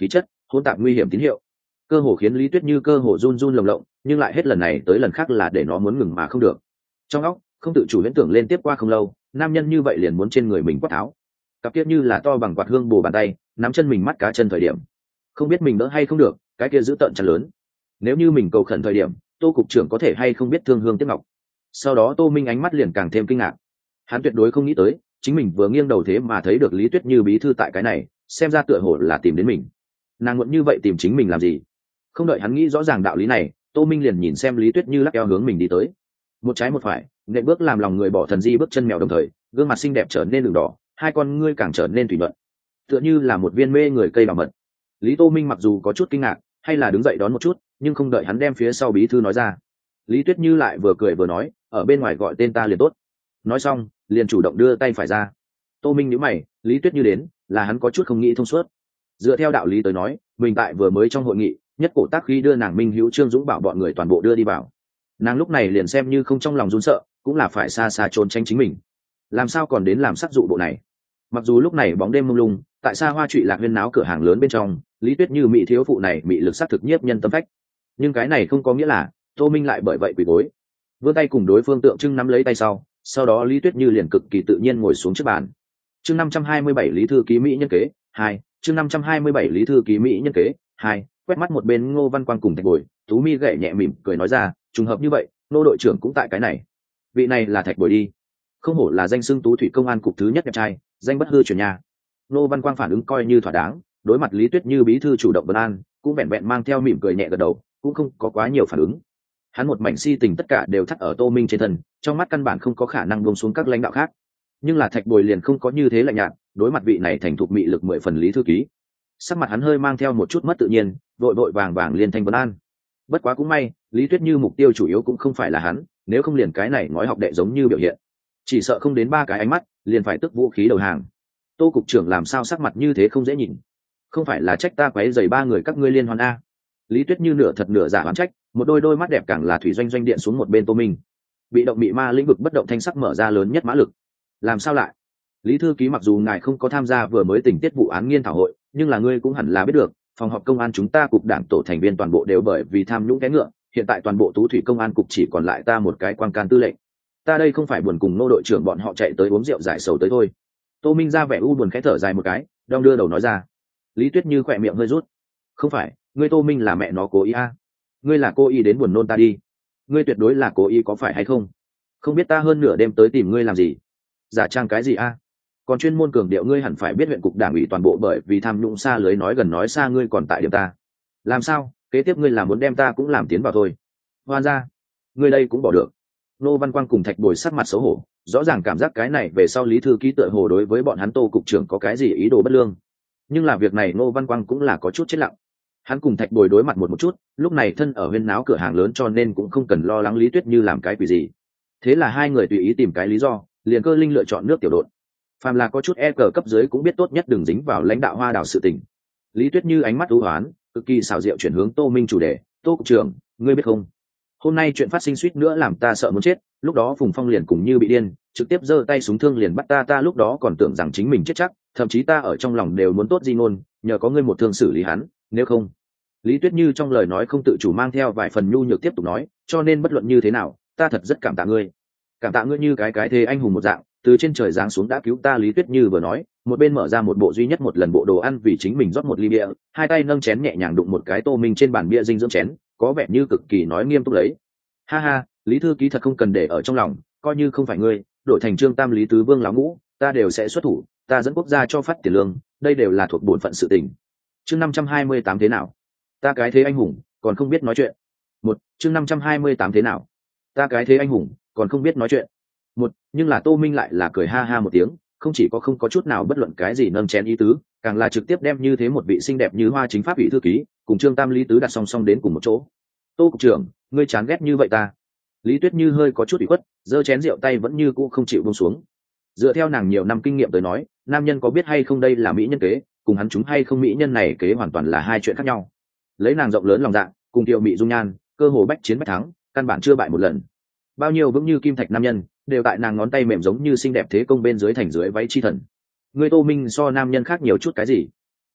hỗn tạp nguy hiểm tín hiệu, cơ hồ khiến Lý Tuyết Như cơ hồ run run lồng lộng, nhưng lại hết lần này tới lần khác là để nó muốn ngừng mà không được. Trong óc không tự chủ huyễn tưởng lên tiếp qua không lâu, nam nhân như vậy liền muốn trên người mình quát tháo, cặp kia như là to bằng quạt hương bồ bàn tay nắm chân mình mắt cá chân thời điểm, không biết mình đỡ hay không được, cái kia giữ tợn chắn lớn. Nếu như mình cầu khẩn thời điểm, Tô cục trưởng có thể hay không biết thương hương tiếc ngọc. Sau đó Tô Minh ánh mắt liền càng thêm kinh ngạc, hắn tuyệt đối không nghĩ tới chính mình vừa nghiêng đầu thế mà thấy được Lý Tuyết Như bí thư tại cái này, xem ra tựa hồ là tìm đến mình. Nàng muộn như vậy tìm chính mình làm gì? Không đợi hắn nghĩ rõ ràng đạo lý này, Tô Minh liền nhìn xem Lý Tuyết Như lắc eo hướng mình đi tới, một trái một phải, nện bước làm lòng người bỏ thần di bước chân mèo, đồng thời gương mặt xinh đẹp trở nên đường đỏ, hai con ngươi càng trở nên thủy nhuận, tựa như là một viên mê người cây bảo mật. Lý Tô Minh mặc dù có chút kinh ngạc, hay là đứng dậy đón một chút, nhưng không đợi hắn đem phía sau bí thư nói ra, Lý Tuyết Như lại vừa cười vừa nói, ở bên ngoài gọi tên ta liền tốt. Nói xong liền chủ động đưa tay phải ra. Tô Minh nhíu mày, Lý Tuyết Như đến là hắn có chút không nghĩ thông suốt. Dựa theo đạo lý tới nói, mình tại vừa mới trong hội nghị nhất cổ tác khí đưa nàng Minh Hữu Trương Dũng bảo bọn người toàn bộ đưa đi vào, nàng lúc này liền xem như không trong lòng run sợ, cũng là phải xa xa trốn tránh chính mình, làm sao còn đến làm sắc dụ bộ này. Mặc dù lúc này bóng đêm mông lung, tại xa hoa trụy lạc huyên náo cửa hàng lớn bên trong, Lý Tuyết Như mỹ thiếu phụ này bị lực sát thực nhiếp nhân tâm phách, nhưng cái này không có nghĩa là Tô Minh lại bởi vậy quỳ gối, vươn tay cùng đối phương tượng trưng nắm lấy tay sau, sau đó Lý Tuyết Như liền cực kỳ tự nhiên ngồi xuống trước bàn. Chương năm trăm hai mươi bảy Lý thư ký mỹ nhân kế hai, chương năm trăm hai mươi bảy Lý thư ký mỹ nhân kế hai, quét mắt một bên Ngô Văn Quang cùng Thạch Bồi, Tú Mi gảy nhẹ mỉm cười nói ra, trùng hợp như vậy, nô đội trưởng cũng tại cái này. Vị này là Thạch Bồi đi, không hổ là danh xưng Tú Thủy công an cục thứ nhất đẹp trai, danh bất hư truyền nhà. Ngô Văn Quang phản ứng coi như thỏa đáng, đối mặt Lý Tuyết Như bí thư chủ động vấn an, cũng vẹn vẹn mang theo mỉm cười nhẹ gật đầu, cũng không có quá nhiều phản ứng. Hắn một mảnh si tình tất cả đều thắt ở Tô Minh trên thân, trong mắt căn bản không có khả năng buông xuống các lãnh đạo khác. Nhưng là Thạch Bồi liền không có như thế lạnh nhạt, đối mặt vị này thành thục mị lực mười phần Lý thư ký, sắc mặt hắn hơi mang theo một chút mất tự nhiên, vội vội vàng vàng liền thanh vấn an. Bất quá cũng may, Lý Tuyết Như mục tiêu chủ yếu cũng không phải là hắn, nếu không liền cái này nói học đệ giống như biểu hiện, chỉ sợ không đến ba cái ánh mắt liền phải tức vũ khí đầu hàng. Tô cục trưởng làm sao sắc mặt như thế không dễ nhìn? Không phải là trách ta quấy rầy ba người các ngươi liên hoan a? Lý Tuyết Như nửa thật nửa giả oán trách, một đôi đôi mắt đẹp càng là thủy doanh doanh điện xuống một bên Tô Minh. Bị động bị ma lĩnh vực bất động thanh sắc mở ra lớn nhất mã lực. Làm sao lại? Lý thư ký, mặc dù ngài không có tham gia vừa mới tình tiết vụ án nghiên thảo hội, nhưng là ngươi cũng hẳn là biết được, phòng họp công an chúng ta cục đảng tổ thành viên toàn bộ đều bởi vì tham nhũng cái ngựa, hiện tại toàn bộ Tú Thủy công an cục chỉ còn lại ta một cái quan can tư lệnh. Ta đây không phải buồn cùng nô đội trưởng bọn họ chạy tới uống rượu giải sầu tới thôi. Tô Minh ra vẻ u buồn khẽ thở dài một cái, đong đưa đầu nói ra. Lý Tuyết Như khỏe miệng hơi rút. Không phải, ngươi Tô Minh là mẹ nó cố ý a? À? Ngươi là cố ý đến buồn nôn ta đi. Ngươi tuyệt đối là cố ý có phải hay không? Không biết ta hơn nửa đêm tới tìm ngươi làm gì? Giả trang cái gì a? À? Còn chuyên môn cường điệu ngươi hẳn phải biết huyện cục đảng ủy toàn bộ bởi vì tham nhũng xa lưới nói gần nói xa ngươi còn tại điểm ta. Làm sao? Kế tiếp ngươi là muốn đem ta cũng làm tiến vào thôi. Hoan ra, ngươi đây cũng bỏ được. Nô Văn Quang cùng Thạch Bồi sắc mặt xấu hổ, rõ ràng cảm giác cái này về sau Lý thư ký tựa hồ đối với bọn hắn Tô cục trưởng có cái gì ý đồ bất lương. Nhưng là việc này Nô Văn Quang cũng là có chút chết lặng. Hắn cùng Thạch Bồi đối mặt một một chút, lúc này thân ở huyên náo cửa hàng lớn cho nên cũng không cần lo lắng Lý Tuyết Như làm cái quỷ gì. Thế là hai người tùy ý tìm cái lý do, liền cơ linh lựa chọn nước tiểu đột. Phàm là có chút e cờ cấp dưới cũng biết tốt nhất đừng dính vào lãnh đạo Hoa Đào sự tình. Lý Tuyết Như ánh mắt u hoán, cực kỳ xảo diệu chuyển hướng Tô Minh chủ đề, Tô cục trưởng, ngươi biết không? Hôm nay chuyện phát sinh suýt nữa làm ta sợ muốn chết, lúc đó Phùng Phong liền cùng như bị điên, trực tiếp giơ tay súng thương liền bắt ta, ta lúc đó còn tưởng rằng chính mình chết chắc, thậm chí ta ở trong lòng đều muốn tốt di ngôn, nhờ có ngươi một thương xử lý hắn, nếu không. Lý Tuyết Như trong lời nói không tự chủ mang theo vài phần nhu nhược tiếp tục nói, cho nên bất luận như thế nào, ta thật rất cảm tạ ngươi. Cảm tạ ngươi như cái cái thế anh hùng một dạng, từ trên trời giáng xuống đã cứu ta. Lý Tuyết Như vừa nói, một bên mở ra một bộ duy nhất một lần bộ đồ ăn vì chính mình rót một ly bia, hai tay nâng chén nhẹ nhàng đụng một cái Tô Minh trên bàn bia dinh dưỡng chén, có vẻ như cực kỳ nói nghiêm túc lấy. Ha ha, Lý thư ký thật không cần để ở trong lòng, coi như không phải ngươi, đổi thành Trương Tam Lý Tứ Vương lão ngũ, ta đều sẽ xuất thủ, ta dẫn quốc gia cho phát tiền lương, đây đều là thuộc bổn phận sự tình. Chương năm trăm hai mươi tám thế nào? Ta cái thế anh hùng, còn không biết nói chuyện. Một, chương năm trăm hai mươi tám thế nào? Ta cái thế anh hùng, còn không biết nói chuyện. Một, nhưng là Tô Minh lại là cười ha ha một tiếng, không chỉ có không có chút nào bất luận cái gì nâng chén ý tứ, càng là trực tiếp đem như thế một vị xinh đẹp như hoa chính pháp ủy thư ký, cùng Trương Tam Lý Tứ đặt song song đến cùng một chỗ. Tô cục trưởng, ngươi chán ghét như vậy ta? Lý Tuyết Như hơi có chút ủy khuất, giơ chén rượu tay vẫn như cũ không chịu buông xuống. Dựa theo nàng nhiều năm kinh nghiệm tới nói, nam nhân có biết hay không đây là mỹ nhân kế, cùng hắn chúng hay không mỹ nhân này kế hoàn toàn là hai chuyện khác nhau. Lấy nàng rộng lớn lòng dạ, cùng tiểu mỹ dung nhan, cơ hồ bách chiến bách thắng, căn bản chưa bại một lần. Bao nhiêu vững như kim thạch nam nhân, đều tại nàng ngón tay mềm giống như xinh đẹp thế công bên dưới thành dưới váy chi thần. Ngươi Tô Minh so nam nhân khác nhiều chút cái gì?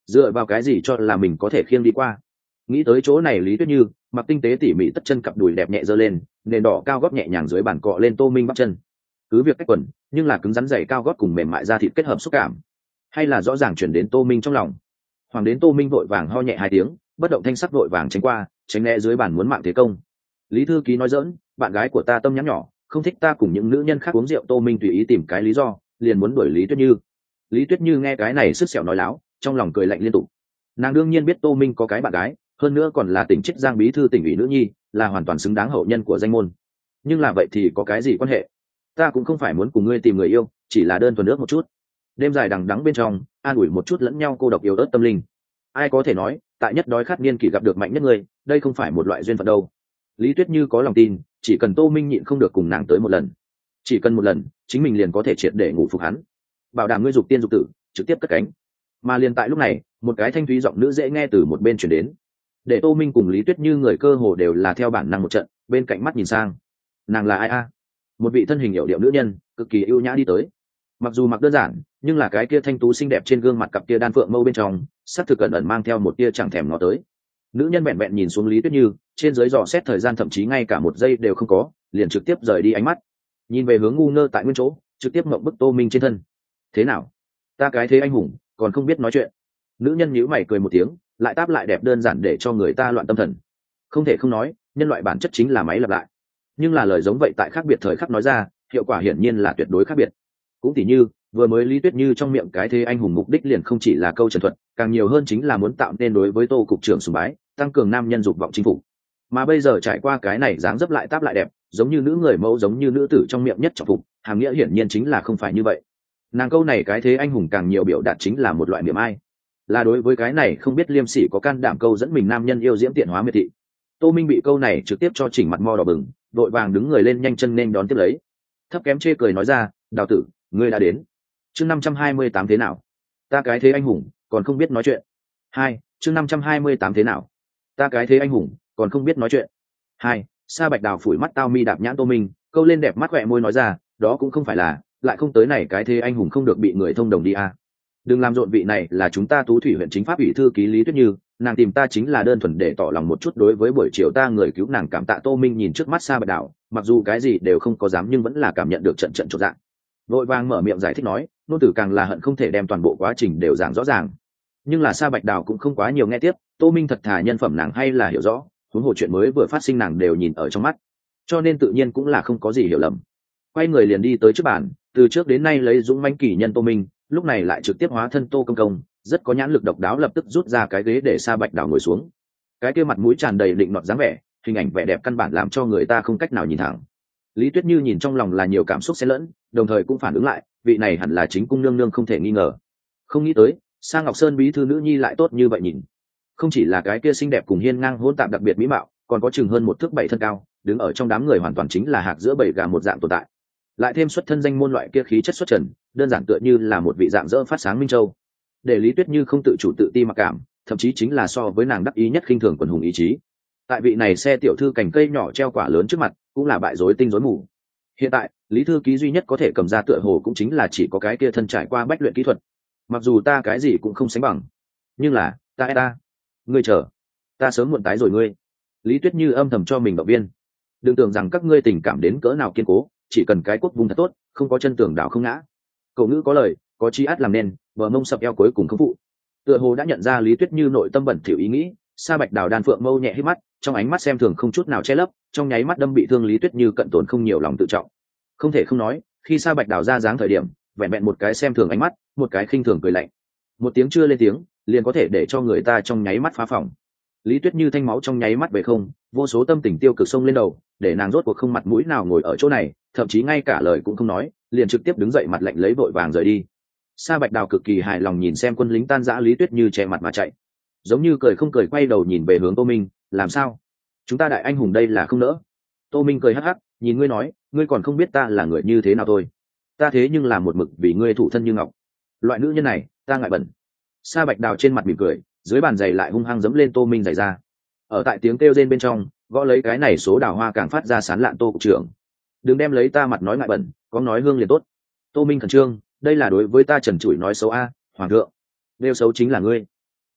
dựa vào cái gì cho là mình có thể khiêng đi qua. Nghĩ tới chỗ này, Lý Tuyết Như mặc tinh tế tỉ mỉ tất chân cặp đùi đẹp nhẹ giơ lên, nền đỏ cao gót nhẹ nhàng dưới bàn cọ lên Tô Minh bắp chân. Cứ việc cách quần, nhưng là cứng rắn dày cao gót cùng mềm mại da thịt kết hợp xúc cảm, hay là rõ ràng chuyển đến Tô Minh trong lòng. Hoàng đến Tô Minh vội vàng ho nhẹ hai tiếng, bất động thanh sắc vội vàng tránh qua, tránh né dưới bàn muốn mạng thế công. Lý thư ký nói giỡn, bạn gái của ta tâm nhắn nhỏ, không thích ta cùng những nữ nhân khác uống rượu. Tô Minh tùy ý tìm cái lý do, liền muốn đuổi Lý Tuyết Như. Lý Tuyết Như nghe cái này sứt sẹo nói láo, trong lòng cười lạnh liên tục. Nàng đương nhiên biết Tô Minh có cái bạn gái, hơn nữa còn là tỉnh Chiết Giang bí thư tỉnh ủy nữ nhi, là hoàn toàn xứng đáng hậu nhân của danh môn. Nhưng là vậy thì có cái gì quan hệ? Ta cũng không phải muốn cùng ngươi tìm người yêu, chỉ là đơn thuần nước một chút. Đêm dài đằng đẵng bên trong, an ủi một chút lẫn nhau cô độc yếu ớt tâm linh. Ai có thể nói, tại nhất đói khát niên kỷ gặp được mạnh nhất người, đây không phải một loại duyên phận đâu. Lý Tuyết Như có lòng tin, chỉ cần Tô Minh nhịn không được cùng nàng tới một lần, chỉ cần một lần, chính mình liền có thể triệt để ngủ phục hắn, bảo đảm ngươi dục tiên dục tử, trực tiếp cất cánh. Mà liền tại lúc này, một cái thanh thúy giọng nữ dễ nghe từ một bên truyền đến, để Tô Minh cùng Lý Tuyết Như người cơ hồ đều là theo bản năng một trận, bên cạnh mắt nhìn sang. Nàng là ai a? Một vị thân hình hiểu điệu nữ nhân, cực kỳ ưu nhã đi tới. Mặc dù mặc đơn giản, nhưng là cái kia thanh tú xinh đẹp trên gương mặt cặp kia đan phượng mâu bên trong, sắc thực cẩn ẩn mang theo một tia chẳng thèm nó tới. Nữ nhân vẹn vẹn nhìn xuống Lý Tuyết Như, trên dưới dò xét thời gian thậm chí ngay cả một giây đều không có, liền trực tiếp rời đi ánh mắt, nhìn về hướng ngu ngơ tại nguyên chỗ, trực tiếp ngậm bức Tô Minh trên thân. Thế nào? Ta cái thế anh hùng, còn không biết nói chuyện. Nữ nhân nhíu mày cười một tiếng, lại táp lại đẹp đơn giản để cho người ta loạn tâm thần. Không thể không nói, nhân loại bản chất chính là máy lặp lại. Nhưng là lời giống vậy tại khác biệt thời khắc nói ra, hiệu quả hiển nhiên là tuyệt đối khác biệt. Cũng tỉ như, vừa mới Lý Tuyết Như trong miệng cái thế anh hùng mục đích liền không chỉ là câu trần thuật, càng nhiều hơn chính là muốn tạo nên đối với Tô cục trưởng sùng bái, tăng cường nam nhân dục vọng chinh phục. Mà bây giờ trải qua cái này dáng dấp lại táp lại đẹp, giống như nữ người mẫu giống như nữ tử trong miệng nhất trọng phục, hàm nghĩa hiển nhiên chính là không phải như vậy. Nàng câu này cái thế anh hùng càng nhiều biểu đạt chính là một loại niệm ai, là đối với cái này không biết liêm sỉ có can đảm câu dẫn mình nam nhân yêu diễm tiện hóa miệt thị. Tô Minh bị câu này trực tiếp cho chỉnh mặt mo đỏ bừng, vội vàng đứng người lên nhanh chân nên đón tiếp lấy, thấp kém chê cười nói ra, Đào tử, ngươi đã đến. Chương năm trăm hai mươi tám thế nào? Ta cái thế anh hùng, còn không biết nói chuyện. Hai, chương năm trăm hai mươi tám thế nào? Ta cái thế anh hùng, còn không biết nói chuyện. Hai, Sa Bạch Đào phủi mắt tao mi đạp nhãn Tô Minh, câu lên đẹp mắt khỏe môi nói ra, đó cũng không phải là, lại không tới này cái thế anh hùng không được bị người thông đồng đi à. Đừng làm rộn, vị này là chúng ta Tú Thủy huyện chính pháp ủy thư ký Lý Tuyết Như, nàng tìm ta chính là đơn thuần để tỏ lòng một chút đối với buổi chiều ta người cứu nàng cảm tạ. Tô Minh nhìn trước mắt Sa Bạch Đào, mặc dù cái gì đều không có dám nhưng vẫn là cảm nhận được trận trận chột dạ. Vội vàng mở miệng giải thích nói, nô tử càng là hận không thể đem toàn bộ quá trình đều giảng rõ ràng. Nhưng là Sa Bạch Đào cũng không quá nhiều nghe tiếp, Tô Minh thật thà nhân phẩm nàng hay là hiểu rõ, huống hồ chuyện mới vừa phát sinh nàng đều nhìn ở trong mắt, cho nên tự nhiên cũng là không có gì hiểu lầm. Quay người liền đi tới trước bàn, từ trước đến nay lấy dũng mãnh kỷ nhân Tô Minh, lúc này lại trực tiếp hóa thân Tô Công Công, rất có nhãn lực độc đáo, lập tức rút ra cái ghế để Sa Bạch Đào ngồi xuống. Cái kia mặt mũi tràn đầy định nọt dáng vẻ, hình ảnh vẻ đẹp căn bản làm cho người ta không cách nào nhìn thẳng. Lý Tuyết Như nhìn trong lòng là nhiều cảm xúc xen lẫn, đồng thời cũng phản ứng lại, vị này hẳn là chính cung nương nương không thể nghi ngờ. Không nghĩ tới, Sa Ngọc Sơn bí thư nữ nhi lại tốt như vậy nhìn. Không chỉ là cái kia xinh đẹp cùng hiên ngang hỗn tạp đặc biệt mỹ mạo, còn có chừng hơn một thước bảy thân cao, đứng ở trong đám người hoàn toàn chính là hạc giữa bầy gà một dạng tồn tại. Lại thêm xuất thân danh môn loại kia khí chất xuất trần, đơn giản tựa như là một vị dạng dỡ phát sáng minh châu. Để Lý Tuyết Như không tự chủ tự ti mặc cảm, thậm chí chính là so với nàng đắc ý nhất khinh thường quần hùng ý chí. Tại vị này xe tiểu thư cành cây nhỏ treo quả lớn trước mặt, cũng là bại rối tinh rối mù. Hiện tại, Lý thư ký duy nhất có thể cầm ra tựa hồ cũng chính là chỉ có cái kia thân trải qua bách luyện kỹ thuật. Mặc dù ta cái gì cũng không sánh bằng, nhưng là ta ta ngươi chờ, ta sớm muộn tái rồi ngươi. Lý Tuyết Như âm thầm cho mình động viên, đừng tưởng rằng các ngươi tình cảm đến cỡ nào kiên cố, chỉ cần cái quốc vùng thật tốt, không có chân tường đảo không ngã. Cậu ngữ có lời, có chi át làm nên, bờ mông sập eo cuối cùng không phụ. Tựa hồ đã nhận ra Lý Tuyết Như nội tâm bẩn thỉu ý nghĩ, Sa Bạch Đào đan phượng mâu nhẹ hít mắt, trong ánh mắt xem thường không chút nào che lấp, trong nháy mắt đâm bị thương Lý Tuyết Như cận tổn không nhiều lòng tự trọng. Không thể không nói, khi Sa Bạch Đào ra dáng thời điểm, vẹn vẹn một cái xem thường ánh mắt, một cái khinh thường cười lạnh, một tiếng chưa lên tiếng, liền có thể để cho người ta trong nháy mắt phá phòng. Lý Tuyết Như thanh máu trong nháy mắt về không, vô số tâm tình tiêu cực xông lên đầu, để nàng rốt cuộc không mặt mũi nào ngồi ở chỗ này, thậm chí ngay cả lời cũng không nói, liền trực tiếp đứng dậy mặt lạnh lấy vội vàng rời đi. Sa Bạch Đào cực kỳ hài lòng nhìn xem quân lính tan rã, Lý Tuyết Như che mặt mà chạy, giống như cười không cười quay đầu nhìn về hướng Tô Minh, làm sao? Chúng ta đại anh hùng đây là không nỡ. Tô Minh cười hắc hắc, nhìn ngươi nói, ngươi còn không biết ta là người như thế nào thôi. Ta thế nhưng là một mực vì ngươi thủ thân như ngọc. Loại nữ nhân này, ta ngại bẩn. Sa Bạch Đào trên mặt mỉm cười, dưới bàn giày lại hung hăng giẫm lên Tô Minh giày ra. Ở tại tiếng kêu rên bên trong, gõ lấy cái này số đào hoa càng phát ra sán lạn Tô cục trưởng. Đừng đem lấy ta mặt nói ngại bẩn, có nói hương liền tốt. Tô Minh khẩn trương, đây là đối với ta trần trụi nói xấu a, hoàng thượng. Nêu xấu chính là ngươi.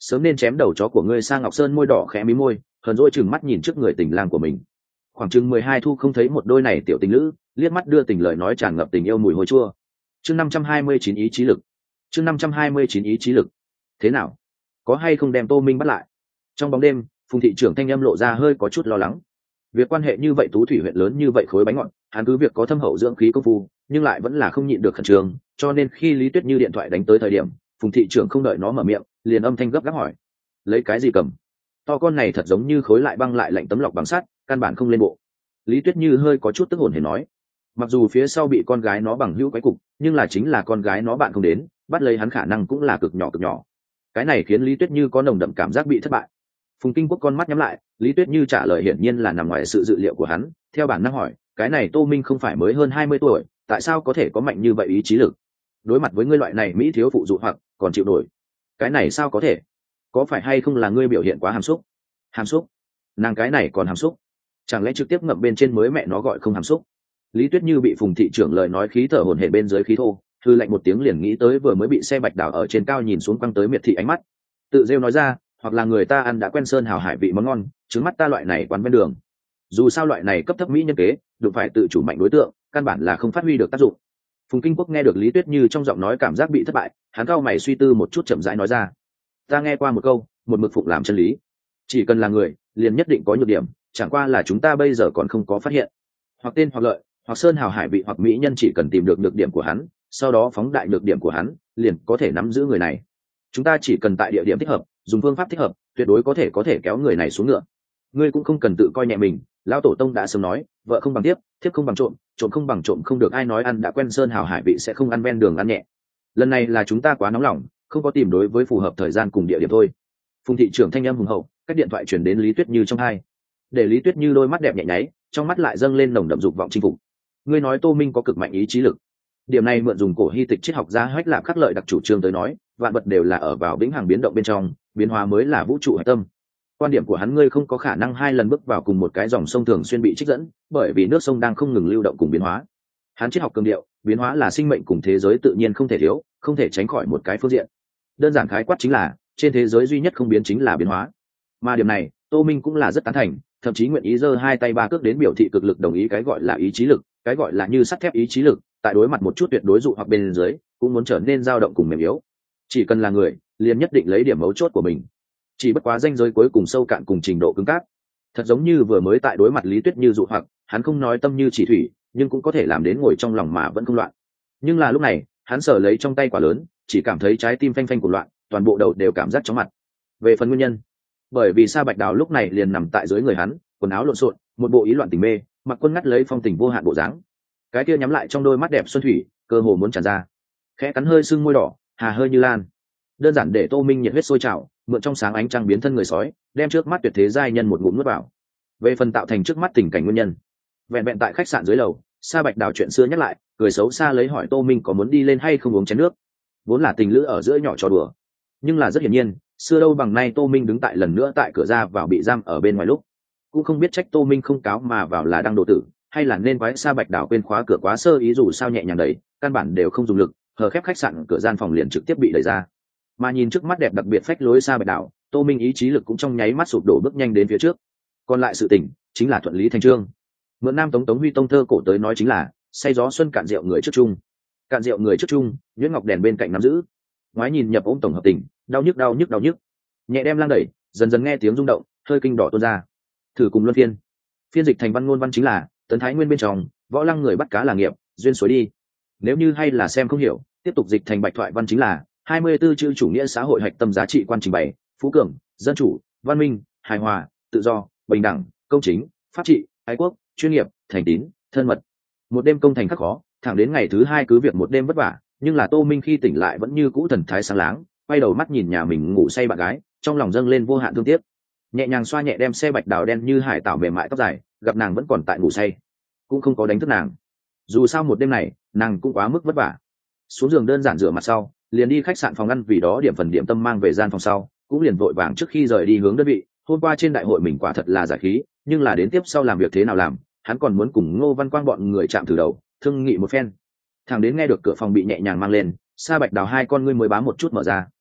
sớm nên chém đầu chó của ngươi. Sa Ngọc Sơn môi đỏ khẽ mí môi, hờn dỗi chừng mắt nhìn trước người tình lang của mình. Khoảng chừng mười hai thu không thấy một đôi này tiểu tình lữ, liếc mắt đưa tình lời nói tràn ngập tình yêu mùi hôi chua. Chương năm trăm hai mươi chín ý chí lực. Chương năm trăm hai mươi chín ý chí lực. Thế nào? Có hay không đem Tô Minh bắt lại? Trong bóng đêm, Phùng thị trưởng thanh âm lộ ra hơi có chút lo lắng. Việc quan hệ như vậy Tú Thủy huyện lớn như vậy khối bánh ngọt, hắn cứ việc có thâm hậu dưỡng khí công phu, nhưng lại vẫn là không nhịn được khẩn trương, cho nên khi Lý Tuyết Như điện thoại đánh tới thời điểm, Phùng thị trưởng không đợi nó mở miệng, liền âm thanh gấp gáp hỏi: "Lấy cái gì cầm?" To con này thật giống như khối lại băng lại lạnh tấm lọc bằng sắt, căn bản không lên bộ. Lý Tuyết Như hơi có chút tức hồn hển nói: "Mặc dù phía sau bị con gái nó bằng hữu quấy cục, nhưng là chính là con gái nó bạn không đến, bắt lấy hắn khả năng cũng là cực nhỏ cực nhỏ." Cái này khiến Lý Tuyết Như có nồng đậm cảm giác bị thất bại. Phùng Kinh Quốc con mắt nhắm lại, Lý Tuyết Như trả lời hiển nhiên là nằm ngoài sự dự liệu của hắn, theo bản năng hỏi: "Cái này Tô Minh không phải mới hơn hai mươi tuổi, tại sao có thể có mạnh như vậy ý chí lực? Đối mặt với ngươi loại này mỹ thiếu phụ dụ hoặc còn chịu nổi? Cái này sao có thể? Có phải hay không là ngươi biểu hiện quá hàm xúc?" "Hàm xúc? Nàng cái này còn hàm xúc? Chẳng lẽ trực tiếp ngậm bên trên mới mẹ nó gọi không hàm xúc?" Lý Tuyết Như bị Phùng thị trưởng lời nói khí thở hổn hển bên dưới khí thô, hư lạnh một tiếng liền nghĩ tới vừa mới bị xe bạch đảo ở trên cao nhìn xuống quăng tới miệt thị ánh mắt, tự rêu nói ra: "Hoặc là người ta ăn đã quen sơn hào hải vị món ngon, trứng mắt ta loại này quán ven đường. Dù sao loại này cấp thấp mỹ nhân kế, đụng phải tự chủ mạnh đối tượng, căn bản là không phát huy được tác dụng." Phùng Kinh Quốc nghe được Lý Tuyết Như trong giọng nói cảm giác bị thất bại, hắn cau mày suy tư một chút chậm rãi nói ra: "Ta nghe qua một câu, một mực phụng làm chân lý. Chỉ cần là người, liền nhất định có nhược điểm, chẳng qua là chúng ta bây giờ còn không có phát hiện. Hoặc tên hoặc lợi, hoặc sơn hào hải vị hoặc mỹ nhân, chỉ cần tìm được nhược điểm của hắn, sau đó phóng đại nhược điểm của hắn, liền có thể nắm giữ người này. Chúng ta chỉ cần tại địa điểm thích hợp, dùng phương pháp thích hợp, tuyệt đối có thể có thể kéo người này xuống ngựa. Ngươi cũng không cần tự coi nhẹ mình, lão tổ tông đã sớm nói, vợ không bằng tiếp, thiếp không bằng trộm, trộm không bằng trộm, không được ai nói ăn đã quen sơn hào hải vị sẽ không ăn ven đường ăn nhẹ. Lần này là chúng ta quá nóng lòng, không có tìm đối với phù hợp thời gian cùng địa điểm thôi." Phùng thị trưởng thanh âm hùng hậu, cách điện thoại chuyển đến Lý Tuyết Như trong hai, để Lý Tuyết Như đôi mắt đẹp nhẹ nháy, trong mắt lại dâng lên nồng đậm dục vọng chinh phục. "Ngươi nói Tô Minh có cực mạnh ý chí lực?" Điểm này mượn dùng cổ hy tịch triết học gia Hách Lạp Khắc Lợi đặc chủ trương tới nói, vạn vật đều là ở vào vĩnh hằng biến động bên trong, biến hóa mới là vũ trụ hạch tâm. Quan điểm của hắn, ngươi không có khả năng hai lần bước vào cùng một cái dòng sông thường xuyên bị trích dẫn, bởi vì nước sông đang không ngừng lưu động cùng biến hóa. Hắn triết học cường điệu, biến hóa là sinh mệnh cùng thế giới tự nhiên không thể thiếu, không thể tránh khỏi một cái phương diện. Đơn giản khái quát chính là, trên thế giới duy nhất không biến chính là biến hóa. Mà điểm này, Tô Minh cũng là rất tán thành, thậm chí nguyện ý giơ hai tay ba cước đến biểu thị cực lực đồng ý cái gọi là ý chí lực, cái gọi là như sắt thép ý chí lực, tại đối mặt một chút tuyệt đối dụ hoặc bên dưới, cũng muốn trở nên dao động cùng mềm yếu. Chỉ cần là người, liền nhất định lấy điểm mấu chốt của mình. Chỉ bất quá ranh giới cuối cùng sâu cạn cùng trình độ cứng cáp. Thật giống như vừa mới tại đối mặt Lý Tuyết Như dụ hoặc, hắn không nói tâm như chỉ thủy, nhưng cũng có thể làm đến ngồi trong lòng mà vẫn không loạn. Nhưng là lúc này, hắn sờ lấy trong tay quả lớn, chỉ cảm thấy trái tim phanh phanh của loạn, toàn bộ đầu đều cảm giác chóng mặt. Về phần nguyên nhân, bởi vì Sa Bạch Đào lúc này liền nằm tại dưới người hắn, quần áo lộn xộn, một bộ ý loạn tình mê, mặc quân ngắt lấy phong tình vô hạn bộ dáng. Cái kia nhắm lại trong đôi mắt đẹp xuân thủy, cơ hồ muốn tràn ra. Khẽ cắn hơi sưng môi đỏ, hà hơi như lan. Đơn giản để Tô Minh nhiệt huyết sôi trào, mượn trong sáng ánh trăng biến thân người sói, đem trước mắt tuyệt thế giai nhân một ngụm nuốt vào. Về phần tạo thành trước mắt tình cảnh nguyên nhân, vẹn vẹn tại khách sạn dưới lầu, Sa Bạch Đào chuyện xưa nhắc lại, cười xấu xa lấy hỏi Tô Minh có muốn đi lên hay không uống chén nước. Vốn là tình lữ ở giữa nhỏ trò đùa, nhưng là rất hiển nhiên, xưa đâu bằng nay Tô Minh đứng tại lần nữa tại cửa ra vào bị giam ở bên ngoài lúc, cũng không biết trách Tô Minh không cáo mà vào là đang độ tử, hay là nên quái Sa Bạch Đào quên khóa cửa quá sơ ý, dù sao nhẹ nhàng đẩy, căn bản đều không dùng lực, hờ khép khách sạn cửa gian phòng liền trực tiếp bị đẩy ra. Mà nhìn trước mắt đẹp đặc biệt phách lối Sa Bạch Đào, Tô Minh ý chí lực cũng trong nháy mắt sụp đổ, bước nhanh đến phía trước. Còn lại sự tình chính là thuận lý thành trương. Mượn Nam Tống Tống Huy Tông thơ cổ tới nói chính là say gió xuân cạn rượu người trước chung, cạn rượu người trước chung, nhuyễn ngọc đèn bên cạnh nắm giữ. Ngoái nhìn nhập ôm tổng hợp tình, đau nhức đau nhức đau nhức. Nhẹ đem lang đẩy, dần dần nghe tiếng rung động, hơi kinh đỏ tuôn ra. Thử cùng luân phiên. Phiên dịch thành văn ngôn văn chính là tấn thái nguyên bên trong, võ lăng người bắt cá là nghiệp, duyên suối đi. Nếu như hay là xem không hiểu, tiếp tục dịch thành bạch thoại văn chính là hai mươi tư chữ chủ nghĩa xã hội hạch tâm giá trị quan trình bày: phú cường, dân chủ, văn minh, hài hòa, tự do, bình đẳng, công chính, pháp trị, ái quốc, chuyên nghiệp, thành tín, thân mật. Một đêm công thành khắc khó, thẳng đến ngày thứ hai cứ việc một đêm vất vả, nhưng là Tô Minh khi tỉnh lại vẫn như cũ thần thái sáng láng, quay đầu mắt nhìn nhà mình ngủ say bạn gái, trong lòng dâng lên vô hạn thương tiếc. Nhẹ nhàng xoa nhẹ đem xe bạch đào đen như hải tảo mềm mại tóc dài, gặp nàng vẫn còn tại ngủ say, cũng không có đánh thức nàng. Dù sao một đêm này, nàng cũng quá mức vất vả. Xuống giường đơn giản rửa mặt sau, liền đi khách sạn phòng ăn, vì đó điểm phần điểm tâm mang về gian phòng sau, cũng liền vội vàng trước khi rời đi hướng đơn vị. Hôm qua trên đại hội mình quả thật là giải khí, nhưng là đến tiếp sau làm việc thế nào làm, hắn còn muốn cùng Ngô Văn Quang bọn người chạm thử đầu, thương nghị một phen. Thằng đến nghe được cửa phòng bị nhẹ nhàng mang lên, Sa Bạch Đào hai con ngươi mới bám một chút mở ra.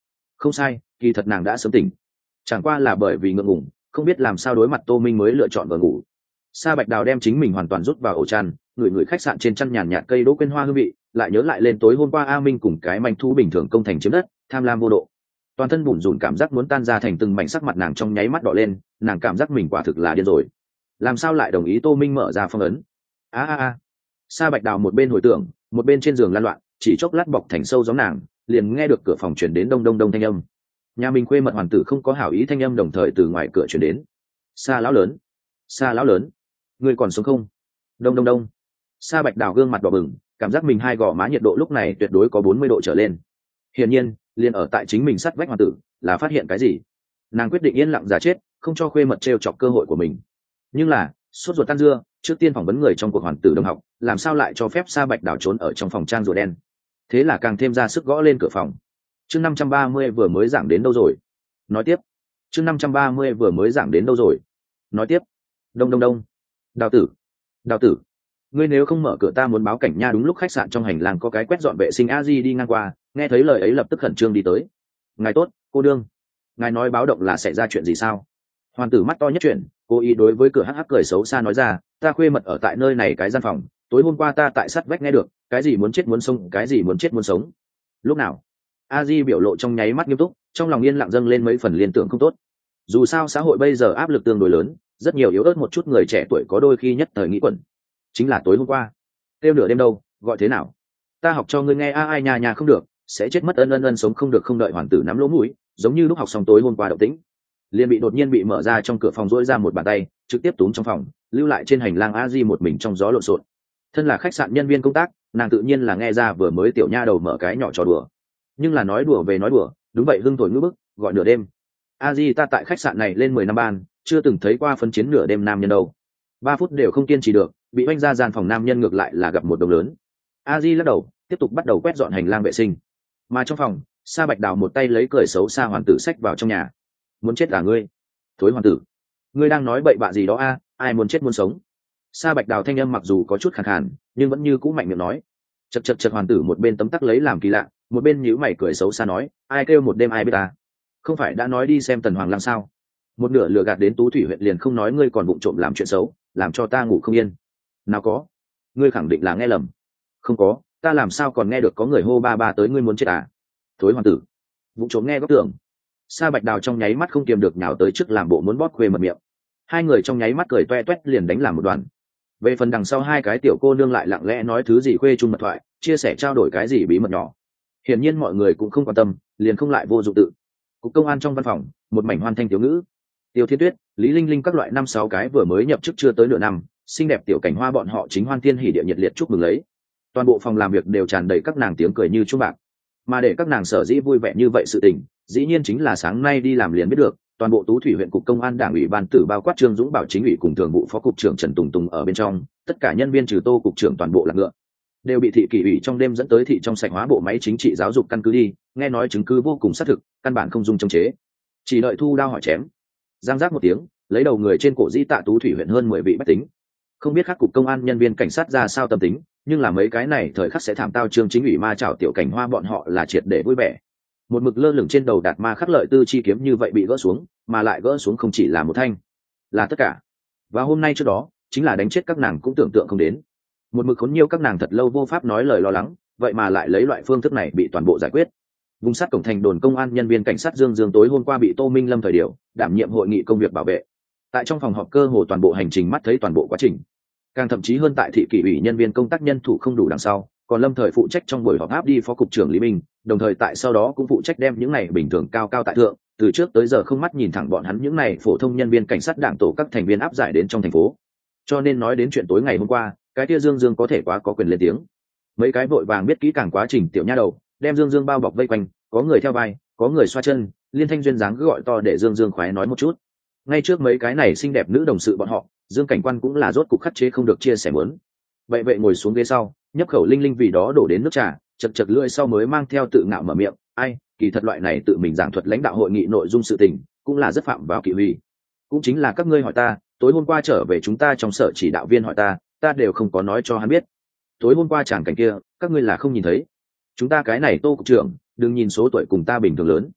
Không sai, kỳ thật nàng đã sớm tỉnh, chẳng qua là bởi vì ngượng ngùng không biết làm sao đối mặt Tô Minh mới lựa chọn vờ ngủ. Sa Bạch Đào đem chính mình hoàn toàn rút vào ổ chăn, người người khách sạn trên chăn nhàn nhạt cây đỗ quyên hoa hương vị, lại nhớ lại lên tối hôm qua A Minh cùng cái manh thú bình thường công thành chiếm đất, tham lam vô độ, toàn thân bủn rủn cảm giác muốn tan ra thành từng mảnh, sắc mặt nàng trong nháy mắt đỏ lên, nàng cảm giác mình quả thực là điên rồi, làm sao lại đồng ý Tô Minh mở ra phong ấn. A a a. Sa Bạch Đào một bên hồi tưởng, một bên trên giường lan loạn, chỉ chốc lát bọc thành sâu gió nàng, liền nghe được cửa phòng chuyển đến đông đông đông thanh âm. Nhà mình khuê mật hoàn tử không có hảo ý thanh âm đồng thời từ ngoài cửa chuyển đến. Sa lão lớn, Sa lão lớn, ngươi còn sống không? Đông đông đông. Sa Bạch Đào gương mặt đỏ bừng, cảm giác mình hai gò má nhiệt độ lúc này tuyệt đối có bốn mươi độ trở lên. Hiển nhiên, liền ở tại chính mình sát vách hoàn tử, là phát hiện cái gì? Nàng quyết định yên lặng giả chết, không cho khuê mật trêu chọc cơ hội của mình. Nhưng là, sốt ruột tan dưa, trước tiên phỏng vấn người trong cuộc hoàn tử đồng học, làm sao lại cho phép Sa Bạch Đào trốn ở trong phòng trang rùa đen? Thế là càng thêm ra sức gõ lên cửa phòng. Chương năm trăm ba mươi vừa mới giảng đến đâu rồi? Nói tiếp. Chương năm trăm ba mươi vừa mới giảng đến đâu rồi? Nói tiếp. Đông đông đông. Đào tử, Đào tử, ngươi nếu không mở cửa ta muốn báo cảnh nha. Đúng lúc khách sạn trong hành lang có cái quét dọn vệ sinh a di đi ngang qua, nghe thấy lời ấy lập tức khẩn trương đi tới. Ngài tốt, cô đương. Ngài nói báo động là xảy ra chuyện gì sao? Hoàn tử mắt to nhất chuyện, cô ý đối với cửa hắc hắc cười xấu xa nói ra, ta khuê mật ở tại nơi này cái gian phòng, tối hôm qua ta tại sát vách nghe được, cái gì muốn chết muốn sống, cái gì muốn chết muốn sống. Lúc nào? A di biểu lộ trong nháy mắt nghiêm túc, trong lòng yên lặng dâng lên mấy phần liên tưởng không tốt. Dù sao xã hội bây giờ áp lực tương đối lớn, rất nhiều yếu ớt một chút người trẻ tuổi có đôi khi nhất thời nghĩ quẩn. Chính là tối hôm qua. Kêu nửa đêm đâu, gọi thế nào? Ta học cho ngươi nghe a ai nhà nhà không được, sẽ chết mất, ân ân ân sống không được. Không đợi hoàn tử nắm lỗ mũi, giống như lúc học xong tối hôm qua động tĩnh, liền bị đột nhiên bị mở ra trong cửa phòng rỗi ra một bàn tay, trực tiếp túm trong phòng, lưu lại trên hành lang a di một mình trong gió lộn xộn. Thân là khách sạn nhân viên công tác, nàng tự nhiên là nghe ra vừa mới tiểu nha đầu mở cái nhỏ trò đùa, nhưng là nói đùa về nói đùa, đúng vậy hưng thổi ngữ bức, gọi nửa đêm. A di ta tại khách sạn này lên mười năm ban, chưa từng thấy qua phân chiến nửa đêm nam nhân đâu, ba phút đều không kiên trì được, bị oanh ra gian phòng nam nhân ngược lại là gặp một đồng lớn. A di lắc đầu, tiếp tục bắt đầu quét dọn hành lang vệ sinh. Mà trong phòng, Sa Bạch Đào một tay lấy cười xấu xa hoàn tử xách vào trong nhà. Muốn chết là ngươi, thối hoàn tử, ngươi đang nói bậy bạ gì đó a? Ai muốn chết muốn sống? Sa Bạch Đào thanh âm mặc dù có chút khàn khàn, nhưng vẫn như cũ mạnh miệng nói. Chật chật chật hoàn tử một bên tấm tắc lấy làm kỳ lạ, một bên nhíu mày cười xấu xa nói, ai kêu một đêm ai biết ta? Không phải đã nói đi xem Tần Hoàng Lăng sao? Một nửa lừa gạt đến Tú Thủy huyện liền không nói, ngươi còn vụng trộm làm chuyện xấu, làm cho ta ngủ không yên. Nào có, ngươi khẳng định là nghe lầm. Không có, ta làm sao còn nghe được có người hô ba ba tới, ngươi muốn chết à? Thối hoàn tử, vụng trộm nghe góc tưởng. Sa Bạch Đào trong nháy mắt không kiềm được nhào tới trước làm bộ muốn bóp khuê mật miệng. Hai người trong nháy mắt cười toe toét liền đánh làm một đoàn. Về phần đằng sau hai cái tiểu cô nương lại lặng lẽ nói thứ gì khuê chung mật thoại, chia sẻ trao đổi cái gì bí mật nhỏ. Hiển nhiên mọi người cũng không quan tâm, liền không lại vô dụng tự. Cục công an trong văn phòng, một mảnh hoan thanh tiểu ngữ. Tiêu Thiên Tuyết, Lý Linh Linh các loại năm sáu cái vừa mới nhập chức chưa tới nửa năm, xinh đẹp tiểu cảnh hoa bọn họ chính hoan thiên hỉ địa nhiệt liệt chúc mừng lấy. Toàn bộ phòng làm việc đều tràn đầy các nàng tiếng cười như chuông bạc. Mà để các nàng sở dĩ vui vẻ như vậy sự tình, dĩ nhiên chính là sáng nay đi làm liền biết được, toàn bộ Tú Thủy huyện cục công an đảng ủy ban tử bao quát Trương Dũng Bảo chính ủy cùng thường vụ phó cục trưởng Trần Tùng Tùng ở bên trong, tất cả nhân viên trừ Tô cục trưởng toàn bộ là ngựa, đều bị thị kỷ ủy trong đêm dẫn tới thị trong sạch hóa bộ máy chính trị giáo dục căn cứ đi, nghe nói chứng cứ vô cùng xác thực, căn bản không dung chống chế, chỉ đợi thu đao hỏi chém. Giang giác một tiếng, lấy đầu người trên cổ dĩ tạ Tú Thủy huyện hơn mười vị bách tính. Không biết các cục công an nhân viên cảnh sát ra sao tâm tính, nhưng là mấy cái này thời khắc sẽ thảm tao Trương chính ủy ma chảo tiểu cảnh hoa bọn họ là triệt để vui vẻ. Một mực lơ lửng trên đầu đạt ma khắc lợi tư chi kiếm như vậy bị gỡ xuống, mà lại gỡ xuống không chỉ là một thanh, là tất cả. Và hôm nay trước đó, chính là đánh chết các nàng cũng tưởng tượng không đến. Một mực khốn nhiều các nàng thật lâu vô pháp nói lời lo lắng, vậy mà lại lấy loại phương thức này bị toàn bộ giải quyết. Vùng sát cổng thành đồn công an nhân viên cảnh sát Dương Dương tối hôm qua bị Tô Minh Lâm thời điều, đảm nhiệm hội nghị công việc bảo vệ. Tại trong phòng họp cơ hồ toàn bộ hành trình mắt thấy toàn bộ quá trình. Càng thậm chí hơn tại thị kỷ ủy nhân viên công tác nhân thủ không đủ đằng sau, còn Lâm thời phụ trách trong buổi họp áp đi phó cục trưởng Lý Minh, đồng thời tại sau đó cũng phụ trách đem những này bình thường cao cao tại thượng, từ trước tới giờ không mắt nhìn thẳng bọn hắn những này phổ thông nhân viên cảnh sát đảng tổ các thành viên áp giải đến trong thành phố. Cho nên nói đến chuyện tối ngày hôm qua, cái kia Dương Dương có thể quá có quyền lên tiếng. Mấy cái vội vàng biết kỹ càng quá trình tiểu nha đầu, đem Dương Dương bao bọc vây quanh, có người theo vai, có người xoa chân, liên thanh duyên dáng cứ gọi to để Dương Dương khoái nói một chút. Ngay trước mấy cái này xinh đẹp nữ đồng sự bọn họ, Dương cảnh quan cũng là rốt cục khắc chế không được chia sẻ muốn. Vậy vậy ngồi xuống ghế sau, nhấp khẩu Linh Linh vì đó đổ đến nước trà, chật chật lưỡi sau mới mang theo tự ngạo mở miệng, ai, kỳ thật loại này tự mình giảng thuật lãnh đạo hội nghị nội dung sự tình, cũng là rất phạm vào kỷ huy. Cũng chính là các ngươi hỏi ta, tối hôm qua trở về chúng ta trong sở chỉ đạo viên hỏi ta, ta đều không có nói cho hắn biết. Tối hôm qua tràng cảnh kia, các ngươi là không nhìn thấy. Chúng ta cái này Tô cục trưởng, đừng nhìn số tuổi cùng ta bình thường lớn.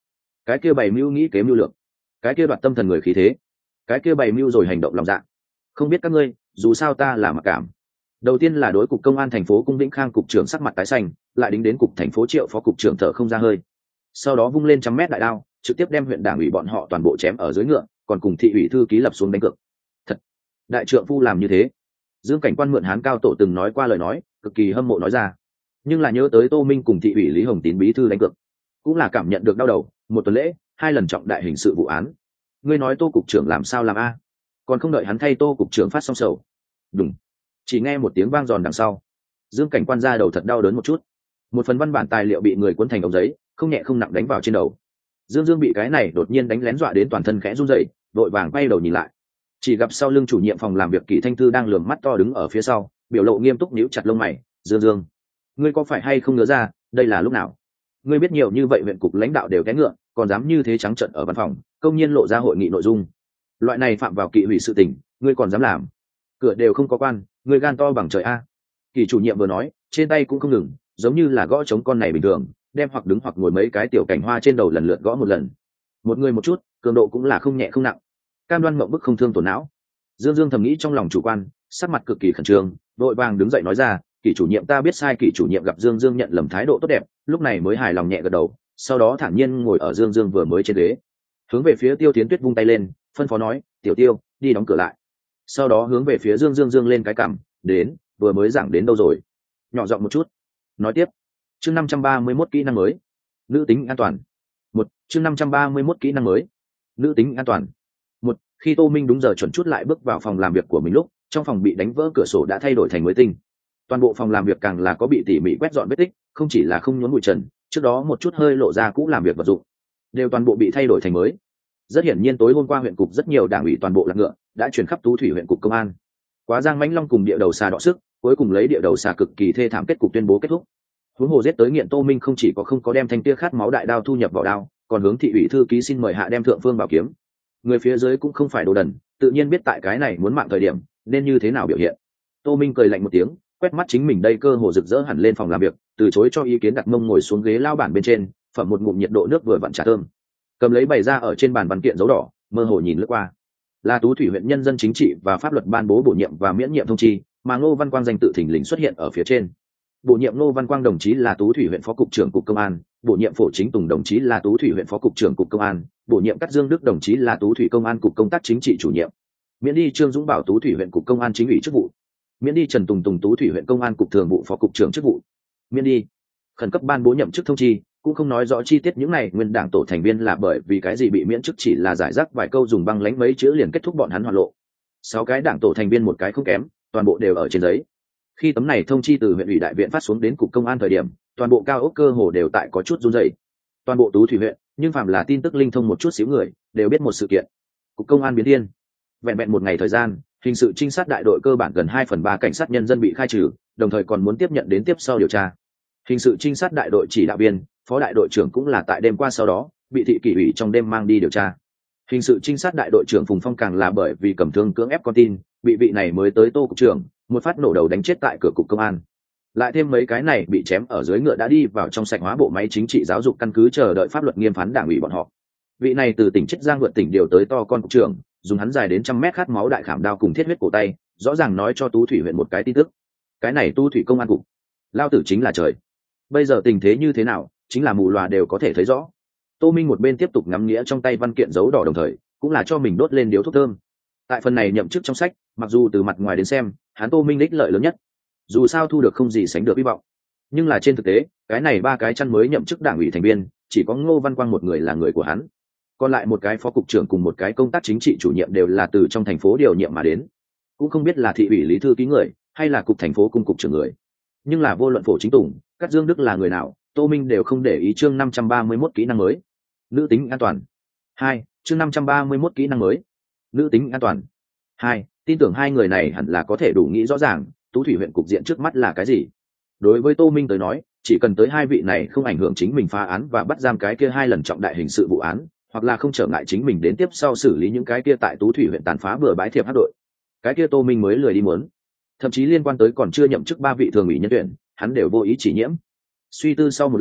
cái kia bày mưu nghĩ kế mưu lược, cái kia đoạt tâm thần người khí thế, cái kia bày mưu rồi hành động lòng dạ. Không biết các ngươi, dù sao ta là mặc cảm. Đầu tiên là đối cục công an thành phố Cung Vĩnh Khang cục trưởng sắc mặt tái xanh, lại đính đến cục thành phố Triệu phó cục trưởng thở không ra hơi. Sau đó vung lên trăm mét đại đao, trực tiếp đem huyện đảng ủy bọn họ toàn bộ chém ở dưới ngựa, còn cùng thị ủy thư ký lập xuống đánh cược. Thật, đại trượng phu làm như thế. Dương Cảnh Quan mượn Hán Cao Tổ từng nói qua lời nói, cực kỳ hâm mộ nói ra. Nhưng là nhớ tới Tô Minh cùng thị ủy Lý Hồng Tín bí thư đánh cược, cũng là cảm nhận được đau đầu. Một tuần lễ, hai lần trọng đại hình sự vụ án. Ngươi nói Tô cục trưởng làm sao làm a? Còn không đợi hắn thay Tô cục trưởng phát xong sầu. Đúng. Chỉ nghe một tiếng vang giòn đằng sau, Dương Cảnh Quan ra đầu thật đau đớn một chút. Một phần văn bản tài liệu bị người cuốn thành ống giấy, không nhẹ không nặng đánh vào trên đầu. Dương Dương bị cái này đột nhiên đánh lén dọa đến toàn thân khẽ run rẩy, vội vàng quay đầu nhìn lại, chỉ gặp sau lưng chủ nhiệm phòng làm việc Kỷ Thanh Thư đang lườm mắt to đứng ở phía sau, biểu lộ nghiêm túc nhíu chặt lông mày. Dương Dương, ngươi có phải hay không nhớ ra đây là lúc nào? Ngươi biết nhiều như vậy huyện cục lãnh đạo đều té ngựa, còn dám như thế trắng trợn ở văn phòng công nhiên lộ ra hội nghị nội dung, loại này phạm vào kỵ hủy sự tình, ngươi còn dám làm? Cửa đều không có quan, ngươi gan to bằng trời a. Kỷ chủ nhiệm vừa nói, trên tay cũng không ngừng, giống như là gõ trống con này bình thường, đem hoặc đứng hoặc ngồi mấy cái tiểu cảnh hoa trên đầu lần lượt gõ một lần. Một người một chút, cường độ cũng là không nhẹ không nặng, cam đoan mộng bức không thương tổn não. Dương Dương thầm nghĩ trong lòng chủ quan, sắc mặt cực kỳ khẩn trương, vội vàng đứng dậy nói ra, Kỷ chủ nhiệm ta biết sai. Kỷ chủ nhiệm gặp Dương Dương nhận lầm thái độ tốt đẹp, lúc này mới hài lòng nhẹ gật đầu, sau đó thản nhiên ngồi ở Dương Dương vừa mới trên ghế, hướng về phía Tiêu Tiến Tuyết vung tay lên, phân phó nói, tiểu Tiêu, đi đóng cửa lại. Sau đó hướng về phía Dương Dương dương lên cái cằm, đến, vừa mới giảng đến đâu rồi? Nhỏ giọng một chút. Nói tiếp. Chương năm trăm ba mươi mốt kỹ năng mới. Nữ tính an toàn. Một, chương năm trăm ba mươi mốt kỹ năng mới. Nữ tính an toàn. Một, khi Tô Minh đúng giờ chuẩn chút lại bước vào phòng làm việc của mình lúc, trong phòng bị đánh vỡ cửa sổ đã thay đổi thành mới tinh. Toàn bộ phòng làm việc càng là có bị tỉ mỉ quét dọn vết tích, không chỉ là không nhốn bụi trần, trước đó một chút hơi lộ ra cũ làm việc vật dụng, đều toàn bộ bị thay đổi thành mới. Rất hiển nhiên tối hôm qua huyện cục rất nhiều đảng ủy toàn bộ lạc ngựa đã chuyển khắp Tú Thủy huyện cục công an. Quá Giang Mãnh Long cùng địa đầu xà đọ sức, cuối cùng lấy địa đầu xà cực kỳ thê thảm kết cục tuyên bố kết thúc. Huống hồ giết tới nghiện Tô Minh không chỉ có không có đem thanh tia khát máu đại đao thu nhập vào đao, còn hướng thị ủy thư ký xin mời hạ đem thượng phương bảo kiếm. Người phía dưới cũng không phải đồ đần, tự nhiên biết tại cái này muốn mạng thời điểm nên như thế nào biểu hiện. Tô Minh cười lạnh một tiếng, quét mắt chính mình đây cơ hồ rực rỡ hẳn lên phòng làm việc, từ chối cho ý kiến đặt mông ngồi xuống ghế lao bản bên trên, phẩm một ngụm nhiệt độ nước vừa vặn trà thơm, cầm lấy bày ra ở trên bàn văn kiện dấu đỏ, mơ hồ nhìn lướt qua, là Tú Thủy huyện nhân dân chính trị và pháp luật ban bố bổ nhiệm và miễn nhiệm thông chi, mà Ngô Văn Quang danh tự thình lình xuất hiện ở phía trên. Bổ nhiệm Ngô Văn Quang đồng chí là Tú Thủy huyện phó cục trưởng cục công an, bổ nhiệm Phổ Chính Tùng đồng chí là Tú Thủy huyện phó cục trưởng cục công an, bổ nhiệm Cát Dương Đức đồng chí là Tú Thủy công an cục công tác chính trị chủ nhiệm. Miễn đi Trương Dũng Bảo Tú Thủy huyện cục công an chính ủy chức vụ. Miễn đi Trần Tùng Tùng Tú Thủy huyện công an cục thường vụ phó cục trưởng chức vụ. Miễn đi. Khẩn cấp ban bố nhậm chức thông chi, cũng không nói rõ chi tiết những này nguyên đảng tổ thành viên là bởi vì cái gì bị miễn chức, chỉ là giải rác vài câu dùng băng lánh mấy chữ liền kết thúc bọn hắn hoạt lộ. Sáu cái đảng tổ thành viên một cái không kém, toàn bộ đều ở trên giấy. Khi tấm này thông chi từ huyện ủy đại viện phát xuống đến cục công an thời điểm, toàn bộ cao ốc cơ hồ đều tại có chút run rẩy. Toàn bộ Tú Thủy huyện, nhưng phàm là tin tức linh thông một chút xíu người, đều biết một sự kiện. Cục công an biến thiên. Vẹn vẹn một ngày thời gian, hình sự trinh sát đại đội cơ bản gần hai phần ba cảnh sát nhân dân bị khai trừ, đồng thời còn muốn tiếp nhận đến tiếp sau điều tra. Hình sự trinh sát đại đội chỉ đạo viên, phó đại đội trưởng cũng là tại đêm qua sau đó bị thị kỷ ủy trong đêm mang đi điều tra. Hình sự trinh sát đại đội trưởng Phùng Phong càng là bởi vì cầm thương cưỡng ép con tin, bị vị này mới tới Tô cục trưởng một phát nổ đầu đánh chết tại cửa cục công an. Lại thêm mấy cái này bị chém ở dưới ngựa đã đi vào trong sạch hóa bộ máy chính trị giáo dục căn cứ chờ đợi pháp luật nghiêm phán đảng ủy bọn họ. Vị này từ tỉnh Chiết Giang vượt tỉnh điều tới to con cục trưởng, dùng hắn dài đến trăm mét khát máu đại khảm đao cùng thiết huyết cổ tay, rõ ràng nói cho Tú Thủy huyện một cái tin tức. Cái này Tu Thủy công an cục, lao tử chính là trời. Bây giờ tình thế như thế nào, chính là mù lòa đều có thể thấy rõ. Tô Minh một bên tiếp tục ngắm nghĩa trong tay văn kiện dấu đỏ, đồng thời cũng là cho mình đốt lên điếu thuốc thơm. Tại phần này nhậm chức trong sách, mặc dù từ mặt ngoài đến xem hắn Tô Minh ích lợi lớn nhất, dù sao thu được không gì sánh được hy vọng, nhưng là trên thực tế cái này ba cái chăn mới nhậm chức đảng ủy thành viên chỉ có Ngô Văn Quang một người là người của hắn, còn lại một cái phó cục trưởng cùng một cái công tác chính trị chủ nhiệm đều là từ trong thành phố điều nhiệm mà đến, cũng không biết là thị ủy lý thư ký người hay là cục thành phố cung cục trưởng người. Nhưng là vô luận Phổ Chính Tùng, Cát Dương Đức là người nào, Tô Minh đều không để ý. Chương năm trăm ba mươi mốt kỹ năng mới. Nữ tính an toàn. Hai, chương năm trăm ba mươi mốt kỹ năng mới. Nữ tính an toàn. Hai, tin tưởng hai người này hẳn là có thể đủ nghĩ rõ ràng Tú Thủy huyện cục diện trước mắt là cái gì. Đối với Tô Minh tới nói, chỉ cần tới hai vị này không ảnh hưởng chính mình phá án và bắt giam cái kia hai lần trọng đại hình sự vụ án, hoặc là không trở ngại chính mình đến tiếp sau xử lý những cái kia tại Tú Thủy huyện tàn phá bừa bãi thiệp hát đội, cái kia Tô Minh mới lười đi muốn. Thậm chí liên quan tới còn chưa nhậm chức ba vị thường ủy nhân tuyển, hắn đều vô ý chỉ nhiễm. Suy tư sau một lát,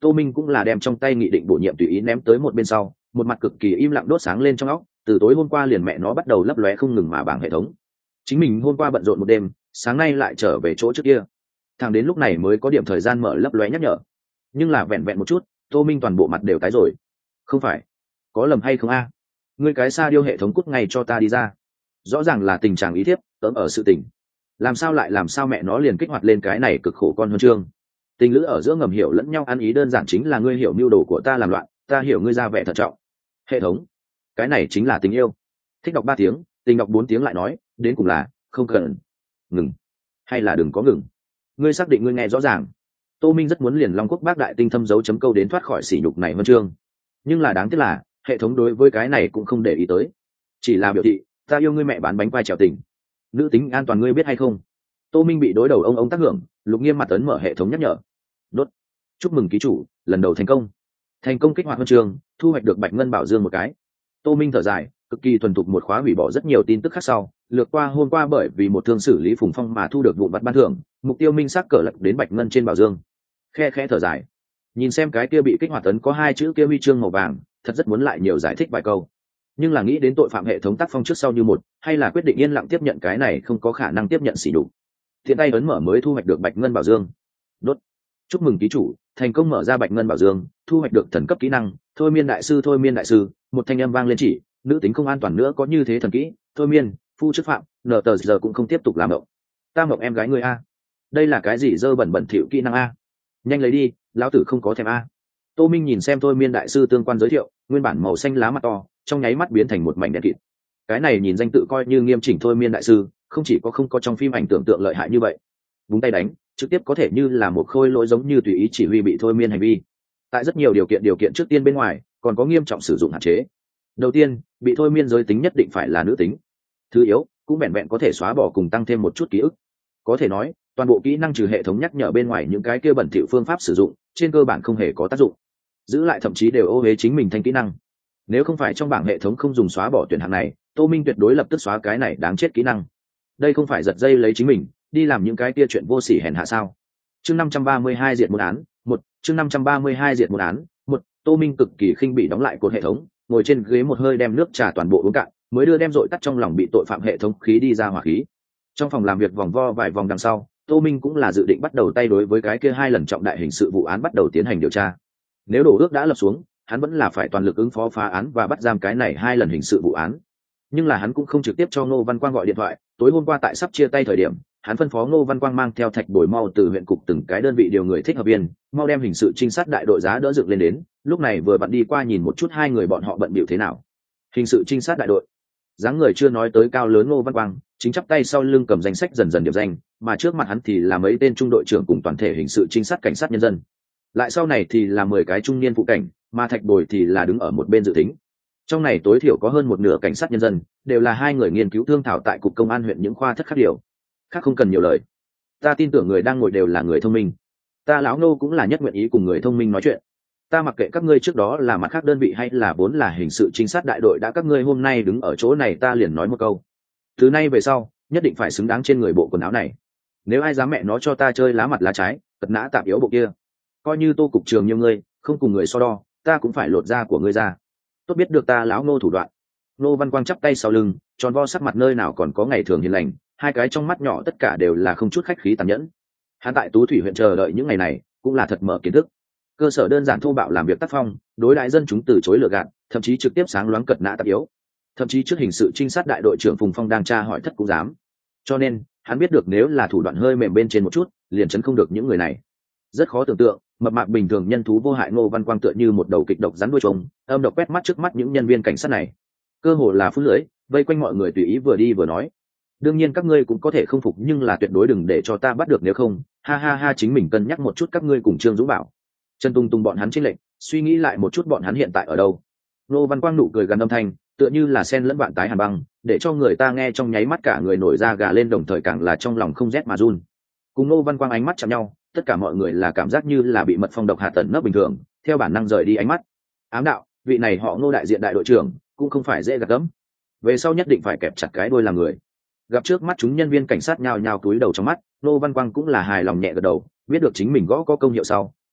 Tô Minh cũng là đem trong tay nghị định bổ nhiệm tùy ý ném tới một bên sau, một mặt cực kỳ im lặng đốt sáng lên trong óc, từ tối hôm qua liền mẹ nó bắt đầu lấp lóe không ngừng mà bảng hệ thống. Chính mình hôm qua bận rộn một đêm, sáng nay lại trở về chỗ trước kia. Thẳng đến lúc này mới có điểm thời gian mở lấp lóe nhắc nhở. Nhưng là vẹn vẹn một chút, Tô Minh toàn bộ mặt đều tái rồi. Không phải, có lầm hay không a? Ngươi cái xa điêu hệ thống cút ngay cho ta đi ra. Rõ ràng là tình trạng ý thiếp, tớm ở sự tình. Làm sao lại làm sao mẹ nó liền kích hoạt lên cái này cực khổ con huân chương. Tình lữ ở giữa ngầm hiểu lẫn nhau ăn ý đơn giản chính là ngươi hiểu mưu đồ của ta làm loạn, ta hiểu ngươi ra vẻ thận trọng. Hệ thống, cái này chính là tình yêu. Thích đọc ba tiếng, tình đọc bốn tiếng lại nói, đến cùng là không cần. Ngừng, hay là đừng có ngừng. Ngươi xác định ngươi nghe rõ ràng. Tô Minh rất muốn liền Long Quốc Bác Đại Tinh thâm dấu chấm câu đến thoát khỏi sỉ nhục này huân chương. Nhưng là đáng tiếc là, hệ thống đối với cái này cũng không để ý tới. Chỉ là biểu thị, ta yêu ngươi mẹ bán bánh quai trèo tình. Nữ tính an toàn ngươi biết hay không? Tô Minh bị đối đầu ông ông tác hưởng, Lục Nghiêm mặt ấn mở hệ thống nhắc nhở. Đốt. Chúc mừng ký chủ, lần đầu thành công. Thành công kích hoạt huân chương, thu hoạch được Bạch Ngân Bảo Dương một cái. Tô Minh thở dài, cực kỳ thuần thục một khóa hủy bỏ rất nhiều tin tức khác sau, lược qua hôm qua bởi vì một thương xử lý Phùng Phong mà thu được vụ vặt ban thưởng, mục tiêu minh xác cờ lật đến Bạch Ngân trên bảo dương. Khe khẽ thở dài, nhìn xem cái kia bị kích hoạt tấn có hai chữ kia huy chương màu vàng, thật rất muốn lại nhiều giải thích vài câu. Nhưng là nghĩ đến tội phạm hệ thống tác phong trước sau như một, hay là quyết định yên lặng tiếp nhận cái này không có khả năng tiếp nhận xỉ đục. Thiện tay ấn mở mới thu hoạch được Bạch Ngân Bảo Dương. Đốt. Chúc mừng ký chủ, thành công mở ra Bạch Ngân Bảo Dương, thu hoạch được thần cấp kỹ năng, Thôi Miên Đại sư Thôi Miên Đại sư, một thanh âm vang lên chỉ, nữ tính không an toàn nữa có như thế thần kỹ, Thôi Miên, phu chức phạm, nờ tờ giờ cũng không tiếp tục làm mộng. Ta mộng em gái ngươi a. Đây là cái gì dơ bẩn bẩn thỉu kỹ năng a? Nhanh lấy đi, lão tử không có thèm a. Tô Minh nhìn xem Thôi Miên Đại sư tương quan giới thiệu, nguyên bản màu xanh lá mặt to, trong nháy mắt biến thành một mảnh đen kịt. Cái này nhìn danh tự coi như nghiêm chỉnh Thôi Miên Đại sư, không chỉ có không có trong phim ảnh tưởng tượng lợi hại như vậy, búng tay đánh trực tiếp có thể như là một khôi lỗi giống như tùy ý chỉ huy bị thôi miên hành vi. Tại rất nhiều điều kiện điều kiện trước tiên bên ngoài còn có nghiêm trọng sử dụng hạn chế. Đầu tiên, bị thôi miên giới tính nhất định phải là nữ tính. Thứ yếu, cũng vẹn vẹn có thể xóa bỏ cùng tăng thêm một chút ký ức. Có thể nói toàn bộ kỹ năng trừ hệ thống nhắc nhở bên ngoài những cái kia bẩn thỉu phương pháp sử dụng trên cơ bản không hề có tác dụng, giữ lại thậm chí đều ô uế chính mình thành kỹ năng. Nếu không phải trong bảng hệ thống không dùng xóa bỏ tuyển hạng này, Tô Minh tuyệt đối lập tức xóa cái này đáng chết kỹ năng. Đây không phải giật dây lấy chính mình đi làm những cái kia chuyện vô sỉ hèn hạ sao? Chương năm trăm ba mươi hai diệt một án, một, chương năm trăm ba mươi hai diệt một án, một. Tô Minh cực kỳ khinh bị đóng lại cột hệ thống, ngồi trên ghế một hơi đem nước trà toàn bộ uống cạn, mới đưa đem dội tắt trong lòng bị tội phạm hệ thống khí đi ra hỏa khí. Trong phòng làm việc vòng vo vài vòng đằng sau, Tô Minh cũng là dự định bắt đầu tay đối với cái kia hai lần trọng đại hình sự vụ án bắt đầu tiến hành điều tra. Nếu đổ ước đã lập xuống, hắn vẫn là phải toàn lực ứng phó phá án và bắt giam cái này hai lần hình sự vụ án. Nhưng là hắn cũng không trực tiếp cho Ngô Văn Quang gọi điện thoại, tối hôm qua tại sắp chia tay thời điểm, hắn phân phó Ngô Văn Quang mang theo Thạch Bồi mau từ huyện cục từng cái đơn vị điều người thích hợp viên, mau đem hình sự trinh sát đại đội giá đỡ dựng lên đến, lúc này vừa bạn đi qua nhìn một chút hai người bọn họ bận bịu thế nào. Hình sự trinh sát đại đội, dáng người chưa nói tới cao lớn Ngô Văn Quang, chính chắp tay sau lưng cầm danh sách dần dần điểm danh, mà trước mặt hắn thì là mấy tên trung đội trưởng cùng toàn thể hình sự trinh sát cảnh sát nhân dân. Lại sau này thì là mười cái trung niên phụ cảnh, mà Thạch Bồi thì là đứng ở một bên dự tính. Trong này tối thiểu có hơn một nửa cảnh sát nhân dân đều là hai người nghiên cứu thương thảo tại cục công an huyện những khoa thất khác điều khác, không cần nhiều lời. Ta tin tưởng người đang ngồi đều là người thông minh, ta lão Ngô cũng là nhất nguyện ý cùng người thông minh nói chuyện. Ta mặc kệ các ngươi trước đó là mặt khác đơn vị hay là vốn là hình sự trinh sát đại đội, đã các ngươi hôm nay đứng ở chỗ này ta liền nói một câu, từ nay về sau nhất định phải xứng đáng trên người bộ quần áo này. Nếu ai dám mẹ nó cho ta chơi lá mặt lá trái, cật nã tạm yếu bộ kia, coi như Tô cục trường nhiều ngươi không cùng người so đo, ta cũng phải lột da của ngươi ra. Tốt biết được ta lão Ngô thủ đoạn. Ngô Văn Quang chắp tay sau lưng, tròn vo sắc mặt nơi nào còn có ngày thường hiền lành, hai cái trong mắt nhỏ tất cả đều là không chút khách khí tàn nhẫn. Hắn tại Tú Thủy huyện chờ đợi những ngày này cũng là thật mở kiến thức. Cơ sở đơn giản thô bạo làm việc tác phong, đối đãi dân chúng từ chối lừa gạt, thậm chí trực tiếp sáng loáng cật nã tạp yếu. Thậm chí trước hình sự trinh sát đại đội trưởng Phùng Phong đang tra hỏi thất cũng dám. Cho nên, hắn biết được nếu là thủ đoạn hơi mềm bên trên một chút, liền chấn không được những người này. Rất khó tưởng tượng, mập mạp bình thường nhân thú vô hại Ngô Văn Quang tựa như một đầu kịch độc rắn đuôi trùng, âm độc quét mắt trước mắt những nhân viên cảnh sát này. Cơ hồ là phút lưỡi, vây quanh mọi người tùy ý vừa đi vừa nói. Đương nhiên các ngươi cũng có thể không phục, nhưng là tuyệt đối đừng để cho ta bắt được, nếu không, ha ha ha, chính mình cân nhắc một chút các ngươi cùng Trương Dũng bảo. Trần Tung Tung bọn hắn chênh lệnh, suy nghĩ lại một chút bọn hắn hiện tại ở đâu. Ngô Văn Quang nụ cười gần âm thanh, tựa như là sen lẫn vạn tái hàn băng, để cho người ta nghe trong nháy mắt cả người nổi da gà lên, đồng thời càng là trong lòng không rét mà run. Cùng Ngô Văn Quang ánh mắt chạm nhau, tất cả mọi người là cảm giác như là bị mật phong độc hạ tận nấp bình thường, theo bản năng rời đi ánh mắt. Ám đạo, vị này họ Ngô đại diện đại đội trưởng cũng không phải dễ gạt gẫm, về sau nhất định phải kẹp chặt cái đuôi làm người. Gặp trước mắt chúng nhân viên cảnh sát nhào nhào cúi đầu trong mắt, Ngô Văn Quang cũng là hài lòng nhẹ gật đầu, biết được chính mình gõ có công hiệu sau,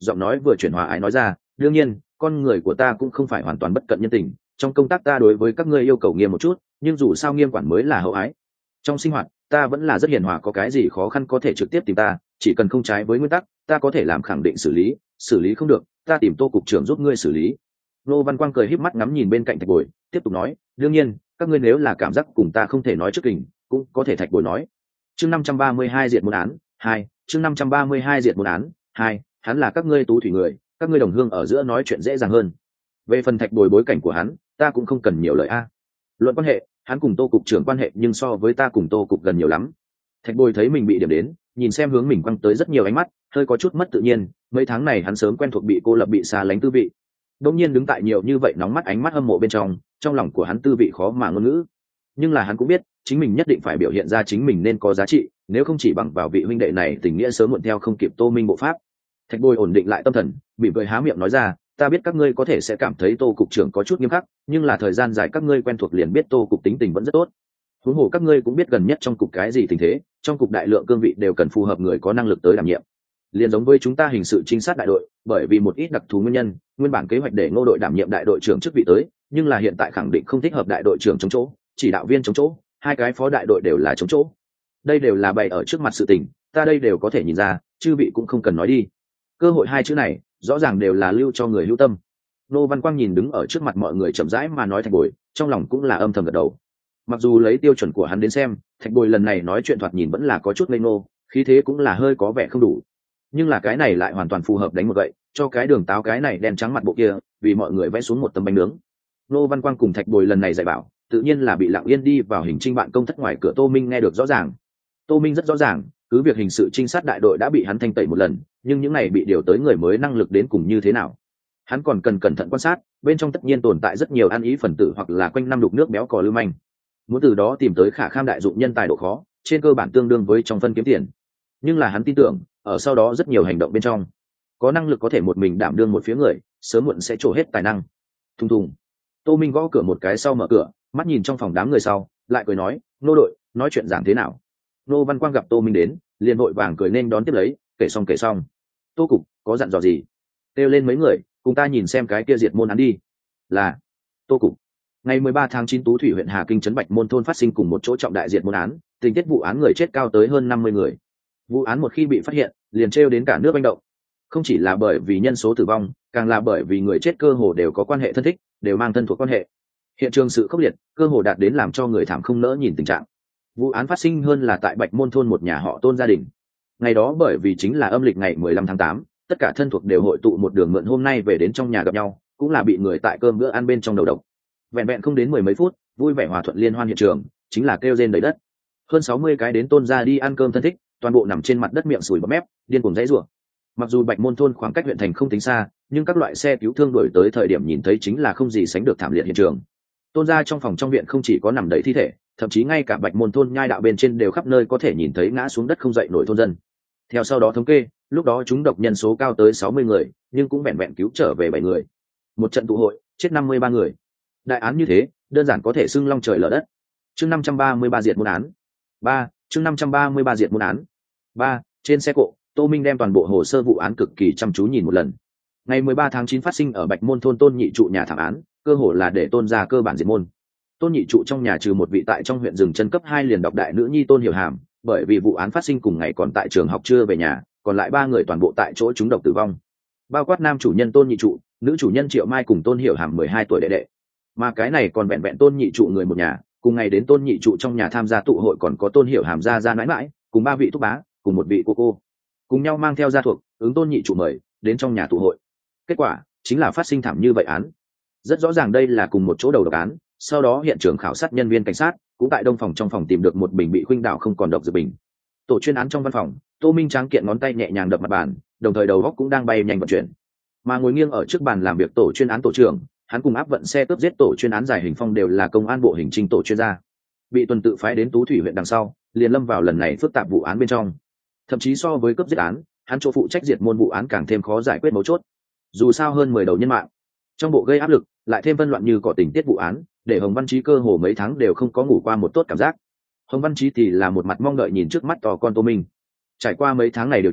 giọng nói vừa chuyển hòa ái nói ra, đương nhiên con người của ta cũng không phải hoàn toàn bất cận nhân tình, trong công tác ta đối với các ngươi yêu cầu nghiêm một chút, nhưng dù sao nghiêm quản mới là hậu ái. Trong sinh hoạt ta vẫn là rất hiền hòa, có cái gì khó khăn có thể trực tiếp tìm ta, chỉ cần không trái với nguyên tắc ta có thể làm khẳng định xử lý, xử lý không được ta tìm Tô cục trưởng giúp ngươi xử lý. Nô Văn Quang cười híp mắt ngắm nhìn bên cạnh Thạch Bồi, tiếp tục nói, đương nhiên các ngươi nếu là cảm giác cùng ta không thể nói trước kình cũng có thể. Thạch Bồi nói. Chương năm trăm ba mươi hai diệt môn án hai. Chương năm trăm ba mươi hai diệt môn án hai. Hắn là các ngươi Tú Thủy người, các ngươi đồng hương ở giữa nói chuyện dễ dàng hơn. Về phần Thạch Bồi bối cảnh của hắn ta cũng không cần nhiều lời a. Luận quan hệ hắn cùng Tô cục trưởng quan hệ nhưng so với ta cùng Tô cục gần nhiều lắm. Thạch Bồi thấy mình bị điểm đến, nhìn xem hướng mình quăng tới rất nhiều ánh mắt, hơi có chút mất tự nhiên. Mấy tháng này hắn sớm quen thuộc bị cô lập, bị xa lánh tư vị, đột nhiên đứng tại nhiều như vậy nóng mắt ánh mắt hâm mộ bên trong, trong lòng của hắn tư vị khó mà ngôn ngữ. Nhưng là hắn cũng biết chính mình nhất định phải biểu hiện ra chính mình nên có giá trị, nếu không chỉ bằng vào vị huynh đệ này tình nghĩa sớm muộn theo không kịp Tô Minh bộ pháp. Thạch Bồi ổn định lại tâm thần, mỉm cười há miệng nói ra, ta biết các ngươi có thể sẽ cảm thấy Tô cục trưởng có chút nghiêm khắc, nhưng là thời gian dài các ngươi quen thuộc liền biết Tô cục tính tình vẫn rất tốt. Huống hồ các ngươi cũng biết gần nhất trong cục cái gì tình thế, trong cục đại lượng cương vị đều cần phù hợp người có năng lực tới đảm nhiệm. Liền giống với chúng ta hình sự trinh sát đại đội, bởi vì một ít đặc thù nguyên nhân, nguyên bản kế hoạch để Ngô đội đảm nhiệm đại đội trưởng chức vị tới, nhưng là hiện tại khẳng định không thích hợp đại đội trưởng chống chỗ, chỉ đạo viên chống chỗ, hai cái phó đại đội đều là chống chỗ. Đây đều là bày ở trước mặt sự tình, ta đây đều có thể nhìn ra, chư vị cũng không cần nói đi. Cơ hội hai chữ này, rõ ràng đều là lưu cho người hữu tâm. Nô Văn Quang nhìn đứng ở trước mặt mọi người chậm rãi mà nói Thạch Bồi, trong lòng cũng là âm thầm gật đầu. Mặc dù lấy tiêu chuẩn của hắn đến xem, Thạch Bồi lần này nói chuyện thoạt nhìn vẫn là có chút ngây ngô, khí thế cũng là hơi có vẻ không đủ. Nhưng là cái này lại hoàn toàn phù hợp đánh một gậy cho cái đường táo cái này đen trắng mặt bộ kia, vì mọi người vẽ xuống một tấm bánh nướng. Nô Văn Quang cùng Thạch Bồi lần này dạy bảo, tự nhiên là bị lặng yên đi vào hình trinh bạn công thất ngoài cửa Tô Minh nghe được rõ ràng. Tô Minh rất rõ ràng, cứ việc hình sự trinh sát đại đội đã bị hắn thanh tẩy một lần, nhưng những này bị điều tới người mới năng lực đến cùng như thế nào, hắn còn cần cẩn thận quan sát, bên trong tất nhiên tồn tại rất nhiều ăn ý phần tử hoặc là quanh năm đục nước béo cò lưu manh. Muốn từ đó tìm tới khả kham đại dụng nhân tài độ khó, trên cơ bản tương đương với trong phân kiếm tiền. Nhưng là hắn tin tưởng, ở sau đó rất nhiều hành động bên trong, có năng lực có thể một mình đảm đương một phía người, sớm muộn sẽ trổ hết tài năng. Thùng thùng. Tô Minh gõ cửa một cái sau mở cửa, mắt nhìn trong phòng đám người sau, lại cười nói, nô đội, nói chuyện giảng thế nào? Nô Văn Quang gặp Tô Minh đến, liền vội vàng cười nên đón tiếp lấy, kể xong kể xong. Tô cục, có dặn dò gì? Kêu lên mấy người, cùng ta nhìn xem cái kia diệt môn án đi. Là. Tô cục. Ngày mười ba tháng chín Tú Thủy huyện Hà Kinh trấn Bạch Môn thôn phát sinh cùng một chỗ trọng đại diệt môn án, tình tiết vụ án người chết cao tới hơn năm mươi người. Vụ án một khi bị phát hiện, liền trêu đến cả nước manh động. Không chỉ là bởi vì nhân số tử vong, càng là bởi vì người chết cơ hồ đều có quan hệ thân thích, đều mang thân thuộc quan hệ. Hiện trường sự khốc liệt, cơ hồ đạt đến làm cho người thảm không nỡ nhìn tình trạng. Vụ án phát sinh hơn là tại Bạch Môn thôn một nhà họ Tôn gia đình. Ngày đó bởi vì chính là âm lịch ngày mười lăm tháng tám, tất cả thân thuộc đều hội tụ một đường mượn hôm nay về đến trong nhà gặp nhau, cũng là bị người tại cơm bữa ăn bên trong đầu độc. Vẹn vẹn không đến mười mấy phút, vui vẻ hòa thuận liên hoan hiện trường, chính là kêu rên đầy đất. Hơn sáu mươi cái đến Tôn gia đi ăn cơm thân thích, toàn bộ nằm trên mặt đất miệng sùi bọt mép, điên cuồng dãy rủa. Mặc dù Bạch Môn thôn khoảng cách huyện thành không tính xa, nhưng các loại xe cứu thương đuổi tới thời điểm nhìn thấy chính là không gì sánh được thảm liệt hiện trường. Tôn gia trong phòng trong viện không chỉ có nằm đầy thi thể, thậm chí ngay cả Bạch Môn thôn nhai đạo bên trên đều khắp nơi có thể nhìn thấy ngã xuống đất không dậy nổi thôn dân. Theo sau đó thống kê, lúc đó chúng độc nhân số cao tới sáu mươi người, nhưng cũng vẹn vẹn cứu trở về bảy người. Một trận tụ hội, chết năm mươi ba người. Đại án như thế, đơn giản có thể xưng long trời lở đất. Chương năm trăm ba mươi ba diệt môn án. ba. Chương năm trăm ba mươi ba diệt môn án. ba. Trên xe cộ, Tô Minh đem toàn bộ hồ sơ vụ án cực kỳ chăm chú nhìn một lần. Ngày mười ba tháng chín phát sinh ở Bạch Môn thôn Tôn nhị trụ nhà thảm án, cơ hồ là để Tôn gia cơ bản diệt môn. Tôn nhị trụ trong nhà trừ một vị tại trong huyện rừng chân cấp hai liền đọc đại nữ nhi Tôn Hiểu Hàm, bởi vì vụ án phát sinh cùng ngày còn tại trường học chưa về nhà, còn lại ba người toàn bộ tại chỗ trúng độc tử vong. Bao quát nam chủ nhân Tôn nhị trụ, nữ chủ nhân Triệu Mai cùng Tôn Hiểu Hàm mười hai tuổi đệ đệ. Mà cái này còn vẹn vẹn Tôn nhị trụ người một nhà, cùng ngày đến Tôn nhị trụ trong nhà tham gia tụ hội còn có Tôn Hiểu Hàm gia gia mãi mãi, cùng ba vị thúc bá, cùng một vị cô cô, cùng nhau mang theo gia thuộc, ứng Tôn nhị trụ mời đến trong nhà tụ hội. Kết quả chính là phát sinh thảm như vậy án. Rất rõ ràng đây là cùng một chỗ đầu độc án. Sau đó hiện trường khảo sát nhân viên cảnh sát cũng tại đông phòng trong phòng tìm được một bình bị khuynh đảo không còn độc dược bình. Tổ chuyên án trong văn phòng, Tô Minh tráng kiện ngón tay nhẹ nhàng đập mặt bàn, đồng thời đầu góc cũng đang bay nhanh vận chuyển. Mà ngồi nghiêng ở trước bàn làm việc tổ chuyên án tổ trưởng, hắn cùng áp vận xe cướp giết tổ chuyên án Giải Hình Phong đều là công an bộ hình trình tổ chuyên gia, bị tuần tự phái đến Tú Thủy huyện đằng sau, liền lâm vào lần này phức tạp vụ án bên trong. Thậm chí so với cướp giết án, hắn chỗ phụ trách diệt môn vụ án càng thêm khó giải quyết mấu chốt. Dù sao hơn mười đầu nhân mạng, trong bộ gây áp lực, lại thêm phân loạn như cỏ tình tiết vụ án, để Hồng Văn Chí cơ hồ mấy tháng đều không có ngủ qua một tốt cảm giác. Hồng Văn Chí thì là một mặt mong đợi nhìn trước mắt to con Tô Minh. Trải qua mấy tháng này điều tra,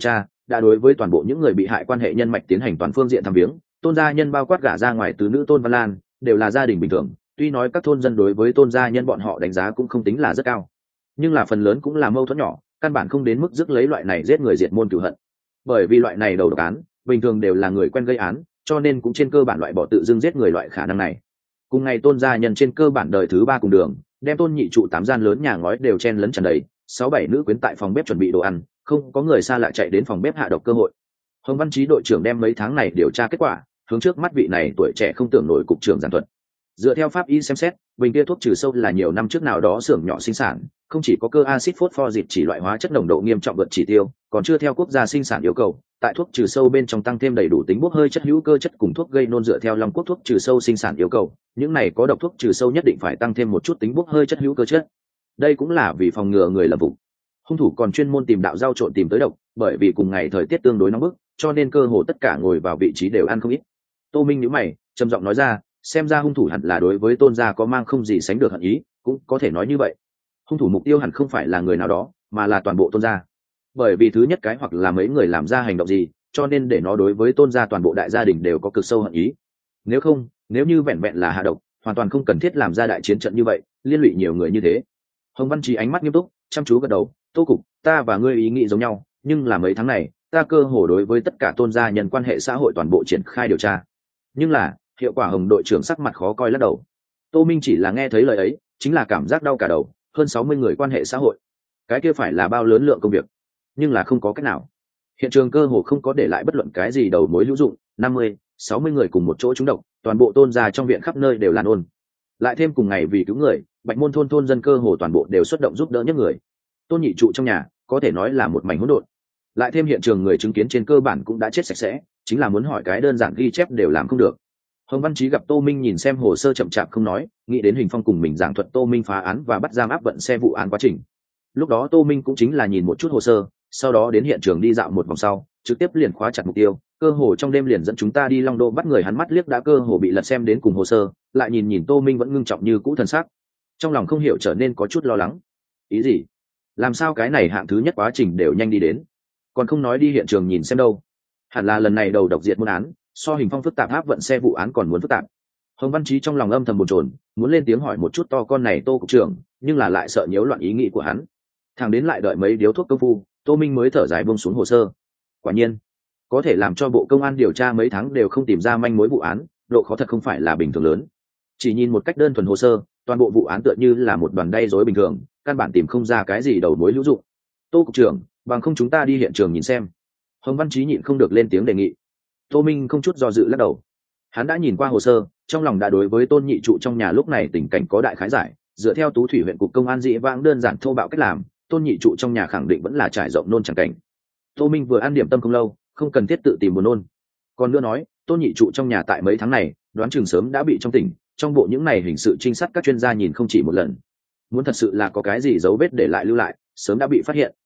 đã đối với toàn bộ những người bị hại quan hệ nhân mạch tiến hành toàn phương diện thăm viếng. Tôn gia nhân bao quát gả ra ngoài tứ nữ Tôn Văn Lan đều là gia đình bình thường, tuy nói các thôn dân đối với Tôn gia nhân bọn họ đánh giá cũng không tính là rất cao, nhưng là phần lớn cũng là mâu thuẫn nhỏ, căn bản không đến mức dứt lấy loại này giết người diệt môn cửu hận. Bởi vì loại này đầu độc án bình thường đều là người quen gây án, cho nên cũng trên cơ bản loại bỏ tự dưng giết người loại khả năng này. Cùng ngày Tôn gia nhân trên cơ bản đời thứ ba cùng đường, đem Tôn nhị trụ tám gian lớn nhà ngói đều chen lấn tràn đầy, sáu bảy nữ quyến tại phòng bếp chuẩn bị đồ ăn, không có người xa lạ chạy đến phòng bếp hạ độc cơ hội. Hồng Văn Chí đội trưởng đem mấy tháng này điều tra kết quả hướng trước mắt vị này tuổi trẻ không tưởng nổi cục trưởng giảng thuật. Dựa theo pháp y xem xét, bình kia thuốc trừ sâu là nhiều năm trước nào đó xưởng nhỏ sinh sản, không chỉ có cơ axit phosphor dịch chỉ loại hóa chất nồng độ nghiêm trọng vượt chỉ tiêu, còn chưa theo quốc gia sinh sản yêu cầu, tại thuốc trừ sâu bên trong tăng thêm đầy đủ tính bốc hơi chất hữu cơ chất cùng thuốc gây nôn dựa theo Long Quốc thuốc trừ sâu sinh sản yêu cầu, những này có độc thuốc trừ sâu nhất định phải tăng thêm một chút tính bốc hơi chất hữu cơ chất. Đây cũng là vì phòng ngừa người lầm vụ. Hung thủ còn chuyên môn tìm đạo giao trộn tìm tới độc, bởi vì cùng ngày thời tiết tương đối nóng bức, cho nên cơ hồ tất cả ngồi vào vị trí đều ăn không ít. Tô Minh nhíu mày, trầm giọng nói ra, xem ra hung thủ hẳn là đối với Tôn gia có mang không gì sánh được hận ý, cũng có thể nói như vậy. Hung thủ mục tiêu hẳn không phải là người nào đó, mà là toàn bộ Tôn gia. Bởi vì thứ nhất cái hoặc là mấy người làm ra hành động gì, cho nên để nó đối với Tôn gia toàn bộ đại gia đình đều có cực sâu hận ý. Nếu không, nếu như vẹn vẹn là hạ độc, hoàn toàn không cần thiết làm ra đại chiến trận như vậy, liên lụy nhiều người như thế. Hồng Văn Chí ánh mắt nghiêm túc, chăm chú gật đầu, Tô cục, ta và ngươi ý nghĩ giống nhau, nhưng là mấy tháng này, ta cơ hồ đối với tất cả Tôn gia nhân quan hệ xã hội toàn bộ triển khai điều tra. Nhưng là, hiệu quả Hồng đội trưởng sắc mặt khó coi lắc đầu. Tô Minh chỉ là nghe thấy lời ấy, chính là cảm giác đau cả đầu, hơn sáu mươi người quan hệ xã hội. Cái kia phải là bao lớn lượng công việc, nhưng là không có cách nào. Hiện trường cơ hồ không có để lại bất luận cái gì đầu mối hữu dụng, năm mươi, sáu mươi người cùng một chỗ trúng độc, toàn bộ Tôn gia trong viện khắp nơi đều lan ôn. Lại thêm cùng ngày vì cứu người, Bạch Môn thôn thôn dân cơ hồ toàn bộ đều xuất động giúp đỡ những người. Tôn nhị trụ trong nhà, có thể nói là một mảnh hỗn độn. Lại thêm hiện trường người chứng kiến trên cơ bản cũng đã chết sạch sẽ, chính là muốn hỏi cái đơn giản ghi chép đều làm không được. Hồng Văn Chí gặp Tô Minh nhìn xem hồ sơ chậm chạp không nói, nghĩ đến Hình Phong cùng mình giảng thuật Tô Minh phá án và bắt giam áp vận xe vụ án quá trình. Lúc đó Tô Minh cũng chính là nhìn một chút hồ sơ, sau đó đến hiện trường đi dạo một vòng sau, trực tiếp liền khóa chặt mục tiêu, cơ hồ trong đêm liền dẫn chúng ta đi Long Đô bắt người, hắn mắt liếc đã cơ hồ bị lật xem đến cùng hồ sơ, lại nhìn nhìn Tô Minh vẫn ngưng trọng như cũ thần sắc, trong lòng không hiểu trở nên có chút lo lắng. Ý gì? Làm sao cái này hạng thứ nhất quá trình đều nhanh đi đến, còn không nói đi hiện trường nhìn xem đâu? Hẳn là lần này đầu độc diệt môn án, so Hình Phong phức tạp áp vận xe vụ án còn muốn phức tạp. Hồng Văn Chí trong lòng âm thầm bồn chồn, muốn lên tiếng hỏi một chút to con này Tô cục trưởng, nhưng là lại sợ nhiễu loạn ý nghĩ của hắn. Thằng đến lại đợi mấy điếu thuốc công phu, Tô Minh mới thở dài buông xuống hồ sơ. Quả nhiên, có thể làm cho bộ công an điều tra mấy tháng đều không tìm ra manh mối vụ án, độ khó thật không phải là bình thường lớn. Chỉ nhìn một cách đơn thuần hồ sơ, toàn bộ vụ án tựa như là một đoàn đay rối bình thường, căn bản tìm không ra cái gì đầu mối hữu dụng. Tô cục trưởng, bằng không chúng ta đi hiện trường nhìn xem. Hồng Văn Chí nhịn không được lên tiếng đề nghị. Tô Minh không chút do dự lắc đầu. Hắn đã nhìn qua hồ sơ, trong lòng đã đối với Tôn nhị trụ trong nhà lúc này tình cảnh có đại khái giải, dựa theo Tú Thủy huyện cục công an dị vãng đơn giản thô bạo cách làm, Tôn nhị trụ trong nhà khẳng định vẫn là trải rộng nôn chẳng cảnh. Tô Minh vừa ăn điểm tâm không lâu, không cần thiết tự tìm buồn nôn. Còn nữa nói, Tôn nhị trụ trong nhà tại mấy tháng này, đoán chừng sớm đã bị trong tỉnh, trong bộ những này hình sự trinh sát các chuyên gia nhìn không chỉ một lần. Muốn thật sự là có cái gì dấu vết để lại lưu lại, sớm đã bị phát hiện.